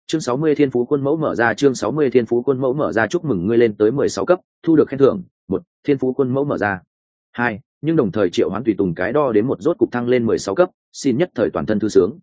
Chương 60 Thiên Phú Quân Mẫu mở ra. Chương 60 Thiên Phú Quân Mẫu mở ra. Chúc mừng ngươi lên tới 16 cấp, thu được khen thưởng. 1. Thiên Phú Quân Mẫu mở ra. 2. Nhưng đồng thời triệu hoán tùy tùng cái đo đến một rốt cục thăng lên 16 cấp, xin nhất thời toàn thân thư sướng.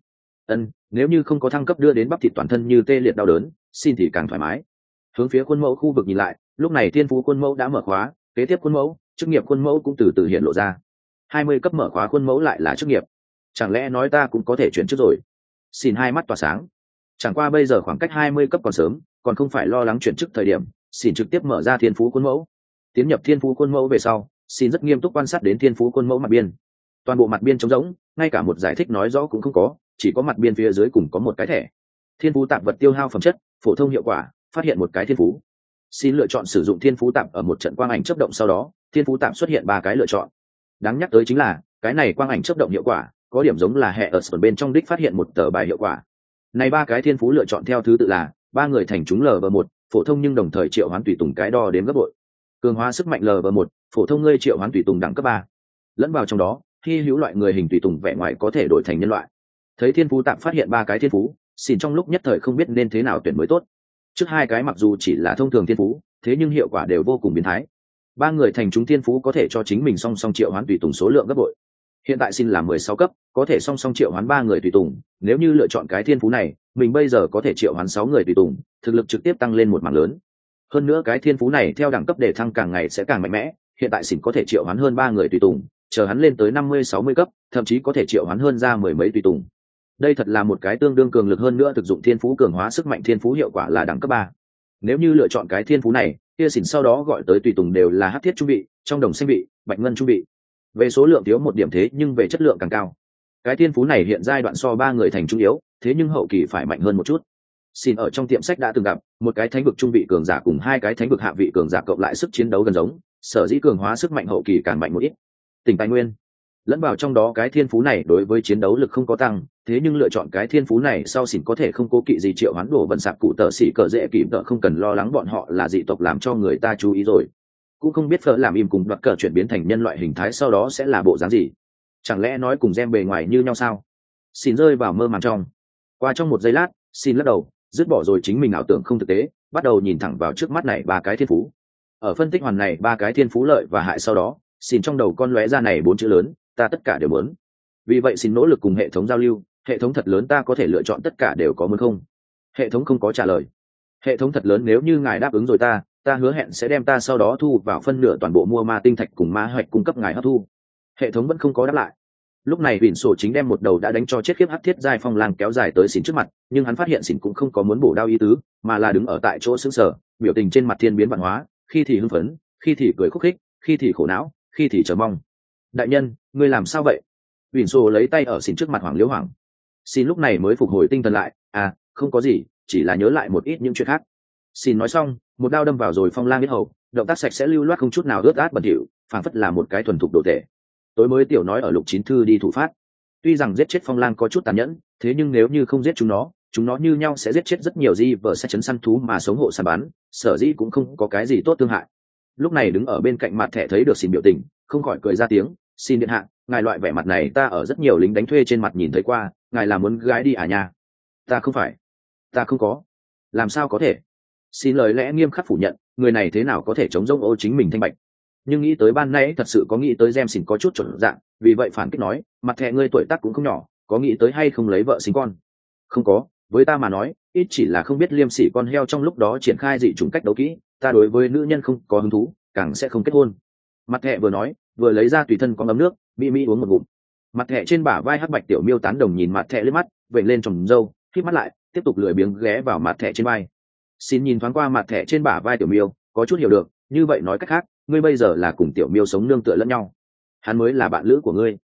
Nếu như không có thăng cấp đưa đến bắp thịt toàn thân như tê liệt đau đớn, xin thì càng thoải mái. Hướng phía Quân Mẫu khu vực nhìn lại, lúc này Thiên Phú Quân Mẫu đã mở khóa, kế tiếp Quân Mẫu, chức nghiệp Quân Mẫu cũng từ từ hiện lộ ra. 20 cấp mở khóa Quân Mẫu lại là chức nghiệp. Chẳng lẽ nói ta cũng có thể chuyển chức rồi? Xin hai mắt tỏa sáng. Chẳng qua bây giờ khoảng cách 20 cấp còn sớm, còn không phải lo lắng chuyển chức thời điểm, xin trực tiếp mở ra Thiên Phú Quân Mẫu. Tiến nhập Thiên Phú Quân Mẫu về sau, xin rất nghiêm túc quan sát đến Thiên Phú Quân Mẫu mặt biên. Toàn bộ mặt biên trống rỗng, ngay cả một giải thích nói rõ cũng không có, chỉ có mặt biên phía dưới cùng có một cái thẻ. Thiên Phú tạp vật tiêu hao phẩm chất, phổ thông hiệu quả, phát hiện một cái thiên phú. Xin lựa chọn sử dụng Thiên Phú tạp ở một trận quang ảnh chớp động, sau đó Thiên Phú tạp xuất hiện 3 cái lựa chọn. Đáng nhắc tới chính là, cái này quang ảnh chớp động hiệu quả, có điểm giống là hệ ở bên trong đích phát hiện một tờ bài hiệu quả. Này 3 cái thiên phú lựa chọn theo thứ tự là 3 người thành chúng LV1, phổ thông nhưng đồng thời triệu hoán tùy tùng cái đo đến gấp bội. Cường hóa sức mạnh LV1, phổ thông ngươi triệu hoán tùy tùng đẳng cấp 3. Lẫn vào trong đó, khi hữu loại người hình tùy tùng vẻ ngoài có thể đổi thành nhân loại. Thấy thiên phú tạm phát hiện 3 cái thiên phú, xin trong lúc nhất thời không biết nên thế nào tuyển mới tốt. Trước 2 cái mặc dù chỉ là thông thường thiên phú, thế nhưng hiệu quả đều vô cùng biến thái. 3 người thành chúng thiên phú có thể cho chính mình song song triệu hoán tùy tùng số lượng gấp bội. Hiện tại xin là 16 cấp, có thể song song triệu hoán 3 người tùy tùng, nếu như lựa chọn cái thiên phú này, mình bây giờ có thể triệu hoán 6 người tùy tùng, thực lực trực tiếp tăng lên một mảng lớn. Hơn nữa cái thiên phú này theo đẳng cấp để thăng càng ngày sẽ càng mạnh mẽ, hiện tại xin có thể triệu hoán hơn 3 người tùy tùng, chờ hắn lên tới 50-60 cấp, thậm chí có thể triệu hoán hơn ra mười mấy tùy tùng. Đây thật là một cái tương đương cường lực, hơn nữa thực dụng thiên phú cường hóa sức mạnh thiên phú hiệu quả là đẳng cấp 3. Nếu như lựa chọn cái thiên phú này, kia xỉn sau đó gọi tới tùy tùng đều là hắc thiết trung vị, trong đồng xanh vị, bạch ngân trung vị. Về số lượng thiếu một điểm thế nhưng về chất lượng càng cao. Cái thiên phú này hiện giai đoạn so 3 người thành trung yếu, thế nhưng hậu kỳ phải mạnh hơn một chút. Xin ở trong tiệm sách đã từng gặp một cái thánh vực trung vị cường giả cùng 2 cái thánh vực hạ vị cường giả cộng lại sức chiến đấu gần giống, sở dĩ cường hóa sức mạnh hậu kỳ càng mạnh một ít. Tỉnh tài nguyên lẫn vào trong đó, cái thiên phú này đối với chiến đấu lực không có tăng, thế nhưng lựa chọn cái thiên phú này sau xỉn có thể không cố kỵ gì triệu hoán đổ vận sạc cụ tợ xỉ cờ dễ kịp tợ, không cần lo lắng bọn họ là dị tộc làm cho người ta chú ý rồi. Cũng không biết phở làm im cùng đoạt cờ chuyển biến thành nhân loại hình thái sau đó sẽ là bộ dáng gì, chẳng lẽ nói cùng gem bề ngoài như nhau sao? Xin rơi vào mơ màng trong. Qua trong một giây lát, xin lắc đầu, dứt bỏ rồi chính mình ảo tưởng không thực tế, bắt đầu nhìn thẳng vào trước mắt này 3 cái thiên phú. Ở phân tích hoàn này 3 cái thiên phú lợi và hại sau đó, xin trong đầu con lóe ra này 4 chữ lớn, ta tất cả đều muốn. Vì vậy xin nỗ lực cùng hệ thống giao lưu, hệ thống thật lớn ta có thể lựa chọn tất cả đều có muốn không? Hệ thống không có trả lời. Hệ thống thật lớn, nếu như ngài đáp ứng rồi ta hứa hẹn sẽ đem ta sau đó thu vào phân nửa toàn bộ mua ma tinh thạch cùng ma hoạch cung cấp ngài hấp thu. Hệ thống vẫn không có đáp lại. Lúc này Huỳnh Sổ chính đem một đầu đã đánh cho chết khiếp hắc thiết giai phong lang kéo dài tới xỉn trước mặt, nhưng hắn phát hiện xỉn cũng không có muốn bổ đao ý tứ, mà là đứng ở tại chỗ sững sờ, biểu tình trên mặt thiên biến vạn hóa, khi thì hưng phấn, khi thì cười khúc khích, khi thì khổ não, khi thì chờ mong. Đại nhân, ngươi làm sao vậy? Huỳnh Sổ lấy tay ở xỉn trước mặt hoảng liễu hoảng. Xin lúc này mới phục hồi tinh thần lại, không có gì, chỉ là nhớ lại một ít những chuyện khác. Xin nói xong, một đao đâm vào rồi phong lang biết hầu, động tác sạch sẽ lưu loát không chút nào ướt át bẩn thỉu, phảng phất là một cái thuần thục đồ tể. Tối mới tiểu nói ở Lục Chín Thư đi thủ phát. Tuy rằng giết chết phong lang có chút tàn nhẫn, thế nhưng nếu như không giết chúng nó như nhau sẽ giết chết rất nhiều di vợ sẽ chấn săn thú mà sống hộ săn bán, sở dĩ cũng không có cái gì tốt thương hại. Lúc này đứng ở bên cạnh mặt thẻ thấy được xin biểu tình, không khỏi cười ra tiếng, xin điện hạ, ngài loại vẻ mặt này ta ở rất nhiều lính đánh thuê trên mặt nhìn thấy qua, ngài là muốn gái đi à nha? Ta không phải, ta không có. Làm sao có thể? Xin lời lẽ nghiêm khắc phủ nhận, người này thế nào có thể chống rông ô chính mình thanh bạch. Nhưng nghĩ tới ban nãy thật sự có nghĩ tới Gem xỉn có chút chuẩn dạng, vì vậy phản kích nói, mặt thẻ ngươi tuổi tác cũng không nhỏ, có nghĩ tới hay không lấy vợ sinh con? Không có, với ta mà nói, ít chỉ là không biết liêm sỉ con heo trong lúc đó triển khai dị chủng cách đấu kỹ, ta đối với nữ nhân không có hứng thú, càng sẽ không kết hôn. Mặt thẻ vừa nói, vừa lấy ra tùy thân con ấm nước, mỹ uống một ngụm. Mặt thẻ trên bả vai hắc bạch tiểu miêu tán đồng nhìn mặt thẻ liếc mắt, vểnh lên tròng râu, khép mắt lại, tiếp tục lười biếng ghé vào mặt thẻ trên vai. Xin nhìn thoáng qua mặt thẻ trên bả vai tiểu miêu, có chút hiểu được, như vậy nói cách khác, ngươi bây giờ là cùng tiểu miêu sống nương tựa lẫn nhau, hắn mới là bạn lữ của ngươi.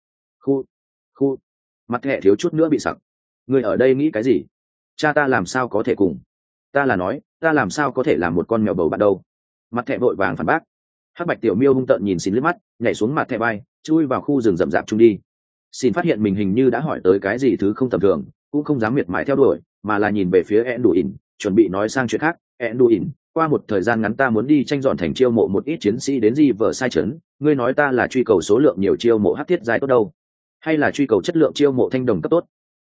Khu mặt thẻ thiếu chút nữa bị sặc. Ngươi ở đây nghĩ cái gì? Cha ta làm sao có thể cùng? Ta là nói, ta làm sao có thể làm một con mèo bầu bạn đâu? Mặt thẻ vội vàng phản bác. Hắc bạch tiểu miêu hung tợn nhìn xin liếc mắt, nhảy xuống mặt thẻ bay, chui vào khu rừng rậm rạp chung đi. Xin phát hiện mình hình như đã hỏi tới cái gì thứ không tầm thường, cũng không dám miệt mài theo đuổi, mà là nhìn về phía Enduin, chuẩn bị nói sang chuyện khác. Enduin, qua một thời gian ngắn ta muốn đi tranh dọn thành chiêu mộ một ít chiến sĩ đến gì vợ sai trấn, ngươi nói ta là truy cầu số lượng nhiều chiêu mộ hắc thiết giai tốt đâu, hay là truy cầu chất lượng chiêu mộ thanh đồng cấp tốt?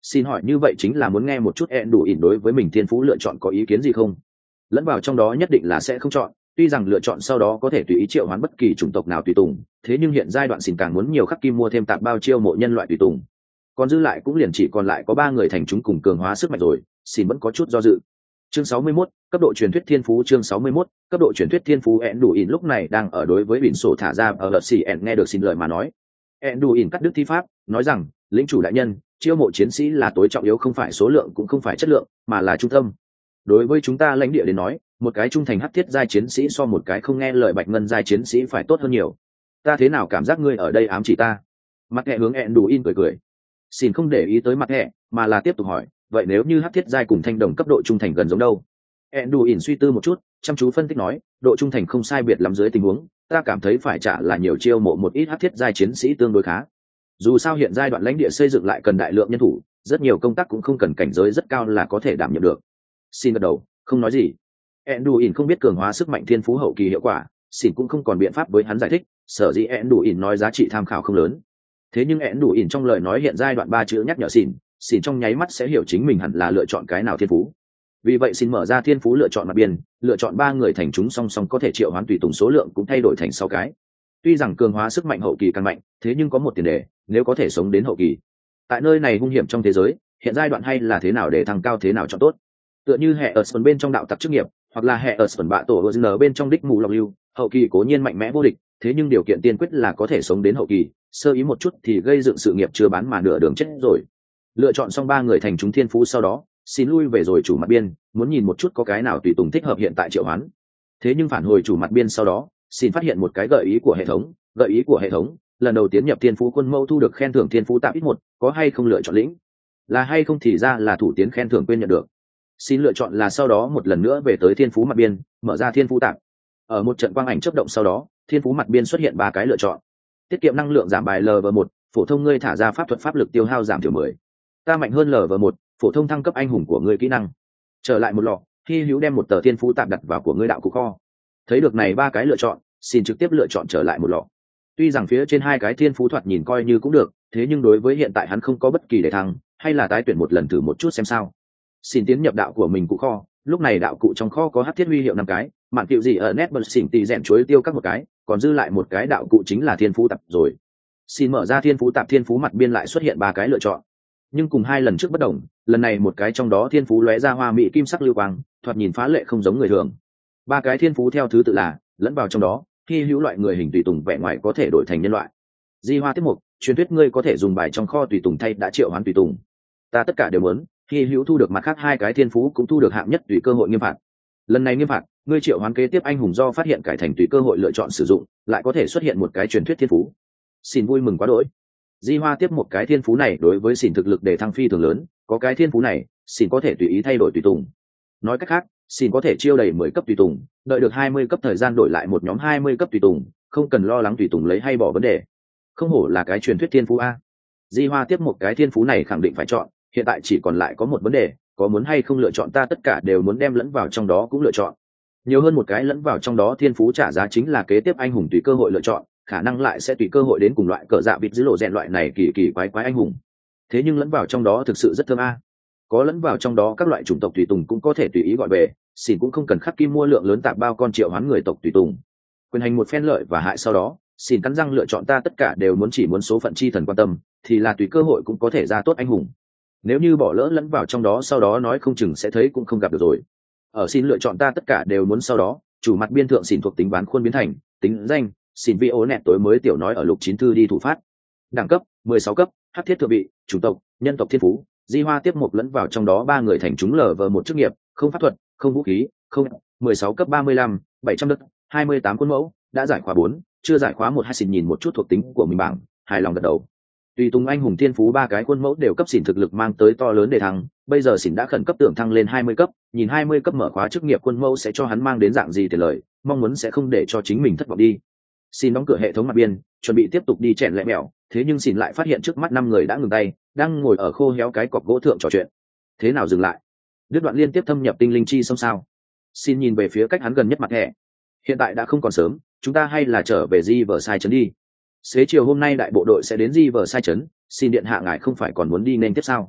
Xin hỏi như vậy chính là muốn nghe một chút ẹn đủ ỉn đối với mình thiên phú lựa chọn có ý kiến gì không? Lẫn vào trong đó nhất định là sẽ không chọn, tuy rằng lựa chọn sau đó có thể tùy ý triệu hoán bất kỳ chủng tộc nào tùy tùng, thế nhưng hiện giai đoạn xin càng muốn nhiều khắc kim mua thêm tạp bao chiêu mộ nhân loại tùy tùng. Còn dư lại cũng liền chỉ còn lại có 3 người thành chúng cùng cường hóa sức mạnh rồi, xin vẫn có chút do dự. Chương 61, cấp độ truyền thuyết thiên phú. Chương 61, cấp độ truyền thuyết thiên phú. ẹn đủ ỉn lúc này đang ở đối với biển sổ thả ra ở lợt xì ẹn nghe được xin lời mà nói. ẹn đủ ỉn cắt đứt thi pháp, nói rằng lĩnh chủ đại nhân, chiêu mộ chiến sĩ là tối trọng yếu, không phải số lượng cũng không phải chất lượng, mà là trung tâm. Đối với chúng ta lãnh địa đến nói, một cái trung thành hắc thiết giai chiến sĩ so một cái không nghe lời bạch ngân giai chiến sĩ phải tốt hơn nhiều. Ta thế nào cảm giác ngươi ở đây ám chỉ ta? Mặt hệ hướng ẹn đủ ỉn cười cười. Xin không để ý tới mặt hệ, mà là tiếp tục hỏi, vậy nếu như hắc thiết giai cùng thanh đồng cấp độ trung thành gần giống đâu? ẹn đủ ỉn suy tư một chút, chăm chú phân tích nói, độ trung thành không sai biệt lắm dưới tình huống, ta cảm thấy phải trả là nhiều chiêu mộ một ít hắc thiết giai chiến sĩ tương đối khá. Dù sao hiện giai đoạn lãnh địa xây dựng lại cần đại lượng nhân thủ, rất nhiều công tác cũng không cần cảnh giới rất cao là có thể đảm nhiệm được. Xin gật đầu, không nói gì. Enduin không biết cường hóa sức mạnh thiên phú hậu kỳ hiệu quả, xin cũng không còn biện pháp với hắn giải thích, sở dĩ Enduin nói giá trị tham khảo không lớn. Thế nhưng Enduin trong lời nói hiện giai đoạn 3 chữ nhắc nhở xin trong nháy mắt sẽ hiểu chính mình hẳn là lựa chọn cái nào thiên phú. Vì vậy xin mở ra thiên phú lựa chọn mặt biên, lựa chọn 3 người thành chúng song song có thể triệu hoán tùy tùng số lượng cũng thay đổi thành 6 cái. Tuy rằng cường hóa sức mạnh hậu kỳ càng mạnh, thế nhưng có một tiền đề, nếu có thể sống đến hậu kỳ. Tại nơi này hung hiểm trong thế giới, hiện giai đoạn hay là thế nào để thăng cao thế nào cho tốt. Tựa như hệ ở phần bên trong đạo tặc chức nghiệp, hoặc là hệ ở phần bạ tổ ở bên trong đích mù lọc lưu, hậu kỳ cố nhiên mạnh mẽ vô địch, thế nhưng điều kiện tiên quyết là có thể sống đến hậu kỳ, sơ ý một chút thì gây dựng sự nghiệp chưa bán mà nửa đường chết rồi. Lựa chọn xong 3 người thành chúng thiên phú sau đó, xin lui về rồi chủ mặt biên, muốn nhìn một chút có cái nào tùy tùng thích hợp hiện tại triệu hoán. Thế nhưng phản hồi chủ mặt biên sau đó, xin phát hiện một cái gợi ý của hệ thống, lần đầu tiến nhập thiên phú quân mẫu thu được khen thưởng thiên phú tạp ít 1, có hay không lựa chọn lĩnh, là hay không thì ra là thủ tiến khen thưởng quên nhận được. Xin lựa chọn là sau đó một lần nữa về tới thiên phú mặt biên, mở ra thiên phú tạp. Ở một trận quang ảnh chớp động sau đó, thiên phú mặt biên xuất hiện 3 cái lựa chọn. Tiết kiệm năng lượng giảm bài LV1, phổ thông ngươi thả ra pháp thuật pháp lực tiêu hao giảm thiểu 10. Ta mạnh hơn LV1, phổ thông thăng cấp anh hùng của ngươi kỹ năng. Trở lại một lọ, Hy Hữu đem một tờ thiên phú tạp đặt vào của ngươi đạo cụ kho. Thấy được này 3 cái lựa chọn, xin trực tiếp lựa chọn trở lại một lọ. Tuy rằng phía trên 2 cái thiên phú thoạt nhìn coi như cũng được, thế nhưng đối với hiện tại hắn không có bất kỳ để thăng, hay là tái tuyển một lần thử một chút xem sao. Xin tiến nhập đạo của mình cụ kho, lúc này đạo cụ trong kho có hắc thiết huy hiệu 5 cái, mạn tiệu gì ở nét bật xỉn tì rèn chuối tiêu các một cái, còn dư lại một cái đạo cụ chính là thiên phú tạp rồi. Xin mở ra thiên phú tạp, thiên phú mặt biên lại xuất hiện 3 cái lựa chọn, nhưng cùng 2 lần trước bất đồng, lần này một cái trong đó thiên phú lóe ra hoa mỹ kim sắc lưu quang, thoạt nhìn phá lệ không giống người thường. 3 cái thiên phú theo thứ tự là lẫn vào trong đó, khi hữu loại người hình tùy tùng vẻ ngoài có thể đổi thành nhân loại. Di hoa tiết mục, truyền thuyết ngươi có thể dùng bài trong kho tùy tùng thay đã triệu hoán tùy tùng. Ta tất cả đều muốn. Khi hữu thu được mặt khác 2 cái thiên phú cũng thu được hạng nhất tùy cơ hội nghiêm phạt. Lần này nghiêm phạt, ngươi triệu hoán kế tiếp anh hùng do phát hiện cải thành tùy cơ hội lựa chọn sử dụng, lại có thể xuất hiện một cái truyền thuyết thiên phú. Xin vui mừng quá đỗi. Di hoa tiếp một cái thiên phú này đối với xỉn thực lực để thăng phi thường lớn, có cái thiên phú này, xỉn có thể tùy ý thay đổi tùy tùng. Nói cách khác, xỉn có thể chiêu đầy 10 cấp tùy tùng, đợi được 20 cấp thời gian đổi lại một nhóm 20 cấp tùy tùng, không cần lo lắng tùy tùng lấy hay bỏ vấn đề. Không hổ là cái truyền thuyết thiên phú a. Di hoa tiếp một cái thiên phú này khẳng định phải chọn, hiện tại chỉ còn lại có một vấn đề, có muốn hay không lựa chọn, ta tất cả đều muốn đem lẫn vào trong đó cũng lựa chọn. Nhiều hơn một cái lẫn vào trong đó thiên phú trả giá chính là kế tiếp anh hùng tùy cơ hội lựa chọn, khả năng lại sẽ tùy cơ hội đến cùng loại cờ dạ vịt dưới lộ rèn loại này kỳ kỳ quái quái anh hùng. Thế nhưng lẫn vào trong đó thực sự rất thơm a. Có lẫn vào trong đó các loại chủng tộc tùy tùng cũng có thể tùy ý gọi về, xỉn cũng không cần khắc kim mua lượng lớn tạp bao con triệu hoán người tộc tùy tùng. Quyền hành một phen lợi và hại sau đó, xỉn cắn răng lựa chọn ta tất cả đều muốn, chỉ muốn số phận chi thần quan tâm, thì là tùy cơ hội cũng có thể ra tốt anh hùng. Nếu như bỏ lỡ lẫn vào trong đó sau đó nói không chừng sẽ thấy cũng không gặp được rồi. Ở xin lựa chọn ta tất cả đều muốn sau đó, chủ mặt biên thượng xỉn thuộc tính bán khuôn biến thành tính danh, xin vi ố nẹt tối mới tiểu nói ở lục 9 thư đi thủ phát. Đẳng cấp 16 cấp, hắc thiết thượng vị, chủng tộc nhân tộc thiên phú. Di hoa tiếp một lẫn vào trong đó 3 người thành chúng lờ vờ một chức nghiệp, không pháp thuật, không vũ khí, không 16 cấp 35, 700 đất, 28 quân mẫu, đã giải khóa 4, chưa giải khóa 1. Hai xin nhìn một chút thuộc tính của mình bảng, hài lòng gật đầu. Tùy tùng anh hùng thiên phú 3 cái quân mẫu đều cấp xỉn thực lực mang tới to lớn để thăng, bây giờ xỉn đã khẩn cấp tưởng thăng lên 20 cấp, nhìn 20 cấp mở khóa chức nghiệp quân mẫu sẽ cho hắn mang đến dạng gì tiền lời, mong muốn sẽ không để cho chính mình thất vọng đi. Xin đóng cửa hệ thống mặt biên, chuẩn bị tiếp tục đi chèn lẹ mèo, thế nhưng xỉn lại phát hiện trước mắt 5 người đã ngừng tay, đang ngồi ở khô héo cái cọc gỗ thượng trò chuyện. Thế nào dừng lại? Đứt đoạn liên tiếp thâm nhập tinh linh chi xong sao? Xin nhìn về phía cách hắn gần nhất mặt thẻ. Hiện tại đã không còn sớm, chúng ta hay là trở về Riverside trấn đi. Xế chiều hôm nay đại bộ đội sẽ đến Riverside trấn, xin điện hạ ngài không phải còn muốn đi nên tiếp sao?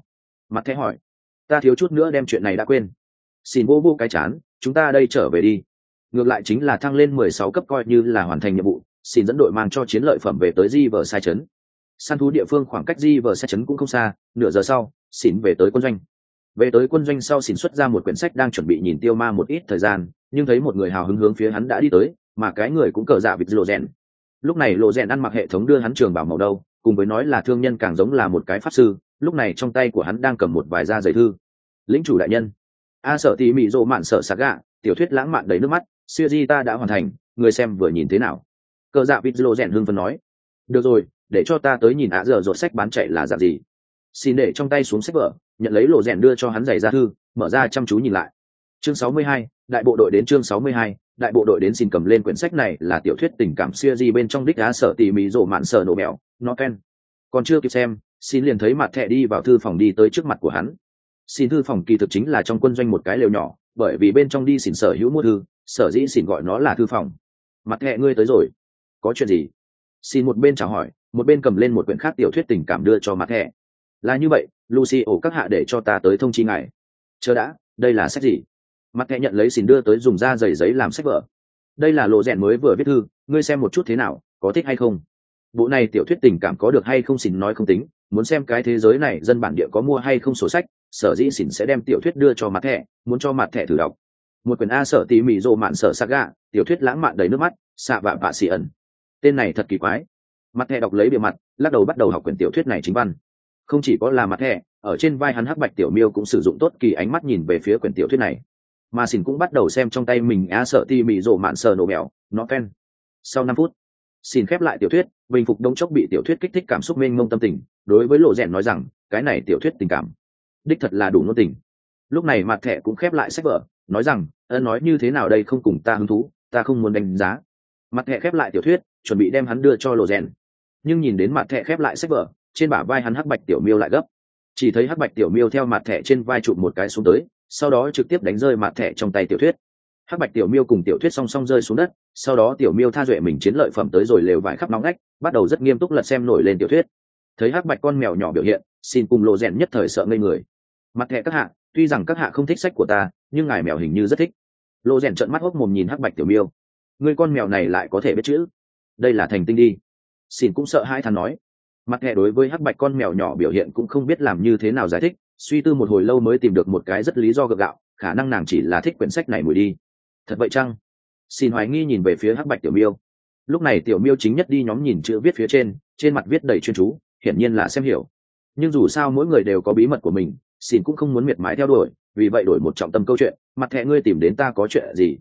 Mặt thẻ hỏi. Ta thiếu chút nữa đem chuyện này đã quên. Xin vô vô cái chán, chúng ta đây trở về đi. Ngược lại chính là thăng lên 16 cấp coi như là hoàn thành nhiệm vụ. Xin dẫn đội mang cho chiến lợi phẩm về tới Riverside trấn. Săn thú địa phương khoảng cách Riverside trấn cũng không xa, nửa giờ sau, Xin về tới quân doanh. Về tới quân doanh sau, Xin xuất ra một quyển sách đang chuẩn bị nhìn Tiêu Ma một ít thời gian, nhưng thấy một người hào hứng hướng phía hắn đã đi tới, mà cái người cũng cờ dạ vịt lộ rèn. Lúc này lộ rèn ăn mặc hệ thống đưa hắn trường bảo màu đâu, cùng với nói là thương nhân càng giống là một cái pháp sư. Lúc này trong tay của hắn đang cầm một vài da giấy thư. Lĩnh chủ đại nhân, a sợ tỉ mị rộ mạn sợ sạc gạ, tiểu thuyết lãng mạn đầy nước mắt, siêu di ta đã hoàn thành, người xem vừa nhìn thế nào? Cờ dạ vịt lộ rèn hưng phấn nói. Được rồi, để cho ta tới nhìn ạ giờ rột sách bán chạy là dạng gì. Xin để trong tay xuống sách vở, nhận lấy lộ rèn đưa cho hắn giày ra thư, mở ra chăm chú nhìn lại. Chương 62, đại bộ đội đến. Chương 62, đại bộ đội đến. Xin cầm lên quyển sách này là tiểu thuyết tình cảm series bên trong đích á sở tỉ mỉ rộ mạn sở nổ mèo, nó ken. Còn chưa kịp xem, Xin liền thấy mặt thẻ đi vào thư phòng đi tới trước mặt của hắn. Xin thư phòng kỳ thực chính là trong quân doanh một cái lều nhỏ, bởi vì bên trong đi Xin sở hữu mua thư, sở dĩ Xin gọi nó là thư phòng. Mặt thẻ ngươi tới rồi, có chuyện gì? Xin một bên chào hỏi, một bên cầm lên một quyển khác tiểu thuyết tình cảm đưa cho mặt thẻ. Là như vậy, Lucy ổ các hạ để cho ta tới thông chi ngài. Chờ đã, đây là sách gì? Mặt thẻ nhận lấy Xin đưa tới dùng da giấy làm sách vở. Đây là lộ rèn mới vừa viết thư, ngươi xem một chút thế nào, có thích hay không? Bộ này tiểu thuyết tình cảm có được hay không Xin nói không tính, muốn xem cái thế giới này dân bản địa có mua hay không sổ sách, sở dĩ Xin sẽ đem tiểu thuyết đưa cho mặt thẻ, muốn cho mặt thẻ thử đọc. Một quyển a sở tỉ mỉ rộ mạn sở saga, tiểu thuyết lãng mạn đầy nước mắt, xạ vạ vạ xì ẩn. Tên này thật kỳ quái. Mặt thẻ đọc lấy bìa mặt, lắc đầu bắt đầu học quyển tiểu thuyết này chính văn. Không chỉ có là mặt thẻ, ở trên vai hắn hắc bạch tiểu miêu cũng sử dụng tốt kỳ ánh mắt nhìn về phía quyển tiểu thuyết này, mà Xin cũng bắt đầu xem trong tay mình a sợ tỉ mỉ rộ mạn sở nổ mèo, nó ken. Sau 5 phút, Xin khép lại tiểu thuyết, bình phục đống chốc bị tiểu thuyết kích thích cảm xúc mênh mông tâm tình, đối với lộ rèn nói rằng cái này tiểu thuyết tình cảm đích thật là đủ ngôn tình. Lúc này mặt thẻ cũng khép lại sách vở, nói rằng nói như thế nào đây, không cùng ta hứng thú, ta không muốn đánh giá. Mặt thẻ khép lại tiểu thuyết, chuẩn bị đem hắn đưa cho lộ rèn, nhưng nhìn đến mặt thẻ khép lại sách vở, trên bả vai hắn hắc bạch tiểu miêu lại gấp. Chỉ thấy hắc bạch tiểu miêu theo mặt thẻ trên vai chụp một cái xuống tới, sau đó trực tiếp đánh rơi mặt thẻ trong tay tiểu thuyết. Hắc bạch tiểu miêu cùng tiểu thuyết song song rơi xuống đất, sau đó tiểu miêu tha duệ mình chiến lợi phẩm tới rồi lều vải khắp nóng ngách, bắt đầu rất nghiêm túc lật xem nổi lên tiểu thuyết. Thấy hắc bạch con mèo nhỏ biểu hiện, Xin cùng lộ rèn nhất thời sợ ngây người. Mặt thẻ các hạ, tuy rằng các hạ không thích sách của ta, nhưng ngài mèo hình như rất thích. Lộ rèn trợn mắt hốc mồm nhìn hắc bạch tiểu miêu. Người con mèo này lại có thể biết chữ, đây là thành tinh đi. Xin cũng sợ hai thằng nói. Mặt thẻ đối với hắc bạch con mèo nhỏ biểu hiện cũng không biết làm như thế nào giải thích, suy tư một hồi lâu mới tìm được một cái rất lý do gượng gạo, khả năng nàng chỉ là thích quyển sách này mùi đi. Thật vậy chăng? Xin hoài nghi nhìn về phía hắc bạch tiểu miêu. Lúc này tiểu miêu chính nhất đi nhóm nhìn chữ viết phía trên mặt viết đầy chuyên chú, hiển nhiên là xem hiểu. Nhưng dù sao mỗi người đều có bí mật của mình, Xin cũng không muốn miệt mài theo đuổi, vì vậy đổi một trọng tâm câu chuyện. Mặt thẻ ngươi tìm đến ta có chuyện gì?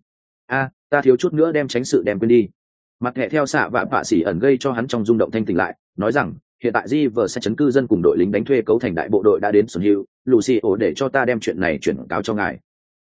Ta thiếu chút nữa đem tránh sự đem quên đi. Mặt thẻ theo xạ vạ vạ xỉ ẩn gây cho hắn trong rung động thanh tỉnh lại, nói rằng hiện tại River sẽ chấn cư dân cùng đội lính đánh thuê cấu thành đại bộ đội đã đến Xuân Hữu, Lucio để cho ta đem chuyện này chuyển cáo cho ngài.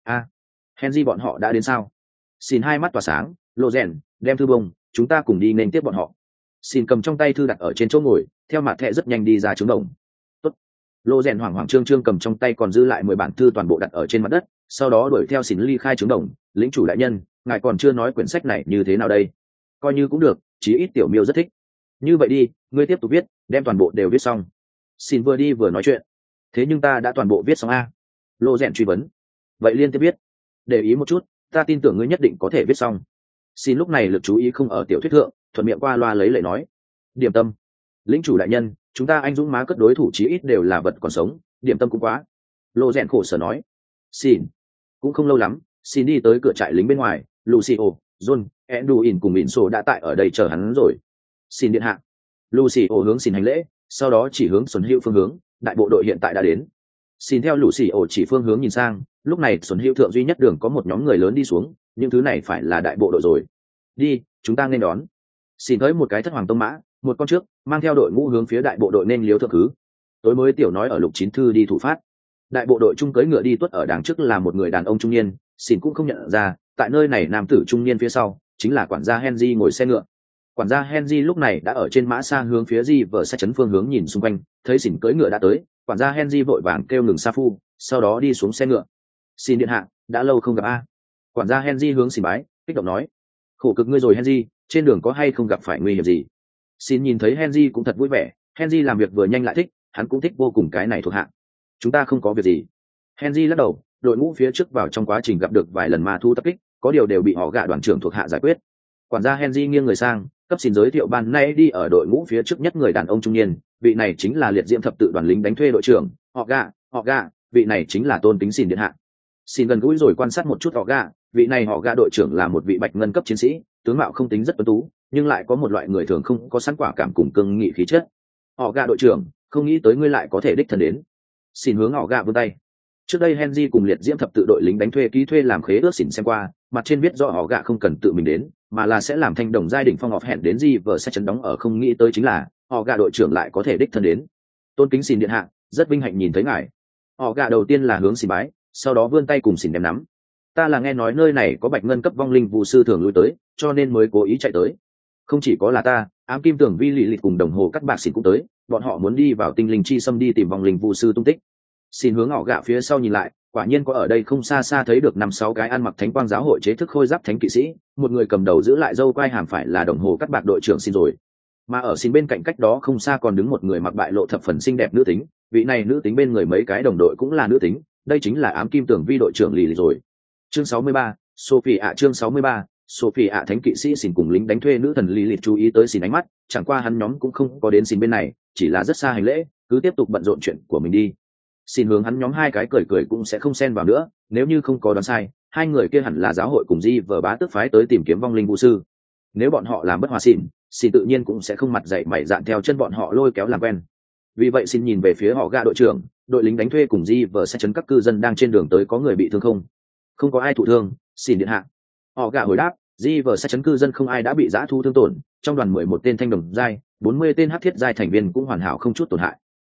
Henry bọn họ đã đến sao? Xin hai mắt tỏa sáng, lộ rèn, đem thư bông, chúng ta cùng đi nên tiếp bọn họ. Xin cầm trong tay thư đặt ở trên chỗ ngồi, theo mặt thẻ rất nhanh đi ra trướng đồng. Tốt. Lộ rèn hoảng hoảng trương trương cầm trong tay còn dư lại 10 bản thư toàn bộ đặt ở trên mặt đất, sau đó đuổi theo Xin ly khai trướng đồng. Lĩnh chủ đại nhân, ngài còn chưa nói quyển sách này như thế nào đây? Coi như cũng được, chí ít tiểu miêu rất thích. Như vậy đi, ngươi tiếp tục viết, đem toàn bộ đều viết xong. Xin vừa đi vừa nói chuyện. Thế nhưng ta đã toàn bộ viết xong a. Lộ rèn truy vấn. Vậy liên tiếp viết. Để ý một chút, ta tin tưởng ngươi nhất định có thể viết xong. Xin lúc này lực chú ý không ở tiểu thuyết thượng, thuận miệng qua loa lấy lệ nói. Điểm tâm. Lĩnh chủ đại nhân, chúng ta anh dũng má cất đối thủ chí ít đều là vật còn sống, điểm tâm cũng quá. Lộ rèn khổ sở nói. Xin. Cũng không lâu lắm, xin đi tới cửa trại lính bên ngoài, Lucio, John, Enduin cùng Inso đã tại ở đây chờ hắn rồi. Xin điện hạ. Lucio hướng xin hành lễ, sau đó chỉ hướng Xuân Hữu phương hướng, đại bộ đội hiện tại đã đến. Xin theo Lucio chỉ phương hướng nhìn sang, lúc này Xuân Hữu thượng duy nhất đường có một nhóm người lớn đi xuống, những thứ này phải là đại bộ đội rồi. Đi, chúng ta nên đón. Xin tới một cái thất hoàng tông mã, một con trước, mang theo đội ngũ hướng phía đại bộ đội nên liếu thượng thứ. Tối mới tiểu nói ở lục chín thư đi thủ phát. Đại bộ đội trung cưỡi ngựa đi tuất ở đằng trước là một người đàn ông trung niên, xin cũng không nhận ra, tại nơi này nam tử trung niên phía sau chính là quản gia Henry ngồi xe ngựa. Quản gia Henry lúc này đã ở trên mã xa hướng phía Riverside chấn phương hướng nhìn xung quanh, thấy xỉn cưỡi ngựa đã tới, quản gia Henry vội vàng kêu ngừng sa phu, sau đó đi xuống xe ngựa. Xin điện hạ, đã lâu không gặp a. Quản gia Henry hướng xỉn bái, kích động nói, khổ cực ngươi rồi Henry, trên đường có hay không gặp phải nguy hiểm gì? Xin nhìn thấy Henry cũng thật vui vẻ, Henry làm việc vừa nhanh lại thích, hắn cũng thích vô cùng cái này thuộc hạ. chúng ta không có việc gì. Henry lắc đầu, đội ngũ phía trước vào trong quá trình gặp được vài lần ma thu tập kích, có điều đều bị họ gạ đoàn trưởng thuộc hạ giải quyết. Quản gia Henry nghiêng người sang, cấp xin giới thiệu ban nay đi ở đội ngũ phía trước nhất người đàn ông trung niên, vị này chính là liệt diễm thập tự đoàn lính đánh thuê đội trưởng, họ gạ, vị này chính là tôn kính xin điện hạ. Xin gần gũi rồi quan sát một chút họ gạ, vị này họ gạ đội trưởng là một vị bạch ngân cấp chiến sĩ, tướng mạo không tính rất tuấn tú, nhưng lại có một loại người thường không có sẵn quả cảm cùng cương nghị khí chất. Họ gạ đội trưởng, không nghĩ tới ngươi lại có thể đích thân đến. Xin hướng họ gạ vươn tay. Trước đây Henry cùng liệt diễm thập tự đội lính đánh thuê ký thuê làm khế ước xỉn xem qua, mặt trên viết rõ họ gạ không cần tự mình đến, mà là sẽ làm thanh đồng giai đỉnh phong họp hẹn đến gì vợ sẽ chấn đóng ở, không nghĩ tới chính là họ gạ đội trưởng lại có thể đích thân đến. Tôn kính xin điện hạ, rất vinh hạnh nhìn thấy ngài. Họ gạ đầu tiên là hướng xin bái, sau đó vươn tay cùng xin đem nắm. Ta là nghe nói nơi này có bạch ngân cấp vong linh vụ sư thường lui tới, cho nên mới cố ý chạy tới. Không chỉ có là ta, ám kim tưởng vi lì lịch cùng đồng hồ các bạc xỉn cũng tới, bọn họ muốn đi vào tinh linh chi xâm đi tìm vong linh vụ sư tung tích. Xin hướng họ gạ phía sau nhìn lại, quả nhiên có ở đây không xa xa thấy được 5-6 cái ăn mặc thánh quang giáo hội chế thức khôi giáp thánh kỵ sĩ, một người cầm đầu giữ lại dâu quai hàm phải là đồng hồ cắt bạc đội trưởng xin rồi. Mà ở xin bên cạnh cách đó không xa còn đứng một người mặc bại lộ thập phần xinh đẹp nữ tính, vị này nữ tính bên người mấy cái đồng đội cũng là nữ tính, đây chính là ám kim tưởng vi đội trưởng lì rồi. Chương 63, Sophie ạ. Chương 63, Sophie ạ. Thánh kỵ sĩ xin cùng lính đánh thuê nữ thần lì lịt chú ý tới xin ánh mắt, chẳng qua hắn nhóm cũng không có đến xin bên này, chỉ là rất xa hành lễ, cứ tiếp tục bận rộn chuyện của mình đi. Xin hướng hắn nhóm hai cái cười cũng sẽ không xen vào nữa, nếu như không có đoán sai, hai người kia hẳn là giáo hội cùng di vờ bá tước phái tới tìm kiếm vong linh vũ sư. Nếu bọn họ làm bất hòa xin tự nhiên cũng sẽ không mặt dạy mày dạn theo chân bọn họ lôi kéo làm quen. Vì vậy xin nhìn về phía họ gạ đội trưởng, đội lính đánh thuê cùng di vờ sẽ chấn các cư dân đang trên đường tới có người bị thương không? Không có ai thụ thương, xin điện hạ. Họ gạ hồi đáp, di vờ sẽ chấn cư dân không ai đã bị giã thu thương tổn, trong đoàn 11 tên thanh đồng giai, 40 tên hắc thiết giai thành viên cũng hoàn hảo không chút tổn hại.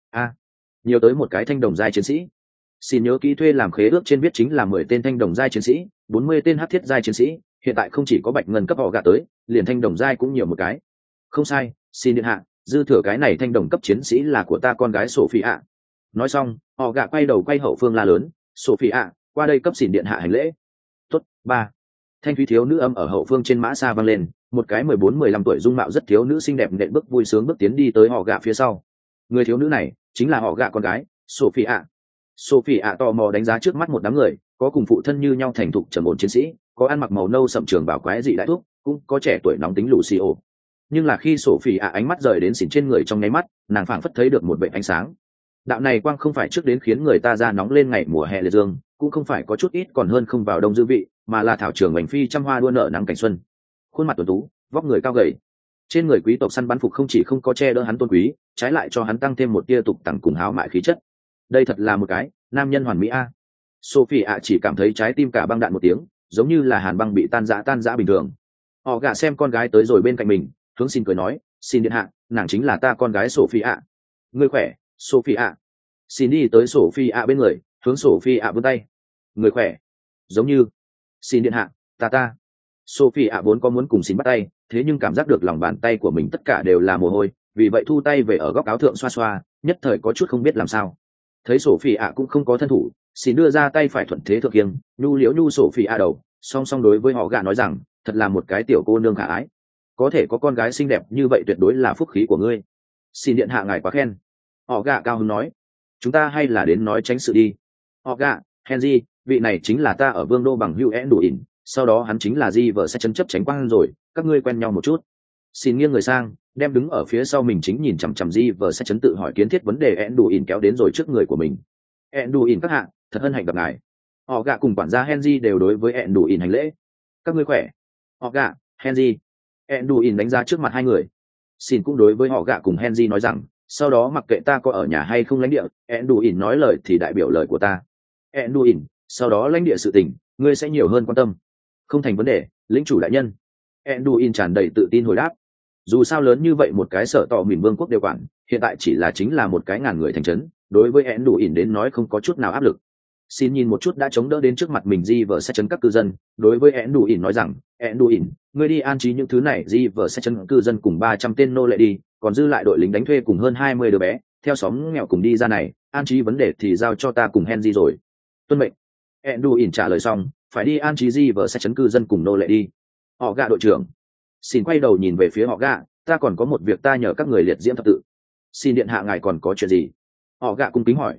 Nhiều tới một cái thanh đồng giai chiến sĩ. Xin nhớ ký thuê làm khế ước trên viết chính là 10 tên thanh đồng giai chiến sĩ, 40 tên hắc thiết giai chiến sĩ, hiện tại không chỉ có bạch ngân cấp họ gạ tới, liền thanh đồng giai cũng nhiều một cái. Không sai, xin điện hạ, dư thừa cái này thanh đồng cấp chiến sĩ là của ta con gái Sophie ạ. Nói xong, họ gạ quay đầu quay hậu phương la lớn, Sophie ạ, qua đây cấp xin điện hạ hành lễ. Tốt, ba. Thanh thúy thiếu nữ âm ở hậu phương trên mã xa vang lên, một cái 14-15 tuổi dung mạo rất thiếu nữ xinh đẹp nện bước vui sướng bước tiến đi tới họ gạ phía sau. Người thiếu nữ này chính là họ gạ con gái Sophie ạ. Sophie ạ tò mò đánh giá trước mắt một đám người, có cùng phụ thân như nhau thành thục trầm ổn chiến sĩ, có ăn mặc màu nâu sậm trường bảo quái dị đại thúc, cũng có trẻ tuổi nóng tính Lucio. Nhưng là khi Sophie ạ ánh mắt rời đến xỉn trên người trong nháy mắt, nàng phảng phất thấy được một vệt ánh sáng. Đạo này quang không phải trước đến khiến người ta ra nóng lên ngày mùa hè liệt dương, cũng không phải có chút ít còn hơn không vào đông dư vị, mà là thảo trường mảnh phi trăm hoa đua nở nắng cảnh xuân. Khuôn mặt tuấn tú, vóc người cao gầy, trên người quý tộc săn bắn phục không chỉ không có che đỡ hắn tôn quý, trái lại cho hắn tăng thêm một tia tục tằng cùng háo mại khí chất. Đây thật là một cái nam nhân hoàn mỹ a. Sophie ạ chỉ cảm thấy trái tim cả băng đạn một tiếng, giống như là hàn băng bị tan rã bình thường. Họ gạ xem con gái tới rồi bên cạnh mình, hướng xin cười nói, xin điện hạ, nàng chính là ta con gái Sophie ạ. Ngươi khỏe, Sophie ạ. Xin đi tới Sophie ạ bên người, hướng Sophie ạ vươn tay. Người khỏe. Giống như. Xin điện hạ, ta. Sophie ạ vốn có muốn cùng xin bắt tay, thế nhưng cảm giác được lòng bàn tay của mình tất cả đều là mồ hôi, vì vậy thu tay về ở góc áo thượng xoa xoa, nhất thời có chút không biết làm sao. Thấy Sophie ạ cũng không có thân thủ, xin đưa ra tay phải thuận thế thượng kiêng, nhu liễu nhu Sophie ạ đầu, song song đối với họ gạ nói rằng, thật là một cái tiểu cô nương khả ái, có thể có con gái xinh đẹp như vậy tuyệt đối là phúc khí của ngươi. Xin điện hạ ngài quá khen. Họ gạ cao hứng nói, chúng ta hay là đến nói tránh sự đi. Họ gạ, Henry, vị này chính là ta ở vương đô bằng hữu đủ ỉn, sau đó hắn chính là di vợ sẽ chân chấp tránh quang rồi, các ngươi quen nhau một chút. Xin nghiêng người sang, đem đứng ở phía sau mình chính nhìn chằm chằm di vợ sẽ chấn tự hỏi kiến thiết vấn đề đủ ỉn kéo đến rồi trước người của mình. Đủ ỉn các hạ, thật hân hạnh gặp ngài. Họ gạ cùng quản gia Henry đều đối với đủ ỉn hành lễ. Các ngươi khỏe. Họ gạ, Henry. đủ ỉn đánh giá trước mặt hai người. Xin cũng đối với họ gạ cùng Henry nói rằng, sau đó mặc kệ ta có ở nhà hay không lãnh địa, đủ ỉn nói lời thì đại biểu lời của ta. đủ ỉn, sau đó lãnh địa sự tình, ngươi sẽ nhiều hơn quan tâm. Không thành vấn đề, lĩnh chủ đại nhân. Enduin tràn đầy tự tin hồi đáp. Dù sao lớn như vậy một cái sở tọ mìn vương quốc đều quản, hiện tại chính là một cái ngàn người thành trấn, đối với Enduin đến nói không có chút nào áp lực. Xin nhìn một chút đã chống đỡ đến trước mặt mình di vợ sẽ chấn các cư dân, đối với Enduin nói rằng, Enduin, ngươi đi an trí những thứ này di vợ sẽ chấn cư dân cùng 300 tên nô lệ đi, còn dư lại đội lính đánh thuê cùng hơn 20 đứa bé, theo xóm nghèo cùng đi ra này, an trí vấn đề thì giao cho ta cùng Henry rồi. Tuân mệnh. Enduin trả lời xong, phải đi an trí di vợ sẽ chấn cư dân cùng nô lệ đi. Họ gạ đội trưởng. Xin quay đầu nhìn về phía họ gạ, ta còn có một việc ta nhờ các người liệt diễm thập tự. Xin điện hạ ngài còn có chuyện gì? Họ gạ cung kính hỏi.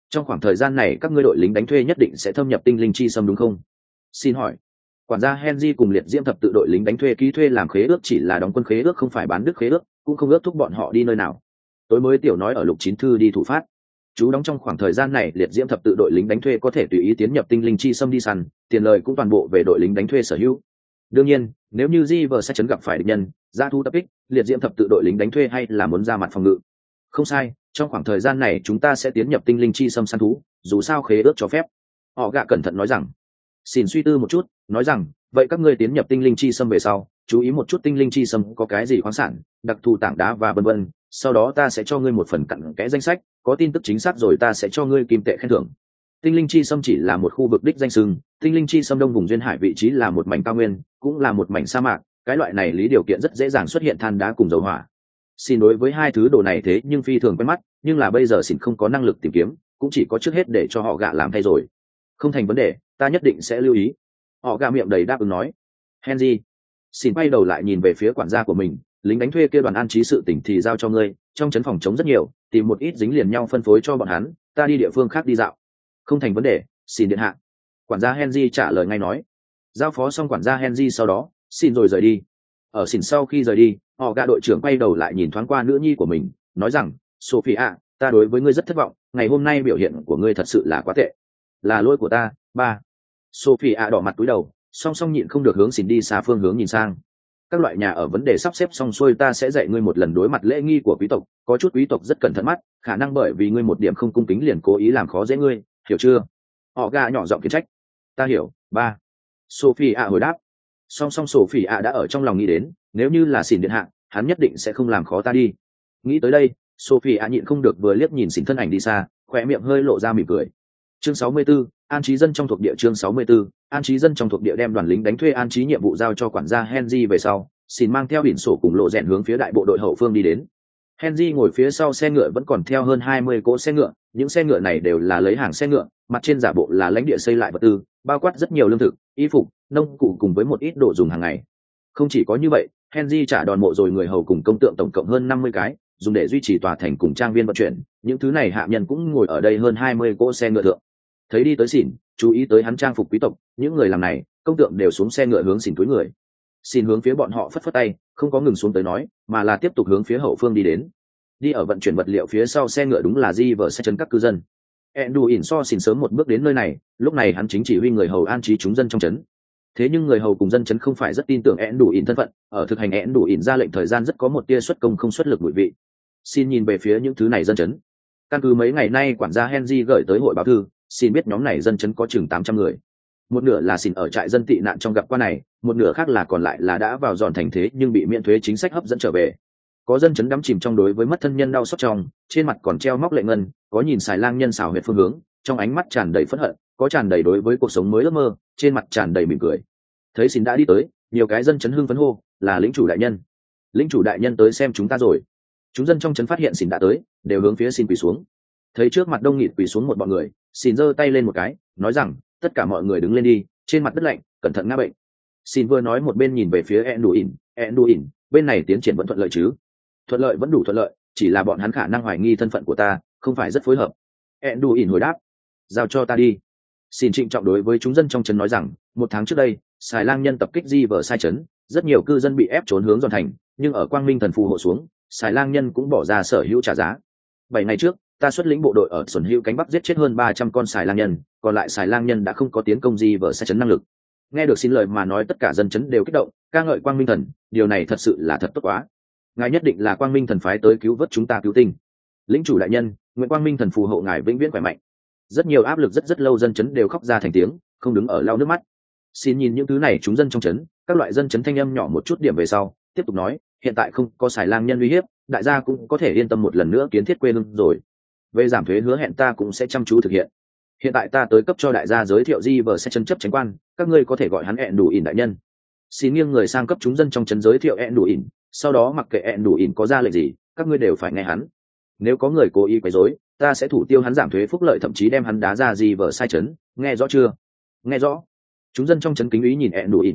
trong khoảng thời gian này các ngươi đội lính đánh thuê nhất định sẽ thâm nhập tinh linh chi xâm đúng không? Xin hỏi. Quản gia Henry cùng liệt diễm thập tự đội lính đánh thuê ký thuê làm khế ước chỉ là đóng quân khế ước, không phải bán đức khế ước, cũng không ước thúc bọn họ đi nơi nào. Tối mới tiểu nói ở lục chín thư đi thủ phát. Chú đóng trong khoảng thời gian này liệt diễm thập tự đội lính đánh thuê có thể tùy ý tiến nhập tinh linh chi xâm đi săn, tiền lời cũng toàn bộ về đội lính đánh thuê sở hữu. Đương nhiên, nếu như River sẽ chấn gặp phải địch nhân, ra thu tập kích, liệt diễm thập tự đội lính đánh thuê hay là muốn ra mặt phòng ngự. Không sai, trong khoảng thời gian này chúng ta sẽ tiến nhập tinh linh chi xâm săn thú, dù sao khế ước cho phép. Họ gạ cẩn thận nói rằng. Xin suy tư một chút, nói rằng, vậy các ngươi tiến nhập tinh linh chi xâm về sau, chú ý một chút tinh linh chi xâm có cái gì khoáng sản, đặc thù tảng đá và vân vân. Sau đó ta sẽ cho ngươi một phần cặn kẽ danh sách, có tin tức chính xác rồi ta sẽ cho ngươi kim tệ khen thưởng. Tinh linh chi xâm chỉ là một khu vực đích danh sưng, tinh linh chi xâm đông vùng duyên hải vị trí là một mảnh cao nguyên, cũng là một mảnh sa mạc, cái loại này lý điều kiện rất dễ dàng xuất hiện than đá cùng dầu hỏa. Xin đối với hai thứ đồ này thế nhưng phi thường quen mắt, nhưng là bây giờ xin không có năng lực tìm kiếm, cũng chỉ có trước hết để cho họ gạ làm thay rồi. Không thành vấn đề, ta nhất định sẽ lưu ý. Họ gạ miệng đầy đáp ứng nói. Henry. Xin quay đầu lại nhìn về phía quản gia của mình, lính đánh thuê kia đoàn an trí sự tỉnh thì giao cho ngươi, trong trấn phòng chống rất nhiều, tìm một ít dính liền nhau phân phối cho bọn hắn, ta đi địa phương khác đi dạo. Không thành vấn đề, xin điện hạ. Quản gia Henry trả lời ngay nói. Giao phó xong quản gia Henry sau đó, xin rồi rời đi. Ở xin sau khi rời đi, họ gạ đội trưởng quay đầu lại nhìn thoáng qua nữ nhi của mình, nói rằng, Sophie ạ, ta đối với ngươi rất thất vọng, ngày hôm nay biểu hiện của ngươi thật sự là quá tệ. Là lỗi của ta, ba. Sophie ạ đỏ mặt cúi đầu, song song nhịn không được hướng xin đi xa phương hướng nhìn sang. Các loại nhà ở vấn đề sắp xếp xong xuôi ta sẽ dạy ngươi một lần đối mặt lễ nghi của quý tộc, có chút quý tộc rất cẩn thận mắt, khả năng bởi vì ngươi một điểm không cung kính liền cố ý làm khó dễ ngươi, hiểu chưa? Họ gạ nhỏ giọng khiển trách. Ta hiểu, ba. Sophie ạ hồi đáp. Song Sophie ạ đã ở trong lòng nghĩ đến, nếu như là xỉn điện hạ, hắn nhất định sẽ không làm khó ta đi. Nghĩ tới đây, Sophie ạ nhịn không được vừa liếc nhìn xỉn thân ảnh đi xa, khỏe miệng hơi lộ ra mỉm cười. Chương 64, an trí dân trong thuộc địa. Chương 64, an trí dân trong thuộc địa. Đem đoàn lính đánh thuê an trí nhiệm vụ giao cho quản gia Henry về sau, xin mang theo biển sổ cùng lộ rèn hướng phía đại bộ đội hậu phương đi đến. Henry ngồi phía sau xe ngựa vẫn còn theo hơn 20 cỗ xe ngựa, những xe ngựa này đều là lấy hàng xe ngựa, mặt trên giả bộ là lãnh địa xây lại vật tư, bao quát rất nhiều lương thực, y phục, nông cụ cùng với một ít đồ dùng hàng ngày. Không chỉ có như vậy, Henry trả đòn mộ rồi người hầu cùng công tượng tổng cộng hơn 50 cái, dùng để duy trì tòa thành cùng trang viên vận chuyển, những thứ này hạ nhân cũng ngồi ở đây hơn 20 cỗ xe ngựa thượng. Thấy đi tới xỉn, chú ý tới hắn trang phục quý tộc, những người làm này, công tượng đều xuống xe ngựa hướng xỉn túi người. Xin hướng phía bọn họ phất phất tay, không có ngừng xuống tới nói, mà là tiếp tục hướng phía hậu phương đi đến. Đi ở vận chuyển vật liệu phía sau xe ngựa đúng là River sẽ chấn các cư dân. Enduin so xin sớm một bước đến nơi này, lúc này hắn chính chỉ huy người hầu an trí chúng dân trong trấn. Thế nhưng người hầu cùng dân chấn không phải rất tin tưởng Enduin thân phận, ở thực hành Enduin ra lệnh thời gian rất có một tia xuất công không xuất lực bụi vị. Xin nhìn về phía những thứ này dân chấn. Căn cứ mấy ngày nay quản gia Henry gửi tới hội báo thư, xin biết nhóm này dân chấn có chừng 800 người. Một nửa là xin ở trại dân tị nạn trong gặp qua này, một nửa khác là còn lại là đã vào dọn thành thế nhưng bị miễn thuế chính sách hấp dẫn trở về. Có dân chấn đắm chìm trong đối với mất thân nhân đau xót trong, trên mặt còn treo móc lệ ngân, có nhìn xài lang nhân xảo huyệt phương hướng, trong ánh mắt tràn đầy phẫn hận, có tràn đầy đối với cuộc sống mới ước mơ, trên mặt tràn đầy mỉm cười. Thấy xin đã đi tới, nhiều cái dân chấn hưng phấn hô, là lĩnh chủ đại nhân. Lĩnh chủ đại nhân tới xem chúng ta rồi. Chúng dân trong chấn phát hiện xin đã tới, đều hướng phía xin quỳ xuống. Thấy trước mặt đông nghịt quỳ xuống một bọn người, xin giơ tay lên một cái, nói rằng, tất cả mọi người đứng lên đi, trên mặt đất lạnh, cẩn thận ngã bệnh. Xin vừa nói một bên nhìn về phía Enduin, bên này tiến triển vẫn thuận lợi chứ? Thuận lợi vẫn đủ thuận lợi, chỉ là bọn hắn khả năng hoài nghi thân phận của ta, không phải rất phối hợp. Enduin hồi đáp, giao cho ta đi. Xin trịnh trọng đối với chúng dân trong trấn nói rằng, 1 tháng trước đây, xài lang nhân tập kích River sai trấn, rất nhiều cư dân bị ép trốn hướng dọn thành, nhưng ở quang minh thần phù hộ xuống, xài lang nhân cũng bỏ ra sở hữu trả giá. 7 ngày trước, ta xuất lĩnh bộ đội ở Xuân Hữu cánh Bắc giết chết hơn 300 con xài lang nhân, còn lại xài lang nhân đã không có tiến công River sai trấn năng lực. Nghe được xin lời mà nói, tất cả dân chấn đều kích động, ca ngợi quang minh thần, điều này thật sự là thật tốt quá. Ngài nhất định là quang minh thần phái tới cứu vớt chúng ta cứu tinh. Lĩnh chủ đại nhân, nguyện quang minh thần phù hộ ngài vĩnh viễn khỏe mạnh. Rất nhiều áp lực rất lâu dân chấn đều khóc ra thành tiếng, không đứng ở lau nước mắt. Xin nhìn những thứ này chúng dân trong chấn, các loại dân chấn thanh âm nhỏ một chút điểm về sau, tiếp tục nói, hiện tại không có xài lang nhân uy hiếp, đại gia cũng có thể yên tâm một lần nữa kiến thiết quê hương rồi. Về giảm thuế hứa hẹn ta cũng sẽ chăm chú thực hiện. Hiện tại ta tới cấp cho đại gia giới thiệu River sẽ chân chấp tránh quan, các ngươi có thể gọi hắn Enduin đại nhân. Xin nghiêng người sang cấp chúng dân trong trấn giới thiệu Enduin, sau đó mặc kệ Enduin có ra lệnh gì, các ngươi đều phải nghe hắn. Nếu có người cố ý quấy rối, ta sẽ thủ tiêu hắn giảm thuế phúc lợi, thậm chí đem hắn đá ra River sai trấn, nghe rõ chưa? Nghe rõ. Chúng dân trong trấn kính ý nhìn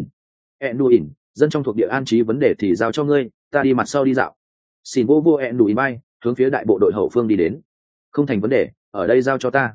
Enduin, dân trong thuộc địa an trí vấn đề thì giao cho ngươi, ta đi mặt sau đi dạo. Xin vô Enduin bay, hướng phía đại bộ đội hậu phương đi đến. Không thành vấn đề, ở đây giao cho ta.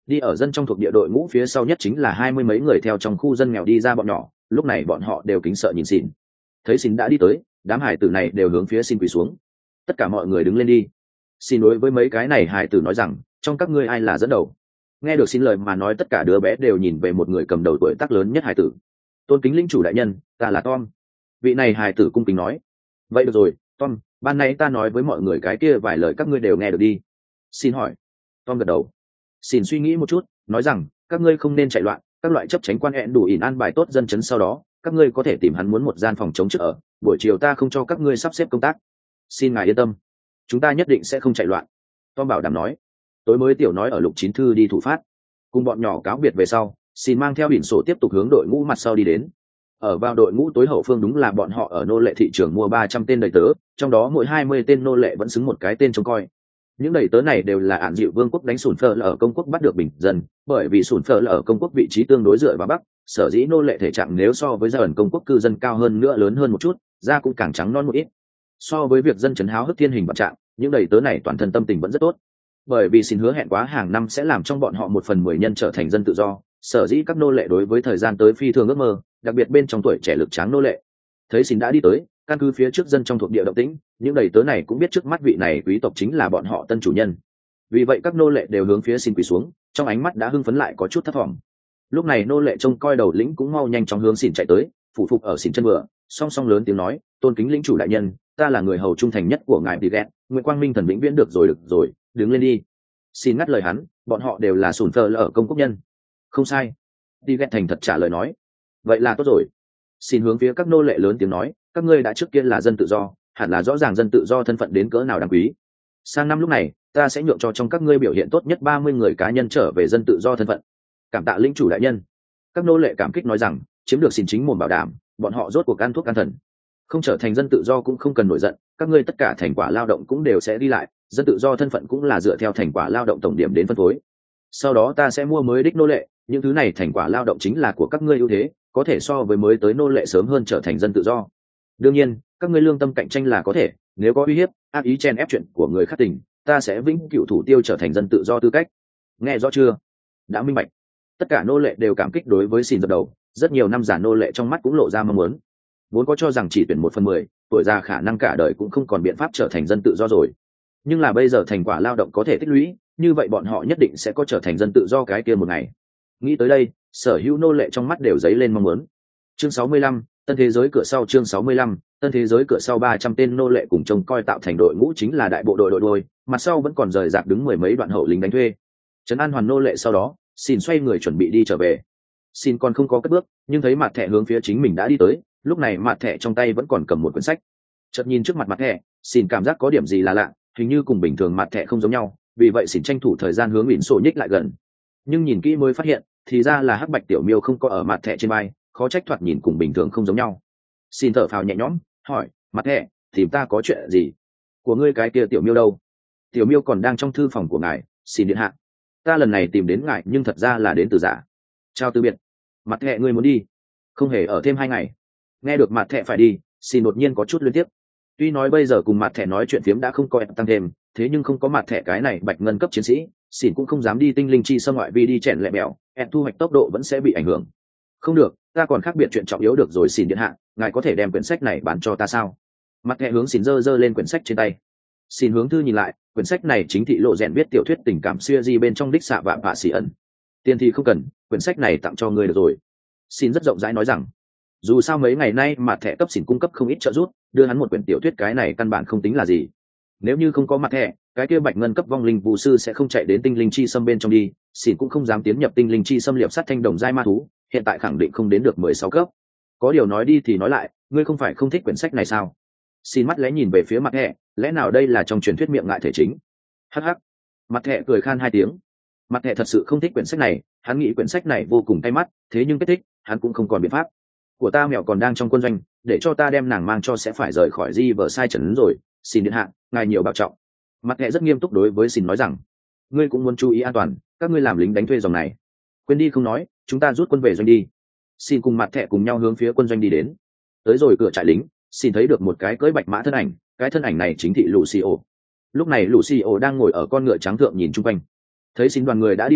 Đi ở dân trong thuộc địa đội ngũ phía sau nhất chính là 20 mấy người theo trong khu dân nghèo đi ra bọn nhỏ, lúc này bọn họ đều kính sợ nhìn Xin. Thấy Xin đã đi tới, đám hải tử này đều hướng phía Xin quỳ xuống. Tất cả mọi người đứng lên đi. Xin đối với mấy cái này hải tử nói rằng, trong các ngươi ai là dẫn đầu? Nghe được Xin lời mà nói, tất cả đứa bé đều nhìn về một người cầm đầu tuổi tác lớn nhất hải tử. Tôn kính lĩnh chủ đại nhân, ta là Tom. Vị này hải tử cung kính nói. Vậy được rồi, Tom, ban nãy ta nói với mọi người cái kia vài lời các ngươi đều nghe được đi. Xin hỏi. Tom gật đầu. Xin suy nghĩ một chút, nói rằng, các ngươi không nên chạy loạn, các loại chấp tránh quan hẹn đủ ỉn an bài tốt dân chấn, sau đó các ngươi có thể tìm hắn muốn một gian phòng chống trước ở, buổi chiều ta không cho các ngươi sắp xếp công tác. Xin ngài yên tâm, chúng ta nhất định sẽ không chạy loạn. Tom bảo đảm nói. Tối mới tiểu nói ở Lục Chín Thư đi thủ phát, cùng bọn nhỏ cáo biệt về sau, Xin mang theo biển sổ tiếp tục hướng đội ngũ mặt sau đi đến. Ở vào đội ngũ tối hậu phương đúng là bọn họ ở nô lệ thị trường mua 300 tên đầy tớ, trong đó mỗi 20 tên nô lệ vẫn xứng một cái tên trông coi. Những đầy tớ này đều là ản dịu vương quốc đánh sủn phở ở công quốc bắt được bình dân, bởi vì sủn phở ở công quốc vị trí tương đối dựa vào bắc, sở dĩ nô lệ thể trạng nếu so với giờ công quốc cư dân cao hơn nữa, lớn hơn một chút, da cũng càng trắng non một ít. So với việc dân chấn háo hức thiên hình vạn trạng, những đầy tớ này toàn thân tâm tình vẫn rất tốt, bởi vì Xin hứa hẹn quá hàng năm sẽ làm trong bọn họ 1/10 nhân trở thành dân tự do, sở dĩ các nô lệ đối với thời gian tới phi thường ước mơ, đặc biệt bên trong tuổi trẻ lực tráng nô lệ. Thấy Xin đã đi tới, căn cứ phía trước dân trong thuộc địa động tĩnh, những đầy tớ này cũng biết trước mắt vị này quý tộc chính là bọn họ tân chủ nhân. Vì vậy các nô lệ đều hướng phía Xin quỳ xuống, trong ánh mắt đã hưng phấn lại có chút thất vọng. Lúc này nô lệ trông coi đầu lĩnh cũng mau nhanh chóng hướng Xin chạy tới, phủ phục ở Xin chân vừa, song song lớn tiếng nói, tôn kính lĩnh chủ đại nhân, ta là người hầu trung thành nhất của ngài Tiget, Nguyễn Quang Minh thần vĩnh viễn. Được rồi, đứng lên đi. Xin ngắt lời hắn, bọn họ đều là sùn phơ ở công quốc nhân. Không sai. Tiget thành thật trả lời nói. Vậy là tốt rồi. Xin hướng phía các nô lệ lớn tiếng nói, các ngươi đã trước kia là dân tự do, hẳn là rõ ràng dân tự do thân phận đến cỡ nào đáng quý. Sang năm lúc này, ta sẽ nhượng cho trong các ngươi biểu hiện tốt nhất 30 người cá nhân trở về dân tự do thân phận. Cảm tạ lĩnh chủ đại nhân. Các nô lệ cảm kích nói rằng, chiếm được Xin chính mồm bảo đảm, bọn họ rốt cuộc ăn thuốc an thần. Không trở thành dân tự do cũng không cần nổi giận, các ngươi tất cả thành quả lao động cũng đều sẽ đi lại, dân tự do thân phận cũng là dựa theo thành quả lao động tổng điểm đến phân phối. Sau đó ta sẽ mua mới đích nô lệ, những thứ này thành quả lao động chính là của các ngươi ưu thế, có thể so với mới tới nô lệ sớm hơn trở thành dân tự do. Đương nhiên, các ngươi lương tâm cạnh tranh là có thể, nếu có uy hiếp, ác ý chen ép chuyện của người khác tình, ta sẽ vĩnh cửu thủ tiêu trở thành dân tự do tư cách. Nghe rõ chưa? Đã minh bạch. Tất cả nô lệ đều cảm kích đối với Xin dập đầu, rất nhiều năm giả nô lệ trong mắt cũng lộ ra mong muốn. Vốn có cho rằng chỉ tuyển 1/10, tuổi già khả năng cả đời cũng không còn biện pháp trở thành dân tự do rồi. Nhưng là bây giờ thành quả lao động có thể tích lũy, như vậy bọn họ nhất định sẽ có trở thành dân tự do cái kia một ngày. Nghĩ tới đây, sở hữu nô lệ trong mắt đều dấy lên mong muốn. Chương 65, tân thế giới cửa sau. Chương 65, tân thế giới cửa sau. 300 tên nô lệ cùng trông coi tạo thành đội ngũ chính là đại bộ đội đôi, mặt sau vẫn còn rời rạc đứng mười mấy đoạn hậu lính đánh thuê. Trấn an hoàn nô lệ sau đó, Xin xoay người chuẩn bị đi trở về. Xin còn không có cất bước, nhưng thấy mặt thẻ hướng phía chính mình đã đi tới, lúc này mặt thẻ trong tay vẫn còn cầm một quyển sách. Chợt nhìn trước mặt thẻ, Xin cảm giác có điểm gì là lạ, hình như cùng bình thường mặt thẻ không giống nhau, vì vậy Xin tranh thủ thời gian hướng ỉn sổ nhích lại gần. Nhưng nhìn kỹ mới phát hiện, thì ra là hắc bạch tiểu miêu không có ở mặt thẻ trên vai, khó trách thoạt nhìn cùng bình thường không giống nhau. Xin thở phào nhẹ nhõm, hỏi, mặt thẻ, tìm ta có chuyện gì? Của ngươi cái kia tiểu miêu đâu? Tiểu miêu còn đang trong thư phòng của ngài, Xin điện hạ. Ta lần này tìm đến ngài nhưng thật ra là đến từ giả. Chào từ biệt. Mặt thẻ, ngươi muốn đi? Không hề ở thêm 2 ngày. Nghe được mặt thẻ phải đi, Xin đột nhiên có chút liên tiếp. Tuy nói bây giờ cùng mặt thẻ nói chuyện phiếm đã không có tăng thêm, thế nhưng không có mặt thẻ cái này bạch ngân cấp chiến sĩ, Xin cũng không dám đi tinh linh chi xâm ngoại vi đi chèn lẹ mèo, thu hoạch tốc độ vẫn sẽ bị ảnh hưởng. Không được, ta còn khác biệt chuyện trọng yếu được rồi. Xin điện hạ, ngài có thể đem quyển sách này bán cho ta sao? Mặt thẻ hướng Xin giơ lên quyển sách trên tay. Xin hướng thư nhìn lại, quyển sách này chính thị lộ rèn viết tiểu thuyết tình cảm xưa di bên trong đích xạ vạ vạ xỉ ẩn. Tiền thì không cần, quyển sách này tặng cho ngươi được rồi. Xin rất rộng rãi nói rằng, dù sao mấy ngày nay mặt thẻ cấp Xin cung cấp không ít trợ giúp, đưa hắn một quyển tiểu thuyết cái này căn bản không tính là gì. Nếu như không có mặt thẻ, cái kia bạch ngân cấp vong linh vũ sư sẽ không chạy đến tinh linh chi xâm bên trong đi, Xin cũng không dám tiến nhập tinh linh chi xâm liệp sát thanh đồng giai ma thú, hiện tại khẳng định không đến được 16 cấp. Có điều nói đi thì nói lại, ngươi không phải không thích quyển sách này sao? Xin mắt lẽ nhìn về phía mặt thẻ, lẽ nào đây là trong truyền thuyết miệng ngại thể chính? Hắc hắc. Mặt thẻ cười khan 2 tiếng. Mặt thẻ thật sự không thích quyển sách này, hắn nghĩ quyển sách này vô cùng cay mắt, thế nhưng kết thích, hắn cũng không còn biện pháp. Của ta mèo còn đang trong quân doanh, để cho ta đem nàng mang cho sẽ phải rời khỏi Riverside trấn rồi, Xin điện hạ, ngài nhiều bảo trọng. Mặt thẻ rất nghiêm túc đối với Xin nói rằng, ngươi cũng muốn chú ý an toàn, các ngươi làm lính đánh thuê dòng này. Quên đi không nói, chúng ta rút quân về doanh đi. Xin cùng mặt thẻ cùng nhau hướng phía quân doanh đi đến. Tới rồi cửa trại lính, Xin thấy được một cái cưỡi bạch mã thân ảnh, cái thân ảnh này chính thị Lucio. Lúc này Lucio đang ngồi ở con ngựa trắng thượng nhìn chung quanh. Thấy Xin đoàn người đã đi tới,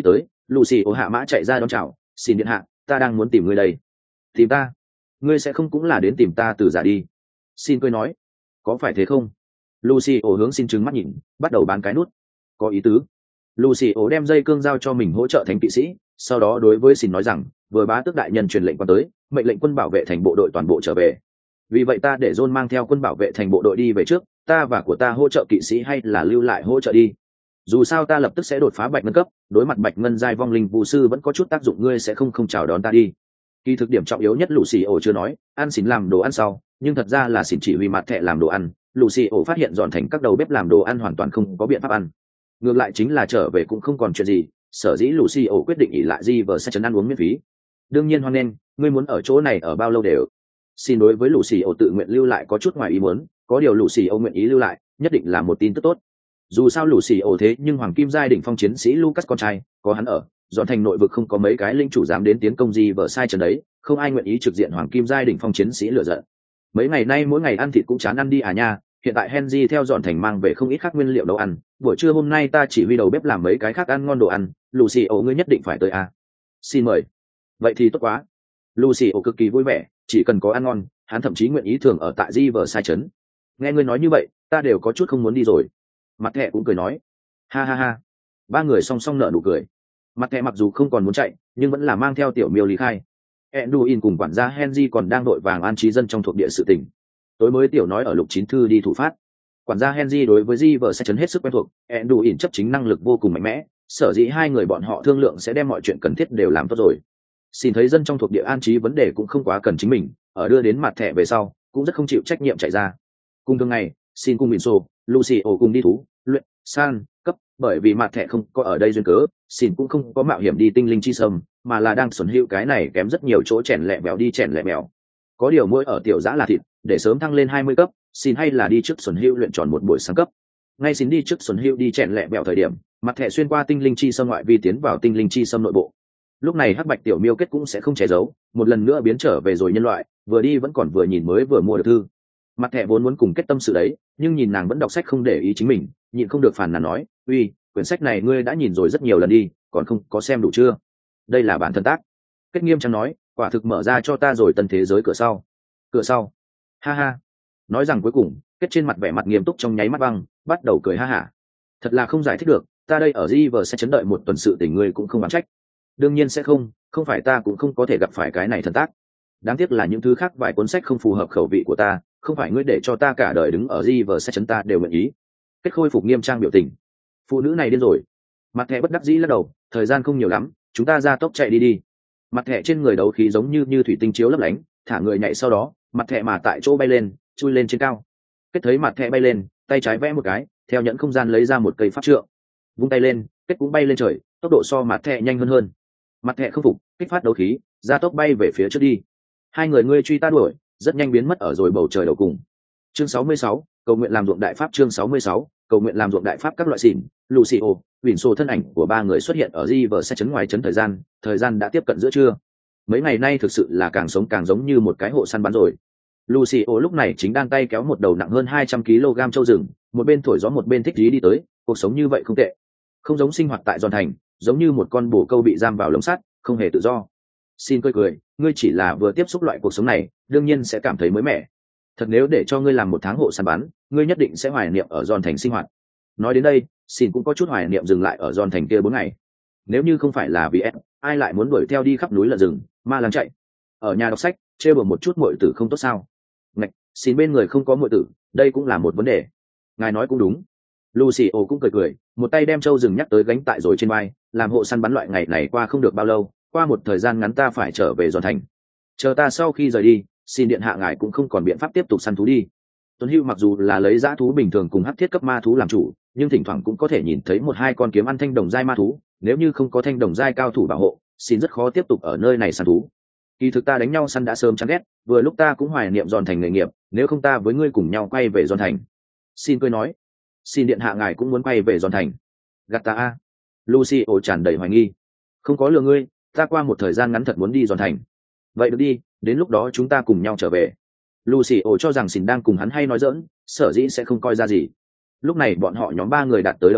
Lucio hạ mã chạy ra đón chào, xin điện hạ, ta đang muốn tìm ngươi đây. Tìm ta? Ngươi sẽ không cũng là đến tìm ta từ giả đi. Xin cười nói, có phải thế không? Lucio hướng xin trừng mắt nhìn, bắt đầu bán cái nút. Có ý tứ. Lucio đem dây cương giao cho mình hỗ trợ thánh kỵ sĩ, sau đó đối với xin nói rằng, vừa bá tước đại nhân truyền lệnh quan tới, mệnh lệnh quân bảo vệ thành bộ đội toàn bộ trở về. Vì vậy ta để John mang theo quân bảo vệ thành bộ đội đi về trước, ta và của ta hỗ trợ kỵ sĩ hay là lưu lại hỗ trợ đi. Dù sao ta lập tức sẽ đột phá bạch ngân cấp, đối mặt bạch ngân giai vong linh vũ sư vẫn có chút tác dụng, ngươi sẽ không chào đón ta đi. Kỳ thực điểm trọng yếu nhất Lucio chưa nói, ăn xỉn làm đồ ăn sau, nhưng thật ra là xỉn chỉ huy mặt thẻ làm đồ ăn. Lucio phát hiện dọn thành các đầu bếp làm đồ ăn hoàn toàn không có biện pháp ăn. Ngược lại chính là trở về cũng không còn chuyện gì, sở dĩ Lucio quyết định ỉ lại River sẽ chấn ăn uống miễn phí. Đương nhiên hoan nghênh, ngươi muốn ở chỗ này ở bao lâu đều. Xin đối với Lucio tự nguyện lưu lại có chút ngoài ý muốn, có điều Lucio nguyện ý lưu lại, nhất định là một tin tức tốt. Dù sao Lucio thế nhưng hoàng kim giai đỉnh phong chiến sĩ Lucas con trai, có hắn ở, dọn thành nội vực không có mấy cái linh chủ dám đến tiến công River sai trần đấy, không ai nguyện ý trực diện hoàng kim giai đỉnh phong chiến sĩ lựa giận. Mấy ngày nay mỗi ngày ăn thịt cũng chán ăn đi à nha. Hiện tại Henry theo dọn thành mang về không ít khác nguyên liệu nấu ăn, buổi trưa hôm nay ta chỉ huy đầu bếp làm mấy cái khác ăn ngon đồ ăn. Lucio ngươi nhất định phải tới à? Xin mời. Vậy thì tốt quá. Lucio cực kỳ vui vẻ, chỉ cần có ăn ngon, hắn thậm chí nguyện ý thường ở tại River sai trấn. Nghe ngươi nói như vậy, ta đều có chút không muốn đi rồi. Mặt thẻ cũng cười nói, ha ha ha. Ba người song song nở nụ cười. Mặt thẻ mặc dù không còn muốn chạy, nhưng vẫn là mang theo tiểu miêu lý khai. Enduin cùng quản gia Henry còn đang đội vàng an trí dân trong thuộc địa sự tỉnh. Tối mới tiểu nói ở lục chín thư đi thủ phát. Quản gia Henry đối với River sẽ chấn hết sức quen thuộc, Enduin chấp chính năng lực vô cùng mạnh mẽ, sở dĩ hai người bọn họ thương lượng sẽ đem mọi chuyện cần thiết đều làm tốt rồi. Xin thấy dân trong thuộc địa an trí vấn đề cũng không quá cần chính mình, ở đưa đến mặt thẻ về sau, cũng rất không chịu trách nhiệm chạy ra. Cùng thường ngày, xin cùng Minso, Lucio cùng đi thú, luyện, san, cấp, bởi vì mặt thẻ không có ở đây duyên cớ, xin cũng không có mạo hiểm đi tinh linh chi sâm, mà là đang xuẩn hữu cái này kém rất nhiều chỗ chèn lẹ bèo đi chèn lẹ bèo. Có điều mỗi ở tiểu giã là thịt, để sớm thăng lên 20 cấp, xin hay là đi trước xuẩn hữu luyện tròn một buổi sáng cấp. Ngay xin đi trước xuẩn hữu đi chèn lẹ bèo thời điểm, mặt thẻ xuyên qua tinh linh chi sâm ngoại vi tiến vào tinh linh chi sâm nội bộ. Lúc này hắc bạch tiểu miêu kết cũng sẽ không che giấu, một lần nữa biến trở về rồi nhân loại, vừa đi vẫn còn vừa nhìn mới vừa mua được thư. Mặt thẻ vốn muốn cùng kết tâm sự đấy, nhưng nhìn nàng vẫn đọc sách không để ý chính mình, nhịn không được phàn nàn nói, uy, quyển sách này ngươi đã nhìn rồi rất nhiều lần đi, còn không có xem đủ chưa? Đây là bản thân tác. Kết nghiêm trang nói, quả thực mở ra cho ta rồi tân thế giới cửa sau. Cửa sau? Ha ha. Nói rằng cuối cùng, kết trên mặt vẻ mặt nghiêm túc trong nháy mắt băng, bắt đầu cười ha hả. Thật là không giải thích được, ta đây ở River sẽ chấn đợi một tuần sự tình ngươi cũng không bán trách. Đương nhiên sẽ không phải ta cũng không có thể gặp phải cái này thần tác. Đáng tiếc là những thứ khác vài cuốn sách không phù hợp khẩu vị của ta, không phải ngươi để cho ta cả đời đứng ở River sẽ chấn ta đều nguyện ý. Kết khôi phục nghiêm trang biểu tình. Phụ nữ này điên rồi. Mặt thẻ bất đắc dĩ lắc đầu, thời gian không nhiều lắm, chúng ta ra tốc chạy đi. Mặt thẻ trên người đấu khí giống như thủy tinh chiếu lấp lánh, thả người nhảy sau đó, mặt thẻ mà tại chỗ bay lên, chui lên trên cao. Kết thấy mặt thẻ bay lên, tay trái vẽ một cái, theo nhẫn không gian lấy ra một cây pháp trượng, vung tay lên, kết cũng bay lên trời, tốc độ so mặt thẻ nhanh hơn. Mặt thẻ không phục, kích phát đấu khí, ra tốc bay về phía trước đi. Hai người ngươi truy ta đuổi, rất nhanh biến mất ở rồi bầu trời đầu cùng. Chương 66, cầu nguyện làm ruộng đại pháp. Chương 66, cầu nguyện làm ruộng đại pháp. Các loại xỉn, Lucio, Vinso thân ảnh của ba người xuất hiện ở River sẽ chấn ngoài chấn thời gian đã tiếp cận giữa trưa. Mấy ngày nay thực sự là càng sống càng giống như một cái hộ săn bắn rồi. Lucio lúc này chính đang tay kéo một đầu nặng hơn 200 kg trâu rừng, một bên thổi gió một bên thích ý đi tới, cuộc sống như vậy không tệ. Không giống sinh hoạt tại Giòn Thành, giống như một con bồ câu bị giam vào lồng sắt, không hề tự do. Xin cười, ngươi chỉ là vừa tiếp xúc loại cuộc sống này, đương nhiên sẽ cảm thấy mới mẻ. Thật nếu để cho ngươi làm một tháng hộ săn bắn, ngươi nhất định sẽ hoài niệm ở Giòn Thành sinh hoạt. Nói đến đây, xin cũng có chút hoài niệm dừng lại ở Giòn Thành kia 4 ngày. Nếu như không phải là vì ai lại muốn đuổi theo đi khắp núi lợn rừng, ma lang chạy. Ở nhà đọc sách, trêu đùa một chút muội tử không tốt sao? Ngạch, xin bên người không có muội tử, đây cũng là một vấn đề. Ngài nói cũng đúng. Lucio cũng cười, một tay đem trâu rừng nhắc tới gánh tại rồi trên vai, làm hộ săn bắn loại ngày này qua không được bao lâu, qua một thời gian ngắn ta phải trở về Giòn Thành. Chờ ta sau khi rời đi, xin điện hạ ngài cũng không còn biện pháp tiếp tục săn thú đi. Tuấn Hưu mặc dù là lấy dã thú bình thường cùng hắc thiết cấp ma thú làm chủ, nhưng thỉnh thoảng cũng có thể nhìn thấy một hai con kiếm ăn thanh đồng giai ma thú, nếu như không có thanh đồng giai cao thủ bảo hộ, xin rất khó tiếp tục ở nơi này săn thú. Kỳ thực ta đánh nhau săn đã sớm chán ghét, vừa lúc ta cũng hoài niệm Giòn Thành nghề nghiệp, nếu không ta với ngươi cùng nhau quay về Giòn Thành. Xin cười nói, xin điện hạ ngài cũng muốn quay về Giòn Thành. Gạt ta a. Lucio tràn đầy hoài nghi. Không có lừa ngươi, ta qua một thời gian ngắn thật muốn đi Giòn Thành. Vậy được đi, đến lúc đó chúng ta cùng nhau trở về. Lucio cho rằng xin đang cùng hắn hay nói giỡn, sở dĩ sẽ không coi ra gì. Lúc này bọn họ nhóm 3 người đạt tới đầu trấn,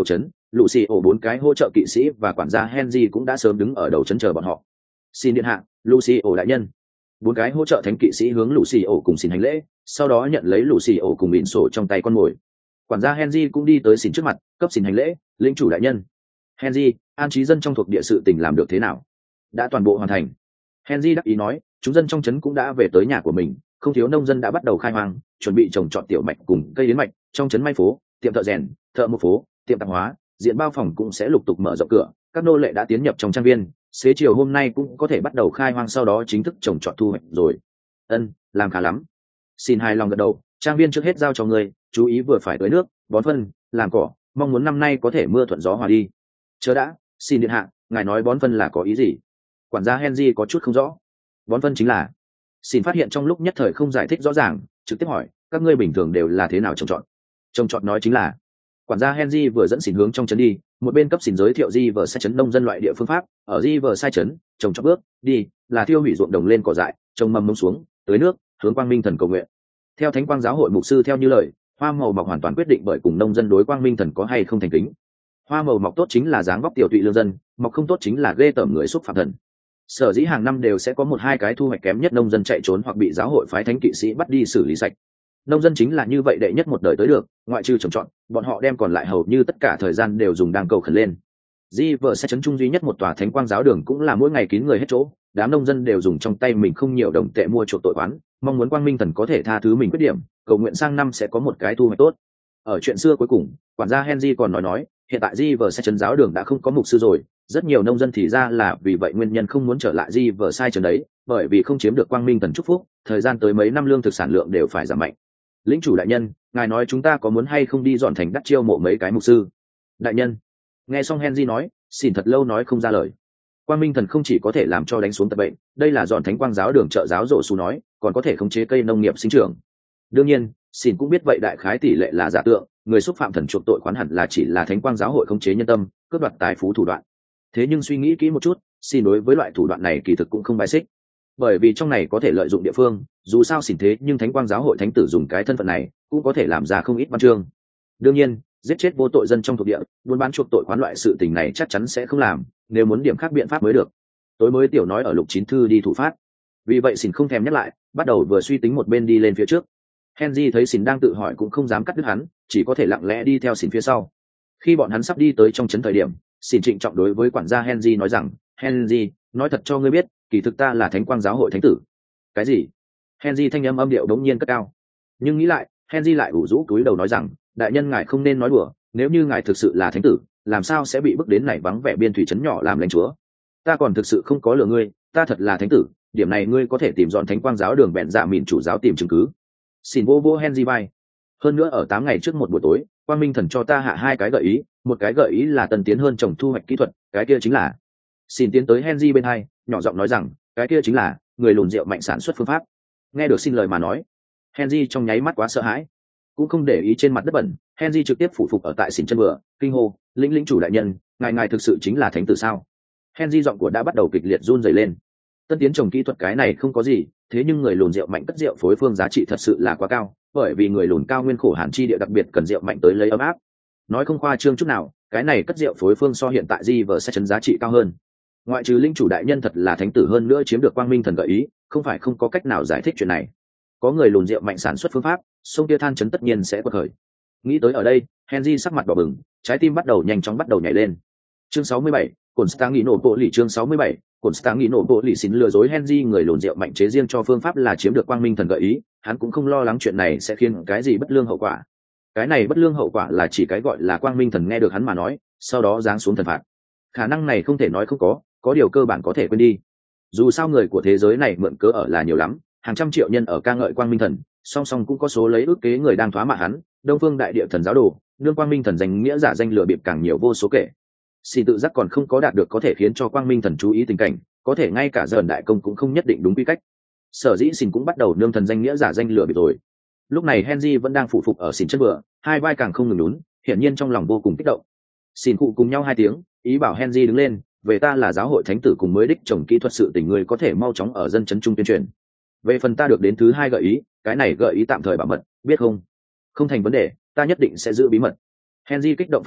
Lucio 4 cái hỗ trợ kỵ sĩ và quản gia Henry cũng đã sớm đứng ở đầu trấn chờ bọn họ. Xin điện hạ, Lucio đại nhân. 4 cái hỗ trợ thánh kỵ sĩ hướng Lucio cùng xin hành lễ, sau đó nhận lấy Lucio cùng bỉn sổ trong tay con mồi. Quản gia Henry cũng đi tới xin trước mặt, cấp xin hành lễ, lĩnh chủ đại nhân. Henry, an trí dân trong thuộc địa sự tình làm được thế nào? Đã toàn bộ hoàn thành. Henry đắc ý nói, chúng dân trong trấn cũng đã về tới nhà của mình, không thiếu nông dân đã bắt đầu khai hoang, chuẩn bị trồng trọt tiểu mạch cùng cây yến mạch, trong trấn may phố, tiệm thợ rèn, thợ mộc phố, tiệm tạp hóa, diện bao phòng cũng sẽ lục tục mở rộng cửa, các nô lệ đã tiến nhập trong trang viên, xế chiều hôm nay cũng có thể bắt đầu khai hoang, sau đó chính thức trồng trọt thu hoạch rồi. Ân, làm khá lắm. Xin hài lòng gật đầu, trang viên trước hết giao cho ngươi, chú ý vừa phải tưới nước, bón phân, làm cỏ, mong muốn năm nay có thể mưa thuận gió hòa đi. Chớ đã, xin điện hạ, ngài nói bón phân là có ý gì? Quản gia Henry có chút không rõ. Bón phân chính là. Xin phát hiện trong lúc nhất thời không giải thích rõ ràng, trực tiếp hỏi, các ngươi bình thường đều là thế nào trồng trọt? Trồng trọt nói chính là. Quản gia Henry vừa dẫn xỉn hướng trong trấn đi, một bên cấp xỉn giới thiệu Riverside trấn nông dân loại địa phương pháp. Ở Riverside trấn, trồng trọt bước đi là thiêu hủy ruộng đồng lên cỏ dại, trồng mầm mông xuống, tưới nước, hướng quang minh thần cầu nguyện. Theo Thánh Quang giáo hội mục sư theo như lời, hoa màu mọc hoàn toàn quyết định bởi cùng nông dân đối quang minh thần có hay không thành kính. Hoa màu mọc tốt chính là dáng vóc tiểu tụy lương dân, mọc không tốt chính là ghê tởm người xúc phạm thần. Sở dĩ hàng năm đều sẽ có 1-2 cái thu hoạch kém nhất nông dân chạy trốn hoặc bị giáo hội phái thánh kỵ sĩ bắt đi xử lý sạch. Nông dân chính là như vậy đệ nhất một đời tới được, ngoại trừ trồng trọt, bọn họ đem còn lại hầu như tất cả thời gian đều dùng đang cầu khẩn lên. Riverside trấn trung duy nhất một tòa Thánh Quang giáo đường cũng là mỗi ngày kín người hết chỗ, đám nông dân đều dùng trong tay mình không nhiều đồng tệ mua chuộc tội oán, mong muốn quang minh thần có thể tha thứ mình khuyết điểm, cầu nguyện sang năm sẽ có một cái thu hoạch tốt. Ở chuyện xưa cuối cùng, quản gia Henry còn nói, hiện tại Riverside trấn giáo đường đã không có mục sư rồi, rất nhiều nông dân thì ra là vì vậy nguyên nhân không muốn trở lại Riverside trấn đấy, bởi vì không chiếm được quang minh thần chúc phúc, thời gian tới mấy năm lương thực sản lượng đều phải giảm mạnh. Lĩnh chủ đại nhân, ngài nói chúng ta có muốn hay không đi dọn thành đắt chiêu mộ mấy cái mục sư? Đại nhân. Nghe xong Henry nói, xin thật lâu nói không ra lời. Quang minh thần không chỉ có thể làm cho đánh xuống tật bệnh, đây là dọn Thánh Quang giáo đường trợ giáo rộ xu nói, còn có thể khống chế cây nông nghiệp sinh trưởng. Đương nhiên, xin cũng biết vậy đại khái tỷ lệ là giả tượng, người xúc phạm thần chuộc tội khoán hẳn là chỉ là Thánh Quang giáo hội khống chế nhân tâm, cướp đoạt tài phú thủ đoạn. Thế nhưng suy nghĩ kỹ một chút, xin đối với loại thủ đoạn này kỳ thực cũng không bài xích, bởi vì trong này có thể lợi dụng địa phương, dù sao xỉn thế nhưng Thánh Quang giáo hội thánh tử dùng cái thân phận này cũng có thể làm ra không ít văn chương. Đương nhiên, giết chết vô tội dân trong thuộc địa, buôn bán chuộc tội khoán loại sự tình này chắc chắn sẽ không làm, nếu muốn điểm khác biện pháp mới được. Tối mới tiểu nói ở lục 9 thư đi thủ phát, vì vậy xỉn không thèm nhắc lại, bắt đầu vừa suy tính một bên đi lên phía trước. Henry thấy xỉn đang tự hỏi cũng không dám cắt đứt hắn, chỉ có thể lặng lẽ đi theo xỉn phía sau. Khi bọn hắn sắp đi tới trong trấn thời điểm, xỉn trịnh trọng đối với quản gia Henry nói rằng, Henry, nói thật cho ngươi biết, kỳ thực ta là Thánh Quang giáo hội thánh tử. Cái gì? Henry thanh âm điệu đống nhiên cất cao. Nhưng nghĩ lại, Henry lại ủ rũ cúi đầu nói rằng, đại nhân ngài không nên nói đùa, nếu như ngài thực sự là thánh tử, làm sao sẽ bị bức đến này vắng vẻ biên thủy trấn nhỏ làm lãnh chúa? Ta còn thực sự không có lừa ngươi, ta thật là thánh tử, điểm này ngươi có thể tìm dọn Thánh Quang giáo đường bẹn dạ mịn chủ giáo tìm chứng cứ. Xin vô Henry vai. Hơn nữa ở 8 ngày trước một buổi tối, Quang Minh thần cho ta hạ 2 cái gợi ý, một cái gợi ý là tân tiến hơn trồng thu hoạch kỹ thuật, cái kia chính là. Xin tiến tới Henry bên hai, nhỏ giọng nói rằng, cái kia chính là người lùn rượu mạnh sản xuất phương pháp. Nghe được xin lời mà nói, Henry trong nháy mắt quá sợ hãi, cũng không để ý trên mặt đất bẩn. Henry trực tiếp phủ phục ở tại xỉn chân bừa, kinh hô, lĩnh chủ đại nhân, ngài thực sự chính là thánh tử sao? Henry giọng của đã bắt đầu kịch liệt run rẩy lên. Tân tiến trồng kỹ thuật cái này không có gì, thế nhưng người lùn rượu mạnh cất rượu phối phương giá trị thật sự là quá cao, bởi vì người lùn cao nguyên khổ hàn chi địa đặc biệt cần rượu mạnh tới lấy ấm áp. Nói không khoa trương chút nào, cái này cất rượu phối phương so hiện tại Riverside trấn giá trị cao hơn. Ngoại trừ linh chủ đại nhân thật là thánh tử hơn nữa chiếm được quang minh thần gợi ý, không phải không có cách nào giải thích chuyện này. Có người lùn rượu mạnh sản xuất phương pháp, sông kia than chấn tất nhiên sẽ quật khởi. Nghĩ tới ở đây, Henry sắc mặt đỏ bừng, trái tim bắt đầu nhanh chóng bắt đầu nhảy lên. Chương 67, Constantinople chương 67, Constantinople xin lừa dối Henry, người lùn rượu mạnh chế riêng cho phương pháp là chiếm được quang minh thần gợi ý, hắn cũng không lo lắng chuyện này sẽ khiến cái gì bất lương hậu quả. Cái này bất lương hậu quả là chỉ cái gọi là quang minh thần nghe được hắn mà nói, sau đó giáng xuống thần phạt. Khả năng này không thể nói không có điều cơ bản có thể quên đi. Dù sao người của thế giới này mượn cớ ở là nhiều lắm, hàng trăm triệu nhân ở ca ngợi quang minh thần, song song cũng có số lấy ước kế người đang thoá mạ hắn, Đông Phương Đại Địa thần giáo đồ, nương quang minh thần danh nghĩa giả danh lừa bịp càng nhiều vô số kể. Xin tự giác còn không có đạt được có thể khiến cho quang minh thần chú ý tình cảnh, có thể ngay cả dần đại công cũng không nhất định đúng quy cách. Sở dĩ xin cũng bắt đầu nương thần danh nghĩa giả danh lừa bịp rồi. Lúc này Henry vẫn đang phụ phục ở xin chân bừa, hai vai càng không ngừng lún, hiển nhiên trong lòng vô cùng kích động. Xin cụ cùng nhau 2 tiếng, ý bảo Henry đứng lên, về ta là giáo hội thánh tử cùng mới đích trồng kỹ thuật sự tình người có thể mau chóng ở dân chấn trung tuyên truyền. Về phần ta được đến thứ 2 gợi ý, cái này gợi ý tạm thời bảo mật, biết không? Không thành vấn đề, ta nhất định sẽ giữ bí mật. Henry kích động phát thệ,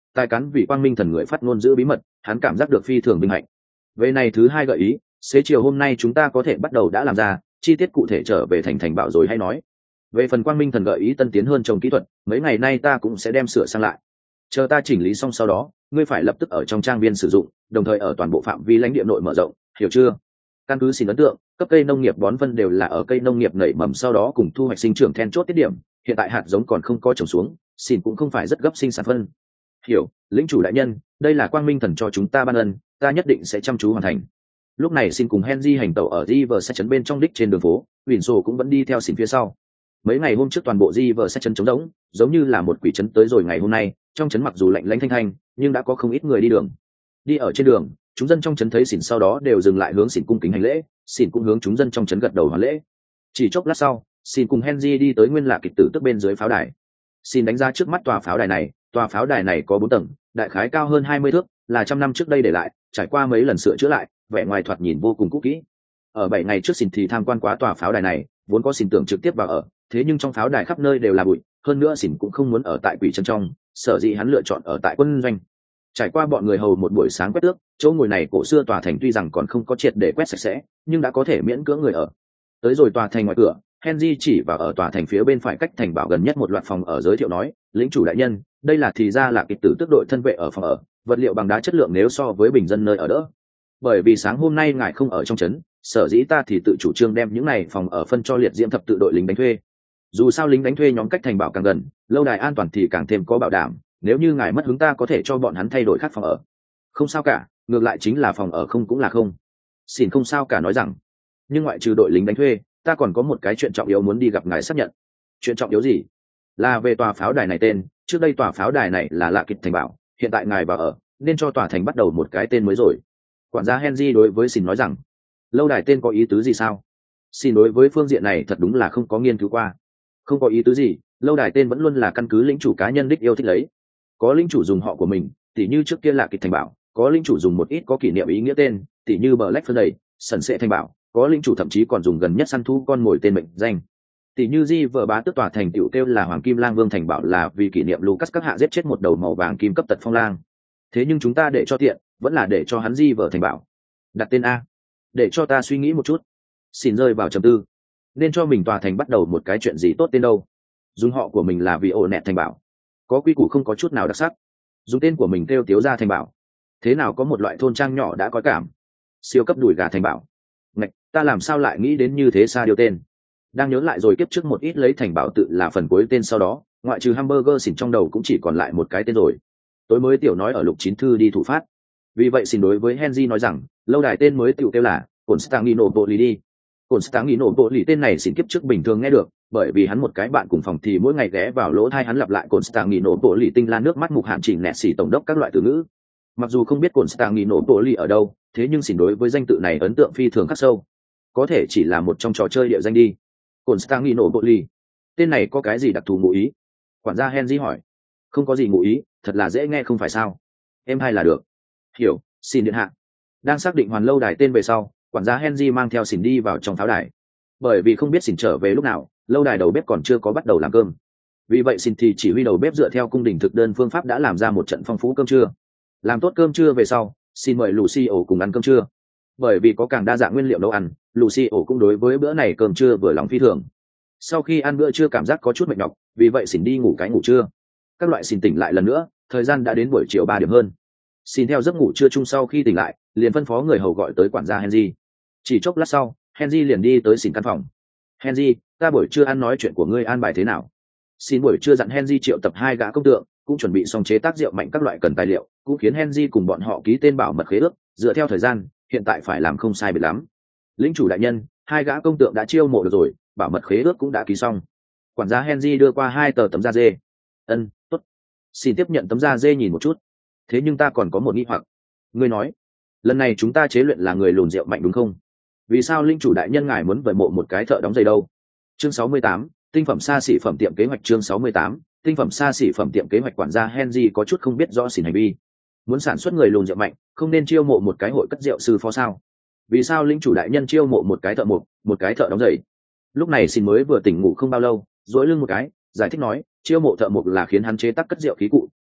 tài cán vì quang minh thần người phát ngôn giữ bí mật, hắn cảm giác được phi thường vinh hạnh. Về này thứ hai gợi ý, xế chiều hôm nay chúng ta có thể bắt đầu đã làm ra, chi tiết cụ thể trở về thành bảo rồi hay nói. Về phần quang minh thần gợi ý tân tiến hơn trồng kỹ thuật, mấy ngày nay ta cũng sẽ đem sửa sang lại. Chờ ta chỉnh lý xong sau đó, ngươi phải lập tức ở trong trang viên sử dụng, đồng thời ở toàn bộ phạm vi lãnh địa nội mở rộng, hiểu chưa? Căn cứ xin ấn tượng, cấp cây nông nghiệp bón phân đều là ở cây nông nghiệp nảy mầm sau đó cùng thu hoạch sinh trưởng then chốt tiết điểm, hiện tại hạt giống còn không có trồng xuống, xin cũng không phải rất gấp sinh sản phân. Hiểu, lĩnh chủ đại nhân, đây là quang minh thần cho chúng ta ban ân, ta nhất định sẽ chăm chú hoàn thành. Lúc này xin cùng Henry hành tẩu ở River trấn bên trong đích trên đường phố, Winslow cũng vẫn đi theo xin phía sau. Mấy ngày hôm trước toàn bộ River trấn trống rỗng, giống như là một quỷ trấn tới rồi ngày hôm nay, trong trấn mặc dù lạnh lẽo thanh thanh, nhưng đã có không ít người đi đường. Đi ở trên đường, chúng dân trong trấn thấy xỉn sau đó đều dừng lại hướng xỉn cung kính hành lễ, xỉn cũng hướng chúng dân trong trấn gật đầu hoàn lễ. Chỉ chốc lát sau, xỉn cùng Henry đi tới nguyên lạc kịch tử tức bên dưới pháo đài. Xỉn đánh ra trước mắt tòa pháo đài này có 4 tầng, đại khái cao hơn 20 thước, là trăm năm trước đây để lại, trải qua mấy lần sửa chữa lại, vẻ ngoài thoạt nhìn vô cùng cũ kỹ. Ở 7 ngày trước xỉn thì tham quan quá tòa pháo đài này, vốn có xỉn tưởng trực tiếp vào ở, thế nhưng trong pháo đài khắp nơi đều là bụi, hơn nữa xỉn cũng không muốn ở tại quỷ trấn trong, sở dĩ hắn lựa chọn ở tại quân doanh. Trải qua bọn người hầu một buổi sáng quét tước, chỗ ngồi này cổ xưa tòa thành tuy rằng còn không có triệt để quét sạch sẽ, nhưng đã có thể miễn cưỡng người ở. Tới rồi tòa thành ngoài cửa, Henry chỉ vào ở tòa thành phía bên phải cách thành bảo gần nhất một loạt phòng ở giới thiệu nói, lĩnh chủ đại nhân, đây là thì ra là kịch tử tức đội thân vệ ở phòng ở, vật liệu bằng đá chất lượng nếu so với bình dân nơi ở đỡ. Bởi vì sáng hôm nay ngài không ở trong trấn, sở dĩ ta thì tự chủ trương đem những này phòng ở phân cho liệt diễm thập tự đội lính đánh thuê. Dù sao lính đánh thuê nhóm cách thành bảo càng gần, lâu đài an toàn thì càng thêm có bảo đảm, nếu như ngài mất hứng ta có thể cho bọn hắn thay đổi khác phòng ở. Không sao cả, ngược lại chính là phòng ở không cũng là không. Xin không sao cả nói rằng, nhưng ngoại trừ đội lính đánh thuê, ta còn có một cái chuyện trọng yếu muốn đi gặp ngài xác nhận. Chuyện trọng yếu gì? Là về tòa pháo đài này tên, trước đây tòa pháo đài này là lạ kịch thành bảo, hiện tại ngài vào ở, nên cho tòa thành bắt đầu một cái tên mới rồi. Quản gia Henry đối với xin nói rằng, lâu đài tên có ý tứ gì sao? Xin đối với phương diện này thật đúng là không có nghiên cứu qua. Không có ý tứ gì, lâu đài tên vẫn luôn là căn cứ lĩnh chủ cá nhân đích yêu thích lấy. Có lĩnh chủ dùng họ của mình, tỉ như trước kia là kịch thành bảo, có lĩnh chủ dùng một ít có kỷ niệm ý nghĩa tên, tỉ như Black Friday, sần sệ thành bảo, có lĩnh chủ thậm chí còn dùng gần nhất săn thu con mồi tên mệnh danh. Tỉ như Di vợ bá tước tòa thành tiểu kêu là Hoàng Kim Lang Vương thành bảo là vì kỷ niệm Lucas các hạ giết chết một đầu màu vàng kim cấp tật phong lang. Thế nhưng chúng ta để cho tiện, vẫn là để cho hắn Di vợ thành bảo. Đặt tên A. Để cho ta suy nghĩ một chút. Xin rơi vào trầm tư. Nên cho mình tòa thành bắt đầu một cái chuyện gì tốt tên đâu. Dùng họ của mình là vì ổ nẹt thành bảo. Có quy củ không có chút nào đặc sắc. Dùng tên của mình kêu Tiếu gia thành bảo. Thế nào có một loại thôn trang nhỏ đã có cảm. Siêu cấp đùi gà thành bảo. Ngạch, ta làm sao lại nghĩ đến như thế xa điều tên. Đang nhớ lại rồi kiếp trước một ít lấy thành bảo tự là phần cuối tên sau đó, ngoại trừ hamburger xỉn trong đầu cũng chỉ còn lại một cái tên rồi. Tối mới tiểu nói ở lục 9 thư đi thủ phát. Vì vậy xin đối với Henry nói rằng, lâu đài tên mới tiểu kêu là Constantinople đi. Constantinople tên này xin kiếp trước bình thường nghe được, bởi vì hắn một cái bạn cùng phòng thì mỗi ngày ghé vào lỗ tai hắn lặp lại Constantinople tinh la nước mắt mục hạn chỉnh nẹt xỉ tổng đốc các loại từ ngữ. Mặc dù không biết Constantinople ở đâu, thế nhưng xin đối với danh tự này ấn tượng phi thường khắc sâu. Có thể chỉ là một trong trò chơi địa danh đi. Constantinople, tên này có cái gì đặc thù ngụ ý? Quản gia Henry hỏi. Không có gì ngụ ý, thật là dễ nghe không phải sao? Em hay là được. Hiểu, xin điện hạ. Đang xác định hoàn lâu đài tên về sau, quản gia Henry mang theo xỉn đi vào trong pháo đài. Bởi vì không biết xỉn trở về lúc nào, lâu đài đầu bếp còn chưa có bắt đầu làm cơm. Vì vậy xỉn thì chỉ huy đầu bếp dựa theo cung đình thực đơn phương pháp đã làm ra một trận phong phú cơm trưa. Làm tốt cơm trưa về sau, xin mời Lucio cùng ăn cơm trưa. Bởi vì có càng đa dạng nguyên liệu nấu ăn, Lucio cũng đối với bữa này cơm trưa vừa lòng phi thường. Sau khi ăn bữa trưa cảm giác có chút mệt nhọc, vì vậy xỉn đi ngủ cái ngủ trưa. Các loại xỉn tỉnh lại lần nữa, thời gian đã đến buổi chiều 3 điểm hơn. Xin theo giấc ngủ trưa chung sau khi tỉnh lại, liền phân phó người hầu gọi tới quản gia Henry. Chỉ chốc lát sau, Henry liền đi tới xỉn căn phòng. Henry, ta buổi trưa ăn nói chuyện của ngươi an bài thế nào? Xin buổi trưa dặn Henry triệu tập 2 gã công tượng, cũng chuẩn bị xong chế tác rượu mạnh các loại cần tài liệu, cũng khiến Henry cùng bọn họ ký tên bảo mật khế ước, dựa theo thời gian, hiện tại phải làm không sai biệt lắm. Lĩnh chủ đại nhân, 2 gã công tượng đã chiêu mộ được rồi, bảo mật khế ước cũng đã ký xong. Quản gia Henry đưa qua 2 tờ tấm da dê. Tốt. Xin tiếp nhận tấm da dê nhìn một chút. Thế nhưng ta còn có một nghi hoặc. Ngươi nói, lần này chúng ta chế luyện là người lùn rượu mạnh đúng không? Vì sao linh chủ đại nhân ngài muốn vời mộ một cái thợ đóng giày đâu? Chương 68, tinh phẩm xa xỉ phẩm tiệm kế hoạch. Chương 68, tinh phẩm xa xỉ phẩm tiệm kế hoạch. Quản gia Henry có chút không biết rõ xỉn hành vi. Muốn sản xuất người lùn rượu mạnh, không nên chiêu mộ một cái hội cất rượu sư phó sao? Vì sao linh chủ đại nhân chiêu mộ một cái thợ mộc, một cái thợ đóng giày? Lúc này xin mới vừa tỉnh ngủ không bao lâu, duỗi lưng một cái, giải thích nói, chiêu mộ thợ mộc là khiến hắn chế tác cất rượu khí cụ,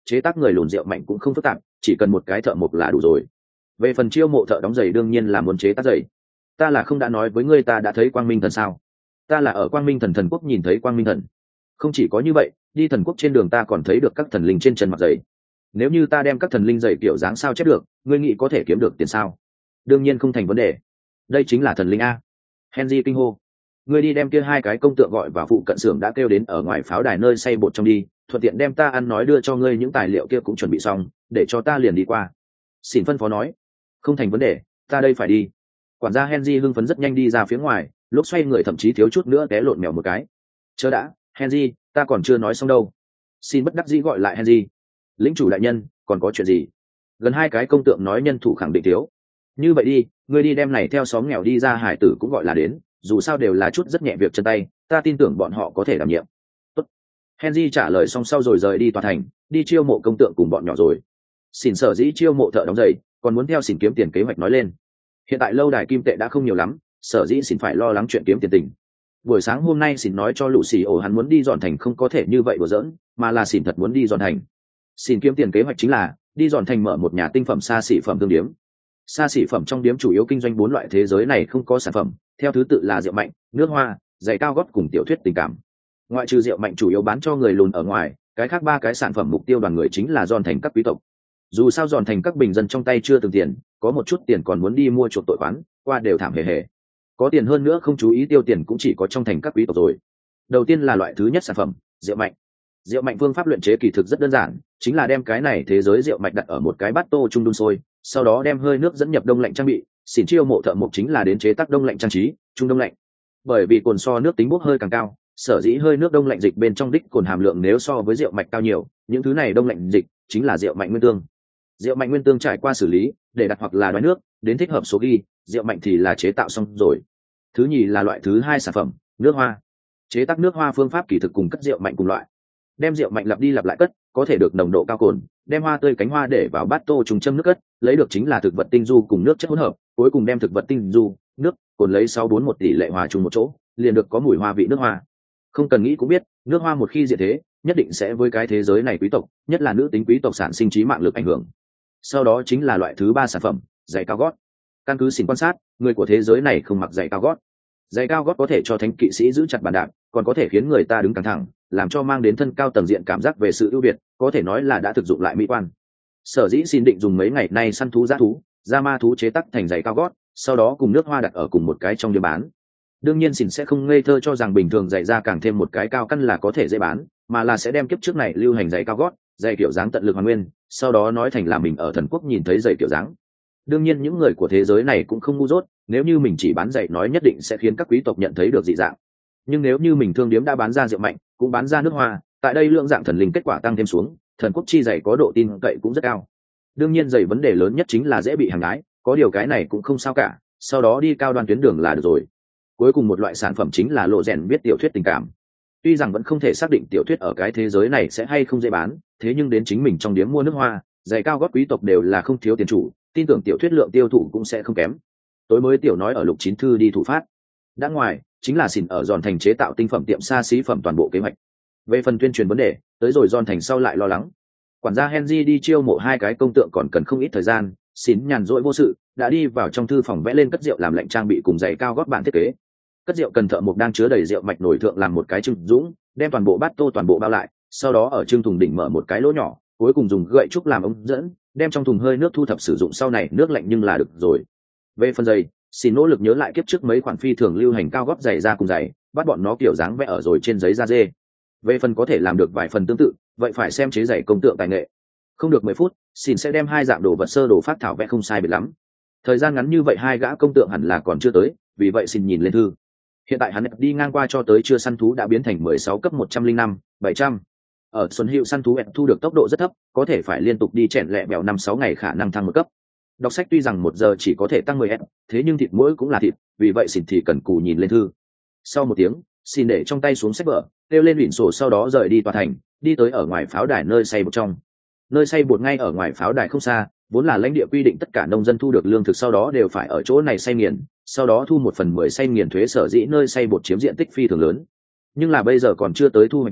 chế tác người lùn rượu mạnh cũng không phức tạp, chỉ cần một cái thợ mộc là đủ rồi. Về phần chiêu mộ thợ đóng giày đương nhiên là muốn chế tác giày. Ta là không đã nói với ngươi ta đã thấy quang minh thần sao? Ta là ở quang minh thần thần quốc nhìn thấy quang minh thần. Không chỉ có như vậy, đi thần quốc trên đường ta còn thấy được các thần linh trên chân mặt giày. Nếu như ta đem các thần linh giày kiểu dáng sao chép được, ngươi nghĩ có thể kiếm được tiền sao? Đương nhiên không thành vấn đề. Đây chính là thần linh a. Henry kinh hô. Ngươi đi đem kia hai cái công tượng gọi vào phụ cận xưởng đã kêu đến ở ngoài pháo đài nơi xay bột trong đi, thuận tiện đem ta ăn nói đưa cho ngươi những tài liệu kia cũng chuẩn bị xong, để cho ta liền đi qua. Xỉn phân phó nói. Không thành vấn đề, ta đây phải đi. Quản gia Henry hưng phấn rất nhanh đi ra phía ngoài, lúc xoay người thậm chí thiếu chút nữa té lộn mèo một cái. Chờ đã, Henry, ta còn chưa nói xong đâu. Xin bất đắc dĩ gọi lại Henry. Lĩnh chủ đại nhân, còn có chuyện gì? Gần hai cái công tượng nói nhân thủ khẳng định thiếu. Như vậy đi, ngươi đi đem này theo xóm nghèo đi ra hải tử cũng gọi là đến, dù sao đều là chút rất nhẹ việc chân tay, ta tin tưởng bọn họ có thể đảm nhiệm. Tốt. Henry trả lời xong sau rồi rời đi tòa thành, đi chiêu mộ công tượng cùng bọn nhỏ rồi. Xỉn sở dĩ chiêu mộ thợ đóng giày, còn muốn theo xỉn kiếm tiền kế hoạch nói lên. Hiện tại lâu đài kim tệ đã không nhiều lắm, sở dĩ xỉn phải lo lắng chuyện kiếm tiền tình. Buổi sáng hôm nay xỉn nói cho lũ xì ổ hắn muốn đi dọn thành không có thể như vậy đùa giỡn, mà là xỉn thật muốn đi dọn thành. Xỉn kiếm tiền kế hoạch chính là đi dọn thành mở một nhà tinh phẩm xa xỉ phẩm tương điếm. Xa xỉ phẩm trong điếm chủ yếu kinh doanh 4 loại thế giới này không có sản phẩm, theo thứ tự là rượu mạnh, nước hoa, giày cao gót cùng tiểu thuyết tình cảm. Ngoại trừ rượu mạnh chủ yếu bán cho người lùn ở ngoài, cái khác 3 cái sản phẩm mục tiêu đoàn người chính là dọn thành các quý tộc. Dù sao dọn thành các bình dân trong tay chưa từng tiền, có một chút tiền còn muốn đi mua chuộc tội khoán, qua đều thảm hề hề. Có tiền hơn nữa không chú ý tiêu tiền cũng chỉ có trong thành các quý tộc rồi. Đầu tiên là loại thứ nhất sản phẩm, rượu mạnh. Rượu mạnh phương pháp luyện chế kỳ thực rất đơn giản, chính là đem cái này thế giới rượu mạnh đặt ở một cái bát tô trung đun sôi, sau đó đem hơi nước dẫn nhập đông lạnh trang bị. Xỉn chiêu mộ thợ mộc chính là đến chế tác đông lạnh trang trí, trung đông lạnh. Bởi vì cồn so nước tính bốc hơi càng cao, sở dĩ hơi nước đông lạnh dịch bên trong đích cồn hàm lượng nếu so với rượu mạnh cao nhiều, những thứ này đông lạnh dịch chính là rượu mạnh nguyên tương. Rượu mạnh nguyên tương trải qua xử lý, để đặt hoặc là đoái nước, đến thích hợp số ghi, rượu mạnh thì là chế tạo xong rồi. Thứ nhì là loại thứ hai sản phẩm, nước hoa. Chế tác nước hoa phương pháp kỳ thực cùng cất rượu mạnh cùng loại. Đem rượu mạnh lặp đi lặp lại cất, có thể được nồng độ cao cồn, đem hoa tươi cánh hoa để vào bát tô trùng châm nước cất, lấy được chính là thực vật tinh du cùng nước chất hỗn hợp, cuối cùng đem thực vật tinh du, nước, cồn lấy 641 tỷ lệ hòa chung một chỗ, liền được có mùi hoa vị nước hoa. Không cần nghĩ cũng biết, nước hoa một khi diệt thế, nhất định sẽ với cái thế giới này quý tộc, nhất là nữ tính quý tộc sản sinh trí mạng lực ảnh hưởng. Sau đó chính là loại thứ ba sản phẩm, giày cao gót. Căn cứ xin quan sát, người của thế giới này không mặc giày cao gót. Giày cao gót có thể cho thánh kỵ sĩ giữ chặt bàn đạp, còn có thể khiến người ta đứng căng thẳng, làm cho mang đến thân cao tầng diện cảm giác về sự ưu việt, có thể nói là đã thực dụng lại mỹ quan. Sở dĩ xin định dùng mấy ngày nay săn thú dã thú, ra ma thú chế tác thành giày cao gót, sau đó cùng nước hoa đặt ở cùng một cái trong điểm bán. Đương nhiên xin sẽ không ngây thơ cho rằng bình thường giày ra càng thêm một cái cao căn là có thể dễ bán, mà là sẽ đem kiếp trước này lưu hành giày cao gót, giày kiểu dáng tận lực hoàn nguyên, sau đó nói thành là mình ở thần quốc nhìn thấy giày kiểu dáng. Đương nhiên những người của thế giới này cũng không ngu dốt, nếu như mình chỉ bán giày nói nhất định sẽ khiến các quý tộc nhận thấy được dị dạng. Nhưng nếu như mình thương điếm đã bán ra rượu mạnh, cũng bán ra nước hoa, tại đây lượng dạng thần linh kết quả tăng thêm xuống, thần quốc chi giày có độ tin cậy cũng rất cao. Đương nhiên giày vấn đề lớn nhất chính là dễ bị hàng gái, có điều cái này cũng không sao cả, sau đó đi cao đoan tuyến đường là được rồi. Cuối cùng một loại sản phẩm chính là lộ rèn viết tiểu thuyết tình cảm. Tuy rằng vẫn không thể xác định tiểu thuyết ở cái thế giới này sẽ hay không dễ bán, thế nhưng đến chính mình trong điếm mua nước hoa, giày cao gót quý tộc đều là không thiếu tiền chủ, tin tưởng tiểu thuyết lượng tiêu thụ cũng sẽ không kém. Tối mới tiểu nói ở lục chín thư đi thủ phát. Đã ngoài, chính là xỉn ở giòn thành chế tạo tinh phẩm tiệm xa xí phẩm toàn bộ kế hoạch. Về phần tuyên truyền vấn đề, tới rồi giòn thành sau lại lo lắng. Quản gia Henry đi chiêu mộ hai cái công tượng còn cần không ít thời gian, xỉn nhàn rỗi vô sự, đã đi vào trong thư phòng vẽ lên cất rượu làm lệnh trang bị cùng giày cao gót bản thiết kế. Cất rượu cần thợ mộc đang chứa đầy rượu mạch nổi thượng làm một cái trưng dũng, đem toàn bộ bát tô toàn bộ bao lại, sau đó ở trưng thùng đỉnh mở một cái lỗ nhỏ, cuối cùng dùng gậy trúc làm ống dẫn, đem trong thùng hơi nước thu thập sử dụng sau này nước lạnh nhưng là được rồi. Về phần giày, xin nỗ lực nhớ lại kiếp trước mấy khoản phi thường lưu hành cao gót giày ra cùng giày, bắt bọn nó kiểu dáng vẽ ở rồi trên giấy da dê. Về phần có thể làm được vài phần tương tự, vậy phải xem chế giày công tượng tài nghệ. Không được 10 phút, xin sẽ đem hai dạng đồ vật sơ đồ phát thảo vẽ không sai biệt lắm. Thời gian ngắn như vậy hai gã công tượng hẳn là còn chưa tới, vì vậy xin nhìn lên thư. Hiện tại hắn đi ngang qua cho tới chưa săn thú đã biến thành 16 cấp 105, 700. Ở Xuân Hiệu săn thú thu được tốc độ rất thấp, có thể phải liên tục đi chèn lẹ bèo 5-6 ngày khả năng thăng một cấp. Đọc sách tuy rằng 1 giờ chỉ có thể tăng 10 s, thế nhưng thịt mỗi cũng là thịt, vì vậy xin thì cần cù nhìn lên thư. Sau một tiếng, xin để trong tay xuống sách vở, kêu lên luyện sổ sau đó rời đi tòa thành, đi tới ở ngoài pháo đài nơi xây bột trong. Nơi xây bột ngay ở ngoài pháo đài không xa, vốn là lãnh địa quy định tất cả nông dân thu được lương thực sau đó đều phải ở chỗ này xây nghiền, sau đó thu 1/10 xây nghiền thuế, sở dĩ nơi xây bột chiếm diện tích phi thường lớn. Nhưng là bây giờ còn chưa tới thu hoạch mùa,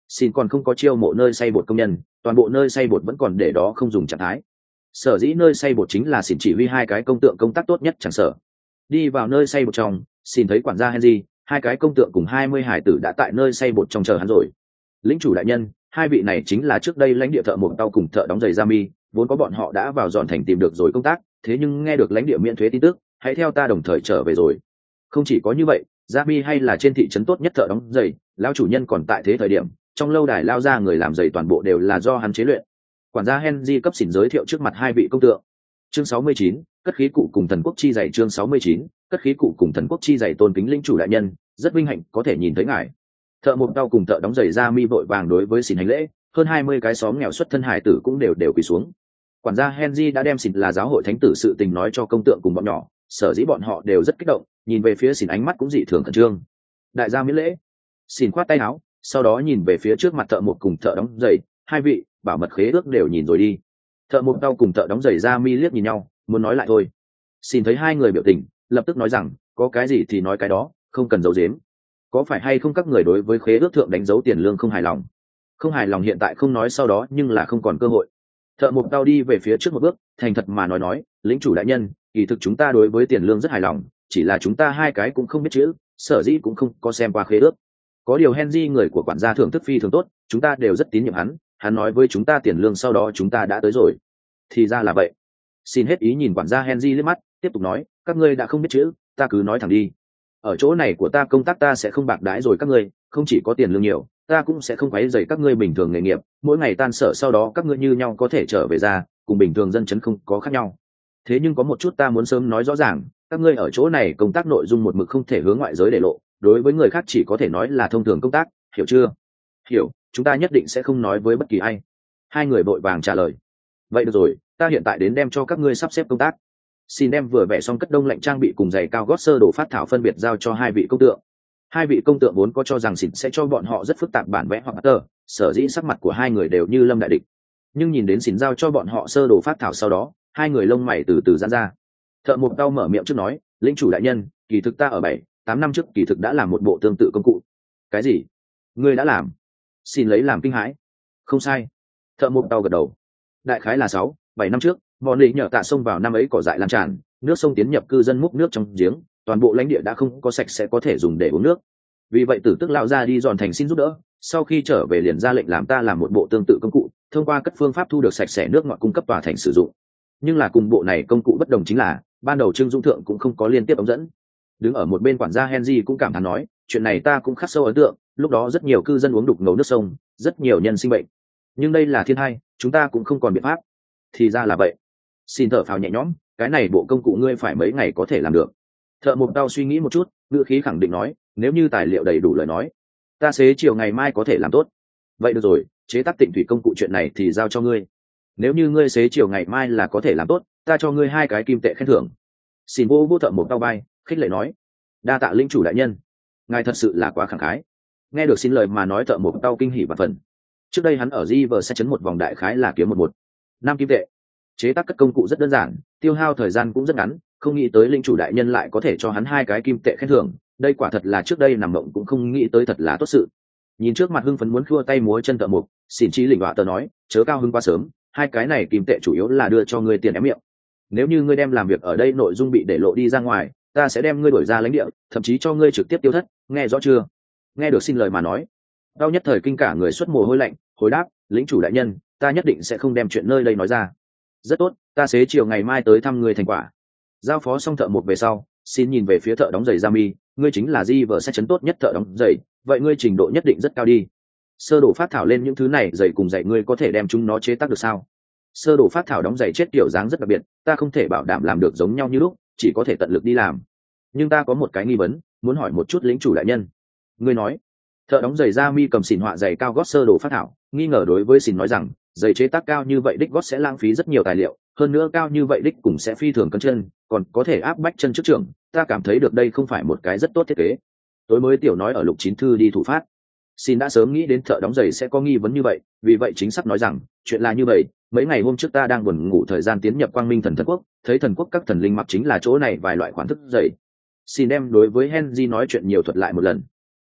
xin còn không có chiêu mộ nơi xay bột công nhân, toàn bộ nơi xay bột vẫn còn để đó không dùng trạng thái. Sở dĩ nơi xay bột chính là xin chỉ huy hai cái công tượng công tác tốt nhất chẳng sợ. Đi vào nơi xay bột trong, xin thấy quản gia Henry, hai cái công tượng cùng 20 hải tử đã tại nơi xay bột trong chờ hắn rồi. Lĩnh chủ đại nhân, hai vị này chính là trước đây lãnh địa thợ mộc tàu cùng thợ đóng giày Jami, vốn có bọn họ đã vào dọn thành tìm được rồi công tác, thế nhưng nghe được lãnh địa miễn thuế tin tức, hãy theo ta đồng thời trở về rồi. Không chỉ có như vậy, Jami hay là trên thị trấn tốt nhất thợ đóng giày, lão chủ nhân còn tại thế thời điểm, trong lâu đài lao ra người làm giày toàn bộ đều là do hắn chế luyện. Quản gia Henry cấp xỉn giới thiệu trước mặt hai vị công tượng. Chương 69, cất khí cụ cùng thần quốc chi giày. Chương 69, cất khí cụ cùng thần quốc chi giày. Tôn kính linh chủ đại nhân, rất vinh hạnh có thể nhìn thấy ngài. Thợ mộc tàu cùng thợ đóng giày Jami vội vàng đối với xỉn hành lễ, hơn 20 cái xóm nghèo xuất thân hải tử cũng đều quỳ xuống. Quản gia Henry đã đem xỉn là giáo hội thánh tử sự tình nói cho công tượng cùng bọn nhỏ, sở dĩ bọn họ đều rất kích động, nhìn về phía xỉn ánh mắt cũng dị thường khẩn trương. Đại gia miễn lễ. Xỉn khoát tay áo, sau đó nhìn về phía trước mặt thợ mộc cùng thợ đóng giày, hai vị bảo mật khế ước đều nhìn rồi đi. Thợ mộc tàu cùng thợ đóng giày Jami liếc nhìn nhau, muốn nói lại thôi. Xin thấy hai người biểu tình, lập tức nói rằng, có cái gì thì nói cái đó, không cần giấu giếm. Có phải hay không các người đối với khế ước thượng đánh dấu tiền lương không hài lòng? Không hài lòng hiện tại không nói sau đó nhưng là không còn cơ hội. Thợ mộc tàu đi về phía trước một bước, thành thật mà nói, lĩnh chủ đại nhân, kỳ thực chúng ta đối với tiền lương rất hài lòng, chỉ là chúng ta hai cái cũng không biết chữ, sở dĩ cũng không có xem qua khế ước. Có điều Henry người của quản gia thưởng thức phi thường tốt, chúng ta đều rất tín nhiệm hắn nói với chúng ta tiền lương sau đó chúng ta đã tới rồi. Thì ra là vậy. Xin hết ý nhìn quản gia Henry liếc mắt, tiếp tục nói, các ngươi đã không biết chữ, ta cứ nói thẳng đi. Ở chỗ này của ta công tác ta sẽ không bạc đãi rồi các ngươi, không chỉ có tiền lương nhiều, ta cũng sẽ không quấy rầy các ngươi bình thường nghề nghiệp, mỗi ngày tan sở sau đó các ngươi như nhau có thể trở về ra, cùng bình thường dân chấn không có khác nhau. Thế nhưng có một chút ta muốn sớm nói rõ ràng, các ngươi ở chỗ này công tác nội dung một mực không thể hướng ngoại giới để lộ, đối với người khác chỉ có thể nói là thông thường công tác, hiểu chưa? Hiểu, chúng ta nhất định sẽ không nói với bất kỳ ai. Hai người vội vàng trả lời. Vậy được rồi, ta hiện tại đến đem cho các ngươi sắp xếp công tác. Xin đem vừa vẽ xong cất đông lạnh trang bị cùng giày cao gót sơ đồ phát thảo phân biệt giao cho hai vị công tượng. Hai vị công tượng vốn có cho rằng xỉn sẽ cho bọn họ rất phức tạp bản vẽ hoặc tờ, sở dĩ sắc mặt của hai người đều như lâm đại địch. Nhưng nhìn đến xỉn giao cho bọn họ sơ đồ phát thảo sau đó, hai người lông mày từ từ giãn ra. Thợ mộc tàu mở miệng trước nói, lĩnh chủ đại nhân, kỳ thực ta ở 7-8 năm trước kỳ thực đã làm một bộ tương tự công cụ. Cái gì? Ngươi đã làm? Xin lấy làm kinh hãi. Không sai. Thợ mộc tàu gật đầu. Đại khái là 6-7 năm trước, bọn lý nhờ tạ sông vào năm ấy cỏ dại lan tràn, nước sông tiến nhập cư dân múc nước trong giếng, toàn bộ lãnh địa đã không có sạch sẽ có thể dùng để uống nước. Vì vậy tử tức lão ra đi dọn thành xin giúp đỡ, sau khi trở về liền ra lệnh làm ta làm một bộ tương tự công cụ, thông qua các phương pháp thu được sạch sẽ nước ngọt cung cấp tòa thành sử dụng. Nhưng là cùng bộ này công cụ bất đồng chính là, ban đầu Trương Dũng Thượng cũng không có liên tiếp ống dẫn. Đứng ở một bên quản gia Henry cũng cảm thán nói, chuyện này ta cũng khắc sâu ấn tượng, lúc đó rất nhiều cư dân uống đục ngầu nước sông, rất nhiều nhân sinh bệnh. Nhưng đây là thiên hai, chúng ta cũng không còn biện pháp. Thì ra là vậy. Xin thở phào nhẹ nhõm, cái này bộ công cụ ngươi phải mấy ngày có thể làm được. Thợ mộc tàu suy nghĩ một chút, ngữ khí khẳng định nói, nếu như tài liệu đầy đủ lời nói, ta xế chiều ngày mai có thể làm tốt. Vậy được rồi, chế tác tịnh thủy công cụ chuyện này thì giao cho ngươi. Nếu như ngươi xế chiều ngày mai là có thể làm tốt, ta cho ngươi 2 cái kim tệ khen thưởng. Xin vô thợ mộc tàu bay, khích lệ nói, đa tạ linh chủ đại nhân, ngài thật sự là quá khẳng khái. Nghe được xin lời mà nói thợ mộc tàu kinh hỉ và phần. Trước đây hắn ở River sẽ chấn một vòng đại khái là kiếm 5 kim tệ. Chế tác các công cụ rất đơn giản, tiêu hao thời gian cũng rất ngắn, không nghĩ tới linh chủ đại nhân lại có thể cho hắn 2 cái kim tệ khen thưởng, đây quả thật là trước đây nằm mộng cũng không nghĩ tới, thật là tốt sự. Nhìn trước mặt hưng phấn muốn khua tay múa chân thợ mộc, xin chí lỉnh họa tờ nói, chớ cao hưng quá sớm, 2 cái này kim tệ chủ yếu là đưa cho ngươi tiền ém miệng. Nếu như ngươi đem làm việc ở đây nội dung bị để lộ đi ra ngoài, ta sẽ đem ngươi đuổi ra lãnh địa, thậm chí cho ngươi trực tiếp tiêu thất, nghe rõ chưa? Nghe được xin lời mà nói, đau nhất thời kinh cả người xuất mồ hôi lạnh, hồi đáp, lĩnh chủ đại nhân, ta nhất định sẽ không đem chuyện nơi đây nói ra. Rất tốt, ta xế chiều ngày mai tới thăm ngươi thành quả. Giao phó xong thợ mộc về sau, xin nhìn về phía thợ đóng giày Jami, ngươi chính là River sẽ chấn tốt nhất thợ đóng giày, vậy ngươi trình độ nhất định rất cao đi. Sơ đồ phát thảo lên những thứ này giày cùng giày ngươi có thể đem chúng nó chế tác được sao? Sơ đồ phát thảo đóng giày chết kiểu dáng rất đặc biệt, ta không thể bảo đảm làm được giống nhau như lúc, chỉ có thể tận lực đi làm. Nhưng ta có một cái nghi vấn, muốn hỏi một chút lĩnh chủ đại nhân. Ngươi nói. Thợ đóng giày Jami cầm xỉn họa giày cao gót sơ đồ phát thảo, nghi ngờ đối với xỉn nói rằng, giày chế tác cao như vậy đích gót sẽ lãng phí rất nhiều tài liệu, hơn nữa cao như vậy đích cũng sẽ phi thường cân chân, còn có thể áp bách chân trước trường, ta cảm thấy được đây không phải một cái rất tốt thiết kế. Tối mới tiểu nói ở lục chín thư đi thủ phát. Xin đã sớm nghĩ đến thợ đóng giày sẽ có nghi vấn như vậy, vì vậy chính xác nói rằng, chuyện là như vậy, mấy ngày hôm trước ta đang buồn ngủ thời gian tiến nhập Quang Minh Thần Quốc, thấy thần quốc các thần linh mặc chính là chỗ này vài loại khoản thức giày. Xin đem đối với Henry nói chuyện nhiều thuật lại một lần.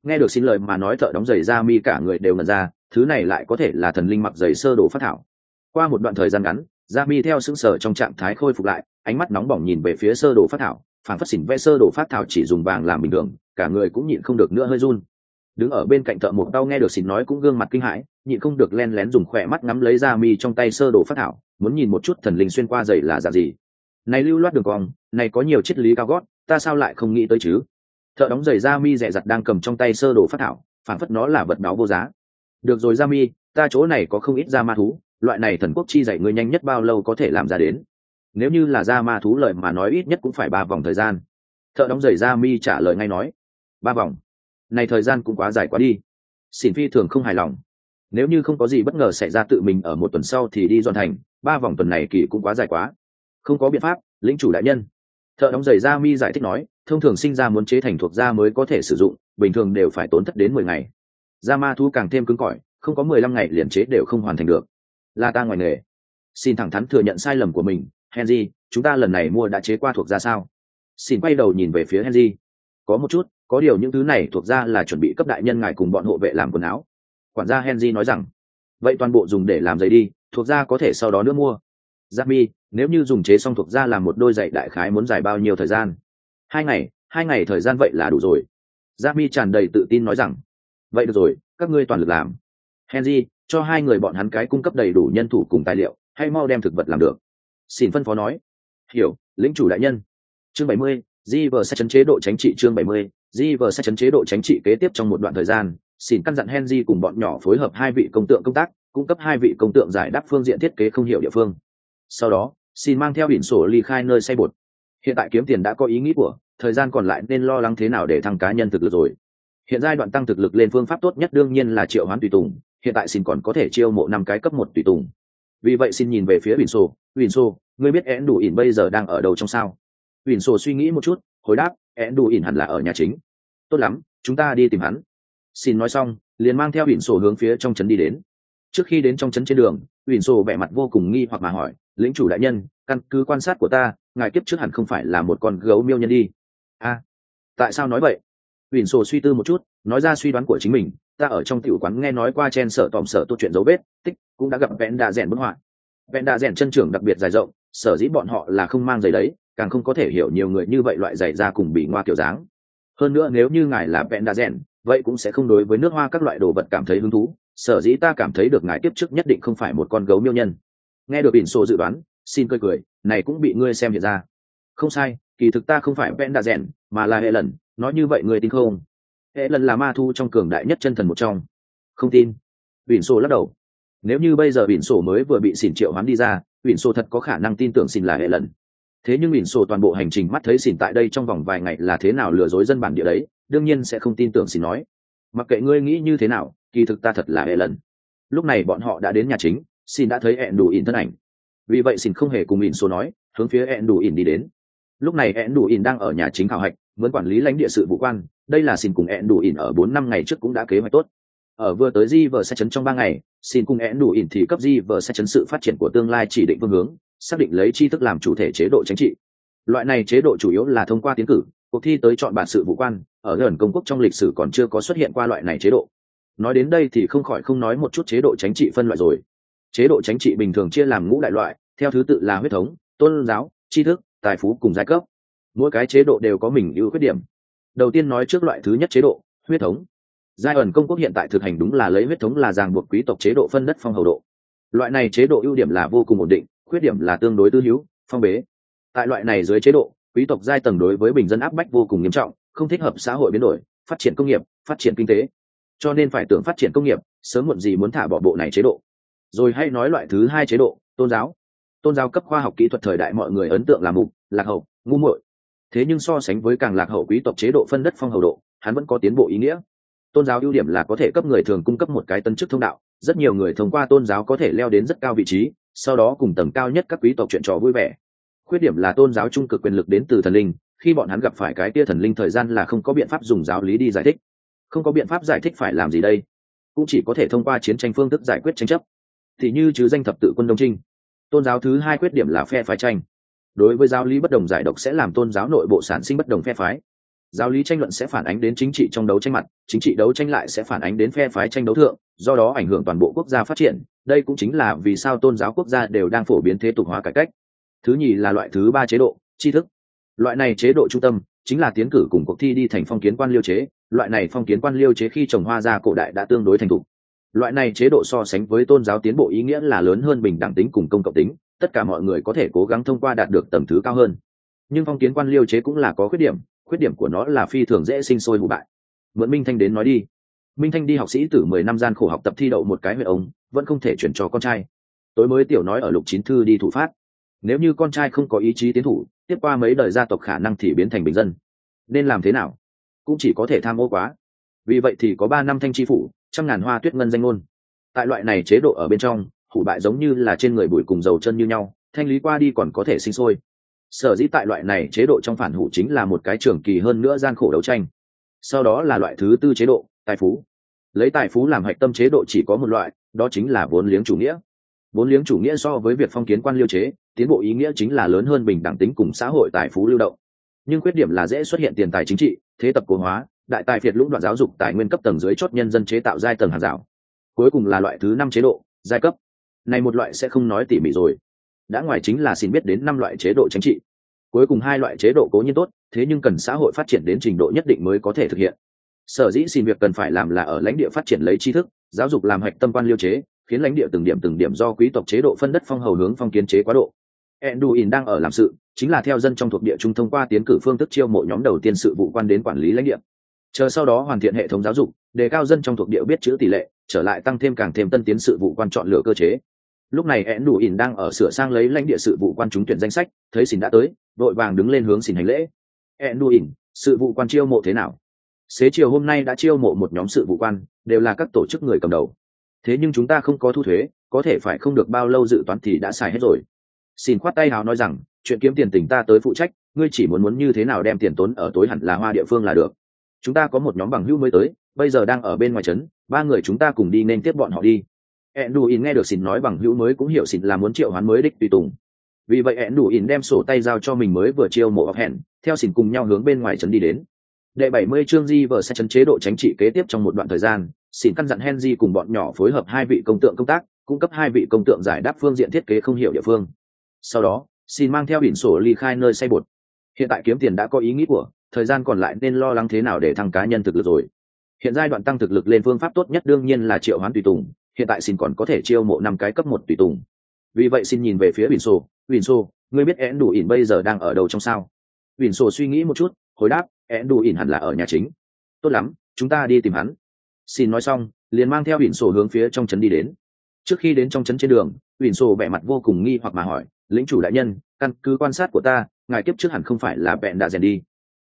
Nghe được xin lời mà nói, thợ đóng giày ra mi cả người đều ngẩn ra, thứ này lại có thể là thần linh mặc giày sơ đồ phát thảo. Qua một đoạn thời gian ngắn, ra mi theo sững sờ trong trạng thái khôi phục lại, ánh mắt nóng bỏng nhìn về phía sơ đồ phát thảo, phản phất xỉn vẽ sơ đồ phát thảo chỉ dùng vàng làm bình thường, cả người cũng nhịn không được nữa hơi run. Đứng ở bên cạnh thợ mộc đau nghe được xỉn nói cũng gương mặt kinh hãi, nhịn không được len lén dùng khỏe mắt ngắm lấy ra mi trong tay sơ đồ phát thảo, muốn nhìn một chút thần linh xuyên qua giày là dạng gì. Này lưu loát đường cong, này có nhiều triết lý cao gót, ta sao lại không nghĩ tới chứ? Thợ đóng giày da mi dè dặt đang cầm trong tay sơ đồ phát thảo, phản phất nó là vật báo vô giá. Được rồi da mi, ta chỗ này có không ít da ma thú, loại này thần quốc chi dạy ngươi nhanh nhất bao lâu có thể làm ra đến? Nếu như là da ma thú lợi mà nói ít nhất cũng phải 3 vòng thời gian. Thợ đóng giày da mi trả lời ngay nói, 3 vòng, này thời gian cũng quá dài quá đi. Xỉn phi thường không hài lòng. Nếu như không có gì bất ngờ xảy ra tự mình ở một tuần sau thì đi dọn thành, 3 vòng tuần này kỳ cũng quá dài quá. Không có biện pháp, lĩnh chủ đại nhân. Thợ đóng giày da mi giải thích nói, thông thường sinh ra muốn chế thành thuộc da mới có thể sử dụng, bình thường đều phải tốn thất đến 10 ngày. Da ma thú càng thêm cứng cỏi, không có 15 ngày liền chế đều không hoàn thành được. Là ta ngoài nghề. Xin thẳng thắn thừa nhận sai lầm của mình. Henry, chúng ta lần này mua đã chế qua thuộc da sao? Xin quay đầu nhìn về phía Henry. Có một chút, có điều những thứ này thuộc da là chuẩn bị cấp đại nhân ngài cùng bọn hộ vệ làm quần áo. Quản gia Henry nói rằng, vậy toàn bộ dùng để làm giày đi, thuộc da có thể sau đó nữa mua. Jamie, nếu như dùng chế xong thuộc da làm một đôi giày đại khái muốn dài bao nhiêu thời gian? 2 ngày thời gian vậy là đủ rồi. Jamie tràn đầy tự tin nói rằng, vậy được rồi, các ngươi toàn lực làm. Henry, cho 2 người bọn hắn cái cung cấp đầy đủ nhân thủ cùng tài liệu, hay mau đem thực vật làm được. Xin phân phó nói. Hiểu, lĩnh chủ đại nhân. Chương 70, Giver sẽ chấn chế độ chính trị. Chương 70, Giver sẽ chấn chế độ chính trị. Kế tiếp trong một đoạn thời gian, xin căn dặn Henry cùng bọn nhỏ phối hợp 2 vị công tượng công tác, cung cấp 2 vị công tượng giải đáp phương diện thiết kế không hiểu địa phương. Sau đó, xin mang theo biển sổ ly khai nơi xây bột. Hiện tại kiếm tiền đã có ý nghĩ của, thời gian còn lại nên lo lắng thế nào để thăng cá nhân thực lực rồi. Hiện giai đoạn tăng thực lực lên phương pháp tốt nhất đương nhiên là triệu hoán tùy tùng, hiện tại xin còn có thể chiêu mộ 5 cái cấp 1 tùy tùng. Vì vậy xin nhìn về phía biển sổ, ngươi biết én đủ ỉn bây giờ đang ở đâu trong sao? Biển sổ suy nghĩ một chút, hồi đáp, én đủ ỉn hẳn là ở nhà chính. Tốt lắm, chúng ta đi tìm hắn. Xin nói xong, liền mang theo biển sổ hướng phía trong trấn đi đến. Trước khi đến trong trấn trên đường, biển sổ vẻ mặt vô cùng nghi hoặc mà hỏi, lĩnh chủ đại nhân, căn cứ quan sát của ta, ngài kiếp trước hẳn không phải là một con gấu miêu nhân đi. Tại sao nói vậy? Biển sổ suy tư một chút, nói ra suy đoán của chính mình. Ta ở trong tiểu quán nghe nói qua chen sở tòm sở tốt chuyện dấu vết tích, cũng đã gặp vẹn đạ rèn bức họa. Vẹn đạ rèn chân trưởng đặc biệt dài rộng, sở dĩ bọn họ là không mang giày đấy, càng không có thể hiểu nhiều người như vậy loại giày ra cùng bị ngoa kiểu dáng. Hơn nữa nếu như ngài là vẹn đạ rèn, vậy cũng sẽ không đối với nước hoa các loại đồ vật cảm thấy hứng thú. Sở dĩ ta cảm thấy được ngài tiếp trước nhất định không phải một con gấu miêu nhân. Nghe được biển sổ dự đoán, xin cười, này cũng bị ngươi xem hiện ra. Không sai, kỳ thực ta không phải vẹn đạ rèn, mà là hệ lần. Nói như vậy ngươi tin không? Hệ lần là ma thu trong cường đại nhất chân thần một trong. Không tin. Biển sổ lắc đầu. Nếu như bây giờ biển sổ mới vừa bị xỉn triệu hoán đi ra, biển sổ thật có khả năng tin tưởng xỉn là hệ lần. Thế nhưng biển sổ toàn bộ hành trình mắt thấy xỉn tại đây trong vòng vài ngày là thế nào lừa dối dân bản địa đấy, đương nhiên sẽ không tin tưởng xỉn nói. Mặc kệ ngươi nghĩ như thế nào, kỳ thực ta thật là hệ lần. Lúc này bọn họ đã đến nhà chính, xỉn đã thấy ẹn đủ ỉn thân ảnh. Vì vậy xỉn không hề cùng biển sổ nói, hướng phía ẹn đủ ỉn đi đến. Lúc này ẹn đủ ỉn đang ở nhà chính khảo hạch, vẫn quản lý lãnh địa sự vụ quan. Đây là xỉn cùng ẹn đủ ỉn ở 4-5 ngày trước cũng đã kế hoạch tốt. Ở vừa tới Giver sẽ chấn trong 3 ngày, xin cùng én đủ ỉn thì cấp Giver sẽ chấn sự phát triển của tương lai chỉ định phương hướng, xác định lấy tri thức làm chủ thể chế độ chính trị. Loại này chế độ chủ yếu là thông qua tiến cử, cuộc thi tới chọn bản sự vụ quan, ở gần công quốc trong lịch sử còn chưa có xuất hiện qua loại này chế độ. Nói đến đây thì không khỏi không nói một chút chế độ chính trị phân loại rồi. Chế độ chính trị bình thường chia làm ngũ đại loại, theo thứ tự là huyết thống, tôn giáo, tri thức, tài phú cùng giai cấp. Mỗi cái chế độ đều có mình ưu khuyết điểm. Đầu tiên nói trước loại thứ nhất chế độ, huyết thống. Giai ẩn công quốc hiện tại thực hành đúng là lấy huyết thống là ràng buộc quý tộc chế độ phân đất phong hầu độ. Loại này chế độ ưu điểm là vô cùng ổn định, khuyết điểm là tương đối tư hữu, phong bế. Tại loại này dưới chế độ, quý tộc giai tầng đối với bình dân áp bách vô cùng nghiêm trọng, không thích hợp xã hội biến đổi, phát triển công nghiệp, phát triển kinh tế. Cho nên phải tưởng phát triển công nghiệp, sớm muộn gì muốn thả bỏ bộ này chế độ. Rồi hay nói loại thứ hai chế độ, tôn giáo. Tôn giáo cấp khoa học kỹ thuật thời đại mọi người ấn tượng là mục, lạc hậu, ngu muội. Thế nhưng so sánh với càng lạc hậu quý tộc chế độ phân đất phong hầu độ, hắn vẫn có tiến bộ ý nghĩa. Tôn giáo ưu điểm là có thể cấp người thường cung cấp một cái tân chức thông đạo, rất nhiều người thông qua tôn giáo có thể leo đến rất cao vị trí, sau đó cùng tầng cao nhất các quý tộc chuyện trò vui vẻ. Khuyết điểm là tôn giáo trung cực quyền lực đến từ thần linh, khi bọn hắn gặp phải cái tia thần linh thời gian là không có biện pháp dùng giáo lý đi giải thích. Không có biện pháp giải thích phải làm gì đây? Cũng chỉ có thể thông qua chiến tranh phương thức giải quyết tranh chấp. Thì như chứ danh thập tự quân Đông Trinh. Tôn giáo thứ hai khuyết điểm là phe phái tranh. Đối với giáo lý bất đồng giải độc sẽ làm tôn giáo nội bộ sản sinh bất đồng phe phái. Giáo lý tranh luận sẽ phản ánh đến chính trị trong đấu tranh mặt, chính trị đấu tranh lại sẽ phản ánh đến phe phái tranh đấu thượng, do đó ảnh hưởng toàn bộ quốc gia phát triển. Đây cũng chính là vì sao tôn giáo quốc gia đều đang phổ biến thế tục hóa cải cách. Thứ nhì là loại thứ ba chế độ, tri thức. Loại này chế độ trung tâm chính là tiến cử cùng cuộc thi đi thành phong kiến quan liêu chế. Loại này phong kiến quan liêu chế khi trồng hoa ra cổ đại đã tương đối thành thục. Loại này chế độ so sánh với tôn giáo tiến bộ ý nghĩa là lớn hơn bình đẳng tính cùng công cộng tính, tất cả mọi người có thể cố gắng thông qua đạt được tầng thứ cao hơn. Nhưng phong kiến quan liêu chế cũng là có khuyết điểm của nó là phi thường dễ sinh sôi hủ bại. Mượn Minh Thanh đến nói đi. Minh Thanh đi học sĩ tử 10 năm gian khổ học tập thi đậu một cái huyện ông, vẫn không thể chuyển cho con trai. Tối mới tiểu nói ở Lục Chín Thư đi thủ phát. Nếu như con trai không có ý chí tiến thủ, tiếp qua mấy đời gia tộc khả năng thì biến thành bình dân. Nên làm thế nào? Cũng chỉ có thể tham ô quá. Vì vậy thì có 3 năm thanh tri phủ, trăm ngàn hoa tuyết ngân danh ngôn. Tại loại này chế độ ở bên trong, hủ bại giống như là trên người bụi cùng dầu chân như nhau, thanh lý qua đi còn có thể sinh sôi. Sở dĩ tại loại này chế độ trong phản hủ chính là một cái trường kỳ hơn nữa gian khổ đấu tranh. Sau đó là loại thứ tư chế độ, tài phú. Lấy tài phú làm hạch tâm chế độ chỉ có một loại, đó chính là vốn liếng chủ nghĩa. Vốn liếng chủ nghĩa so với việc phong kiến quan liêu chế, tiến bộ ý nghĩa chính là lớn hơn bình đẳng tính cùng xã hội tài phú lưu động. Nhưng khuyết điểm là dễ xuất hiện tiền tài chính trị, thế tập cố hóa, đại tài phiệt lũng đoạn giáo dục tài nguyên cấp tầng dưới chót nhân dân chế tạo giai tầng hàng rào. Cuối cùng là loại thứ 5 chế độ, giai cấp. Này một loại sẽ không nói tỉ mỉ rồi. Đã ngoài chính là xin biết đến 5 loại chế độ chính trị. Cuối cùng 2 loại chế độ cố nhiên tốt, thế nhưng cần xã hội phát triển đến trình độ nhất định mới có thể thực hiện. Sở dĩ xin việc cần phải làm là ở lãnh địa phát triển lấy tri thức, giáo dục làm hạch tâm quan liêu chế, khiến lãnh địa từng điểm do quý tộc chế độ phân đất phong hầu hướng phong kiến chế quá độ. Enduin đang ở làm sự, chính là theo dân trong thuộc địa trung thông qua tiến cử phương thức chiêu mộ nhóm đầu tiên sự vụ quan đến quản lý lãnh địa. Chờ sau đó hoàn thiện hệ thống giáo dục, đề cao dân trong thuộc địa biết chữ tỷ lệ, trở lại tăng thêm càng thêm tân tiến sự vụ quan chọn lựa cơ chế. Lúc này Enduin đang ở sửa sang lấy lãnh địa sự vụ quan trúng tuyển danh sách, thấy xin đã tới, vội vàng đứng lên hướng xin hành lễ. Enduin, sự vụ quan chiêu mộ thế nào? Xế chiều hôm nay đã chiêu mộ một nhóm sự vụ quan, đều là các tổ chức người cầm đầu. Thế nhưng chúng ta không có thu thuế, có thể phải không được bao lâu dự toán thì đã xài hết rồi. Xin khoát tay hào nói rằng, chuyện kiếm tiền tỉnh ta tới phụ trách, ngươi chỉ muốn như thế nào đem tiền tốn ở tối hẳn là hoa địa phương là được. Chúng ta có một nhóm bằng hữu mới tới, bây giờ đang ở bên ngoài trấn, 3 người chúng ta cùng đi nên tiếp bọn họ đi. Enduin nghe được xin nói bằng hữu mới cũng hiểu xin là muốn triệu hoán mới đích tùy tùng. Vì vậy Enduin đem sổ tay giao cho mình mới vừa chiêu mộ học hẹn, theo xin cùng nhau hướng bên ngoài trấn đi đến. Đệ 70 chương Di vở sẽ chấn chế độ chính trị kế tiếp trong một đoạn thời gian, xin căn dặn Henry cùng bọn nhỏ phối hợp 2 vị công tượng công tác, cung cấp 2 vị công tượng giải đáp phương diện thiết kế không hiểu địa phương. Sau đó, xin mang theo biển sổ ly khai nơi xây bột. Hiện tại kiếm tiền đã có ý nghĩ của, thời gian còn lại nên lo lắng thế nào để thăng cá nhân thực lực rồi. Hiện giai đoạn tăng thực lực lên phương pháp tốt nhất đương nhiên là triệu hoán tùy tùng, hiện tại xin còn có thể chiêu mộ 5 cái cấp 1 tùy tùng. Vì vậy xin nhìn về phía biển sổ, ngươi biết Enduin bây giờ đang ở đâu trong sao? Biển sổ suy nghĩ một chút, hồi đáp, Enduin hẳn là ở nhà chính. Tốt lắm, chúng ta đi tìm hắn. Xin nói xong, liền mang theo biển sổ hướng phía trong trấn đi đến. Trước khi đến trong trấn trên đường, biển sổ vẻ mặt vô cùng nghi hoặc mà hỏi, lĩnh chủ đại nhân, căn cứ quan sát của ta, ngài kiếp trước hẳn không phải là bẹn đạ rèn đi.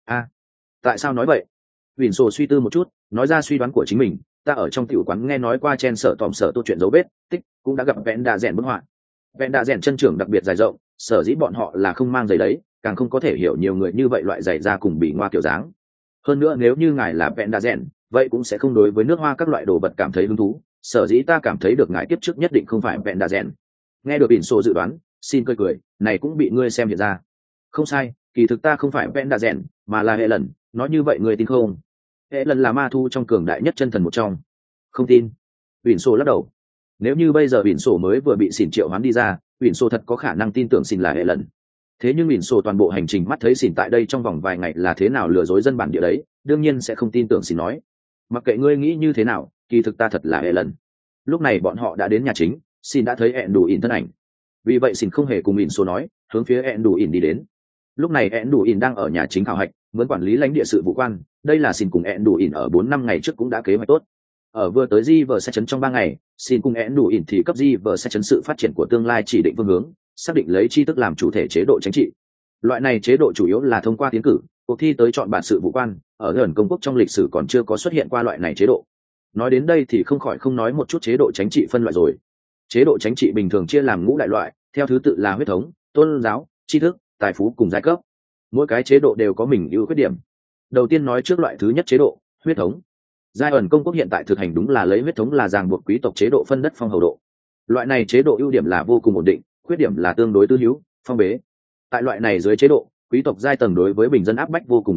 Tại sao nói vậy? Biển sổ suy tư một chút, nói ra suy đoán của chính mình. Ta ở trong tiểu quán nghe nói qua chen sở tòm sở tô chuyện dấu vết tích, cũng đã gặp bẹn đạ rèn bức họa. Bẹn đạ rèn chân trưởng đặc biệt dài rộng, sở dĩ bọn họ là không mang giày đấy, càng không có thể hiểu nhiều người như vậy loại giày ra cùng bị ngoa kiểu dáng. Hơn nữa nếu như ngài là bẹn đạ rèn, vậy cũng sẽ không đối với nước hoa các loại đồ vật cảm thấy hứng thú, sở dĩ ta cảm thấy được ngài tiếp trước nhất định không phải bẹn đạ rèn. Nghe được biển sổ dự đoán, xin cười, này cũng bị ngươi xem hiện ra. Không sai, kỳ thực ta không phải bẹn đạ rèn, mà là hệ lần, nói như vậy ngươi tin không? Hệ lần là ma thu trong cường đại nhất chân thần một trong. Không tin. Biển sổ lắc đầu. Nếu như bây giờ biển sổ mới vừa bị xỉn triệu hoán đi ra, biển sổ thật có khả năng tin tưởng xin là hệ lần. Thế nhưng biển sổ toàn bộ hành trình mắt thấy xỉn tại đây trong vòng vài ngày là thế nào lừa dối dân bản địa đấy, đương nhiên sẽ không tin tưởng xỉn nói. Mặc kệ ngươi nghĩ như thế nào, kỳ thực ta thật là hệ lần. Lúc này bọn họ đã đến nhà chính, xin đã thấy Enduin thân ảnh. Vì vậy xin không hề cùng biển sổ nói, hướng phía Enduin đi đến. Lúc này Enduin đang ở nhà chính khảo hạch, muốn quản lý lãnh địa sự vụ quan. Đây là xin cùng Enduin ở 4 năm ngày trước cũng đã kế hoạch tốt. Ở vừa tới Di vở sẽ chấn trong 3 ngày, xin cùng Enduin thì cấp Di vở sẽ chấn sự phát triển của tương lai chỉ định phương hướng, xác định lấy tri thức làm chủ thể chế độ chính trị. Loại này chế độ chủ yếu là thông qua tiến cử, cuộc thi tới chọn bản sự vụ quan, ở gần công quốc trong lịch sử còn chưa có xuất hiện qua loại này chế độ. Nói đến đây thì không khỏi không nói một chút chế độ chính trị phân loại rồi. Chế độ chính trị bình thường chia làm ngũ đại loại, theo thứ tự là huyết thống, tôn giáo, tri thức, tài phú cùng giai cấp. Mỗi cái chế độ đều có mình ưu khuyết điểm. Đầu tiên nói trước loại thứ nhất chế độ, huyết thống. Giai ẩn công quốc hiện tại thực hành đúng là lấy huyết thống là ràng buộc quý tộc chế độ phân đất phong hầu độ. Loại này chế độ ưu điểm là vô cùng ổn định, khuyết điểm là tương đối tư hữu, phong bế. Tại loại này dưới chế độ, quý tộc giai tầng đối với bình dân áp bách vô cùng nghiêm trọng,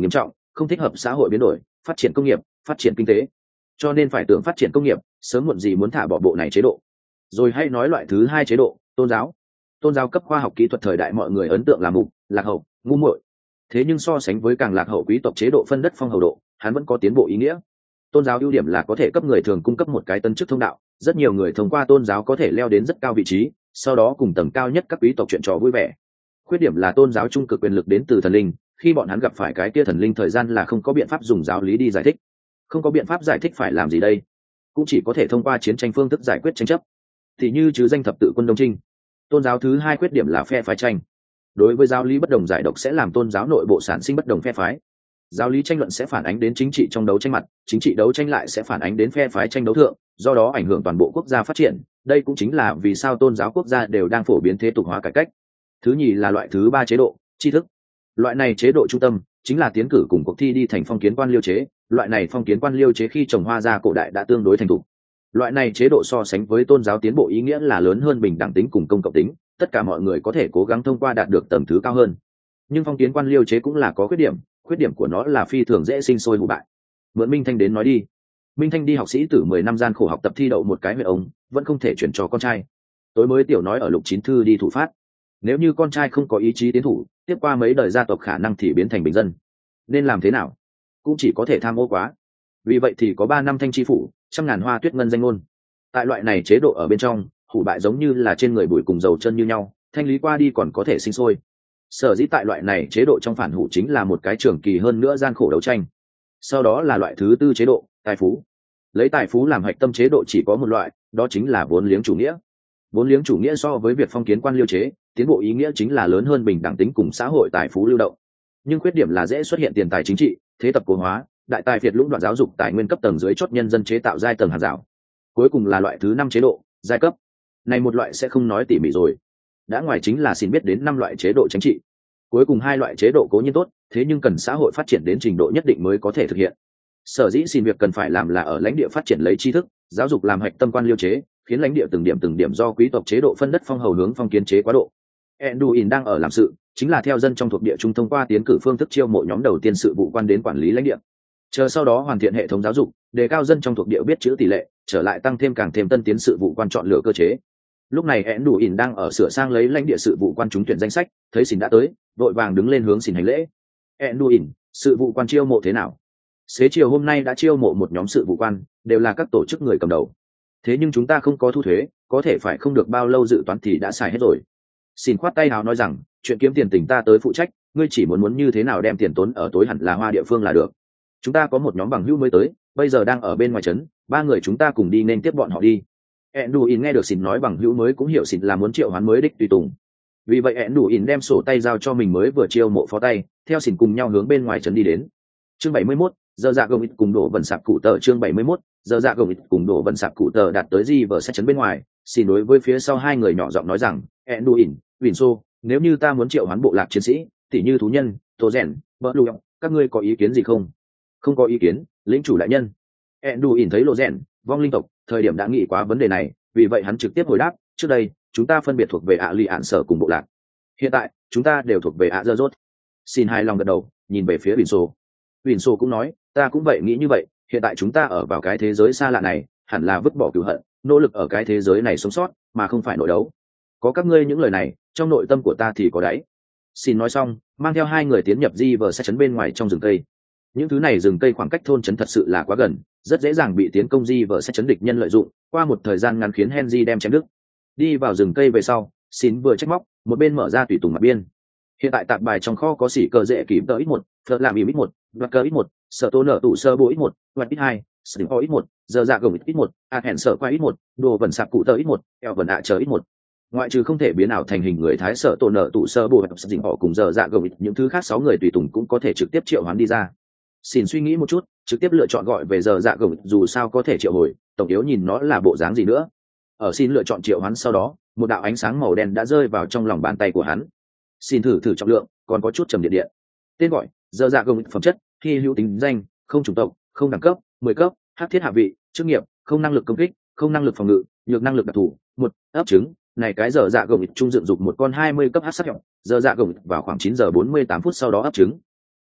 không thích hợp xã hội biến đổi, phát triển công nghiệp, phát triển kinh tế. Cho nên phải tưởng phát triển công nghiệp, sớm muộn gì muốn thả bỏ bộ này chế độ. Rồi hay nói loại thứ hai chế độ, tôn giáo. Tôn giáo cấp khoa học kỹ thuật thời đại mọi người ấn tượng là mục, lạc hậu, ngu muội. Thế nhưng so sánh với càng lạc hậu quý tộc chế độ phân đất phong hầu độ, hắn vẫn có tiến bộ ý nghĩa. Tôn giáo ưu điểm là có thể cấp người thường cung cấp một cái tân chức thông đạo, rất nhiều người thông qua tôn giáo có thể leo đến rất cao vị trí, sau đó cùng tầng cao nhất các quý tộc chuyện trò vui vẻ. Khuyết điểm là tôn giáo trung cực quyền lực đến từ thần linh, khi bọn hắn gặp phải cái kia thần linh thời gian là không có biện pháp dùng giáo lý đi giải thích. Không có biện pháp giải thích phải làm gì đây? Cũng chỉ có thể thông qua chiến tranh phương thức giải quyết tranh chấp. Thì như chứ danh thập tự quân Đông Trinh. Tôn giáo thứ hai khuyết điểm là phe phái tranh. Đối với giáo lý bất đồng giải độc sẽ làm tôn giáo nội bộ sản sinh bất đồng phe phái. Giáo lý tranh luận sẽ phản ánh đến chính trị trong đấu tranh mặt, chính trị đấu tranh lại sẽ phản ánh đến phe phái tranh đấu thượng, do đó ảnh hưởng toàn bộ quốc gia phát triển. Đây cũng chính là vì sao tôn giáo quốc gia đều đang phổ biến thế tục hóa cải cách. Thứ nhì là loại thứ ba chế độ, tri thức. Loại này chế độ trung tâm chính là tiến cử cùng cuộc thi đi thành phong kiến quan liêu chế. Loại này phong kiến quan liêu chế khi trồng hoa ra cổ đại đã tương đối thành thục. Loại này chế độ so sánh với tôn giáo tiến bộ ý nghĩa là lớn hơn bình đẳng tính cùng công cộng tính, tất cả mọi người có thể cố gắng thông qua đạt được tầng thứ cao hơn. Nhưng phong kiến quan liêu chế cũng là có khuyết điểm của nó là phi thường dễ sinh sôi hủ bại. Mượn Minh Thanh đến nói đi. Minh Thanh đi học sĩ tử 10 năm gian khổ học tập thi đậu một cái huệ ống, vẫn không thể chuyển cho con trai. Tối mới tiểu nói ở Lục Chín Thư đi thủ phát. Nếu như con trai không có ý chí tiến thủ, tiếp qua mấy đời gia tộc khả năng thì biến thành bình dân. Nên làm thế nào? Cũng chỉ có thể tham ô quá. Vì vậy thì có 3 năm thanh tri phủ, trăm ngàn hoa tuyết ngân danh ngôn. Tại loại này chế độ ở bên trong, hủ bại giống như là trên người bụi cùng dầu chân như nhau, thanh lý qua đi còn có thể sinh sôi. Sở dĩ tại loại này chế độ trong phản hủ chính là một cái trường kỳ hơn nữa gian khổ đấu tranh. Sau đó là loại thứ tư chế độ, tài phú. Lấy tài phú làm hạch tâm chế độ chỉ có một loại, đó chính là vốn liếng chủ nghĩa. Vốn liếng chủ nghĩa so với việc phong kiến quan liêu chế, tiến bộ ý nghĩa chính là lớn hơn bình đẳng tính cùng xã hội tài phú lưu động. Nhưng khuyết điểm là dễ xuất hiện tiền tài chính trị, thế tập cố hóa, đại tài phiệt lũng đoạn giáo dục tài nguyên cấp tầng dưới chót nhân dân chế tạo giai tầng hàng rào. Cuối cùng là loại thứ 5 chế độ, giai cấp. Này một loại sẽ không nói tỉ mỉ rồi. Đã ngoài chính là xin biết đến 5 loại chế độ chính trị. Cuối cùng 2 loại chế độ cố nhiên tốt, thế nhưng cần xã hội phát triển đến trình độ nhất định mới có thể thực hiện. Sở dĩ xin việc cần phải làm là ở lãnh địa phát triển lấy tri thức, giáo dục làm hạch tâm quan liêu chế, khiến lãnh địa từng điểm do quý tộc chế độ phân đất phong hầu hướng phong kiến chế quá độ. Enduin đang ở làm sự, chính là theo dân trong thuộc địa trung thông qua tiến cử phương thức chiêu mộ nhóm đầu tiên sự vụ quan đến quản lý lãnh địa. Chờ sau đó hoàn thiện hệ thống giáo dục, đề cao dân trong thuộc địa biết chữ tỷ lệ, trở lại tăng thêm càng thêm tân tiến sự vụ quan chọn lựa cơ chế. Lúc này Enduin đang ở sửa sang lấy lãnh địa sự vụ quan trúng tuyển danh sách, thấy xin đã tới, vội vàng đứng lên hướng xin hành lễ. Enduin, sự vụ quan chiêu mộ thế nào? Xế chiều hôm nay đã chiêu mộ một nhóm sự vụ quan, đều là các tổ chức người cầm đầu. Thế nhưng chúng ta không có thu thuế, có thể phải không được bao lâu dự toán thì đã xài hết rồi. Xin khoát tay áo nói rằng, chuyện kiếm tiền tỉnh ta tới phụ trách, ngươi chỉ muốn như thế nào đem tiền tốn ở tối hẳn là hoa địa phương là được. Chúng ta có một nhóm bằng hữu mới tới, bây giờ đang ở bên ngoài trấn, 3 người chúng ta cùng đi nên tiếp bọn họ đi. Enduin nghe được xin nói bằng hữu mới cũng hiểu xin là muốn triệu hoán mới đích tùy tùng. Vì vậy Enduin đem sổ tay giao cho mình mới vừa chiêu mộ phó tay, theo xin cùng nhau hướng bên ngoài trấn đi đến. Chương 71, giờ dạ gồng ít cùng đổ vần sạc cụ tờ. Chương 71, giờ dạ gồng ít cùng đổ vần sạc cụ tờ đạt tới gì vợ sẽ trấn bên ngoài. Xin đối với phía sau 2 người nhỏ giọng nói rằng, Enduin, Winso, nếu như ta muốn triệu hoán bộ lạc chiến sĩ, tỉ như thú nhân, tô rèn, bỡ lụ, các ngươi có ý kiến gì không? Không có ý kiến, lĩnh chủ đại nhân. Enduin thấy lộ rèn, vong linh tộc, thời điểm đã nghĩ quá vấn đề này, vì vậy hắn trực tiếp hồi đáp, trước đây chúng ta phân biệt thuộc về ạ lì ạn sở cùng bộ lạc, hiện tại chúng ta đều thuộc về ạ dơ rốt. Xin hài lòng gật đầu, nhìn về phía Winso cũng nói, ta cũng vậy nghĩ như vậy, hiện tại chúng ta ở vào cái thế giới xa lạ này, hẳn là vứt bỏ cửu hận, nỗ lực ở cái thế giới này sống sót, mà không phải nội đấu. Có các ngươi những lời này, trong nội tâm của ta thì có đáy. Xin nói xong, mang theo 2 người tiến nhập di vờ sẽ trấn bên ngoài trong rừng cây. Những thứ này rừng cây khoảng cách thôn trấn thật sự là quá gần, rất dễ dàng bị tiến công di vờ sẽ trấn địch nhân lợi dụng, qua một thời gian ngắn khiến Henry đem chém đứt. Đi vào rừng cây về sau, Xin vừa trách móc, một bên mở ra tùy tùng mặt biên. Hiện tại tạp bài trong kho có xỉ cờ dễ kìm tờ ít 1, phật làm ít 1, đoạt cờ ít 1, sở tô nở tủ sơ bộ ít 1, đoạt ít 2, sừng ho ít 1, giờ dạ gồng ít 1, hẹn sở qua ít 1, đồ vần sạc cụ tờ ít 1, eo vần chờ ít 1. Ngoại trừ không thể biến ảo thành hình người thái sở tô nở tủ sơ bộ hoặc dình họ cùng giờ dạ gồng ít, những thứ khác 6 người tùy tùng cũng có thể trực tiếp triệu hoán đi ra. Xin suy nghĩ một chút, trực tiếp lựa chọn gọi về giờ dạ gồng, dù sao có thể triệu hồi, tổng yếu nhìn nó là bộ dáng gì nữa. Ở xin lựa chọn triệu hoán sau đó, một đạo ánh sáng màu đen đã rơi vào trong lòng bàn tay của hắn. Xin thử trọng lượng, còn có chút trầm điện. Tên gọi, giờ dạ gồng, phẩm chất, hy hữu tính danh, không chủng tộc, không đẳng cấp, 10 cấp, hắc thiết hạ vị, chức nghiệp, không năng lực công kích, không năng lực phòng ngự, nhược năng lực đặc thù, 1, ấp trứng. Này cái giờ dạ gồng trung dựng dục một con 20 cấp hắc sắc nhọn, giờ dạ gồng vào khoảng 9 giờ 48 phút sau đó ấp trứng.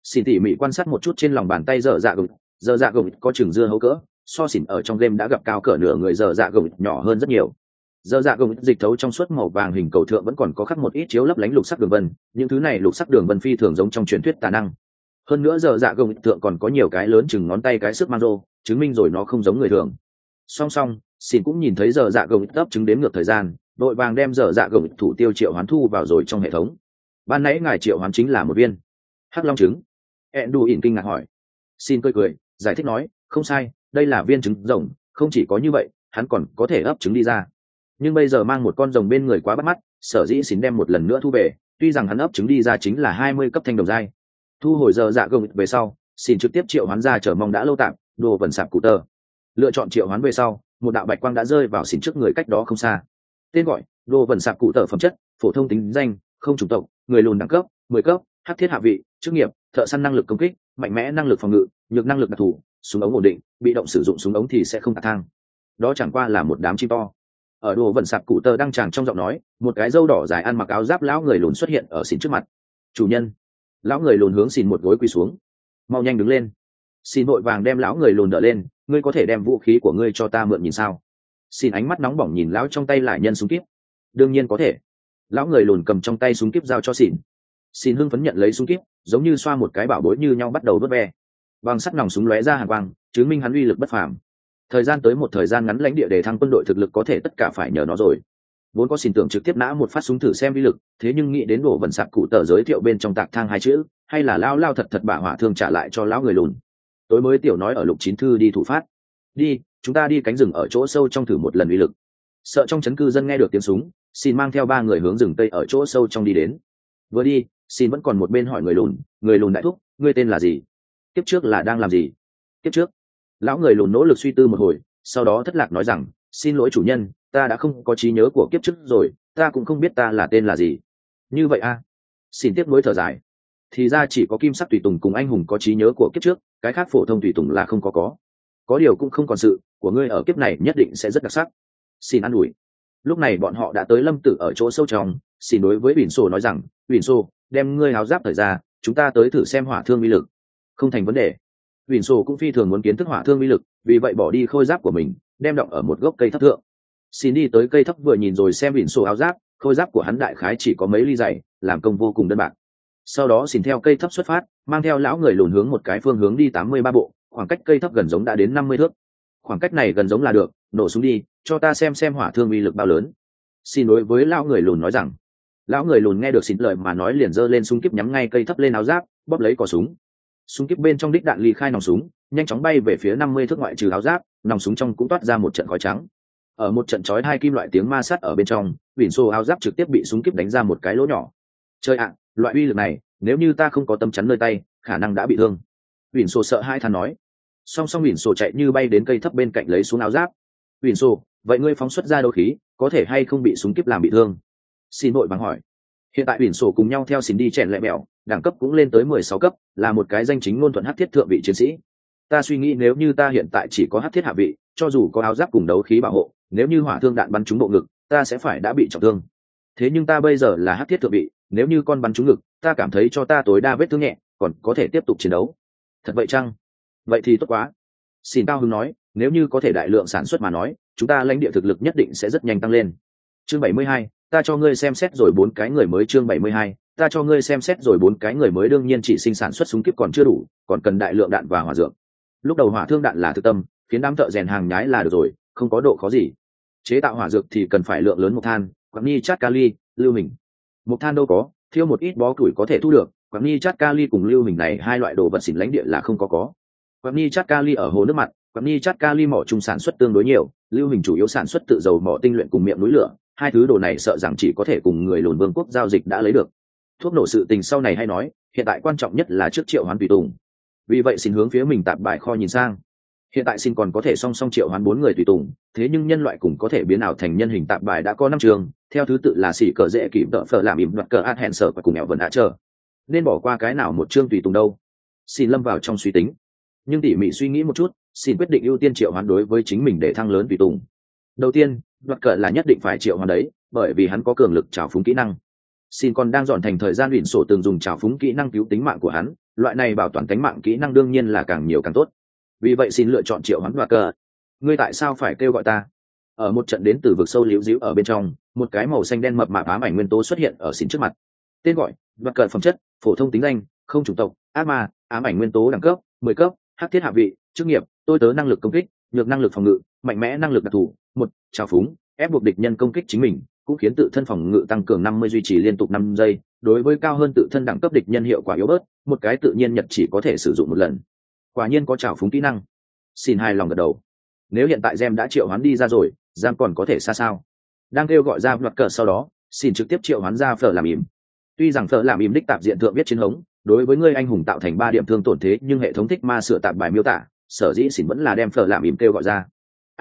Xin tỉ mỉ quan sát một chút trên lòng bàn tay dở dạ gồng có chừng dưa hấu cỡ, so xỉn ở trong game đã gặp cao cỡ nửa người dở dạ gồng nhỏ hơn rất nhiều. Dở dạ gồng dịch thấu trong suốt màu vàng hình cầu thượng vẫn còn có khắc một ít chiếu lấp lánh lục sắc đường vân, những thứ này lục sắc đường vân phi thường giống trong truyền thuyết tà năng. Hơn nữa dở dạ gồng thượng còn có nhiều cái lớn chừng ngón tay cái sức mang rô, chứng minh rồi nó không giống người thường. Song song, xỉn cũng nhìn thấy dở dạ gồng ấp chứng đếm ngược thời gian, đội vàng đem dở dạ gồng thủ tiêu triệu hoán thu vào rồi trong hệ thống. Ban nãy ngài triệu hoán chính là một viên hắc long trứng. Endu ỉn kinh ngạc hỏi. Xin cười giải thích nói, không sai, đây là viên trứng rồng, không chỉ có như vậy, hắn còn có thể ấp trứng đi ra. Nhưng bây giờ mang một con rồng bên người quá bắt mắt, sở dĩ xin đem một lần nữa thu về, tuy rằng hắn ấp trứng đi ra chính là 20 cấp thanh đồng giai. Thu hồi giờ dạ gồng về sau, xin trực tiếp triệu hoán ra chờ mong đã lâu tạm, đồ vần sạp cụ tơ. Lựa chọn triệu hoán về sau, một đạo bạch quang đã rơi vào xin trước người cách đó không xa. Tên gọi, đồ vần sạp cụ tơ phẩm chất, phổ thông tính danh, không chủng tộc, người lùn đẳng cấp, 10 cấp, hắc thiết hạ vị, chức nghiệp, thợ săn năng lực công kích, mạnh mẽ năng lực phòng ngự, nhược năng lực đặc thù, súng ống ổn định, bị động sử dụng súng ống thì sẽ không tạt thang. Đó chẳng qua là một đám chim to. Ở đồ vần sạp cụ tơ đang tràng trong giọng nói, một cái râu đỏ dài ăn mặc áo giáp lão người lùn xuất hiện ở xỉn trước mặt. Chủ nhân. Lão người lùn hướng xỉn một gối quỳ xuống. Mau nhanh đứng lên. Xin vội vàng đem lão người lùn đỡ lên, ngươi có thể đem vũ khí của ngươi cho ta mượn nhìn sao? Xin ánh mắt nóng bỏng nhìn lão trong tay lại nhân súng kíp. Đương nhiên có thể. Lão người lùn cầm trong tay súng kíp giao cho xỉn. Xin hưng phấn nhận lấy súng kíp, giống như xoa một cái bảo bối như nhau bắt đầu đốt ve. Bằng sắt nòng súng lóe ra hàn quang, chứng minh hắn uy lực bất phàm. Thời gian tới một thời gian ngắn lãnh địa để thăng quân đội thực lực có thể tất cả phải nhờ nó rồi. Vốn có xin tưởng trực tiếp nã một phát súng thử xem uy lực, thế nhưng nghĩ đến đổ vần sạp cụ tờ giới thiệu bên trong tạc thang hai chữ, hay là lao thật bả hỏa thương trả lại cho lão người lùn. Tối mới tiểu nói ở lục chín thư đi thủ phát. Đi, chúng ta đi cánh rừng ở chỗ sâu trong thử một lần uy lực. Sợ trong trấn cư dân nghe được tiếng súng, xin mang theo 3 người hướng rừng tây ở chỗ sâu trong đi đến. Vừa đi, xin vẫn còn một bên hỏi người lùn đại thúc, ngươi tên là gì? Kiếp trước là đang làm gì? Kiếp trước. Lão người lùn nỗ lực suy tư một hồi, sau đó thất lạc nói rằng, xin lỗi chủ nhân, ta đã không có trí nhớ của kiếp trước rồi, ta cũng không biết ta là tên là gì. Như vậy a? Xin tiếp nối thở dài. Thì ra chỉ có kim sắc tùy tùng cùng anh hùng có trí nhớ của kiếp trước, cái khác phổ thông tùy tùng là không có. Có điều cũng không còn sự của ngươi ở kiếp này nhất định sẽ rất đặc sắc. Xin an ủi. Lúc này bọn họ đã tới lâm tử ở chỗ sâu trong. Xin đối với Bỉn Sô nói rằng, Bỉn Sô, đem ngươi áo giáp thời ra, chúng ta tới thử xem hỏa thương uy lực. Không thành vấn đề. Bỉn Sô cũng phi thường muốn kiến thức hỏa thương uy lực, vì vậy bỏ đi khôi giáp của mình, đem động ở một gốc cây thấp thượng. Xin đi tới cây thấp vừa nhìn rồi xem Bỉn Sô áo giáp, khôi giáp của hắn đại khái chỉ có mấy ly dày, làm công vô cùng đơn bạc. Sau đó xin theo cây thấp xuất phát, mang theo lão người lùn hướng một cái phương hướng đi 83 bộ, khoảng cách cây thấp gần giống đã đến 50 thước. Khoảng cách này gần giống là được, nổ súng đi, cho ta xem hỏa thương uy lực bao lớn. Xin đối với lão người lùn nói rằng. Lão người lùn nghe được xin lời mà nói liền giơ lên súng kíp nhắm ngay cây thấp lên áo giáp, bóp lấy cò súng. Súng kíp bên trong đích đạn ly khai nòng súng, nhanh chóng bay về phía 50 thước ngoại trừ áo giáp, nòng súng trong cũng toát ra một trận khói trắng. Ở một trận chói hai kim loại tiếng ma sát ở bên trong, Bỉn Sô áo giáp trực tiếp bị súng kíp đánh ra một cái lỗ nhỏ. Chơi ạ, loại uy lực này, nếu như ta không có tấm chắn nơi tay, khả năng đã bị thương. Bỉn Sô sợ hai than nói. Song Bỉn Sô chạy như bay đến cây thấp bên cạnh lấy xuống áo giáp. Bỉn Sô, vậy ngươi phóng xuất ra đấu khí, có thể hay không bị súng kíp làm bị thương? Xin vội vàng hỏi. Hiện tại Bỉn Sô cùng nhau theo xin đi chèn lẹ mèo, đẳng cấp cũng lên tới 16 cấp, là một cái danh chính ngôn thuận hắc thiết thượng vị chiến sĩ. Ta suy nghĩ nếu như ta hiện tại chỉ có hắc thiết hạ vị, cho dù có áo giáp cùng đấu khí bảo hộ, nếu như hỏa thương đạn bắn trúng bộ ngực, ta sẽ phải đã bị trọng thương. Thế nhưng ta bây giờ là hắc thiết thượng vị, nếu như con bắn trúng ngực, ta cảm thấy cho ta tối đa vết thương nhẹ, còn có thể tiếp tục chiến đấu. Thật vậy chăng? Vậy thì tốt quá. Xin cao hứng nói, nếu như có thể đại lượng sản xuất mà nói, chúng ta lãnh địa thực lực nhất định sẽ rất nhanh tăng lên. Chương 72, ta cho ngươi xem xét rồi 4 cái người mới. Chương 72, ta cho ngươi xem xét rồi 4 cái người mới. Đương nhiên chỉ sinh sản xuất súng kíp còn chưa đủ, còn cần đại lượng đạn và hỏa dược. Lúc đầu hỏa thương đạn là thực tâm, khiến đám thợ rèn hàng nhái là được rồi, không có độ khó gì. Chế tạo hỏa dược thì cần phải lượng lớn mộc than, quặng ni chát kali, lưu huỳnh. Mộc than đâu có, thiêu một ít bó củi có thể thu được, quặng ni chát kali cùng lưu huỳnh này hai loại đồ vật xỉn lãnh địa là không có. Quặng ni chát kali ở hồ nước mặt, quặng ni chát kali mỏ chung sản xuất tương đối nhiều, lưu huỳnh chủ yếu sản xuất tự dầu mỏ tinh luyện cùng miệng núi lửa, hai thứ đồ này sợ rằng chỉ có thể cùng người lùn vương quốc giao dịch đã lấy được. Thuốc nổ sự tình sau này hay nói, hiện tại quan trọng nhất là trước triệu hoán tùy tùng. Vì vậy xin hướng phía mình tạp bài kho nhìn sang. Hiện tại xin còn có thể song song triệu hoán 4 người tùy tùng, thế nhưng nhân loại cũng có thể biến ảo thành nhân hình tạp bài đã có 5 trường, theo thứ tự là xỉ cờ dễ kịp đỡ phở làm im đoạt cờ át hẹn sở và cùng mẹo vẫn đã chờ. Nên bỏ qua cái nào một chương tùy tùng đâu? Xin lâm vào trong suy tính, nhưng tỉ mỉ suy nghĩ một chút, xin quyết định ưu tiên triệu hoán đối với chính mình để thăng lớn tùy tùng. Đầu tiên, đoạt cờ là nhất định phải triệu hoán đấy, bởi vì hắn có cường lực trào phúng kỹ năng. Xin còn đang dọn thành thời gian luyện sổ từng dùng trào phúng kỹ năng cứu tính mạng của hắn, loại này bảo toàn tính mạng kỹ năng đương nhiên là càng nhiều càng tốt. Vì vậy xin lựa chọn triệu hoán đoạt cờ. Ngươi tại sao phải kêu gọi ta? Ở một trận đến từ vực sâu liễu díu ở bên trong, một cái màu xanh đen mập mạp ám ảnh nguyên tố xuất hiện ở xin trước mặt. Tên gọi: đoạt cờ, phẩm chất: phổ thông, tính danh: không chủng tộc, ác ma, ám ảnh nguyên tố, đẳng cấp: 10 cấp, hắc thiết hạ vị, chức nghiệp: tôi tớ, năng lực công kích, nhược năng lực phòng ngự, mạnh mẽ năng lực đặc thù. 1. Trào phúng: ép buộc địch nhân công kích chính mình, cũng khiến tự thân phòng ngự tăng cường 50, duy trì liên tục 5 giây. Đối với cao hơn tự thân đẳng cấp địch nhân hiệu quả yếu bớt, một cái tự nhiên nhật chỉ có thể sử dụng một lần. Quả nhiên có trào phúng kỹ năng. Xin hài lòng gật đầu. Nếu hiện tại Gem đã triệu hoán đi ra rồi, Giang còn có thể xa sao? Đang kêu gọi ra đoạt cờ sau đó, xin trực tiếp triệu hoán ra Phở làm ỉm. Tuy rằng Phở làm ỉm đích tạp diện thượng viết chiến hống, đối với ngươi anh hùng tạo thành 3 điểm thương tổn, thế nhưng hệ thống thích ma sửa tạp bài miêu tả, sở dĩ xin vẫn là đem Phở làm ỉm kêu gọi ra.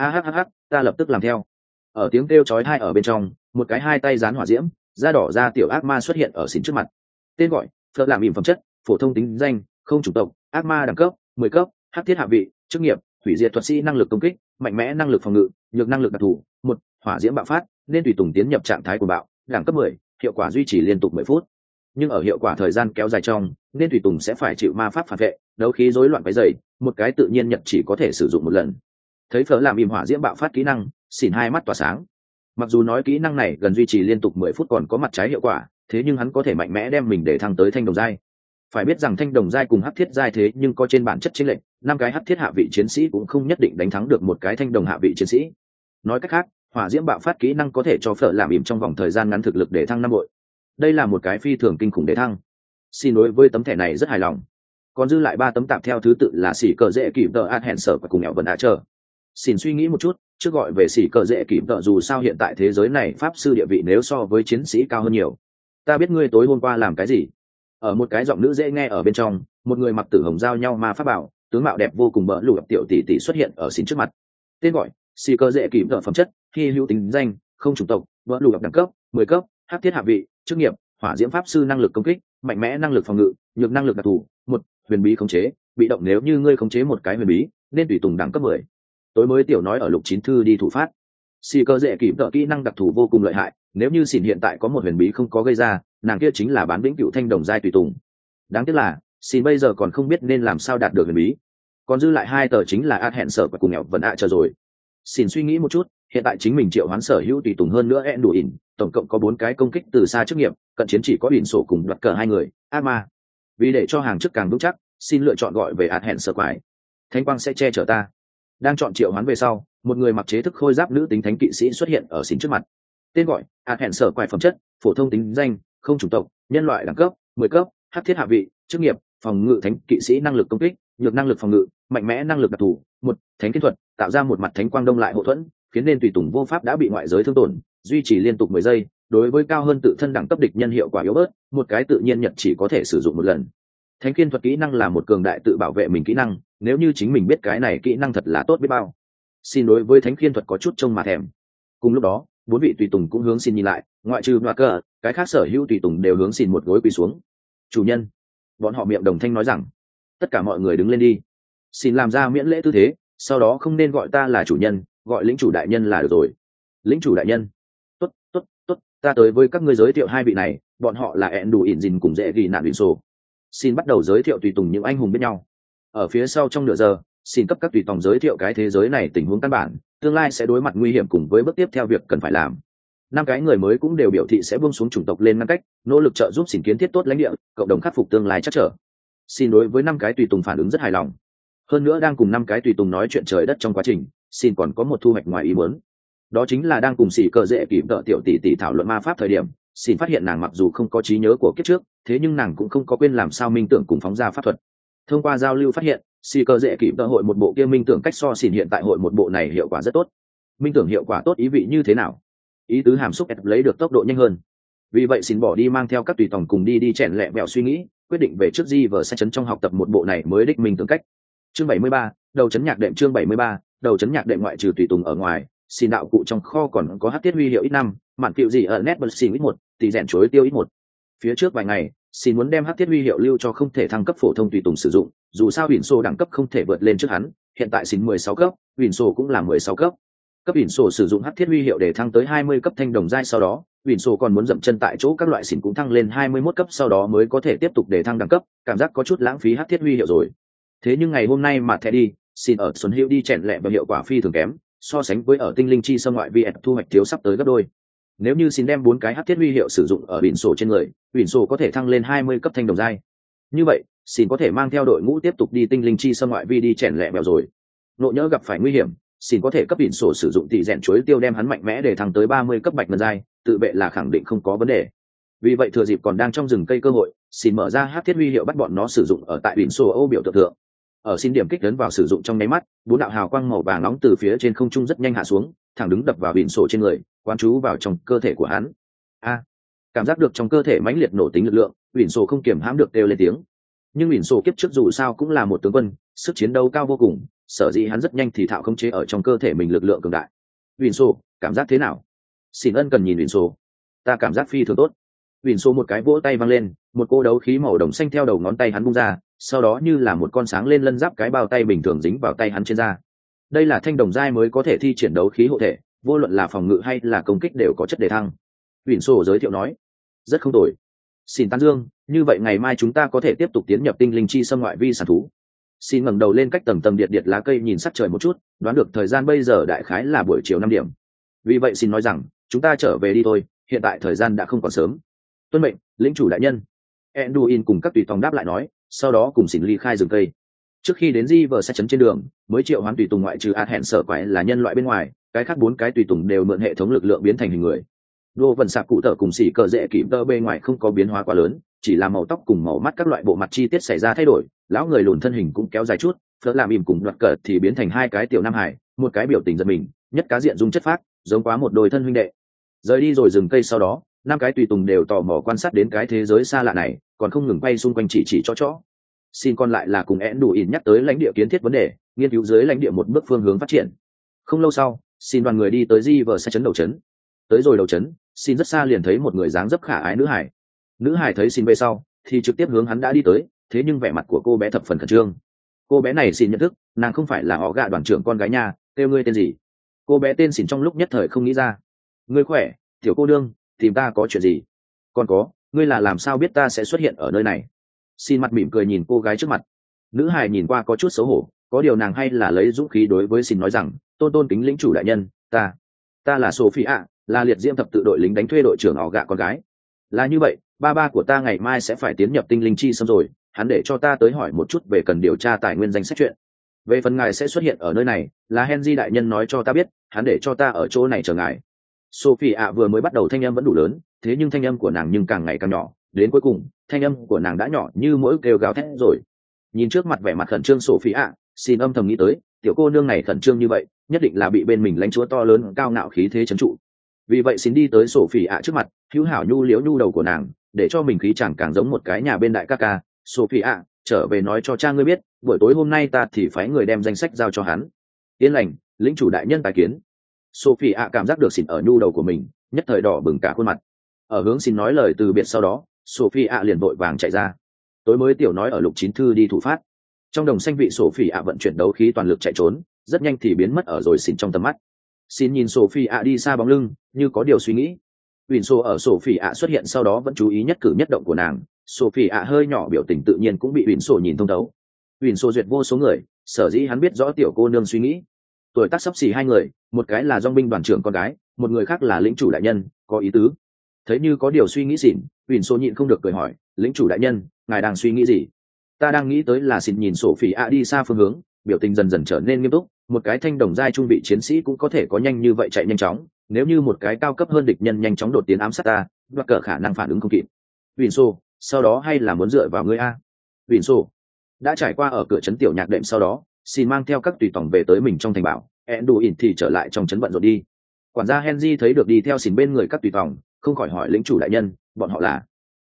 Ta lập tức làm theo. Ở tiếng kêu chói tai ở bên trong, một cái hai tay dán hỏa diễm, da đỏ da tiểu ác ma xuất hiện ở xin trước mặt. Tên gọi: Phở làm ỉm, phẩm chất: phổ thông, tính danh: không chủng tộc, ác ma, đẳng cấp: 10 cấp, hắc thiết hạ vị, chức nghiệp: hủy diệt thuật sĩ, năng lực công kích, mạnh mẽ năng lực phòng ngự, nhược năng lực đặc thù. 1. Hỏa diễm bạo phát, nên tùy tùng tiến nhập trạng thái của bạo, đẳng cấp 10, hiệu quả duy trì liên tục 10 phút. Nhưng ở hiệu quả thời gian kéo dài trong, nên tùy tùng sẽ phải chịu ma pháp phản vệ, đấu khí rối loạn, cái dày, một cái tự nhiên nhật chỉ có thể sử dụng một lần. Thấy Phở làm ỉm hỏa diễm bạo phát kỹ năng, xỉn hai mắt tỏa sáng. Mặc dù nói kỹ năng này gần duy trì liên tục 10 phút còn có mặt trái hiệu quả, thế nhưng hắn có thể mạnh mẽ đem mình để thăng tới thanh đồng giai. Phải biết rằng thanh đồng giai cùng hắc thiết giai thế nhưng có trên bản chất chênh lệch, 5 cái hắc thiết hạ vị chiến sĩ cũng không nhất định đánh thắng được một cái thanh đồng hạ vị chiến sĩ. Nói cách khác, hỏa diễm bạo phát kỹ năng có thể cho Phở làm ỉm trong vòng thời gian ngắn thực lực để thăng 5 bội. Đây là một cái phi thường kinh khủng để thăng. Xin đối với tấm thẻ này rất hài lòng. Còn dư lại 3 tấm tạp theo thứ tự là xỉ cờ dễ kịp tờ ad hẹn sở và cùng ẻo vần đã chờ. Xin suy nghĩ một chút, trước gọi về xỉ cờ dễ kịp tờ, dù sao hiện tại thế giới này pháp sư địa vị nếu so với chiến sĩ cao hơn nhiều. Ta biết ngươi tối hôm qua làm cái gì. Ở một cái giọng nữ dễ nghe ở bên trong, một người mặc tử hồng giao nhau ma pháp bảo, tướng mạo đẹp vô cùng bỡ lũ tiểu tỷ tỷ xuất hiện ở xin trước mặt. Tên gọi: xỉ cờ dễ kịp tờ, phẩm chất: hy hữu, tính danh: không chủng tộc, bỡ lũ đẳng cấp: 10 cấp, hắc thiết hạ vị, chức nghiệp: hỏa diễm pháp sư, năng lực công kích, mạnh mẽ năng lực phòng ngự, nhược năng lực đặc thù. 1. Huyền bí khống chế, bị động, nếu như ngươi khống chế một cái huyền bí, nên tùy tùng đẳng cấp 10. Tối mới tiểu nói ở lục 9 thư đi thủ phát. Xì cơ dễ kịp tợ kỹ năng đặc thù vô cùng lợi hại, nếu như xỉn hiện tại có một huyền bí không có gây ra, nàng kia chính là bán vĩnh cửu thanh đồng giai tùy tùng. Đáng tiếc là xỉn bây giờ còn không biết nên làm sao đạt được huyền bí. Còn dư lại 2 tờ chính là ad hẹn sở và cùng nghèo vẫn chờ rồi. Xỉn suy nghĩ một chút, hiện tại chính mình triệu hoán sở hữu tùy tùng hơn nữa ẹn đủ ỉn, tổng cộng có 4 cái công kích từ xa chức nghiệp, cận chiến chỉ có ỉn sổ cùng đoạt cờ 2 người, ác ma. Vì để cho hàng trước càng vững chắc, xin lựa chọn gọi về ad hẹn sở quái. Thánh quang sẽ che chở ta. Đang chọn triệu hoán về sau, một người mặc chế thức khôi giáp nữ tính thánh kỵ sĩ xuất hiện ở xin trước mặt. Tên gọi: ad hẹn sở quái, phẩm chất: phổ thông, tính danh: không chủng tộc, nhân loại, đẳng cấp: 10 cấp, hắc thiết hạ vị, chức nghiệp: phòng ngự thánh kỵ sĩ, năng lực công kích, nhược năng lực phòng ngự, mạnh mẽ năng lực đặc thù. 1. Thánh thiên thuật, tạo ra một mặt thánh quang đông lại hộ thuẫn, khiến nên tùy tùng vô pháp đã bị ngoại giới thương tổn, duy trì liên tục 10 giây. Đối với cao hơn tự thân đẳng cấp địch nhân hiệu quả yếu bớt, một cái tự nhiên nhật chỉ có thể sử dụng một lần. Thánh thiên thuật kỹ năng là một cường đại tự bảo vệ mình kỹ năng, nếu như chính mình biết cái này kỹ năng thật là tốt biết bao. Xin đối với thánh thiên thuật có chút trông mà thèm. Cùng lúc đó, 4 vị tùy tùng cũng hướng xin nhìn lại, ngoại trừ đoạt cờ, cái khác sở hữu tùy tùng đều hướng xin một gối quỳ xuống. Chủ nhân. Bọn họ miệng đồng thanh nói rằng, tất cả mọi người đứng lên đi. Xin làm ra miễn lễ tư thế, sau đó không nên gọi ta là chủ nhân, gọi lĩnh chủ đại nhân là được rồi. Lĩnh chủ đại nhân. Tốt, ta tới với các ngươi giới thiệu 2 vị này, bọn họ là ẹn đủ ỉn dìn cùng dễ ghi nạn luyện sổ. Xin bắt đầu giới thiệu tùy tùng những anh hùng biết nhau. Ở phía sau trong nửa giờ, xin cấp các tùy tùng giới thiệu cái thế giới này tình huống căn bản, tương lai sẽ đối mặt nguy hiểm cùng với bước tiếp theo việc cần phải làm. 5 cái người mới cũng đều biểu thị sẽ buông xuống chủng tộc lên ngăn cách, nỗ lực trợ giúp xin kiến thiết tốt lãnh địa, cộng đồng khắc phục tương lai chắc trở. Xin đối với 5 cái tùy tùng phản ứng rất hài lòng. Hơn nữa đang cùng 5 cái tùy tùng nói chuyện trời đất trong quá trình, xin còn có một thu hoạch ngoài ý muốn. Đó chính là đang cùng xỉ cờ dễ kịp tợ tiểu tỷ tỷ thảo luận ma pháp thời điểm, xin phát hiện nàng mặc dù không có trí nhớ của kiếp trước, thế nhưng nàng cũng không có quên làm sao minh tưởng cùng phóng ra pháp thuật. Thông qua giao lưu phát hiện, xỉ cờ dễ kịp tợ hội một bộ kia minh tưởng cách so xin hiện tại hội một bộ này hiệu quả rất tốt. Minh tưởng hiệu quả tốt ý vị như thế nào? Ý tứ hàm xúc lấy được tốc độ nhanh hơn. Vì vậy xin bỏ đi mang theo các tùy tùng cùng đi chèn lẹ bẹo suy nghĩ, quyết định về trước di vở sẽ chấn trong học tập một bộ này mới đích minh tưởng cách. Chương 73, đầu chấn nhạc đệm. Chương 73, đầu chấn nhạc đệm. Ngoại trừ tùy tùng ở ngoài, xin đạo cụ trong kho còn có hắc thiết huy hiệu ít 5, mạn phiệu gì ở net bật xin ít 1, tỷ rèn chối tiêu ít 1. Phía trước vài ngày, xin muốn đem hắc thiết huy hiệu lưu cho không thể thăng cấp phổ thông tùy tùng sử dụng, dù sao Huyền Sô đẳng cấp không thể vượt lên trước hắn, hiện tại xin 16 cấp, Huyền Sô cũng là 16 cấp. Cấp Huyền Sô sử dụng hắc thiết huy hiệu để thăng tới 20 cấp thanh đồng giai sau đó, Vịn sổ còn muốn dậm chân tại chỗ, các loại xỉn cũng thăng lên 21 cấp sau đó mới có thể tiếp tục để thăng đẳng cấp, cảm giác có chút lãng phí hắc thiết huy hiệu rồi. Thế nhưng ngày hôm nay mà thẻ đi, xin ở Xuân Hữu đi chèn lẹ và hiệu quả phi thường kém, so sánh với ở tinh linh chi sâm ngoại VS thu hoạch thiếu sắp tới gấp đôi. Nếu như xin đem 4 cái hắc thiết huy hiệu sử dụng ở vịn sổ trên người, vịn sổ có thể thăng lên 20 cấp thanh đồng giai. Như vậy, xin có thể mang theo đội ngũ tiếp tục đi tinh linh chi sâm ngoại vi đi chèn lẹ bèo rồi. Nộ nhỡ gặp phải nguy hiểm, xin có thể cấp vịn sổ sử dụng tỷ rèn chuối tiêu đem hắn mạnh mẽ để thăng tới 30 cấp bạch ngân giai, tự vệ là khẳng định không có vấn đề. Vì vậy thừa dịp còn đang trong rừng cây cơ hội, xin mở ra hắc thiết huy hiệu bắt bọn nó sử dụng ở tại vịn sổ ô biểu tượng thượng. Ở xin điểm kích lớn vào sử dụng trong nháy mắt, 4 đạo hào quang màu vàng nóng từ phía trên không trung rất nhanh hạ xuống, thẳng đứng đập vào vịn sổ trên người, quán chú vào trong cơ thể của hắn. Cảm giác được trong cơ thể mãnh liệt nổ tính lực lượng, vịn sổ không kiềm hãm được kêu lên tiếng. Nhưng vịn sổ kiếp trước dù sao cũng là một tướng quân, sức chiến đấu cao vô cùng, sở dĩ hắn rất nhanh thì thạo khống chế ở trong cơ thể mình lực lượng cường đại. Vịn sổ, cảm giác thế nào? Xin ân cần nhìn vịn sổ. Ta cảm giác phi thường tốt. Vịn sổ một cái vỗ tay văng lên, một cô đấu khí màu đồng xanh theo đầu ngón tay hắn bung ra, sau đó như là một con sáng lên lân giáp cái bao tay bình thường dính vào tay hắn trên da. Đây là thanh đồng giai mới có thể thi triển đấu khí hộ thể, vô luận là phòng ngự hay là công kích đều có chất đề thăng. Vịn sổ giới thiệu nói, rất không tồi. Xin tán dương, như vậy ngày mai chúng ta có thể tiếp tục tiến nhập tinh linh chi xâm ngoại vi sản thú. Xin ngẩng đầu lên cách tầng tầng điện lá cây nhìn sắc trời một chút, đoán được thời gian bây giờ đại khái là buổi chiều 5 điểm. Vì vậy xin nói rằng, chúng ta trở về đi thôi, hiện tại thời gian đã không còn sớm. Tuân mệnh, lĩnh chủ đại nhân. Enduin cùng các tùy tùng đáp lại nói, sau đó cùng xin ly khai rừng cây. Trước khi đến Di vờ sẽ chấn trên đường, mới triệu hoán tùy tùng ngoại trừ hẹn sở quái là nhân loại bên ngoài, cái khác 4 cái tùy tùng đều mượn hệ thống lực lượng biến thành hình người. Đô vần sạc cụ tở cùng xỉ cờ dễ kịp tơ bên ngoài không có biến hóa quá lớn, chỉ là màu tóc cùng màu mắt các loại bộ mặt chi tiết xảy ra thay đổi, lão người lùn thân hình cũng kéo dài chút, phớt làm im cùng đoạt cờ thì biến thành 2 cái tiểu nam hải, một cái biểu tình giật mình, nhất cá diện dung chất phác, giống quá một đôi thân huynh đệ. Rời đi rồi rừng cây sau đó, 5 cái tùy tùng đều tò mò quan sát đến cái thế giới xa lạ này, còn không ngừng quay xung quanh chỉ cho. Xin còn lại là cùng én đủ ỉn nhắc tới lãnh địa kiến thiết vấn đề, nghiên cứu dưới lãnh địa một bước phương hướng phát triển. Không lâu sau, xin đoàn người đi tới Di vờ sẽ chấn đầu chấn. Tới rồi đầu chấn, xin rất xa liền thấy một người dáng dấp khả ái nữ hải. Nữ hải thấy xin về sau thì trực tiếp hướng hắn đã đi tới, thế nhưng vẻ mặt của cô bé thập phần khẩn trương. Cô bé này xin nhận thức, nàng không phải là họ gạ đoàn trưởng con gái nha, kêu ngươi tên gì? Cô bé tên xin trong lúc nhất thời không nghĩ ra. Ngươi khỏe, tiểu cô đương, tìm ta có chuyện gì? Còn có, ngươi là làm sao biết ta sẽ xuất hiện ở nơi này? Xin mặt mỉm cười nhìn cô gái trước mặt. Nữ hải nhìn qua có chút xấu hổ, có điều nàng hay là lấy dũng khí đối với xin nói rằng, tôn kính lĩnh chủ đại nhân, ta là Sophie ạ, là liệt diễm thập tự đội lính đánh thuê đội trưởng họ gạ con gái. Là như vậy, ba của ta ngày mai sẽ phải tiến nhập tinh linh chi sâm rồi, hắn để cho ta tới hỏi một chút về cần điều tra tài nguyên danh sách chuyện. Về phần ngài sẽ xuất hiện ở nơi này, là Henry đại nhân nói cho ta biết, hắn để cho ta ở chỗ này chờ ngài. Sophie ạ vừa mới bắt đầu thanh âm vẫn đủ lớn, thế nhưng thanh âm của nàng nhưng càng ngày càng nhỏ, đến cuối cùng, thanh âm của nàng đã nhỏ như mỗi kêu gào thét rồi. Nhìn trước mặt vẻ mặt khẩn trương Sophie ạ, xin âm thầm nghĩ tới, tiểu cô nương này khẩn trương như vậy, nhất định là bị bên mình lãnh chúa to lớn cao ngạo khí thế trấn trụ. Vì vậy xin đi tới Sophie ạ trước mặt, hữu hảo nhu liễu nhu đầu của nàng, để cho mình khí chẳng càng giống một cái nhà bên đại ca ca. Sophie ạ, trở về nói cho cha ngươi biết, buổi tối hôm nay ta thì phái người đem danh sách giao cho hắn. Yên lành, lĩnh chủ đại nhân tài kiến. Sophie ạ cảm giác được xin ở nhu đầu của mình, nhất thời đỏ bừng cả khuôn mặt. Ở hướng xin nói lời từ biệt sau đó, Sophie ạ liền vội vàng chạy ra. Tối mới tiểu nói ở lục 9 thư đi thủ phát. Trong đồng xanh vị Sophie ạ vận chuyển đấu khí toàn lực chạy trốn, rất nhanh thì biến mất ở rồi xin trong tầm mắt. Xin nhìn Sophie ạ đi xa bóng lưng, như có điều suy nghĩ. Winslow ở Sophie ạ xuất hiện sau đó vẫn chú ý nhất cử nhất động của nàng. Sophie ạ hơi nhỏ biểu tình tự nhiên cũng bị Winslow nhìn thông thấu. Winslow duyệt vô số người, sở dĩ hắn biết rõ tiểu cô nương suy nghĩ. Tuổi tác sắp xỉ 2 người, một cái là dòng binh đoàn trưởng con gái, một người khác là lĩnh chủ đại nhân, có ý tứ. Thấy như có điều suy nghĩ xỉn, Winslow nhịn không được cười hỏi, lĩnh chủ đại nhân, ngài đang suy nghĩ gì? Ta đang nghĩ tới là xỉn nhìn Sophie ạ đi xa phương hướng, biểu tình dần dần trở nên nghiêm túc. Một cái thanh đồng giai trung vị chiến sĩ cũng có thể có nhanh như vậy chạy nhanh chóng, nếu như một cái cao cấp hơn địch nhân nhanh chóng đột tiến ám sát ta, và cỡ khả năng phản ứng không kịp. Winslow, sau đó hay là muốn dựa vào ngươi a? Winslow đã trải qua ở cửa trấn tiểu nhạc đệm sau đó, xin mang theo các tùy tòng về tới mình trong thành bảo, Enduin thì trở lại trong trấn bận rộn đi. Quản gia Henry thấy được đi theo xin bên người các tùy tòng, không khỏi hỏi lĩnh chủ đại nhân, bọn họ là?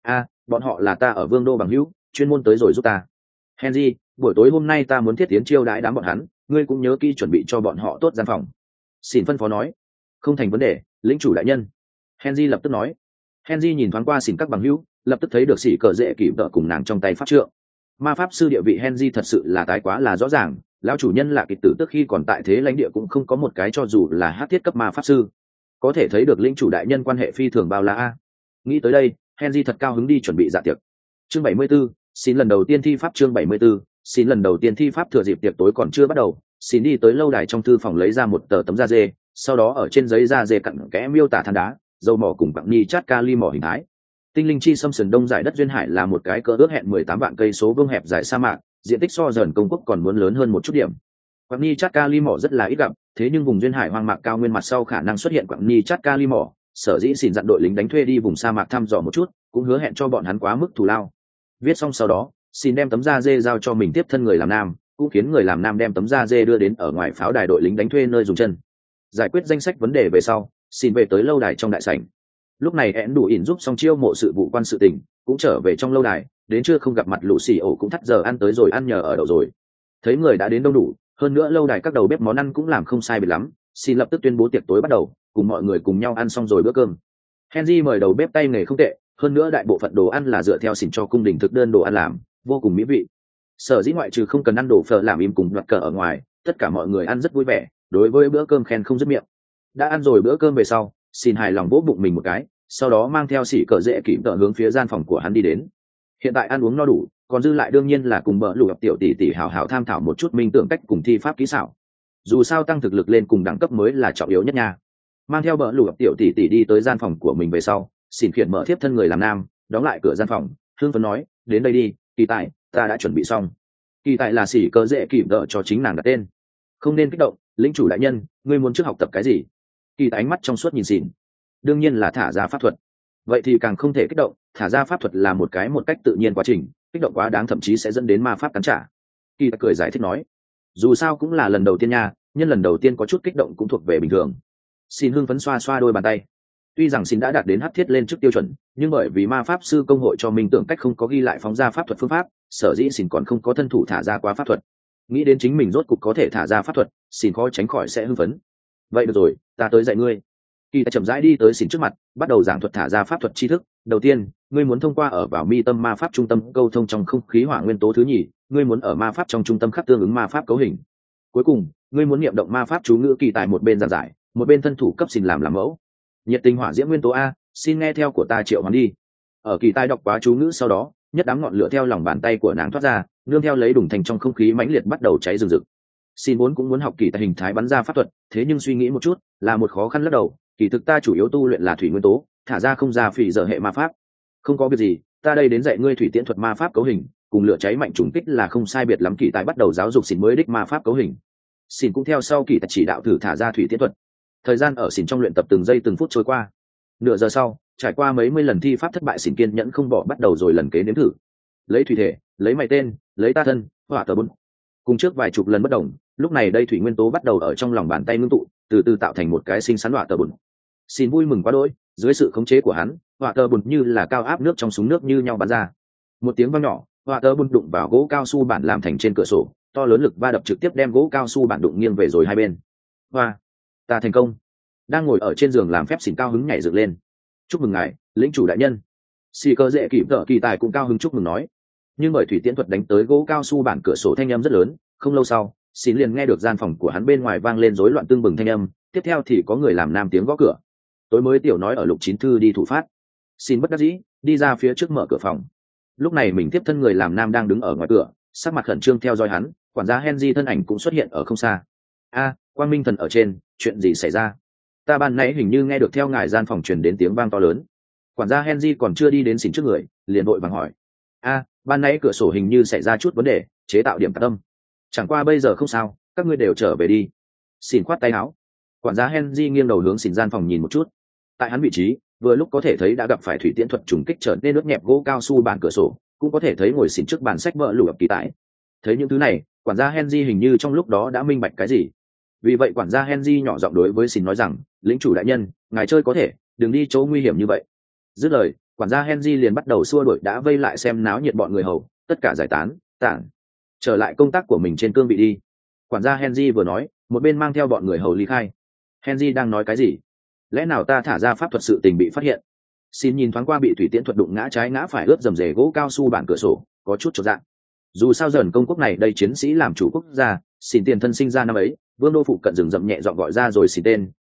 Bọn họ là ta ở Vương đô bằng hữu, chuyên môn tới rồi giúp ta. Henry, buổi tối hôm nay ta muốn thiết tiến chiêu đãi đám bọn hắn, ngươi cũng nhớ kỹ chuẩn bị cho bọn họ tốt gian phòng. Xin phân phó nói. Không thành vấn đề, lĩnh chủ đại nhân. Henry lập tức nói. Henry nhìn thoáng qua xỉn các bằng hữu, lập tức thấy được xỉ cờ dễ kịp tợ cùng nàng trong tay pháp trượng. Ma pháp sư địa vị Henry thật sự là tái quá là rõ ràng, lão chủ nhân là kịch tử tức khi còn tại thế lãnh địa cũng không có một cái cho dù là hát thiết cấp ma pháp sư. có thể thấy được lĩnh chủ đại nhân quan hệ phi thường bao la a. Nghĩ tới đây, Henry thật cao hứng đi chuẩn bị dạ tiệc. Chương 74, xin lần đầu tiên thi pháp. Chương 74, xin lần đầu tiên thi pháp. Thừa dịp tiệc tối còn chưa bắt đầu, xin đi tới lâu đài trong thư phòng lấy ra một tờ tấm da dê, sau đó ở trên giấy da dê cặn kẽ miêu tả than đá, dầu mỏ cùng quặng ni chát kali mỏ hình thái. Tinh linh chi xâm sườn đông giải đất duyên hải là một cái cỡ ước hẹn 18 vạn cây số vuông hẹp dài sa mạc, diện tích so dần công quốc còn muốn lớn hơn một chút điểm. Quặng ni chát kali mỏ rất là ít gặp, thế nhưng vùng duyên hải hoang mạc cao nguyên mặt sau khả năng xuất hiện quặng ni chát kali mỏ, sở dĩ xin dặn đội lính đánh thuê đi vùng sa mạc thăm dò một chút, cũng hứa hẹn cho bọn hắn quá mức thù lao. Viết xong sau đó, xin đem tấm da dê giao cho mình tiếp thân người làm nam, cũng khiến người làm nam đem tấm da dê đưa đến ở ngoài pháo đài đội lính đánh thuê nơi dùng chân. Giải quyết danh sách vấn đề về sau, xin về tới lâu đài trong đại sảnh. Lúc này én đủ ỉn giúp xong chiêu mộ sự vụ quan sự tình, cũng trở về trong lâu đài, đến trưa không gặp mặt lũ xì ổ cũng thắt giờ ăn tới rồi, ăn nhờ ở đậu rồi. Thấy người đã đến đông đủ, hơn nữa lâu đài các đầu bếp món ăn cũng làm không sai biệt lắm, xin lập tức tuyên bố tiệc tối bắt đầu, cùng mọi người cùng nhau ăn xong rồi bữa cơm. Henry mời đầu bếp tay nghề không tệ, hơn nữa đại bộ phận đồ ăn là dựa theo xỉn cho cung đình thực đơn đồ ăn làm, vô cùng mỹ vị. Sở dĩ ngoại trừ không cần ăn đồ phở làm im cùng đoạt cờ ở ngoài, tất cả mọi người ăn rất vui vẻ, đối với bữa cơm khen không dứt miệng. Đã ăn rồi bữa cơm về sau, xin hài lòng vỗ bụng mình một cái, sau đó mang theo xỉ cờ dễ kịp tợ hướng phía gian phòng của hắn đi đến. Hiện tại ăn uống no đủ, còn dư lại đương nhiên là cùng bợ lù gặp tiểu tỷ tỷ hào hào tham thảo một chút minh tưởng cách cùng thi pháp kỹ xảo. Dù sao tăng thực lực lên cùng đẳng cấp mới là trọng yếu nhất nha. Mang theo bợ lù gặp tiểu tỷ tỷ đi tới gian phòng của mình về sau, xin khiển mở thiếp thân người làm nam, đóng lại cửa gian phòng, hương phấn nói, đến đây đi, kỳ tài, ta đã chuẩn bị xong. Kỳ tài là xỉ cờ dễ kịp tợ cho chính nàng đặt tên. Không nên kích động, lĩnh chủ đại nhân, ngươi muốn trước học tập cái gì? Kỳ tài ánh mắt trong suốt nhìn xỉn. Đương nhiên là thả ra pháp thuật. Vậy thì càng không thể kích động, thả ra pháp thuật là một cách tự nhiên quá trình, kích động quá đáng thậm chí sẽ dẫn đến ma pháp cắn trả. Kỳ tài cười giải thích nói, dù sao cũng là lần đầu tiên nha, nhân lần đầu tiên có chút kích động cũng thuộc về bình thường. Xin hưng phấn xoa xoa đôi bàn tay. Tuy rằng xin đã đạt đến hắc thiết lên trước tiêu chuẩn, nhưng bởi vì ma pháp sư công hội cho minh tưởng cách không có ghi lại phóng ra pháp thuật phương pháp, sở dĩ xin còn không có thân thủ thả ra quá pháp thuật. Nghĩ đến chính mình rốt cục có thể thả ra pháp thuật, xin khó tránh khỏi sẽ hưng phấn. Vậy được rồi, ta tới dạy ngươi. Kỳ tài chậm rãi đi tới xin trước mặt, bắt đầu giảng thuật thả ra pháp thuật tri thức. Đầu tiên, ngươi muốn thông qua ở vào mi tâm ma pháp trung tâm câu thông trong không khí hỏa nguyên tố. Thứ nhì, ngươi muốn ở ma pháp trong trung tâm khắc tương ứng ma pháp cấu hình. Cuối cùng, ngươi muốn niệm động ma pháp chú ngữ. Kỳ tài một bên giảng giải, một bên thân thủ cấp xin làm mẫu. Nhiệt tình hỏa diễm nguyên tố a, xin nghe theo của ta triệu hoán đi. Ở Kỳ tài đọc quá chú ngữ sau đó, nhất đám ngọn lửa theo lòng bàn tay của nàng thoát ra, nương theo lấy đùng thành trong không khí mãnh liệt bắt đầu cháy rừng rực. Xin vốn cũng muốn học Kỳ tài hình thái bắn ra pháp thuật, thế nhưng suy nghĩ một chút, là một khó khăn lắc đầu. Kỳ thực ta chủ yếu tu luyện là thủy nguyên tố, thả ra không ra phỉ giờ hệ ma pháp. Không có việc gì, ta đây đến dạy ngươi thủy tiễn thuật ma pháp cấu hình, cùng lửa cháy mạnh trùng kích là không sai biệt lắm. Kỳ tài bắt đầu giáo dục xin mới đích ma pháp cấu hình. Xin cũng theo sau Kỳ tài chỉ đạo thử thả ra thủy tiễn thuật. Thời gian ở xin trong luyện tập từng giây từng phút trôi qua. Nửa giờ sau, trải qua mấy mươi lần thi pháp thất bại, xin kiên nhẫn không bỏ bắt đầu rồi lần kế nếm thử. Lấy thủy thể, lấy mày tên, lấy ta thân, hỏa tờ bún. Cùng trước vài chục lần bất đồng, lúc này đây thủy nguyên tố bắt đầu ở trong lòng bàn tay ngưng tụ, từ từ tạo thành một cái xinh xắn hỏa tờ bún. Xin vui mừng quá đỗi, dưới sự khống chế của hắn, hỏa tờ bún như là cao áp nước trong súng nước như nhau bắn ra. Một tiếng vang nhỏ, hỏa tờ bún đụng vào gỗ cao su bản làm thành trên cửa sổ, to lớn lực va đập trực tiếp đem gỗ cao su bản đụng nghiêng về rồi hai bên. Hoa, ta thành công! Đang ngồi ở trên giường làm phép xỉn cao hứng nhảy dựng lên. Chúc mừng ngài, lĩnh chủ đại nhân. Xì cơ dễ kịp tợ Kỳ tài cũng cao hứng chúc mừng nói. Nhưng bởi thủy tiễn thuật đánh tới gỗ cao su bản cửa sổ thanh âm rất lớn, không lâu sau, xỉn liền nghe được gian phòng của hắn bên ngoài vang lên rối loạn tương bừng thanh âm. Tiếp theo thì có người làm nam tiếng gõ cửa. Tối mới tiểu nói ở lục chín thư đi thủ phát. Xin bất đắc dĩ đi ra phía trước mở cửa phòng. Lúc này mình tiếp thân người làm nam đang đứng ở ngoài cửa, sắc mặt khẩn trương theo dõi hắn. Quản gia Henry thân ảnh cũng xuất hiện ở không xa. A, quang minh thần ở trên, chuyện gì xảy ra? Ta ban nãy hình như nghe được theo ngài gian phòng truyền đến tiếng vang to lớn. Quản gia Henry còn chưa đi đến xỉn trước người, liền vội vàng hỏi. A, ban nãy cửa sổ hình như xảy ra chút vấn đề, chế tạo điểm tạc âm. Chẳng qua bây giờ không sao, các ngươi đều trở về đi. Xỉn khoát tay áo. Quản gia Henry nghiêng đầu hướng xỉn gian phòng nhìn một chút. Tại hắn vị trí, vừa lúc có thể thấy đã gặp phải thủy tiễn thuật trùng kích trở nên nước nhẹp gỗ cao su bàn cửa sổ, cũng có thể thấy ngồi xỉn trước bàn sách vợ lù ập Kỳ tài. Thấy những thứ này, quản gia Henry hình như trong lúc đó đã minh bạch cái gì. Vì vậy quản gia Henry nhỏ giọng đối với xỉn nói rằng, lĩnh chủ đại nhân, ngài chơi có thể, đừng đi chỗ nguy hiểm như vậy. Dứt lời, quản gia Henry liền bắt đầu xua đuổi đã vây lại xem náo nhiệt bọn người hầu, tất cả giải tán, tản, trở lại công tác của mình trên cương vị đi. Quản gia Henry vừa nói, một bên mang theo bọn người hầu ly khai. Henry đang nói cái gì? Lẽ nào ta thả ra pháp thuật sự tình bị phát hiện? Xin nhìn thoáng qua bị thủy tiễn thuật đụng ngã trái ngã phải ướt dầm dề gỗ cao su bản cửa sổ, có chút chột dạ. Dù sao dần công quốc này đây chiến sĩ làm chủ quốc gia, xin tiền thân sinh ra năm ấy, vương đô phụ cận rừng rậm nhẹ dọn gọi ra rồi xin tên,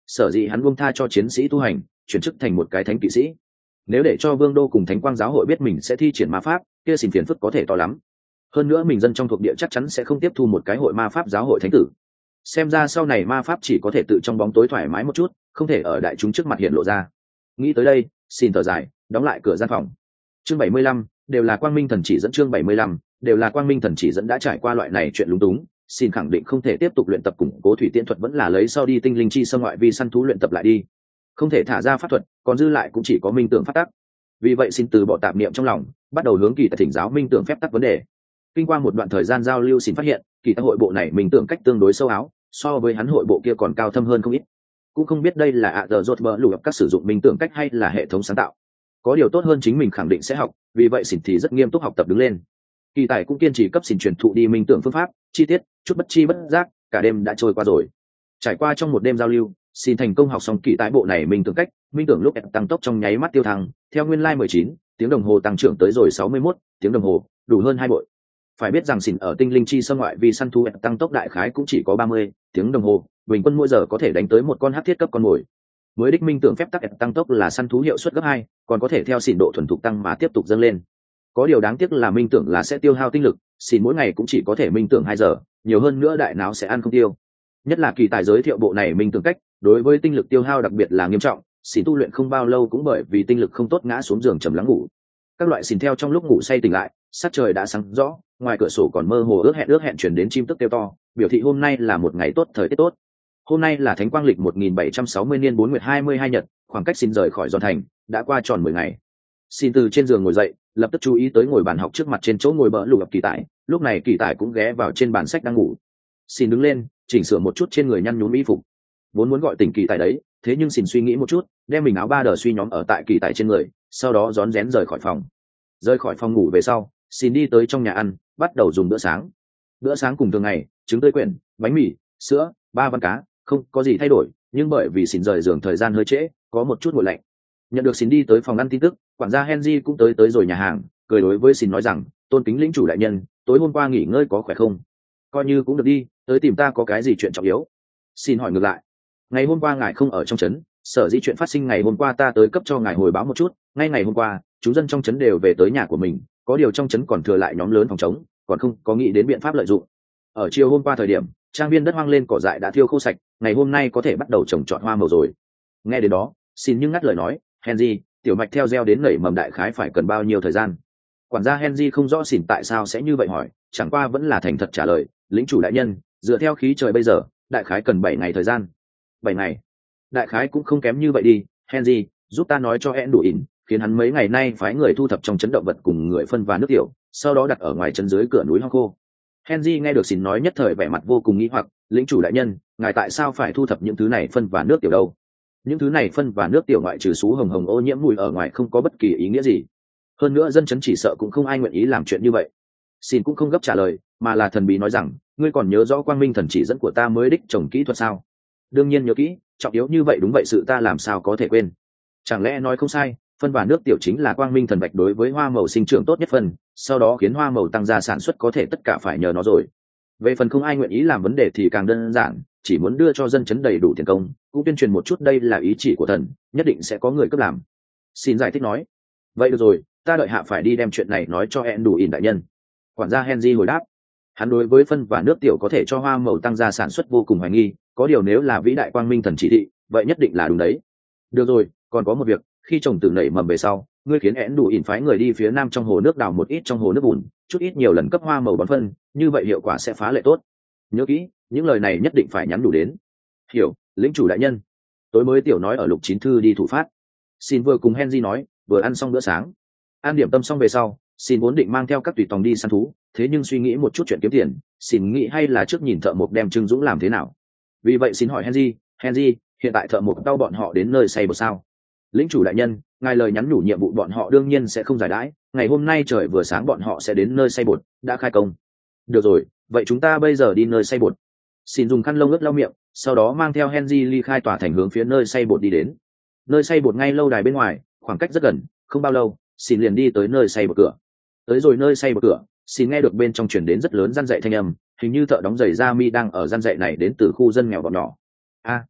sở dĩ hắn buông tha cho chiến sĩ tu hành, chuyển chức thành một cái thánh kỵ sĩ. Nếu để cho vương đô cùng thánh quang giáo hội biết mình sẽ thi triển ma pháp, kia xin phiền phức có thể to lắm. Hơn nữa mình dân trong thuộc địa chắc chắn sẽ không tiếp thu một cái hội ma pháp giáo hội thánh tử. Xem ra sau này ma pháp chỉ có thể tự trong bóng tối thoải mái một chút, không thể ở đại chúng trước mặt hiện lộ ra. Nghĩ tới đây, xin thở dài, đóng lại cửa gian phòng. Chương 75, đều là quang minh thần chỉ dẫn. Chương 75, đều là quang minh thần chỉ dẫn. Đã trải qua loại này chuyện lúng túng, xin khẳng định không thể tiếp tục luyện tập củng cố thủy tiễn thuật, vẫn là lấy sau đi tinh linh chi sâm ngoại vi săn thú luyện tập lại đi. Không thể thả ra pháp thuật, còn dư lại cũng chỉ có minh tưởng pháp tắc. Vì vậy xin từ bỏ tạp niệm trong lòng, bắt đầu hướng kỳ tài thỉnh giáo minh tưởng phép tắc vấn đề. Kinh qua một đoạn thời gian giao lưu, xin phát hiện kỳ tài hội bộ này minh tưởng cách tương đối sâu áo, so với hắn hội bộ kia còn cao thâm hơn không ít. Cũng không biết đây là ạ giờ rốt bờ lù các sử dụng minh tưởng cách hay là hệ thống sáng tạo. Có điều tốt hơn chính mình khẳng định sẽ học, vì vậy xin thì rất nghiêm túc học tập đứng lên. Kỳ tài cũng kiên trì cấp xin truyền thụ đi minh tưởng phương pháp chi tiết, chút bất chi bất giác cả đêm đã trôi qua rồi. Trải qua trong một đêm giao lưu, xin thành công học xong kỳ tài bộ này minh tưởng cách, minh tưởng lúc tăng tốc trong nháy mắt tiêu thăng, theo nguyên lai 19 tiếng đồng hồ tăng trưởng tới rồi 61 tiếng đồng hồ, đủ hơn 2 bội. Phải biết rằng xỉn ở tinh linh chi sâm ngoại vì săn thú tăng tốc đại khái cũng chỉ có 30 tiếng đồng hồ, bình quân mỗi giờ có thể đánh tới một con hắc thiết cấp con mồi. Mới đích minh tưởng phép tắc tăng tốc là săn thú hiệu suất gấp 2, còn có thể theo xỉn độ thuần thục tăng mà tiếp tục dâng lên. Có điều đáng tiếc là minh tưởng là sẽ tiêu hao tinh lực, xỉn mỗi ngày cũng chỉ có thể minh tưởng 2 giờ, nhiều hơn nữa đại não sẽ ăn không tiêu. Nhất là kỳ tài giới thiệu bộ này minh tưởng cách, đối với tinh lực tiêu hao đặc biệt là nghiêm trọng, xỉn tu luyện không bao lâu cũng bởi vì tinh lực không tốt ngã xuống giường trầm lắng ngủ. Các loại xỉn theo trong lúc ngủ say tỉnh lại, sắc trời đã sáng rõ, ngoài cửa sổ còn mơ hồ ước hẹn chuyển đến chim tức kêu to, biểu thị hôm nay là một ngày tốt, thời tiết tốt. Hôm nay là thánh quang lịch 1760 niên 4 nguyệt 22 nhật, khoảng cách xin rời khỏi Giòn Thành đã qua tròn 10 ngày. Xin từ trên giường ngồi dậy, lập tức chú ý tới ngồi bàn học trước mặt trên chỗ ngồi bỡ lù gặp kỳ tài, lúc này kỳ tài cũng ghé vào trên bàn sách đang ngủ. Xin đứng lên, chỉnh sửa một chút trên người nhăn nhúm y phục. Vốn muốn gọi tỉnh kỳ tài đấy, thế nhưng xin suy nghĩ một chút, đem mình áo ba đờ suy nhóm ở tại kỳ tài trên người, sau đó rón rén rời khỏi phòng. Rời khỏi phòng ngủ về sau, xin đi tới trong nhà ăn, bắt đầu dùng bữa sáng. Bữa sáng cùng thường ngày, trứng tươi quyển, bánh mì, sữa, 3 văn cá, không có gì thay đổi, nhưng bởi vì xin rời giường thời gian hơi trễ, có một chút nguội lạnh. Nhận được xin đi tới phòng ăn tin tức, quản gia Henry cũng tới rồi nhà hàng, cười đối với xin nói rằng, tôn kính lĩnh chủ đại nhân, tối hôm qua nghỉ ngơi có khỏe không? Coi như cũng được đi, tới tìm ta có cái gì chuyện trọng yếu? Xin hỏi ngược lại, ngày hôm qua ngài không ở trong trấn, sở dĩ chuyện phát sinh ngày hôm qua ta tới cấp cho ngài hồi báo một chút. Ngay ngày hôm qua, chúng dân trong trấn đều về tới nhà của mình, có điều trong trấn còn thừa lại nhóm lớn phòng chống, còn không có nghĩ đến biện pháp lợi dụng. Ở chiều hôm qua thời điểm, trang viên đất hoang lên cỏ dại đã thiêu khô sạch, ngày hôm nay có thể bắt đầu trồng trọt hoa màu rồi. Nghe đến đó, xin nhưng ngắt lời nói, Henry, tiểu mạch theo gieo đến nảy mầm đại khái phải cần bao nhiêu thời gian? Quản gia Henry không rõ xỉn tại sao sẽ như vậy hỏi, chẳng qua vẫn là thành thật trả lời, lĩnh chủ đại nhân, dựa theo khí trời bây giờ, đại khái cần 7 ngày thời gian. 7 ngày? Đại khái cũng không kém như vậy đi, Henry, giúp ta nói cho En đủ ỉn, khiến hắn mấy ngày nay phái người thu thập trong trấn động vật cùng người phân và nước tiểu, sau đó đặt ở ngoài trấn dưới cửa núi hoang khô. Henry nghe được xỉn nói nhất thời vẻ mặt vô cùng nghi hoặc, lĩnh chủ đại nhân, ngài tại sao phải thu thập những thứ này phân và nước tiểu đâu? Những thứ này phân và nước tiểu ngoại trừ xú hồng hồng ô nhiễm mùi ở ngoài không có bất kỳ ý nghĩa gì. Hơn nữa dân chấn chỉ sợ cũng không ai nguyện ý làm chuyện như vậy. Xin cũng không gấp trả lời, mà là thần bí nói rằng, ngươi còn nhớ rõ quang minh thần chỉ dẫn của ta mới đích trồng kỹ thuật sao? Đương nhiên nhớ kỹ, trọng yếu như vậy, đúng vậy, sự ta làm sao có thể quên? Chẳng lẽ nói không sai, phân và nước tiểu chính là quang minh thần bạch đối với hoa màu sinh trưởng tốt nhất phần, sau đó khiến hoa màu tăng gia sản xuất có thể tất cả phải nhờ nó rồi. Về phần không ai nguyện ý làm vấn đề thì càng đơn giản, chỉ muốn đưa cho dân chấn đầy đủ tiền công, cũng tuyên truyền một chút đây là ý chỉ của thần, nhất định sẽ có người cấp làm. Xin giải thích nói, vậy được rồi, ta đợi hạ phải đi đem chuyện này nói cho En đủ ỉn đại nhân. Quản gia Henry hồi đáp, hắn đối với phân và nước tiểu có thể cho hoa màu tăng gia sản xuất vô cùng hoài nghi, có điều nếu là vĩ đại quang minh thần chỉ thị, vậy nhất định là đúng đấy. Được rồi, còn có một việc, khi trồng từ nảy mầm về sau, ngươi khiến En đủ ỉn phái người đi phía nam trong hồ nước đào một ít trong hồ nước bùn, chút ít nhiều lần cấp hoa màu bón phân, như vậy hiệu quả sẽ phá lệ tốt. Nhớ kỹ, những lời này nhất định phải nhắn đủ đến. Hiểu, lĩnh chủ đại nhân. Tối mới tiểu nói ở lục 9 thư đi thủ phát. Xin vừa cùng Henry nói, vừa ăn xong bữa sáng. Ăn điểm tâm xong về sau, xin vốn định mang theo các tùy tòng đi săn thú, thế nhưng suy nghĩ một chút chuyện kiếm tiền, xin nghĩ hay là trước nhìn thợ mộc đem Trương Dũng làm thế nào. Vì vậy xin hỏi Henry, hiện tại thợ mộc đau bọn họ đến nơi xây bột sao? Lĩnh chủ đại nhân, ngài lời nhắn nhủ nhiệm vụ bọn họ đương nhiên sẽ không giải đãi, ngày hôm nay trời vừa sáng bọn họ sẽ đến nơi xây bột, đã khai công. Được rồi, vậy chúng ta bây giờ đi nơi xây bột. Xin dùng khăn lông ướt lau miệng, sau đó mang theo Henry ly khai tòa thành hướng phía nơi xây bột đi đến. Nơi xây bột ngay lâu đài bên ngoài, khoảng cách rất gần, không bao lâu, xin liền đi tới nơi xây bột cửa. Tới rồi nơi xây bột cửa, xin nghe được bên trong truyền đến rất lớn răn dậy thanh âm, hình như thợ đóng giày da mi đang ở răn dậy này đến từ khu dân nghèo bọn nhỏ.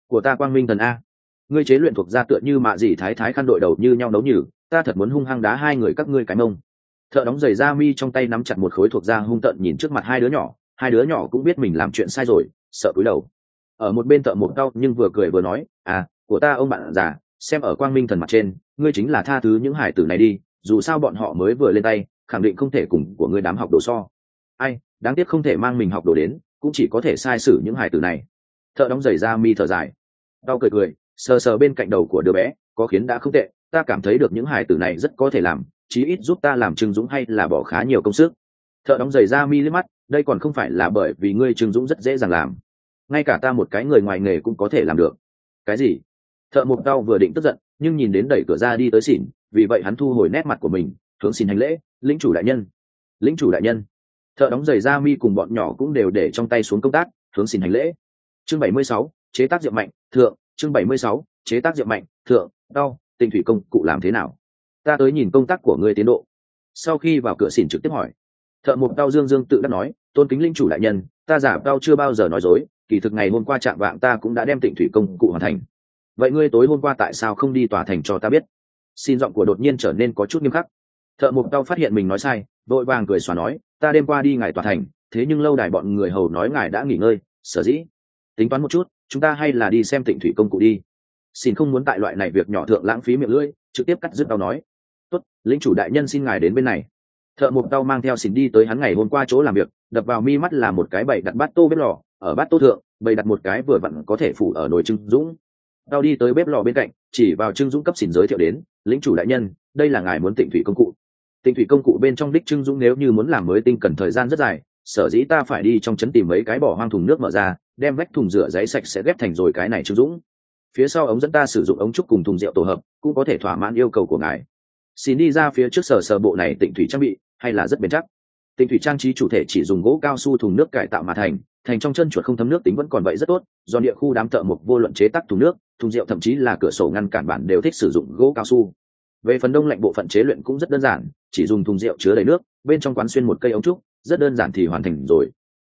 của ta quang minh thần a. Ngươi chế luyện thuộc gia tựa như mạ dì thái thái khăn đội đầu như nhau nấu nhử, ta thật muốn hung hăng đá hai người các ngươi cái mông. Thợ đóng giày da mi trong tay nắm chặt một khối thuộc da hung tợn nhìn trước mặt hai đứa nhỏ cũng biết mình làm chuyện sai rồi, sợ cúi đầu. Ở một bên thợ một đau nhưng vừa cười vừa nói, của ta ông bạn già, xem ở quang minh thần mặt trên, ngươi chính là tha thứ những hải tử này đi, dù sao bọn họ mới vừa lên tay, khẳng định không thể cùng của ngươi đám học đồ so. Ai, đáng tiếc không thể mang mình học đồ đến, cũng chỉ có thể sai sử những hải tử này. Thợ đóng giày da mi thở dài, đau cười cười, sờ sờ bên cạnh đầu của đứa bé, có khiến đã không tệ, ta cảm thấy được những hải tử này rất có thể làm, chí ít giúp ta làm Trương Dũng hay là bỏ khá nhiều công sức. Thợ đóng giày da mi liếc mắt, đây còn không phải là bởi vì ngươi Trương Dũng rất dễ dàng làm, ngay cả ta một cái người ngoài nghề cũng có thể làm được. Cái gì? Thợ mộc đau vừa định tức giận, nhưng nhìn đến đẩy cửa ra đi tới Xỉn, vì vậy hắn thu hồi nét mặt của mình, hướng Xỉn hành lễ, lĩnh chủ đại nhân. Lĩnh chủ đại nhân. Thợ đóng giày da mi cùng bọn nhỏ cũng đều để trong tay xuống công tác, hướng Xỉn hành lễ. Chương 76, chế tác rượu mạnh, thượng. Chương 76, chế tác rượu mạnh, thượng. Đau, Tinh thủy công cụ làm thế nào? Ta tới nhìn công tác của ngươi tiến độ. Sau khi vào cửa Xỉn trực tiếp hỏi. Thợ mộc đau dương tự đắc nói, tôn kính linh chủ đại nhân, ta giả đau chưa bao giờ nói dối, kỳ thực ngày hôm qua trạng vạng ta cũng đã đem Tịnh thủy công cụ hoàn thành. Vậy ngươi tối hôm qua tại sao không đi tòa thành cho ta biết? Xin giọng của đột nhiên trở nên có chút nghiêm khắc. Thợ mộc đau phát hiện mình nói sai, đội vàng cười xòa nói, ta đêm qua đi ngài tòa thành, thế nhưng lâu đài bọn người hầu nói ngài đã nghỉ ngơi, sở dĩ tính toán một chút, chúng ta hay là đi xem Tịnh thủy công cụ đi. Xin không muốn tại loại này việc nhỏ thượng lãng phí miệng lưỡi, trực tiếp cắt dứt đau nói, tốt, lĩnh chủ đại nhân xin ngài đến bên này. Thợ mộc đau mang theo Xin đi tới hắn ngày hôm qua chỗ làm việc, đập vào mi mắt là một cái bày đặt bát tô bếp lò, ở bát tô thượng bày đặt một cái vừa vặn có thể phủ ở nồi Trương Dũng. Đau đi tới bếp lò bên cạnh, chỉ vào Trương Dũng cấp Xin giới thiệu đến, lĩnh chủ đại nhân, đây là ngài muốn Tịnh thủy công cụ. Tịnh thủy công cụ bên trong đích Trương Dũng nếu như muốn làm mới tinh cần thời gian rất dài, sở dĩ ta phải đi trong trấn tìm mấy cái bỏ hoang thùng nước mở ra, đem vách thùng rửa giấy sạch sẽ ghép thành rồi cái này Trương Dũng. Phía sau ống dẫn ta sử dụng ống trúc cùng thùng rượu tổ hợp, cũng có thể thỏa mãn yêu cầu của ngài. Xin đi ra phía trước sờ bộ này Tịnh thủy trang bị hay là rất bền chắc. Tịnh thủy trang trí chủ thể chỉ dùng gỗ cao su thùng nước cải tạo mà thành trong chân chuột không thấm nước tính vẫn còn vậy rất tốt, do địa khu đám thợ mộc vô luận chế tác thùng nước, thùng rượu thậm chí là cửa sổ ngăn cản bản đều thích sử dụng gỗ cao su. Về phần đông lạnh bộ phận chế luyện cũng rất đơn giản, chỉ dùng thùng rượu chứa đầy nước, bên trong quán xuyên một cây ống trúc, rất đơn giản thì hoàn thành rồi.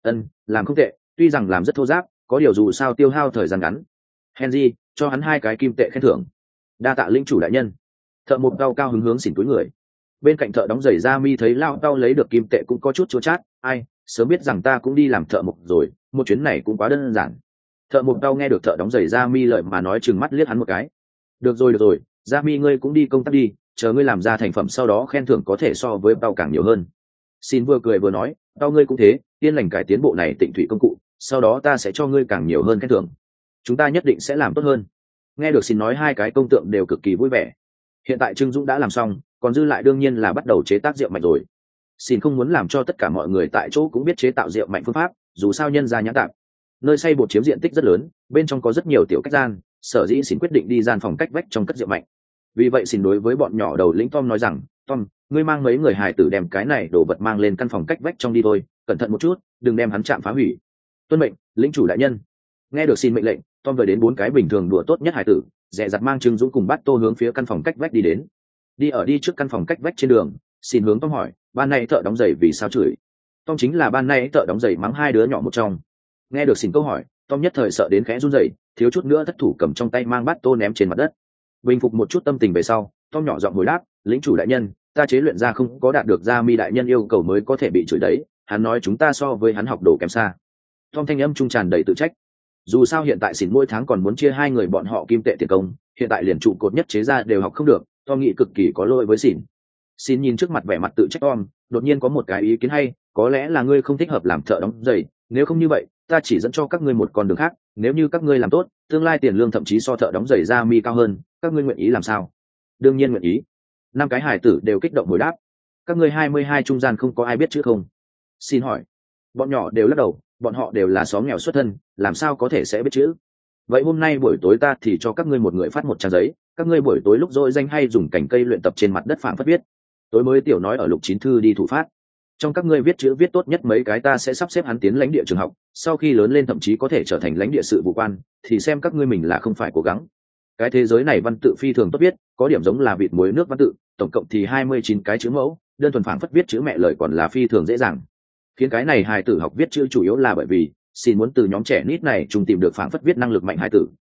Làm không tệ, tuy rằng làm rất thô ráp, có điều dù sao tiêu hao thời gian ngắn. Henry, cho hắn 2 cái kim tệ khen thưởng. Đa tạ lĩnh chủ đại nhân. Thợ mộc đau cao hứng hướng Xỉn túi người. Bên cạnh thợ đóng giày da mi thấy lao đau lấy được kim tệ cũng có chút chua chát, ai, sớm biết rằng ta cũng đi làm thợ mộc rồi, một chuyến này cũng quá đơn giản. Thợ mộc đau nghe được thợ đóng giày da mi lời mà nói chừng mắt liếc hắn một cái. Được rồi, da mi ngươi cũng đi công tác đi, chờ ngươi làm ra thành phẩm sau đó khen thưởng có thể so với tao càng nhiều hơn. Xin vừa cười vừa nói, tao ngươi cũng thế, tiên lành cải tiến bộ này Tịnh thủy công cụ, sau đó ta sẽ cho ngươi càng nhiều hơn khen thưởng. Chúng ta nhất định sẽ làm tốt hơn. Nghe được Xin nói 2 cái công tượng đều cực kỳ vui vẻ. Hiện tại Trương Dũng đã làm xong, còn dư lại đương nhiên là bắt đầu chế tác rượu mạnh rồi. Xin không muốn làm cho tất cả mọi người tại chỗ cũng biết chế tạo rượu mạnh phương pháp, dù sao nhân gia nhã tạp. Nơi xay bột chiếm diện tích rất lớn, bên trong có rất nhiều tiểu cách gian, sở dĩ Xin quyết định đi gian phòng cách vách trong cất rượu mạnh. Vì vậy Xin đối với bọn nhỏ đầu lĩnh Tom nói rằng, Tom, ngươi mang mấy người hài tử đem cái này đồ vật mang lên căn phòng cách vách trong đi thôi, cẩn thận một chút, đừng đem hắn chạm phá hủy. Tuân mệnh, lĩnh chủ đại nhân. Nghe được Xin mệnh lệnh, Tom về đến 4 cái bình thường đùa tốt nhất hài tử, dè dặt mang Trương Dũng cùng Bát Tô hướng phía căn phòng cách vách đi đến. Đi trước căn phòng cách vách trên đường, Xin hướng Tom hỏi, ban nay thợ đóng giày vì sao chửi? Tom chính là ban nay thợ đóng giày mắng 2 đứa nhỏ một trong. Nghe được Xin câu hỏi, Tom nhất thời sợ đến khẽ run rẩy, thiếu chút nữa thất thủ cầm trong tay mang Bát Tô ném trên mặt đất. Bình phục một chút tâm tình về sau, Tom nhỏ giọng hồi đáp, lĩnh chủ đại nhân, ta chế luyện ra không có đạt được ra mi đại nhân yêu cầu mới có thể bị chửi đấy, hắn nói chúng ta so với hắn học đồ kém xa. Tom thanh âm trung tràn đầy tự trách. Dù sao hiện tại Xin mỗi tháng còn muốn chia 2 người bọn họ kim tệ tiền công, hiện tại liền trụ cột nhất chế ra đều học không được, Tom nghĩ cực kỳ có lỗi với Xin. Xin nhìn trước mặt vẻ mặt tự trách Tom, đột nhiên có một cái ý kiến hay, có lẽ là ngươi không thích hợp làm thợ đóng giày, nếu không như vậy, ta chỉ dẫn cho các ngươi một con đường khác, nếu như các ngươi làm tốt, tương lai tiền lương thậm chí so thợ đóng giày da mi cao hơn, các ngươi nguyện ý làm sao? Đương nhiên nguyện ý. 5 cái hài tử đều kích động hồi đáp. Các ngươi 22 trung gian không có ai biết chứ không? Xin hỏi. Bọn nhỏ đều lắc đầu, bọn họ đều là xóm nghèo xuất thân, làm sao có thể sẽ biết chữ? Vậy hôm nay buổi tối ta thì cho các ngươi một người phát một trang giấy, các ngươi buổi tối lúc rỗi danh hay dùng cành cây luyện tập trên mặt đất phảng phất viết. Tối mới tiểu nói ở Lục Chín Thư đi thủ phát. Trong các ngươi viết chữ viết tốt nhất mấy cái ta sẽ sắp xếp hắn tiến lãnh địa trường học, sau khi lớn lên thậm chí có thể trở thành lãnh địa sự vụ quan, thì xem các ngươi mình là không phải cố gắng. Cái thế giới này văn tự phi thường tốt viết, có điểm giống là vịt muối nước văn tự, tổng cộng thì 29 cái chữ mẫu, đơn thuần phảng phất viết chữ mẹ lời còn là phi thường dễ dàng. Khiến cái này hài tử học viết chữ chủ yếu là bởi vì Xin muốn từ nhóm trẻ nít này trùng tìm được phảng phất viết năng lực mạnh hài tử,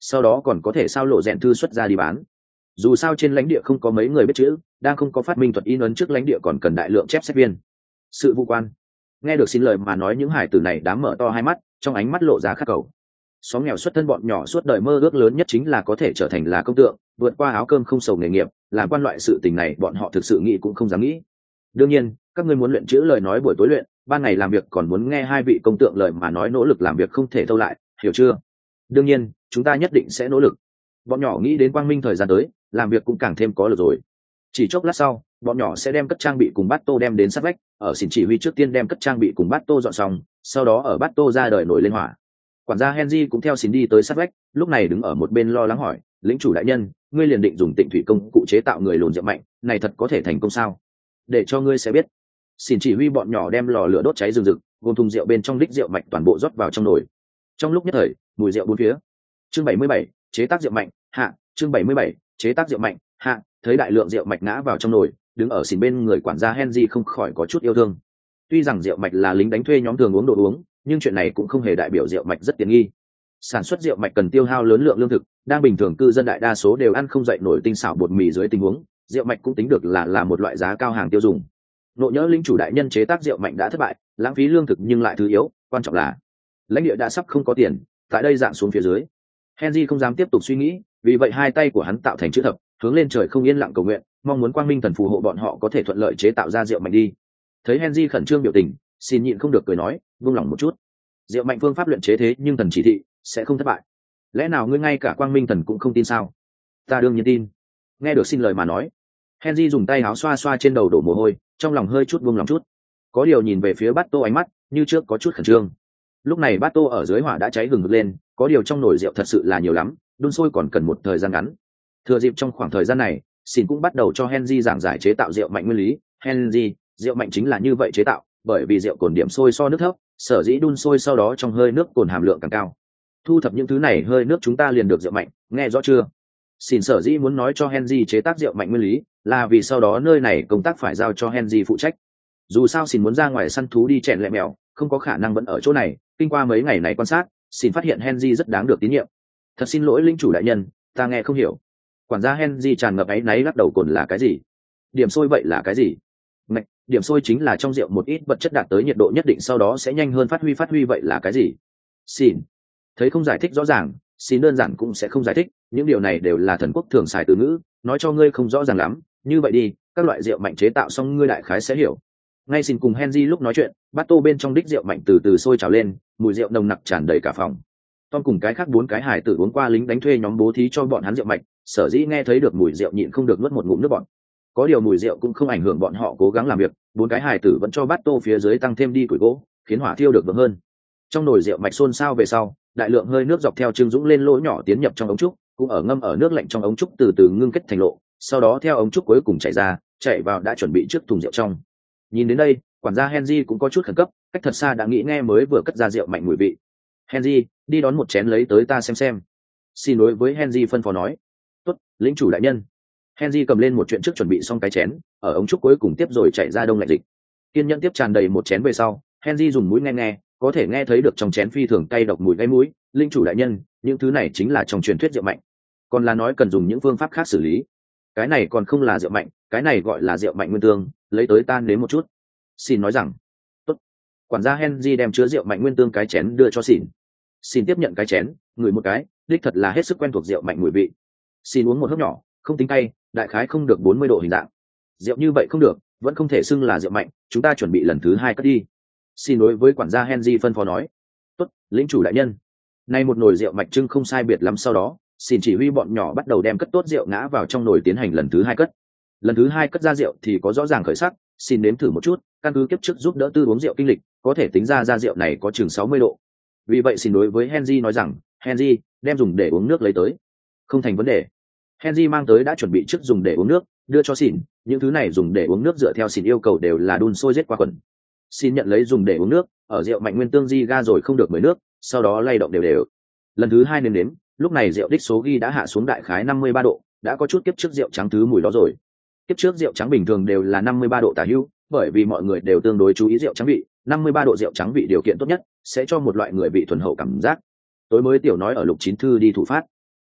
sau đó còn có thể sao lộ rèn thư xuất ra đi bán. Dù sao trên lãnh địa không có mấy người biết chữ, đang không có phát minh thuật in ấn trước lãnh địa còn cần đại lượng chép sách viên. Sự vụ quan nghe được xin lời mà nói, những hải tử này đám mở to hai mắt, trong ánh mắt lộ ra khát cầu. Xóm nghèo xuất thân bọn nhỏ suốt đời mơ ước lớn nhất chính là có thể trở thành là công tượng, vượt qua áo cơm không sầu nghề nghiệp, làm quan loại sự tình này bọn họ thực sự nghĩ cũng không dám nghĩ. Đương nhiên các ngươi muốn luyện chữ lời nói buổi tối luyện, ban ngày làm việc còn muốn nghe hai vị công tượng lời mà nói, nỗ lực làm việc không thể thâu lại, hiểu chưa? Đương nhiên chúng ta nhất định sẽ nỗ lực. Bọn nhỏ nghĩ đến quang minh thời gian tới làm việc cũng càng thêm có lực rồi. Chỉ chốc lát sau bọn nhỏ sẽ đem cất trang bị cùng bát tô đem đến sát vách, ở xỉn chỉ huy trước tiên đem cất trang bị cùng bát tô dọn xong, sau đó ở bát tô ra đời nổi lên hỏa. Quản gia Henry cũng theo xỉn đi tới sát vách, lúc này đứng ở một bên lo lắng hỏi, lĩnh chủ đại nhân, ngươi liền định dùng Tịnh thủy công cụ chế tạo người lùn rượu mạnh, này thật có thể thành công sao? Để cho ngươi sẽ biết. Xỉn chỉ huy bọn nhỏ đem lò lửa đốt cháy rừng rực, gồm thùng rượu bên trong đích rượu mạnh toàn bộ rót vào trong nồi. Trong lúc nhất thời mùi rượu bốn phía. Chương 77, chế tác rượu mạnh hạ. Chương 77, chế tác rượu mạnh hạ. Thấy đại lượng rượu mạch ngã vào trong nồi, đứng ở xỉn bên người quản gia Henry không khỏi có chút yêu thương. Tuy rằng rượu mạch là lính đánh thuê nhóm thường uống đồ uống, nhưng chuyện này cũng không hề đại biểu rượu mạch rất tiện nghi. Sản xuất rượu mạch cần tiêu hao lớn lượng lương thực, đang bình thường cư dân đại đa số đều ăn không dậy nổi tinh xảo bột mì dưới tình huống, rượu mạch cũng tính được là một loại giá cao hàng tiêu dùng. Nộ nhỡ linh chủ đại nhân chế tác rượu mạnh đã thất bại, lãng phí lương thực nhưng lại thứ yếu, quan trọng là lãnh địa đã sắp không có tiền, tại đây dạng xuống phía dưới. Henry không dám tiếp tục suy nghĩ, vì vậy hai tay của hắn tạo thành chữ thập, hướng lên trời không yên lặng cầu nguyện, mong muốn quang minh thần phù hộ bọn họ có thể thuận lợi chế tạo ra rượu mạnh đi. Thấy Henry khẩn trương biểu tình, xin nhịn không được cười nói, buông lòng một chút. Rượu mạnh phương pháp luyện chế thế nhưng thần chỉ thị sẽ không thất bại. Lẽ nào ngươi ngay cả quang minh thần cũng không tin sao? Ta đương nhiên tin. Nghe được xin lời mà nói, Henry dùng tay áo xoa xoa trên đầu đổ mồ hôi, trong lòng hơi chút buông lòng chút. Có điều nhìn về phía bát tô ánh mắt như trước có chút khẩn trương. Lúc này bát tô ở dưới hỏa đã cháy hừng hực lên, có điều trong nồi rượu thật sự là nhiều lắm, đun sôi còn cần một thời gian ngắn. Thừa dịp trong khoảng thời gian này, xin cũng bắt đầu cho Henry giảng giải chế tạo rượu mạnh nguyên lý. Henry, rượu mạnh chính là như vậy chế tạo, bởi vì rượu cồn điểm sôi so nước thấp, sở dĩ đun sôi sau đó trong hơi nước cồn hàm lượng càng cao. Thu thập những thứ này hơi nước chúng ta liền được rượu mạnh, nghe rõ chưa? Xin sở dĩ muốn nói cho Henry chế tác rượu mạnh nguyên lý, là vì sau đó nơi này công tác phải giao cho Henry phụ trách. Dù sao xin muốn ra ngoài săn thú đi chèn lẹ mèo, không có khả năng vẫn ở chỗ này. Kinh qua mấy ngày này quan sát, xin phát hiện Henry rất đáng được tín nhiệm. Thật xin lỗi linh chủ đại nhân, ta nghe không hiểu. Quản gia Henry tràn ngập áy náy lắc đầu, cồn là cái gì? Điểm sôi vậy là cái gì? Mạch, điểm sôi chính là trong rượu một ít vật chất đạt tới nhiệt độ nhất định sau đó sẽ nhanh hơn phát huy vậy là cái gì? Xin thấy không giải thích rõ ràng, xin đơn giản cũng sẽ không giải thích, những điều này đều là thần quốc thường xài từ ngữ, nói cho ngươi không rõ ràng lắm. Như vậy đi, các loại rượu mạnh chế tạo xong ngươi đại khái sẽ hiểu. Ngay xin cùng Henry lúc nói chuyện, bát tô bên trong đích rượu mạnh từ từ sôi trào lên, mùi rượu nồng nặc tràn đầy cả phòng. Tom cùng cái khác 4 cái hài tử uống qua lính đánh thuê nhóm bố thí cho bọn hắn rượu mạnh, sở dĩ nghe thấy được mùi rượu nhịn không được nuốt một ngụm nước bọn. Có điều mùi rượu cũng không ảnh hưởng bọn họ cố gắng làm việc, 4 cái hài tử vẫn cho bát tô phía dưới tăng thêm đi củi gỗ, khiến hỏa thiêu được vững hơn. Trong nồi rượu mạch xôn xao về sau, đại lượng hơi nước dọc theo trưng dũng lên lỗ nhỏ tiến nhập trong ống trúc, cũng ở ngâm ở nước lạnh trong ống trúc từ từ ngưng kết thành lộ, sau đó theo ống trúc cuối cùng chảy ra, chạy vào đã chuẩn bị trước thùng rượu trong. Nhìn đến đây, quản gia Henry cũng có chút khẩn cấp, cách thật xa đã nghĩ nghe mới vừa cất ra rượu mạnh mùi vị. Henry, đi đón một chén lấy tới ta xem. Xin đối với Henry phân phó nói. Tốt, lĩnh chủ đại nhân. Henry cầm lên một chuyện trước chuẩn bị xong cái chén, ở ống trúc cuối cùng tiếp rồi chạy ra đông lạnh dịch. Kiên nhẫn tiếp tràn đầy một chén về sau, Henry dùng mũi nghe, có thể nghe thấy được trong chén phi thường cay độc mùi gáy mũi. Linh chủ đại nhân, những thứ này chính là trong truyền thuyết rượu mạnh, còn là nói cần dùng những phương pháp khác xử lý. Cái này còn không là rượu mạnh, cái này gọi là rượu mạnh nguyên tương, lấy tới tan đến một chút. Xin nói rằng. Tốt. Quản gia Henry đem chứa rượu mạnh nguyên tương cái chén đưa cho Xin tiếp nhận cái chén, ngửi một cái, đích thật là hết sức quen thuộc rượu mạnh mùi vị. Xin uống một hớp nhỏ, không tính cay, đại khái không được 40 độ hình dạng. Rượu như vậy không được, vẫn không thể xưng là rượu mạnh, chúng ta chuẩn bị lần thứ 2 cất đi. Xin đối với quản gia Henry phân phó nói. Tốt, lĩnh chủ đại nhân. Nay một nồi rượu mạch trưng không sai biệt lắm, sau đó xin chỉ huy bọn nhỏ bắt đầu đem cất tốt rượu ngã vào trong nồi tiến hành lần thứ 2 cất. Lần thứ 2 cất ra rượu thì có rõ ràng khởi sắc, xin nếm thử một chút, căn cứ kiếp trước giúp đỡ tư uống rượu kinh lịch, có thể tính ra rượu này có chừng 60 độ. Vì vậy xin đối với Henry nói rằng, Henry, đem dùng để uống nước lấy tới. Không thành vấn đề. Henry mang tới đã chuẩn bị trước dùng để uống nước, đưa cho xin, những thứ này dùng để uống nước dựa theo xin yêu cầu đều là đun sôi giết qua khuẩn. Xin nhận lấy dùng để uống nước, ở rượu mạnh nguyên tương di ga rồi không được 10 nước, sau đó lay động đều. Lần thứ 2 nếm, lúc này rượu đích số ghi đã hạ xuống đại khái 53 độ, đã có chút kiếp trước rượu trắng thứ mùi đó rồi. Kiếp trước rượu trắng bình thường đều là 53 độ tả hữu, bởi vì mọi người đều tương đối chú ý rượu trắng vị, 53 độ rượu trắng vị điều kiện tốt nhất, sẽ cho một loại người vị thuần hậu cảm giác. Tối mới tiểu nói ở Lục Chín Thư đi thủ phát.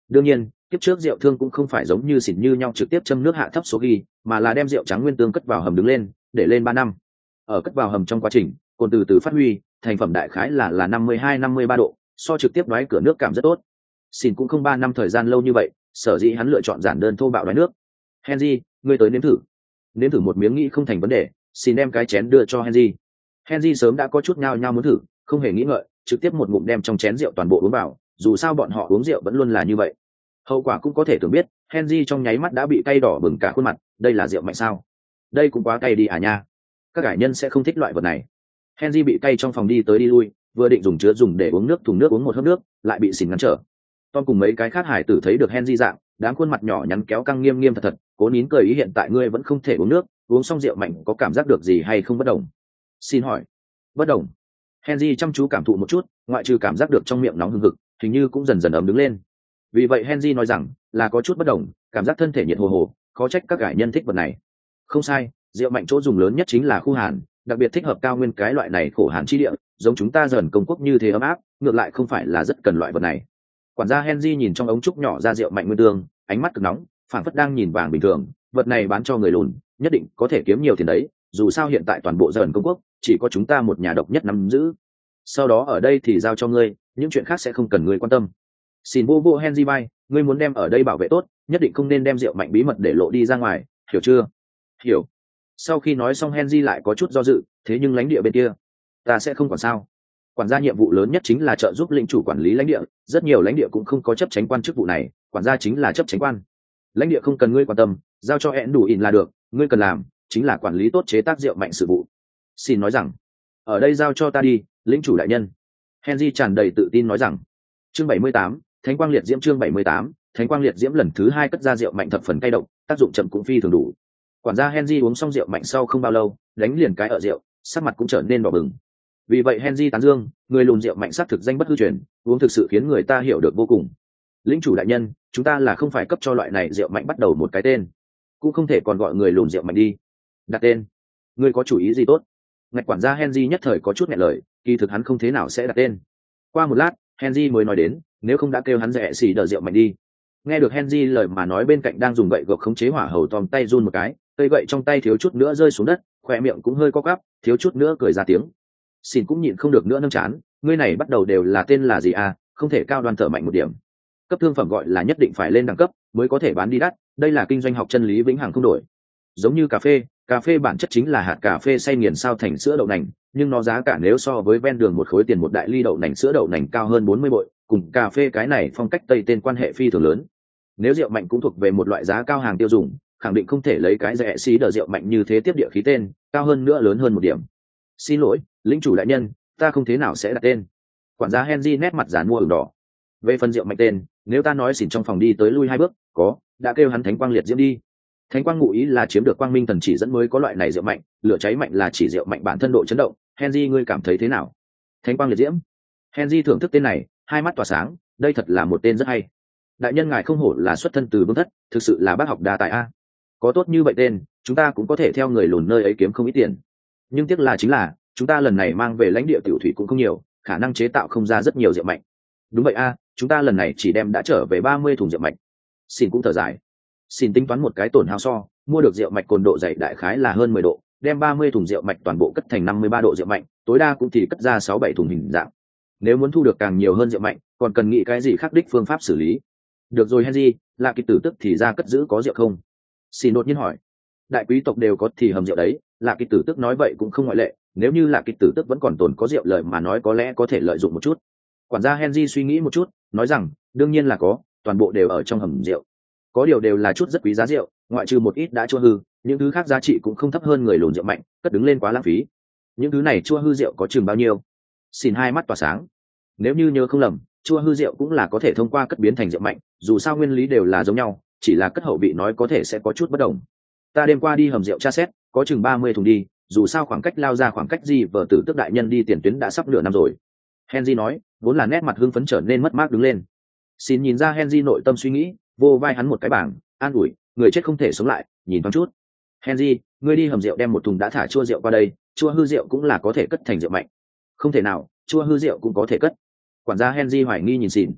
đương nhiên kiếp trước rượu thương cũng không phải giống như xỉn như nhau trực tiếp châm nước hạ thấp số ghi, mà là đem rượu trắng nguyên tương cất vào hầm đứng lên để lên 3 năm. Ở cất vào hầm trong quá trình cồn từ từ phát huy, thành phẩm đại khái là 52-53 độ, so trực tiếp đoái cửa nước cảm rất tốt. Xỉn cũng không 3 năm thời gian lâu như vậy, sở dĩ hắn lựa chọn giản đơn thô bạo đoái nước. Henry, ngươi tới nếm thử một miếng nghĩ không thành vấn đề. Xin đem cái chén đưa cho Henry. Henry sớm đã có chút nhao nhao muốn thử, không hề nghĩ ngợi trực tiếp một ngụm đem trong chén rượu toàn bộ uống vào, dù sao bọn họ uống rượu vẫn luôn là như vậy. Hậu quả cũng có thể tưởng biết, Henry trong nháy mắt đã bị cay đỏ bừng cả khuôn mặt. Đây là rượu mạnh sao? Đây cũng quá cay đi à nha. Các cải nhân sẽ không thích loại vật này. Henry bị cay trong phòng đi tới đi lui, vừa định dùng chứa dùng để uống nước thùng nước uống một hớp nước, lại bị Xin ngăn trở. Tom cùng mấy cái khác hải tử thấy được Henry dạng, đám khuôn mặt nhỏ nhắn kéo căng nghiêm nghiêm thật, cố nín cười ý hiện tại ngươi vẫn không thể uống nước, uống xong rượu mạnh có cảm giác được gì hay không bất đồng? Xin hỏi. Bất đồng. Henry chăm chú cảm thụ một chút, ngoại trừ cảm giác được trong miệng nóng hừng hực, hình như cũng dần dần ấm đứng lên. Vì vậy Henry nói rằng là có chút bất đồng, cảm giác thân thể nhiệt hồ hồ, khó trách các cải nhân thích vật này. Không sai, rượu mạnh chỗ dùng lớn nhất chính là khu hàn, đặc biệt thích hợp cao nguyên cái loại này khổ hàn chi địa, giống chúng ta dần công quốc như thế ấm áp, ngược lại không phải là rất cần loại vật này. Quản gia Henry nhìn trong ống trúc nhỏ ra rượu mạnh nguyên tương, ánh mắt cực nóng, phảng phất đang nhìn vàng bình thường. Vật này bán cho người lùn, nhất định có thể kiếm nhiều tiền đấy. Dù sao hiện tại toàn bộ dần công quốc chỉ có chúng ta một nhà độc nhất nắm giữ. Sau đó ở đây thì giao cho ngươi, những chuyện khác sẽ không cần ngươi quan tâm. Xin vô Henry bay, ngươi muốn đem ở đây bảo vệ tốt, nhất định không nên đem rượu mạnh bí mật để lộ đi ra ngoài, hiểu chưa? Hiểu. Sau khi nói xong Henry lại có chút do dự, thế nhưng lãnh địa bên kia, ta sẽ không còn sao? Quản gia nhiệm vụ lớn nhất chính là trợ giúp lĩnh chủ quản lý lãnh địa, rất nhiều lãnh địa cũng không có chấp chánh quan chức vụ này, quản gia chính là chấp chánh quan. Lãnh địa không cần ngươi quan tâm, giao cho hẹn đủ ỉn là được, ngươi cần làm chính là quản lý tốt chế tác rượu mạnh sự vụ. Xin nói rằng, ở đây giao cho ta đi, lĩnh chủ đại nhân. Henry tràn đầy tự tin nói rằng. Chương 78, Thánh quang liệt diễm. Chương 78, Thánh quang liệt diễm lần thứ 2 cất ra rượu mạnh thập phần cay độc, tác dụng chậm cũng phi thường đủ. Quản gia Henry uống xong rượu mạnh sau không bao lâu, đánh liền cái ở rượu, sắc mặt cũng trở nên đỏ bừng. Vì vậy Henry tán dương, người lùn rượu mạnh xác thực danh bất hư truyền, uống thực sự khiến người ta hiểu được vô cùng. Lĩnh chủ đại nhân, chúng ta là không phải cấp cho loại này rượu mạnh bắt đầu một cái tên, cũng không thể còn gọi người lùn rượu mạnh đi. Đặt tên, ngươi có chủ ý gì tốt? Ngạch quản gia Henry nhất thời có chút nghẹn lời, kỳ thực hắn không thế nào sẽ đặt tên. Qua một lát, Henry mới nói đến, nếu không đã kêu hắn rẻ xì đờ rượu mạnh đi. Nghe được Henry lời mà nói, bên cạnh đang dùng gậy gộc khống chế hỏa hầu Tom tay run một cái, cây gậy trong tay thiếu chút nữa rơi xuống đất, khỏe miệng cũng hơi co quắp, thiếu chút nữa cười ra tiếng. Xin cũng nhịn không được nữa nâng chán, ngươi này bắt đầu đều là tên là gì à, không thể cao đoan thở mạnh một điểm. Cấp thương phẩm gọi là nhất định phải lên đẳng cấp mới có thể bán đi đắt, đây là kinh doanh học chân lý vĩnh hằng không đổi. Giống như cà phê bản chất chính là hạt cà phê xay nghiền sao thành sữa đậu nành, nhưng nó giá cả nếu so với ven đường một khối tiền một đại ly đậu nành sữa đậu nành cao hơn 40 bội, cùng cà phê cái này phong cách tây tên quan hệ phi thường lớn. Nếu rượu mạnh cũng thuộc về một loại giá cao hàng tiêu dùng, khẳng định không thể lấy cái rẻ xí đờ rượu mạnh như thế tiếp địa khí tên, cao hơn nữa lớn hơn một điểm. Xin lỗi, lĩnh chủ đại nhân, ta không thế nào sẽ đặt tên. Quản gia Henry nét mặt giàn mua ửng đỏ. Về phần rượu mạnh tên, nếu ta nói xỉn trong phòng đi tới lui 2 bước, đã kêu hắn thánh quang liệt diễm đi. Thánh quang ngụ ý là chiếm được quang minh thần chỉ dẫn mới có loại này rượu mạnh, lửa cháy mạnh là chỉ rượu mạnh bản thân độ chấn động. Henry ngươi cảm thấy thế nào? Thánh quang liệt diễm. Henry thưởng thức tên này, hai mắt tỏa sáng, đây thật là một tên rất hay. Đại nhân ngài không hổ là xuất thân từ vương thất, thực sự là bác học đa tài a. Có tốt như vậy tên, chúng ta cũng có thể theo người lùn nơi ấy kiếm không ít tiền. Nhưng tiếc là chính là chúng ta lần này mang về lãnh địa tiểu thủy cũng không nhiều, khả năng chế tạo không ra rất nhiều rượu mạnh. Đúng vậy a, chúng ta lần này chỉ đem đã trở về 30 thùng rượu mạnh. Xin cũng thở dài. Xin tính toán một cái tổn hao so, mua được rượu mạch cồn độ dày đại khái là hơn 10 độ, đem 30 thùng rượu mạch toàn bộ cất thành 53 độ rượu mạnh, tối đa cũng thì cất ra 6-7 thùng hình dạng. Nếu muốn thu được càng nhiều hơn rượu mạnh, còn cần nghĩ cái gì khác đích phương pháp xử lý. Được rồi Henry, là kịch tử tức thì ra cất giữ có rượu không? Xin đột nhiên hỏi. Đại quý tộc đều có thì hầm rượu đấy, là kịch tử tức nói vậy cũng không ngoại lệ, nếu như là kịch tử tức vẫn còn tồn có rượu lợi mà nói có lẽ có thể lợi dụng một chút. Quản gia Henry suy nghĩ một chút, nói rằng, đương nhiên là có, toàn bộ đều ở trong hầm rượu. Có điều đều là chút rất quý giá rượu, ngoại trừ một ít đã chua hư, những thứ khác giá trị cũng không thấp hơn người lùn rượu mạnh, cất đứng lên quá lãng phí. Những thứ này chua hư rượu có chừng bao nhiêu? Xin hai mắt tỏa sáng. Nếu như nhớ không lầm, chua hư rượu cũng là có thể thông qua cất biến thành rượu mạnh, dù sao nguyên lý đều là giống nhau, chỉ là cất hậu vị nói có thể sẽ có chút bất đồng. Ta đêm qua đi hầm rượu tra xét, có chừng 30 thùng đi, dù sao khoảng cách lao ra khoảng cách gì vợ tử tức đại nhân đi tiền tuyến đã sắp nửa năm rồi. Henry nói, vốn là nét mặt hưng phấn trở nên mất mát đứng lên. Xin nhìn ra Henry nội tâm suy nghĩ, vô vai hắn một cái bảng, an ủi, người chết không thể sống lại, nhìn thoáng chút. Henry, ngươi đi hầm rượu đem một thùng đã thả chua rượu qua đây, chua hư rượu cũng là có thể cất thành rượu mạnh. Không thể nào, chua hư rượu cũng có thể cất. Quản gia Henry hoài nghi nhìn Xin.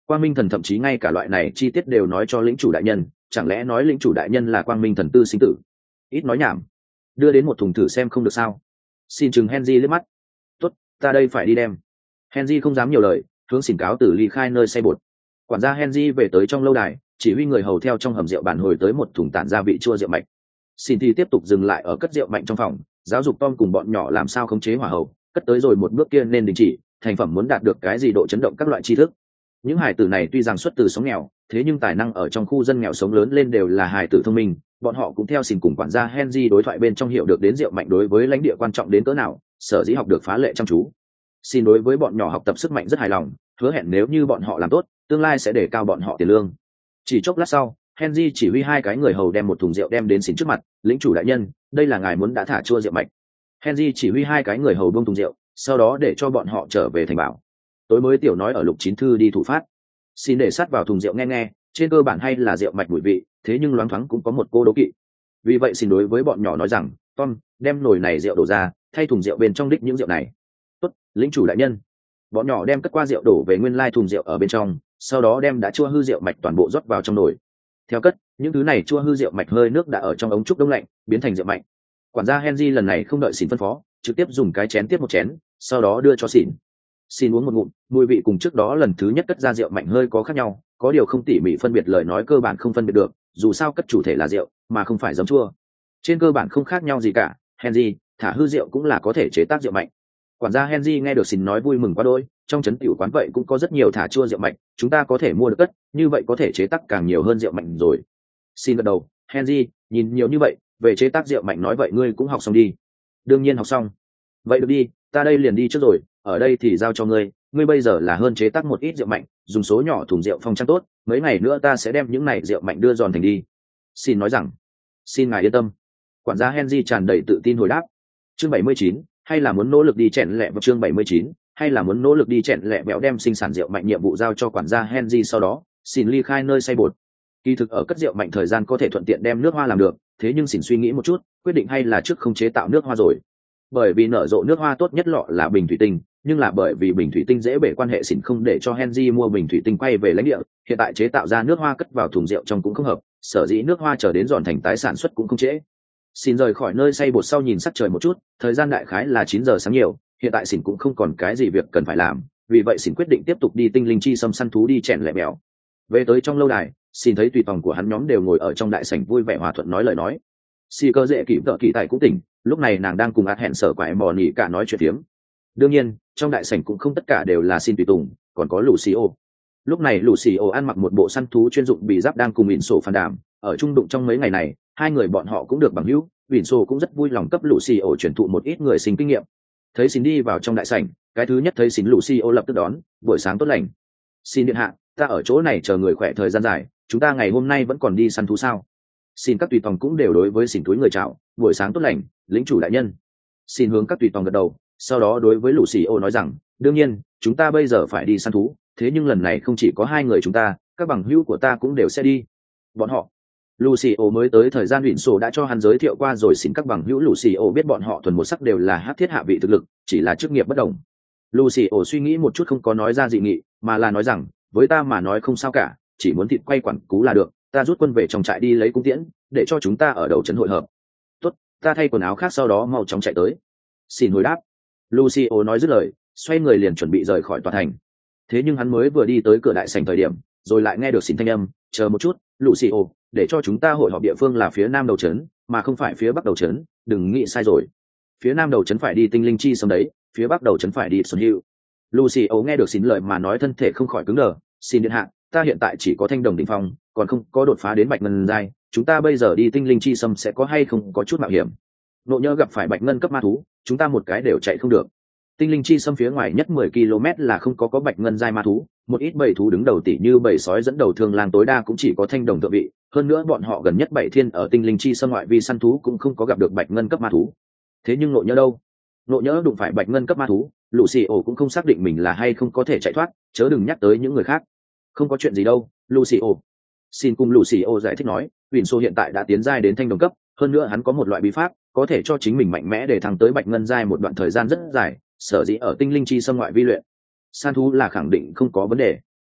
Quang Minh Thần thậm chí ngay cả loại này chi tiết đều nói cho lĩnh chủ đại nhân, chẳng lẽ nói lĩnh chủ đại nhân là Quang Minh Thần tư sinh tử? Ít nói nhảm, đưa đến một thùng thử xem không được sao? Xin chừng Henry liếc mắt. Tốt, ta đây phải đi đem. Henry không dám nhiều lời, hướng xỉn cáo từ ly khai nơi xây bột. Quản gia Henry về tới trong lâu đài, chỉ huy người hầu theo trong hầm rượu bản hồi tới một thùng tản gia vị chua rượu mạnh. Xin thì tiếp tục dừng lại ở cất rượu mạnh trong phòng, giáo dục Tom cùng bọn nhỏ làm sao khống chế hỏa hầu, cất tới rồi một bước kia nên đình chỉ, thành phẩm muốn đạt được cái gì độ chấn động các loại tri thức. Những hài tử này tuy rằng xuất từ sống nghèo, thế nhưng tài năng ở trong khu dân nghèo sống lớn lên đều là hài tử thông minh, bọn họ cũng theo xin cùng quản gia Henry đối thoại bên trong hiểu được đến rượu mạnh đối với lãnh địa quan trọng đến cỡ nào, sở dĩ học được phá lệ chăm chú. Xin đối với bọn nhỏ học tập sức mạnh rất hài lòng, hứa hẹn nếu như bọn họ làm tốt, tương lai sẽ để cao bọn họ tiền lương. Chỉ chốc lát sau, Henry chỉ huy hai cái người hầu đem một thùng rượu đem đến xin trước mặt, lĩnh chủ đại nhân, đây là ngài muốn đã thả chua rượu mạnh. Henry chỉ huy hai cái người hầu buông thùng rượu, sau đó để cho bọn họ trở về thành bảo. Tối mới tiểu nói ở lục chín thư đi thủ phát. Xin để sát vào thùng rượu nghe, trên cơ bản hay là rượu mạch mùi vị, thế nhưng loáng thoáng cũng có một cô đố kỵ. Vì vậy xin đối với bọn nhỏ nói rằng, Tom, đem nồi này rượu đổ ra, thay thùng rượu bên trong đích những rượu này. Tốt, lĩnh chủ đại nhân. Bọn nhỏ đem cất qua rượu đổ về nguyên lai thùng rượu ở bên trong, sau đó đem đã chua hư rượu mạch toàn bộ rót vào trong nồi. Theo cất, những thứ này chua hư rượu mạch hơi nước đã ở trong ống trúc đông lạnh, biến thành rượu mạnh. Quản gia Henry lần này không đợi xin phân phó, trực tiếp dùng cái chén tiếp một chén, sau đó đưa cho xin. Xin uống một ngụm, mùi vị cùng trước đó lần thứ nhất cất ra rượu mạnh hơi có khác nhau, có điều không tỉ mỉ phân biệt, lời nói cơ bản không phân biệt được, dù sao cất chủ thể là rượu mà không phải giấm chua, trên cơ bản không khác nhau gì cả. Henry, thả hư rượu cũng là có thể chế tác rượu mạnh. Quản gia Henry nghe được xin nói vui mừng quá đỗi, trong trấn tiểu quán vậy cũng có rất nhiều thả chua rượu mạnh, chúng ta có thể mua được cất, như vậy có thể chế tác càng nhiều hơn rượu mạnh rồi. Xin gật đầu. Henry, nhìn nhiều như vậy, về chế tác rượu mạnh nói vậy ngươi cũng học xong đi. Đương nhiên học xong. Vậy được đi, ta đây liền đi trước rồi, ở đây thì giao cho ngươi, ngươi bây giờ là hơn chế tác một ít rượu mạnh, dùng số nhỏ thùng rượu phong trang tốt, mấy ngày nữa ta sẽ đem những này rượu mạnh đưa giòn thành đi. Xin nói rằng, xin ngài yên tâm. Quản gia Henry tràn đầy tự tin hồi đáp. Chương 79, hay là muốn nỗ lực đi chèn lẹ vào chương 79, hay là muốn nỗ lực đi chèn lẹ béo đem sinh sản rượu mạnh nhiệm vụ giao cho quản gia Henry, sau đó, xin ly khai nơi xay bột. Kỳ thực ở cất rượu mạnh thời gian có thể thuận tiện đem nước hoa làm được, thế nhưng xin suy nghĩ một chút, quyết định hay là trước không chế tạo nước hoa rồi. Bởi vì nở rộ nước hoa tốt nhất lọ là bình thủy tinh, nhưng là bởi vì bình thủy tinh dễ bể quan hệ, xỉn không để cho Henry mua bình thủy tinh quay về lãnh địa, hiện tại chế tạo ra nước hoa cất vào thùng rượu trong cũng không hợp, sở dĩ nước hoa chờ đến giòn thành tái sản xuất cũng không trễ. Xỉn rời khỏi nơi xay bột sau nhìn sắc trời một chút, thời gian đại khái là 9 giờ sáng nhiều, hiện tại xỉn cũng không còn cái gì việc cần phải làm, vì vậy xỉn quyết định tiếp tục đi tinh linh chi xâm săn thú đi chèn lẹ mèo. Về tới trong lâu đài, xỉn thấy tùy tòng của hắn nhóm đều ngồi ở trong đại sảnh vui vẻ hòa thuận nói lời nói. Xì cơ dễ kịp tợ kỳ tại cũng tỉnh, lúc này nàng đang cùng ạt hẹn sở quải mò nỉ cả nói chuyện phiếm. Đương nhiên trong đại sảnh cũng không tất cả đều là xin tùy tùng, còn có Lucio. Lúc này Lucio ăn mặc một bộ săn thú chuyên dụng bị giáp đang cùng ỉn sổ phản đàm, ở trung đụng trong mấy ngày này hai người bọn họ cũng được bằng hữu, ỉn sổ cũng rất vui lòng cấp Lucio truyền thụ một ít người sinh kinh nghiệm. Thấy xin đi vào trong đại sảnh, cái thứ nhất thấy xin Lucio lập tức đón, buổi sáng tốt lành. Xin điện hạ, ta ở chỗ này chờ người khỏe thời gian dài, chúng ta ngày hôm nay vẫn còn đi săn thú sao? Xin các tùy tòng cũng đều đối với xin túi người chào, buổi sáng tốt lành, lĩnh chủ đại nhân. Xin hướng các tùy tòng gật đầu, sau đó đối với Lucio nói rằng, đương nhiên chúng ta bây giờ phải đi săn thú, thế nhưng lần này không chỉ có hai người chúng ta, các bằng hữu của ta cũng đều sẽ đi. Bọn họ? Lucio mới tới thời gian Uyển Sổ đã cho hắn giới thiệu qua rồi. Xin các bằng hữu Lucio biết bọn họ thuần một sắc đều là hắc thiết hạ vị thực lực, chỉ là chức nghiệp bất đồng. Lucio suy nghĩ một chút không có nói ra dị nghị, mà là nói rằng, với ta mà nói không sao cả, chỉ muốn thịt quay quản cú là được, ta rút quân về trong trại đi lấy cung tiễn, để cho chúng ta ở đầu trấn hội hợp. Tốt, ta thay quần áo khác sau đó mau chóng chạy tới. Xin hồi đáp. Lucio nói dứt lời, xoay người liền chuẩn bị rời khỏi tòa thành. Thế nhưng hắn mới vừa đi tới cửa đại sảnh thời điểm, rồi lại nghe được xin thanh âm, chờ một chút, Lucio, để cho chúng ta hội họp địa phương là phía nam đầu trấn, mà không phải phía bắc đầu trấn, đừng nghĩ sai rồi. Phía nam đầu trấn phải đi tinh linh chi sớm đấy, phía bắc đầu trấn phải đi Xuân Hữu. Lucio nghe được xin lời mà nói thân thể không khỏi cứng đờ. Xin điện hạ, ta hiện tại chỉ có thanh đồng đỉnh phong, còn không có đột phá đến bạch ngân giai, chúng ta bây giờ đi tinh linh chi sâm sẽ có hay không có chút mạo hiểm. Nộ nhỡ gặp phải bạch ngân cấp ma thú, chúng ta một cái đều chạy không được. Tinh linh chi sâm phía ngoài nhất 10 km là không có bạch ngân giai ma thú, một ít bầy thú đứng đầu tỉ như bầy sói dẫn đầu thương lang tối đa cũng chỉ có thanh đồng thượng vị, hơn nữa bọn họ gần nhất 7 thiên ở tinh linh chi sâm ngoại vi săn thú cũng không có gặp được bạch ngân cấp ma thú. Thế nhưng nộ nhỡ đâu? Nộ nhỡ đụng phải bạch ngân cấp ma thú, Lucio cũng không xác định mình là hay không có thể chạy thoát, chớ đừng nhắc tới những người khác. Không có chuyện gì đâu, Lucio. Xin cùng Lucio giải thích nói, Uyển Sô hiện tại đã tiến giai đến thanh đồng cấp, hơn nữa hắn có một loại bí pháp, có thể cho chính mình mạnh mẽ để thăng tới bạch ngân giai một đoạn thời gian rất dài, sở dĩ ở tinh linh chi sâm ngoại vi luyện. San thú là khẳng định không có vấn đề.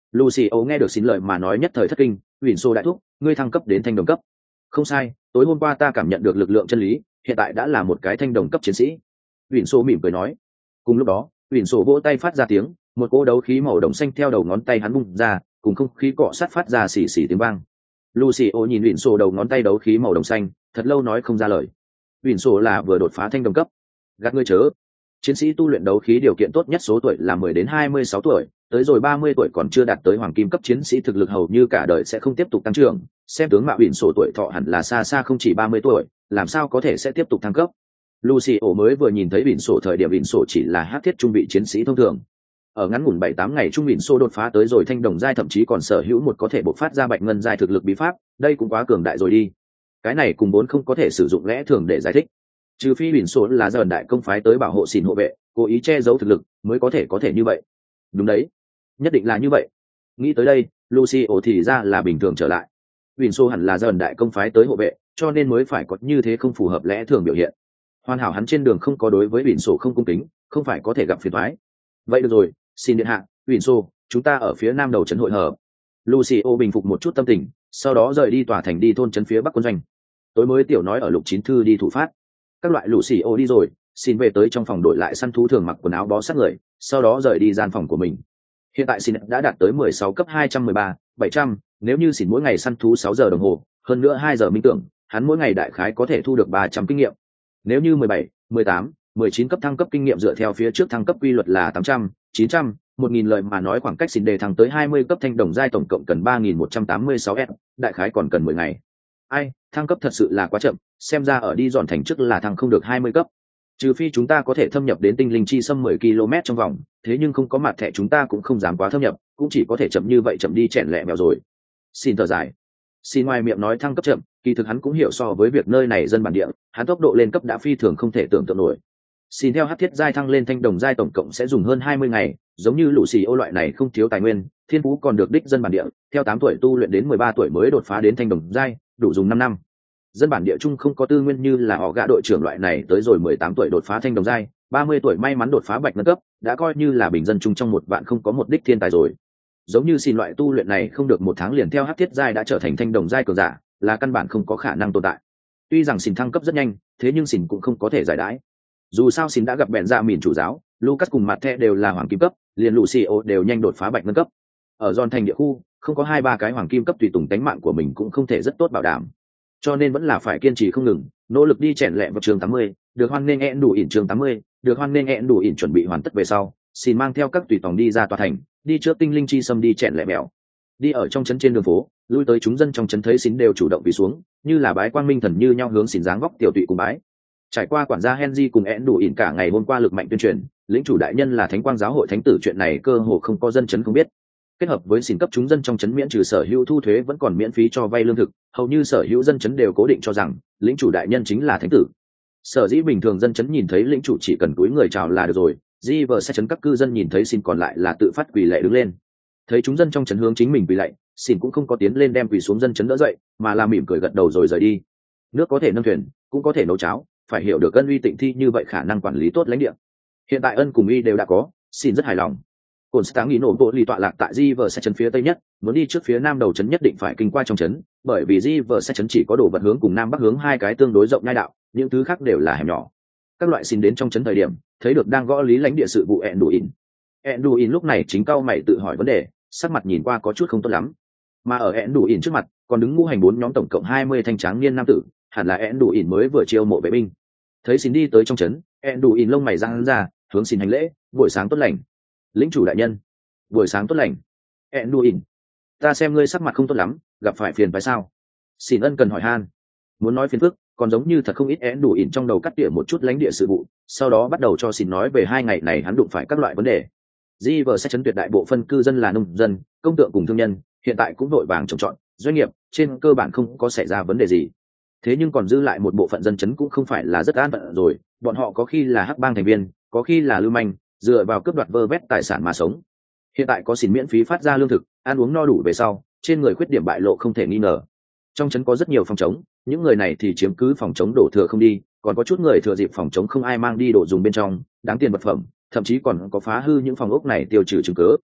Lucio nghe được xin lời mà nói nhất thời thất kinh, Vịn Sô đại thúc, ngươi thăng cấp đến thanh đồng cấp. Không sai, tối hôm qua ta cảm nhận được lực lượng chân lý, hiện tại đã là một cái thanh đồng cấp chiến sĩ. Vịn Sô mỉm cười nói. Cùng lúc đó, Vịn Sô vỗ tay phát ra tiếng, một cỗ đấu khí màu đồng xanh theo đầu ngón tay hắn bung ra, cùng không khí cọ sát phát ra xì xì tiếng vang. Lucio nhìn Vịn Sô đầu ngón tay đấu khí màu đồng xanh, thật lâu nói không ra lời. Vịn Sô là vừa đột phá thanh đồng cấp. Gạt ngươi chớ. Chiến sĩ tu luyện đấu khí điều kiện tốt nhất số tuổi là 10 đến 26 tuổi, tới rồi 30 tuổi còn chưa đạt tới hoàng kim cấp chiến sĩ thực lực hầu như cả đời sẽ không tiếp tục tăng trưởng, xem tướng mạo Vịn Sô tuổi thọ hẳn là xa xa không chỉ 30 tuổi, làm sao có thể sẽ tiếp tục thăng cấp. Lucio mới vừa nhìn thấy Vịn Sô thời điểm Vịn Sô chỉ là hắc thiết trung vị chiến sĩ thông thường. Ở ngắn ngủn 7-8 ngày trung Vịn Sô đột phá tới rồi thanh đồng giai, thậm chí còn sở hữu một có thể bộc phát ra bạch ngân giai thực lực bí pháp, đây cũng quá cường đại rồi đi. Cái này cùng vốn không có thể sử dụng lẽ thường để giải thích. Trừ phi Vịn Sô là dần đại công phái tới bảo hộ xỉn hộ vệ, cố ý che giấu thực lực mới có thể như vậy. Đúng đấy, nhất định là như vậy. Nghĩ tới đây, Lucio thì ra là bình thường trở lại. Vịn Sô hẳn là dần đại công phái tới hộ vệ, cho nên mới phải có như thế không phù hợp lẽ thường biểu hiện. Hoàn hảo hắn trên đường không có đối với Vịn Sô không cung kính, không phải có thể gặp phiền toái. Vậy được rồi, xin điện hạ, Vịn Sô, chúng ta ở phía nam đầu trấn hội hợp. Lucio bình phục một chút tâm tình, sau đó rời đi tòa thành đi thôn trấn phía bắc quân doanh. Tối mới tiểu nói ở Lục Chín Thư đi thủ phát. Các loại Lucio đi rồi, xin về tới trong phòng đổi lại săn thú thường mặc quần áo bó sát người, sau đó rời đi gian phòng của mình. Hiện tại xin đã đạt tới 16 cấp 213, 700, nếu như xin mỗi ngày săn thú 6 giờ đồng hồ, hơn nữa 2 giờ minh tưởng, hắn mỗi ngày đại khái có thể thu được 300 kinh nghiệm. Nếu như 17, 18, 19 cấp thăng cấp kinh nghiệm dựa theo phía trước thăng cấp quy luật là 800, 900, 1000 lợi mà nói khoảng cách xin đề thăng tới 20 cấp thanh đồng giai tổng cộng cần 3186 S, đại khái còn cần 10 ngày. Ai, thăng cấp thật sự là quá chậm, xem ra ở đi dọn thành trước là thăng không được 20 cấp. Trừ phi chúng ta có thể thâm nhập đến tinh linh chi xâm 10 km trong vòng, thế nhưng không có mặt thẻ chúng ta cũng không dám quá thâm nhập, cũng chỉ có thể chậm như vậy chậm đi chèn lẹ mèo rồi. Xin thở dài. Xin ngoài miệng nói thăng cấp chậm, kỳ thực hắn cũng hiểu so với việc nơi này dân bản địa, hắn tốc độ lên cấp đã phi thường không thể tưởng tượng nổi. Xin theo hắc thiết giai thăng lên thanh đồng giai tổng cộng sẽ dùng hơn 20 ngày, giống như lũ xì ô loại này không thiếu tài nguyên, thiên phú còn được đích dân bản địa, theo 8 tuổi tu luyện đến 13 tuổi mới đột phá đến thanh đồng giai, đủ dùng 5 năm. Dân bản địa chung không có tư nguyên như là họ gã đội trưởng loại này tới rồi 18 tuổi đột phá thanh đồng giai, 30 tuổi may mắn đột phá bạch ngân cấp, đã coi như là bình dân chung trong một vạn không có một đích thiên tài rồi. Giống như xin loại tu luyện này không được một tháng liền theo hắc thiết giai đã trở thành thanh đồng giai cường giả, là căn bản không có khả năng tồn tại. Tuy rằng xin thăng cấp rất nhanh, thế nhưng xin cũng không có thể giải đãi. Dù sao xin đã gặp bèn dạ mìn chủ giáo, Lucas cùng mặt thẻ đều là hoàng kim cấp, liền Lucio đều nhanh đột phá bạch ngân cấp. Ở giòn thành địa khu, không có 2-3 cái hoàng kim cấp tùy tùng tánh mạng của mình cũng không thể rất tốt bảo đảm. Cho nên vẫn là phải kiên trì không ngừng, nỗ lực đi chèn lẹ vào trường 80, được hoan nên ẹn đủ ỉn trường 80, được hoan nên ẹn đủ ỉn chuẩn bị hoàn tất về sau, xin mang theo các tùy tòng đi ra tòa thành, đi trước tinh linh chi xâm đi chèn lẹ mèo. Đi ở trong trấn trên đường phố, lui tới chúng dân trong trấn thấy xin đều chủ động quỳ xuống, như là bái quang minh thần như nhau hướng xin dáng vóc tiểu tụy cùng bái. Trải qua quản gia Henry cùng ẹn đủ ỉn cả ngày hôm qua lực mạnh tuyên truyền, lĩnh chủ đại nhân là thánh quang giáo hội thánh tử chuyện này cơ hồ không có dân trấn không biết. Kết hợp với xin cấp chúng dân trong trấn miễn trừ sở hữu thu thuế vẫn còn miễn phí cho vay lương thực, hầu như sở hữu dân trấn đều cố định cho rằng lĩnh chủ đại nhân chính là thánh tử. Sở dĩ bình thường dân trấn nhìn thấy lĩnh chủ chỉ cần cúi người chào là được rồi, di vờ sẽ trấn các cư dân nhìn thấy xin còn lại là tự phát quỳ lạy đứng lên. Thấy chúng dân trong trấn hướng chính mình quỳ lạy, xin cũng không có tiến lên đem quỳ xuống dân trấn đỡ dậy, mà là mỉm cười gật đầu rồi rời đi. Nước có thể nâng thuyền, cũng có thể nấu cháo, phải hiểu được ân uy tịnh thi như vậy khả năng quản lý tốt lãnh địa. Hiện tại ân cùng uy đều đã có, xin rất hài lòng. Cổn sáng nghĩ nổ bộ lì tọa lạc tại River sẽ trấn phía tây nhất, muốn đi trước phía nam đầu trấn nhất định phải kinh qua trong trấn, bởi vì River sẽ trấn chỉ có đổ vật hướng cùng nam bắc hướng hai cái tương đối rộng nhai đạo, những thứ khác đều là hẻm nhỏ. Các loại xin đến trong trấn thời điểm, thấy được đang gõ lý lãnh địa sự vụ Enduin. Enduin lúc này chính cau mày tự hỏi vấn đề, sắc mặt nhìn qua có chút không tốt lắm. Mà ở Enduin trước mặt, còn đứng ngũ hành 4 nhóm tổng cộng 20 thanh tráng niên nam tử, hẳn là Enduin mới vừa chiêu mộ vệ binh. Thấy xin đi tới trong trấn, Enduin lông mày giãn ra, hướng xin hành lễ, buổi sáng tốt lành. Lĩnh chủ đại nhân, buổi sáng tốt lành. Enduin, ta xem ngươi sắc mặt không tốt lắm, gặp phải phiền phải sao? Xin ân cần hỏi han. Muốn nói phiền phức, còn giống như thật không ít Enduin trong đầu cắt tỉa một chút lãnh địa sự vụ, sau đó bắt đầu cho xin nói về 2 ngày này hắn đụng phải các loại vấn đề. River sẽ chấn tuyệt đại bộ phân cư dân là nông dân, công tượng cùng thương nhân, hiện tại cũng vội vàng trồng trọt, doanh nghiệp trên cơ bản không có xảy ra vấn đề gì. Thế nhưng còn dư lại một bộ phận dân chấn cũng không phải là rất an phận rồi, bọn họ có khi là hắc bang thành viên, có khi là lưu manh, dựa vào cướp đoạt vơ vét tài sản mà sống. Hiện tại có xin miễn phí phát ra lương thực, ăn uống no đủ về sau, trên người khuyết điểm bại lộ không thể nghi ngờ. Trong trấn có rất nhiều phòng chống, những người này thì chiếm cứ phòng chống đổ thừa không đi, còn có chút người thừa dịp phòng chống không ai mang đi đồ dùng bên trong, đáng tiền vật phẩm, thậm chí còn có phá hư những phòng ốc này tiêu trừ chứng cứ.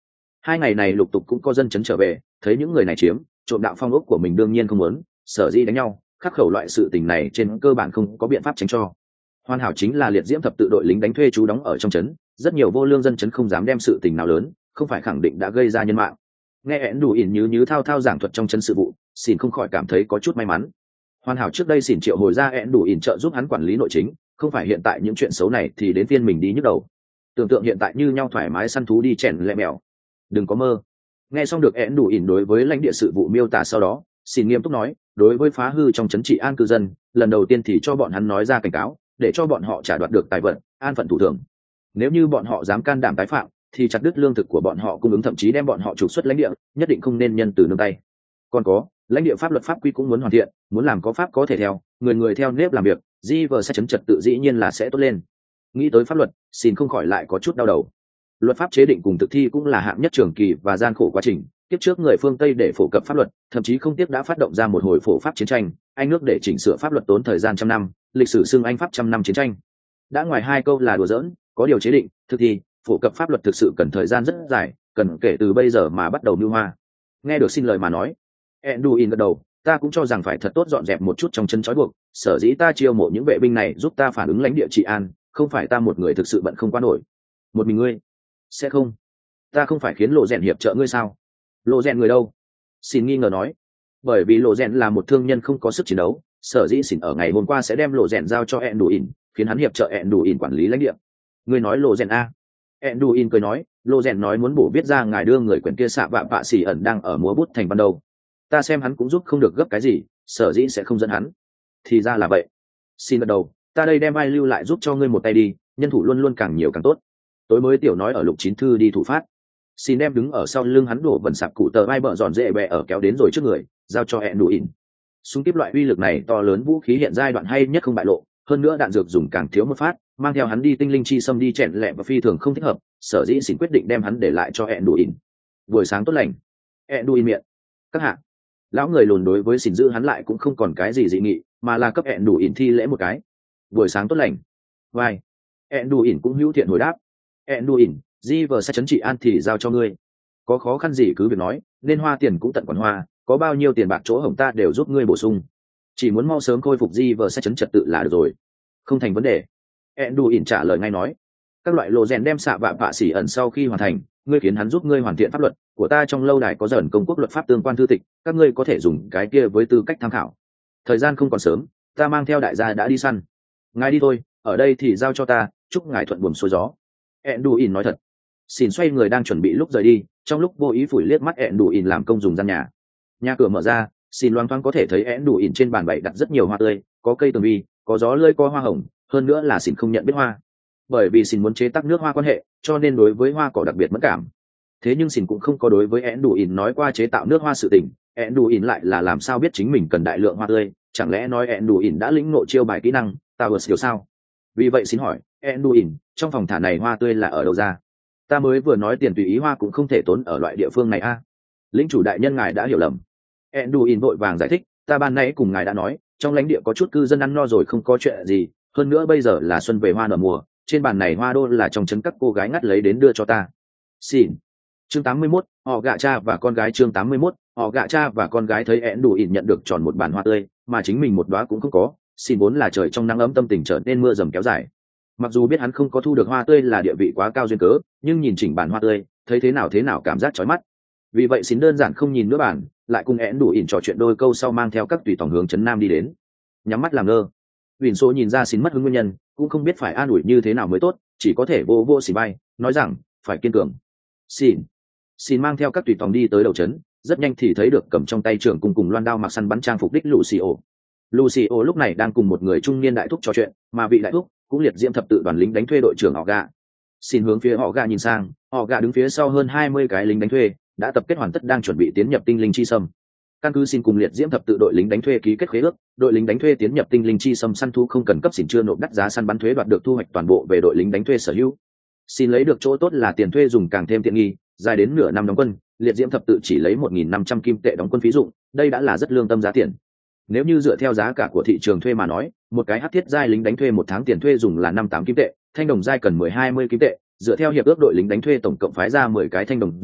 2 ngày này lục tục cũng có dân chấn trở về, thấy những người này chiếm trộm đạo phong ốc của mình đương nhiên không muốn, sở dĩ đánh nhau khắc khẩu loại sự tình này trên cơ bản không có biện pháp tránh cho. Hoàn hảo chính là liệt diễm thập tự đội lính đánh thuê trú đóng ở trong trấn, rất nhiều vô lương dân trấn không dám đem sự tình nào lớn, không phải khẳng định đã gây ra nhân mạng. Nghe én đủ ỉn như thao thao giảng thuật trong trấn sự vụ, xỉn không khỏi cảm thấy có chút may mắn. Hoàn hảo trước đây xỉn triệu hồi ra én đủ ỉn trợ giúp hắn quản lý nội chính, không phải hiện tại những chuyện xấu này thì đến phiên mình đi nhức đầu. Tưởng tượng hiện tại như nhau thoải mái săn thú đi chèn lẹ mèo, đừng có mơ. Nghe xong được én đủ ỉn đối với lãnh địa sự vụ miêu tả sau đó, xỉn nghiêm túc nói, đối với phá hư trong trấn trị an cư dân, lần đầu tiên thì cho bọn hắn nói ra cảnh cáo, để cho bọn họ trả đoạt được tài vật, an phận thủ thường. Nếu như bọn họ dám can đảm tái phạm, thì chặt đứt lương thực của bọn họ cung ứng, thậm chí đem bọn họ trục xuất lãnh địa, nhất định không nên nhân từ nương tay. Còn có, lãnh địa pháp luật pháp quy cũng muốn hoàn thiện, muốn làm có pháp có thể theo, người theo nếp làm việc, sẽ chấn trật tự dĩ nhiên là sẽ tốt lên. Nghĩ tới pháp luật, xin không khỏi lại có chút đau đầu. Luật pháp chế định cùng thực thi cũng là hạng nhất trường kỳ và gian khổ quá trình. Tiếp trước người phương Tây để phổ cập pháp luật, thậm chí không tiếc đã phát động ra một hồi phổ pháp chiến tranh. Anh nước để chỉnh sửa pháp luật tốn thời gian trăm năm, lịch sử xưng Anh Pháp trăm năm chiến tranh. Đã ngoài hai câu là đùa giỡn, có điều chế định, thực thi, phổ cập pháp luật thực sự cần thời gian rất dài, cần kể từ bây giờ mà bắt đầu mưu hoa. Nghe được xin lời mà nói, Enduin gật đầu, ta cũng cho rằng phải thật tốt dọn dẹp một chút trong chân trói buộc, sở dĩ ta chiêu mộ những vệ binh này giúp ta phản ứng lãnh địa trị an, không phải ta một người thực sự bận không qua nổi. Một mình ngươi? Sẽ không. Ta không phải khiến Lộ Rèn hiệp trợ ngươi sao? Lộ Rèn người đâu? Xin nghi ngờ nói. Bởi vì Lộ Rèn là một thương nhân không có sức chiến đấu, sở dĩ xin ở ngày hôm qua sẽ đem Lộ Rèn giao cho Enduin, khiến hắn hiệp trợ Enduin quản lý lãnh địa. Ngươi nói Lộ Rèn a? Enduin cười nói, Lộ Rèn nói muốn bổ viết ra ngài đưa người quyển kia xạ vạ vạ xỉ ẩn đang ở múa bút thành ban đầu. Ta xem hắn cũng giúp không được gấp cái gì, sở dĩ sẽ không dẫn hắn. Thì ra là vậy. Xin gật đầu, ta đây đem ai lưu lại giúp cho ngươi một tay đi, nhân thủ luôn luôn càng nhiều càng tốt. Tối mới tiểu nói ở lục chín thư đi thủ phát. Xin đem đứng ở sau lưng hắn đổ vần sạp cụ tờ vai bợ giòn dễ bẹ ở kéo đến rồi trước người, giao cho Enduin. Súng tiếp loại uy lực này to lớn, vũ khí hiện giai đoạn hay nhất không bại lộ, hơn nữa đạn dược dùng càng thiếu một phát, mang theo hắn đi tinh linh chi xâm đi chèn lẹ và phi thường không thích hợp, sở dĩ xin quyết định đem hắn để lại cho Enduin. Buổi sáng tốt lành. Enduin miệng. Các hạ. Lão người lùn đối với xin giữ hắn lại cũng không còn cái gì dị nghị, mà là cấp Enduin thi lễ một cái. Buổi sáng tốt lành. Vai. Enduin cũng hữu thiện hồi đáp. Enduin, sẽ chấn trị an thì giao cho ngươi. Có khó khăn gì cứ việc nói, nên hoa tiền cũng tận quản hoa, có bao nhiêu tiền bạc chỗ hổng ta đều giúp ngươi bổ sung. Chỉ muốn mau sớm khôi phục sẽ chấn trật tự là được rồi. Không thành vấn đề. Enduin trả lời ngay nói. Các loại lộ rèn đem xạ vạ vạ xỉ ẩn sau khi hoàn thành, ngươi khiến hắn giúp ngươi hoàn thiện pháp luật của ta, trong lâu đài có dởn công quốc luật pháp tương quan thư tịch, các ngươi có thể dùng cái kia với tư cách tham khảo. Thời gian không còn sớm, ta mang theo đại gia đã đi săn. Ngài đi thôi, ở đây thì giao cho ta, chúc ngài thuận buồm xuôi gió. Enduin nói thật. Xin xoay người đang chuẩn bị lúc rời đi, trong lúc vô ý phủi liếc mắt Enduin làm công dùng gian nhà. Nhà cửa mở ra, xin loang thoáng có thể thấy Enduin trên bàn bày đặt rất nhiều hoa tươi, có cây tường vi, có gió lơi có hoa hồng, hơn nữa là xin không nhận biết hoa. Bởi vì xin muốn chế tác nước hoa quan hệ, cho nên đối với hoa cỏ đặc biệt mất cảm. Thế nhưng xin cũng không có đối với Enduin nói qua chế tạo nước hoa sự tình, Enduin lại là làm sao biết chính mình cần đại lượng hoa tươi, chẳng lẽ nói Enduin đã lĩnh ngộ chiêu bài kỹ năng Tower Skill sao? Vì vậy xin hỏi, Enduin, trong phòng thả này hoa tươi là ở đâu ra? Ta mới vừa nói tiền tùy ý hoa cũng không thể tốn ở loại địa phương này a. Lĩnh chủ đại nhân ngài đã hiểu lầm. Enduin vội vàng giải thích, ta ban nãy cùng ngài đã nói, trong lãnh địa có chút cư dân ăn no rồi không có chuyện gì, hơn nữa bây giờ là xuân về hoa nở mùa, trên bàn này hoa đô là trong trấn các cô gái ngắt lấy đến đưa cho ta. Xin. Chương 81, họ gạ cha và con gái. Chương 81, họ gạ cha và con gái thấy Enduin nhận được tròn một bàn hoa tươi, mà chính mình một đóa cũng không có, xin vốn là trời trong nắng ấm tâm tình trở nên mưa dầm kéo dài. Mặc dù biết hắn không có thu được hoa tươi là địa vị quá cao duyên cớ, nhưng nhìn chỉnh bàn hoa tươi, thấy thế nào cảm giác chói mắt. Vì vậy xin đơn giản không nhìn nữa bàn, lại cùng Enduin trò chuyện đôi câu sau mang theo các tùy tòng hướng trấn nam đi đến. Nhắm mắt làm ngơ. Huỳnh số nhìn ra xin mất hứng nguyên nhân, cũng không biết phải an ủi như thế nào mới tốt, chỉ có thể vô xì bay, nói rằng phải kiên cường. Xin mang theo các tùy tòng đi tới đầu trấn, rất nhanh thì thấy được cầm trong tay trưởng cung cùng loan đao mặc săn bắn trang phục đích Lucio lúc này đang cùng một người trung niên đại thúc trò chuyện, mà vị đại thúc cũng liệt diễm thập tự đoàn lính đánh thuê đội trưởng họ gạ. Xin hướng phía họ gạ nhìn sang, họ gạ đứng phía sau hơn 20 cái lính đánh thuê, đã tập kết hoàn tất đang chuẩn bị tiến nhập tinh linh chi sâm. Căn cứ xin cùng liệt diễm thập tự đội lính đánh thuê ký kết khế ước, đội lính đánh thuê tiến nhập tinh linh chi sâm săn thú không cần cấp xin chưa nộp đắt giá săn bắn thuế đoạt được thu hoạch toàn bộ về đội lính đánh thuê sở hữu. Xin lấy được chỗ tốt là tiền thuê dùng càng thêm tiện nghi, dài đến nửa năm đóng quân, liệt diễm thập tự chỉ lấy 1.500 kim tệ đóng quân phí dụng, đây đã là rất lương tâm giá tiền. Nếu như dựa theo giá cả của thị trường thuê mà nói, một cái hắc thiết giai lính đánh thuê một tháng tiền thuê dùng là 58 kim tệ, thanh đồng giai cần 10-20 kim tệ, dựa theo hiệp ước đội lính đánh thuê tổng cộng phái ra 10 cái thanh đồng giai,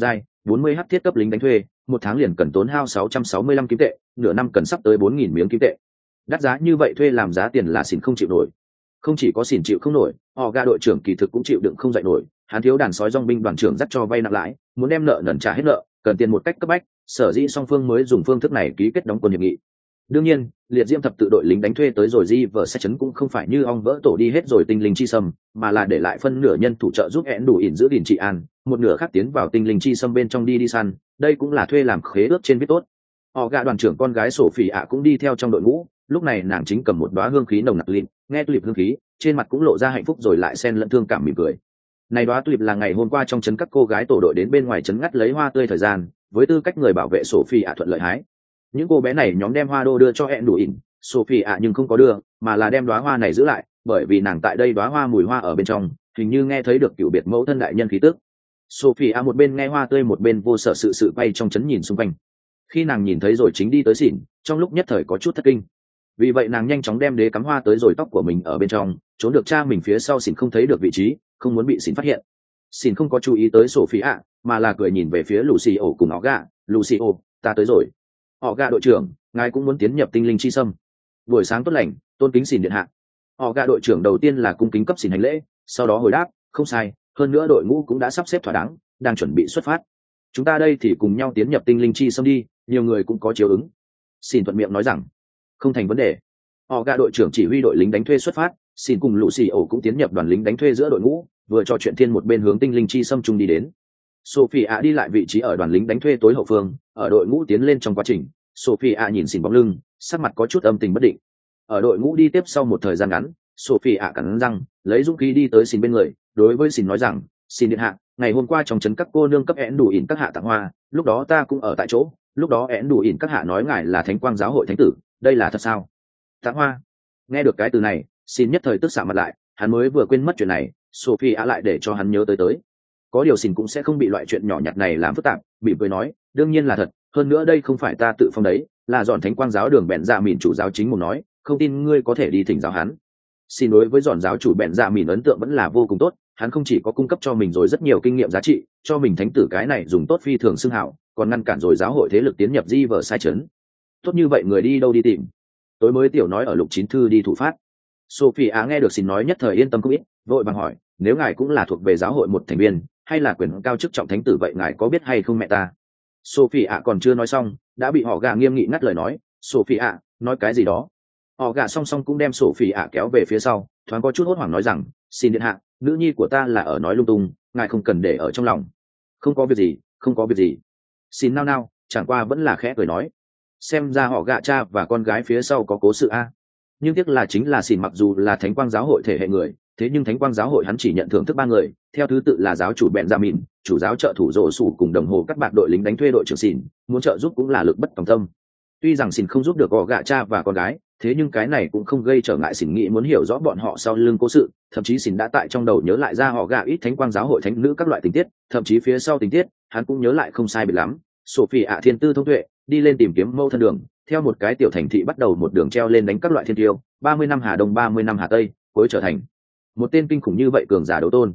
40h thiết cấp lính đánh thuê, một tháng liền cần tốn hao 665 kim tệ, nửa năm cần sắp tới 4000 miếng kim tệ. Đắt giá như vậy thuê làm giá tiền là xỉn không chịu nổi. Không chỉ có xỉn chịu không nổi, họ ga đội trưởng kỳ thực cũng chịu đựng không dậy nổi, hắn thiếu đàn sói dòng binh đoàn trưởng dắt cho vay nặng lãi, muốn đem nợ nần trả hết nợ, cần tiền một cách cấp bách, sở dĩ song phương mới dùng phương thức này ký kết đóng quân hiệp nghị. Đương nhiên, liệt diễm thập tự đội lính đánh thuê tới rồi di vợ sẽ chấn cũng không phải như ong vỡ tổ đi hết rồi tinh linh chi sâm, mà là để lại phân nửa nhân thủ trợ giúp én đủ ỉn giữ gìn trị an, một nửa khác tiến vào tinh linh chi sâm bên trong đi săn, đây cũng là thuê làm khế ước trên viết tốt. Họ gạ đoàn trưởng con gái sổ phỉ ạ cũng đi theo trong đội ngũ, lúc này nàng chính cầm một đóa hương khí nồng nặc lịm, nghe tulip hương khí, trên mặt cũng lộ ra hạnh phúc rồi lại xen lẫn thương cảm mỉm cười. Này đóa tulip là ngày hôm qua trong trấn các cô gái tổ đội đến bên ngoài trấn ngắt lấy hoa tươi thời gian, với tư cách người bảo vệ sổ phỉ ạ thuận lợi hái. Những cô bé này nhóm đem hoa đô đưa cho én đủ ỉn, Sophie ạ nhưng không có đưa, mà là đem đóa hoa này giữ lại, bởi vì nàng tại đây đóa hoa mùi hoa ở bên trong, hình như nghe thấy được cựu biệt mẫu thân đại nhân khí tức. Sophie ạ một bên nghe hoa tươi một bên vô sở sự quay trong chấn nhìn xung quanh. Khi nàng nhìn thấy rồi chính đi tới xỉn, trong lúc nhất thời có chút thất kinh. Vì vậy nàng nhanh chóng đem đế cắm hoa tới rồi tóc của mình ở bên trong, trốn được cha mình phía sau xỉn không thấy được vị trí, không muốn bị xỉn phát hiện. Xỉn không có chú ý tới Sophie ạ, mà là cười nhìn về phía Lucio cùng họ gạ, Lucio, ta tới rồi. Họ gạ đội trưởng, ngài cũng muốn tiến nhập tinh linh chi sâm. Buổi sáng tốt lành, tôn kính xỉn điện hạ. Họ gạ đội trưởng đầu tiên là cung kính cấp xỉn hành lễ, sau đó hồi đáp, không sai, hơn nữa đội ngũ cũng đã sắp xếp thỏa đáng, đang chuẩn bị xuất phát. Chúng ta đây thì cùng nhau tiến nhập tinh linh chi sâm đi, nhiều người cũng có chiếu ứng. Xỉn thuận miệng nói rằng, không thành vấn đề. Họ gạ đội trưởng chỉ huy đội lính đánh thuê xuất phát, xỉn cùng Lucio cũng tiến nhập đoàn lính đánh thuê giữa đội ngũ, vừa trò chuyện thiên một bên hướng tinh linh chi sâm chung đi đến. Sophie ạ đi lại vị trí ở đoàn lính đánh thuê tối hậu phương, ở đội ngũ tiến lên trong quá trình, Sophie ạ nhìn xỉn bóng lưng, sắc mặt có chút âm tình bất định. Ở đội ngũ đi tiếp sau một thời gian ngắn, Sophie ạ cắn răng, lấy dũng khí đi tới xỉn bên người, đối với xỉn nói rằng, xin điện hạ, ngày hôm qua trong trấn các cô nương cấp én đủ ỉn các hạ tặng hoa, lúc đó ta cũng ở tại chỗ, lúc đó én đủ ỉn các hạ nói ngài là thánh quang giáo hội thánh tử, đây là thật sao? Tặng hoa? Nghe được cái từ này, xin nhất thời tức xạ mặt lại, hắn mới vừa quên mất chuyện này, Sophie ạ lại để cho hắn nhớ tới. Có điều xin cũng sẽ không bị loại chuyện nhỏ nhặt này làm phức tạp, bị cười nói, đương nhiên là thật, hơn nữa đây không phải ta tự phong đấy, là dọn thánh quang giáo đường bèn dạ mìn chủ giáo chính mồm nói, không tin ngươi có thể đi thỉnh giáo hắn. Xin đối với dọn giáo chủ bèn dạ mìn ấn tượng vẫn là vô cùng tốt, hắn không chỉ có cung cấp cho mình rồi rất nhiều kinh nghiệm giá trị, cho mình thánh tử cái này dùng tốt phi thường xưng hảo, còn ngăn cản rồi giáo hội thế lực tiến nhập di vợ sai chấn. Tốt như vậy người đi đâu đi tìm? Tối mới tiểu nói ở lục chín thư đi thủ phát. Sophie á nghe được xin nói nhất thời yên tâm không ít, vội vàng hỏi, nếu ngài cũng là thuộc về giáo hội một thành viên, hay là quyền cao chức trọng thánh tử vậy ngài có biết hay không mẹ ta? Sophie ạ còn chưa nói xong, đã bị họ gà nghiêm nghị ngắt lời nói, Sophie ạ, nói cái gì đó? Họ gà song song cũng đem Sophie ạ kéo về phía sau, thoáng có chút hốt hoảng nói rằng, xin điện hạ, nữ nhi của ta là ở nói lung tung, ngài không cần để ở trong lòng. Không có việc gì, không có việc gì. Xin nao, chẳng qua vẫn là khẽ cười nói. Xem ra họ gà cha và con gái phía sau có cố sự a. Nhưng tiếc là chính là xin mặc dù là thánh quang giáo hội thể hệ người, thế nhưng thánh quang giáo hội hắn chỉ nhận thưởng thức 3 người, theo thứ tự là giáo chủ bèn gia mìn, chủ giáo trợ thủ rổ sủ cùng đồng hồ các bạn đội lính đánh thuê đội trưởng xỉn, muốn trợ giúp cũng là lực bất tòng tâm. Tuy rằng xỉn không giúp được họ gạ cha và con gái, thế nhưng cái này cũng không gây trở ngại xỉn nghĩ muốn hiểu rõ bọn họ sau lưng cố sự, thậm chí xỉn đã tại trong đầu nhớ lại ra họ gạ ít thánh quang giáo hội thánh nữ các loại tình tiết, thậm chí phía sau tình tiết hắn cũng nhớ lại không sai biệt lắm. Sophie ạ thiên tư thông tuệ, đi lên tìm kiếm mâu thân đường, theo một cái tiểu thành thị bắt đầu một đường treo lên đánh các loại thiên tiêu, 30 năm Hà Đông 30 năm Hà Tây, cuối trở thành một tên kinh khủng như vậy cường giả đấu tôn.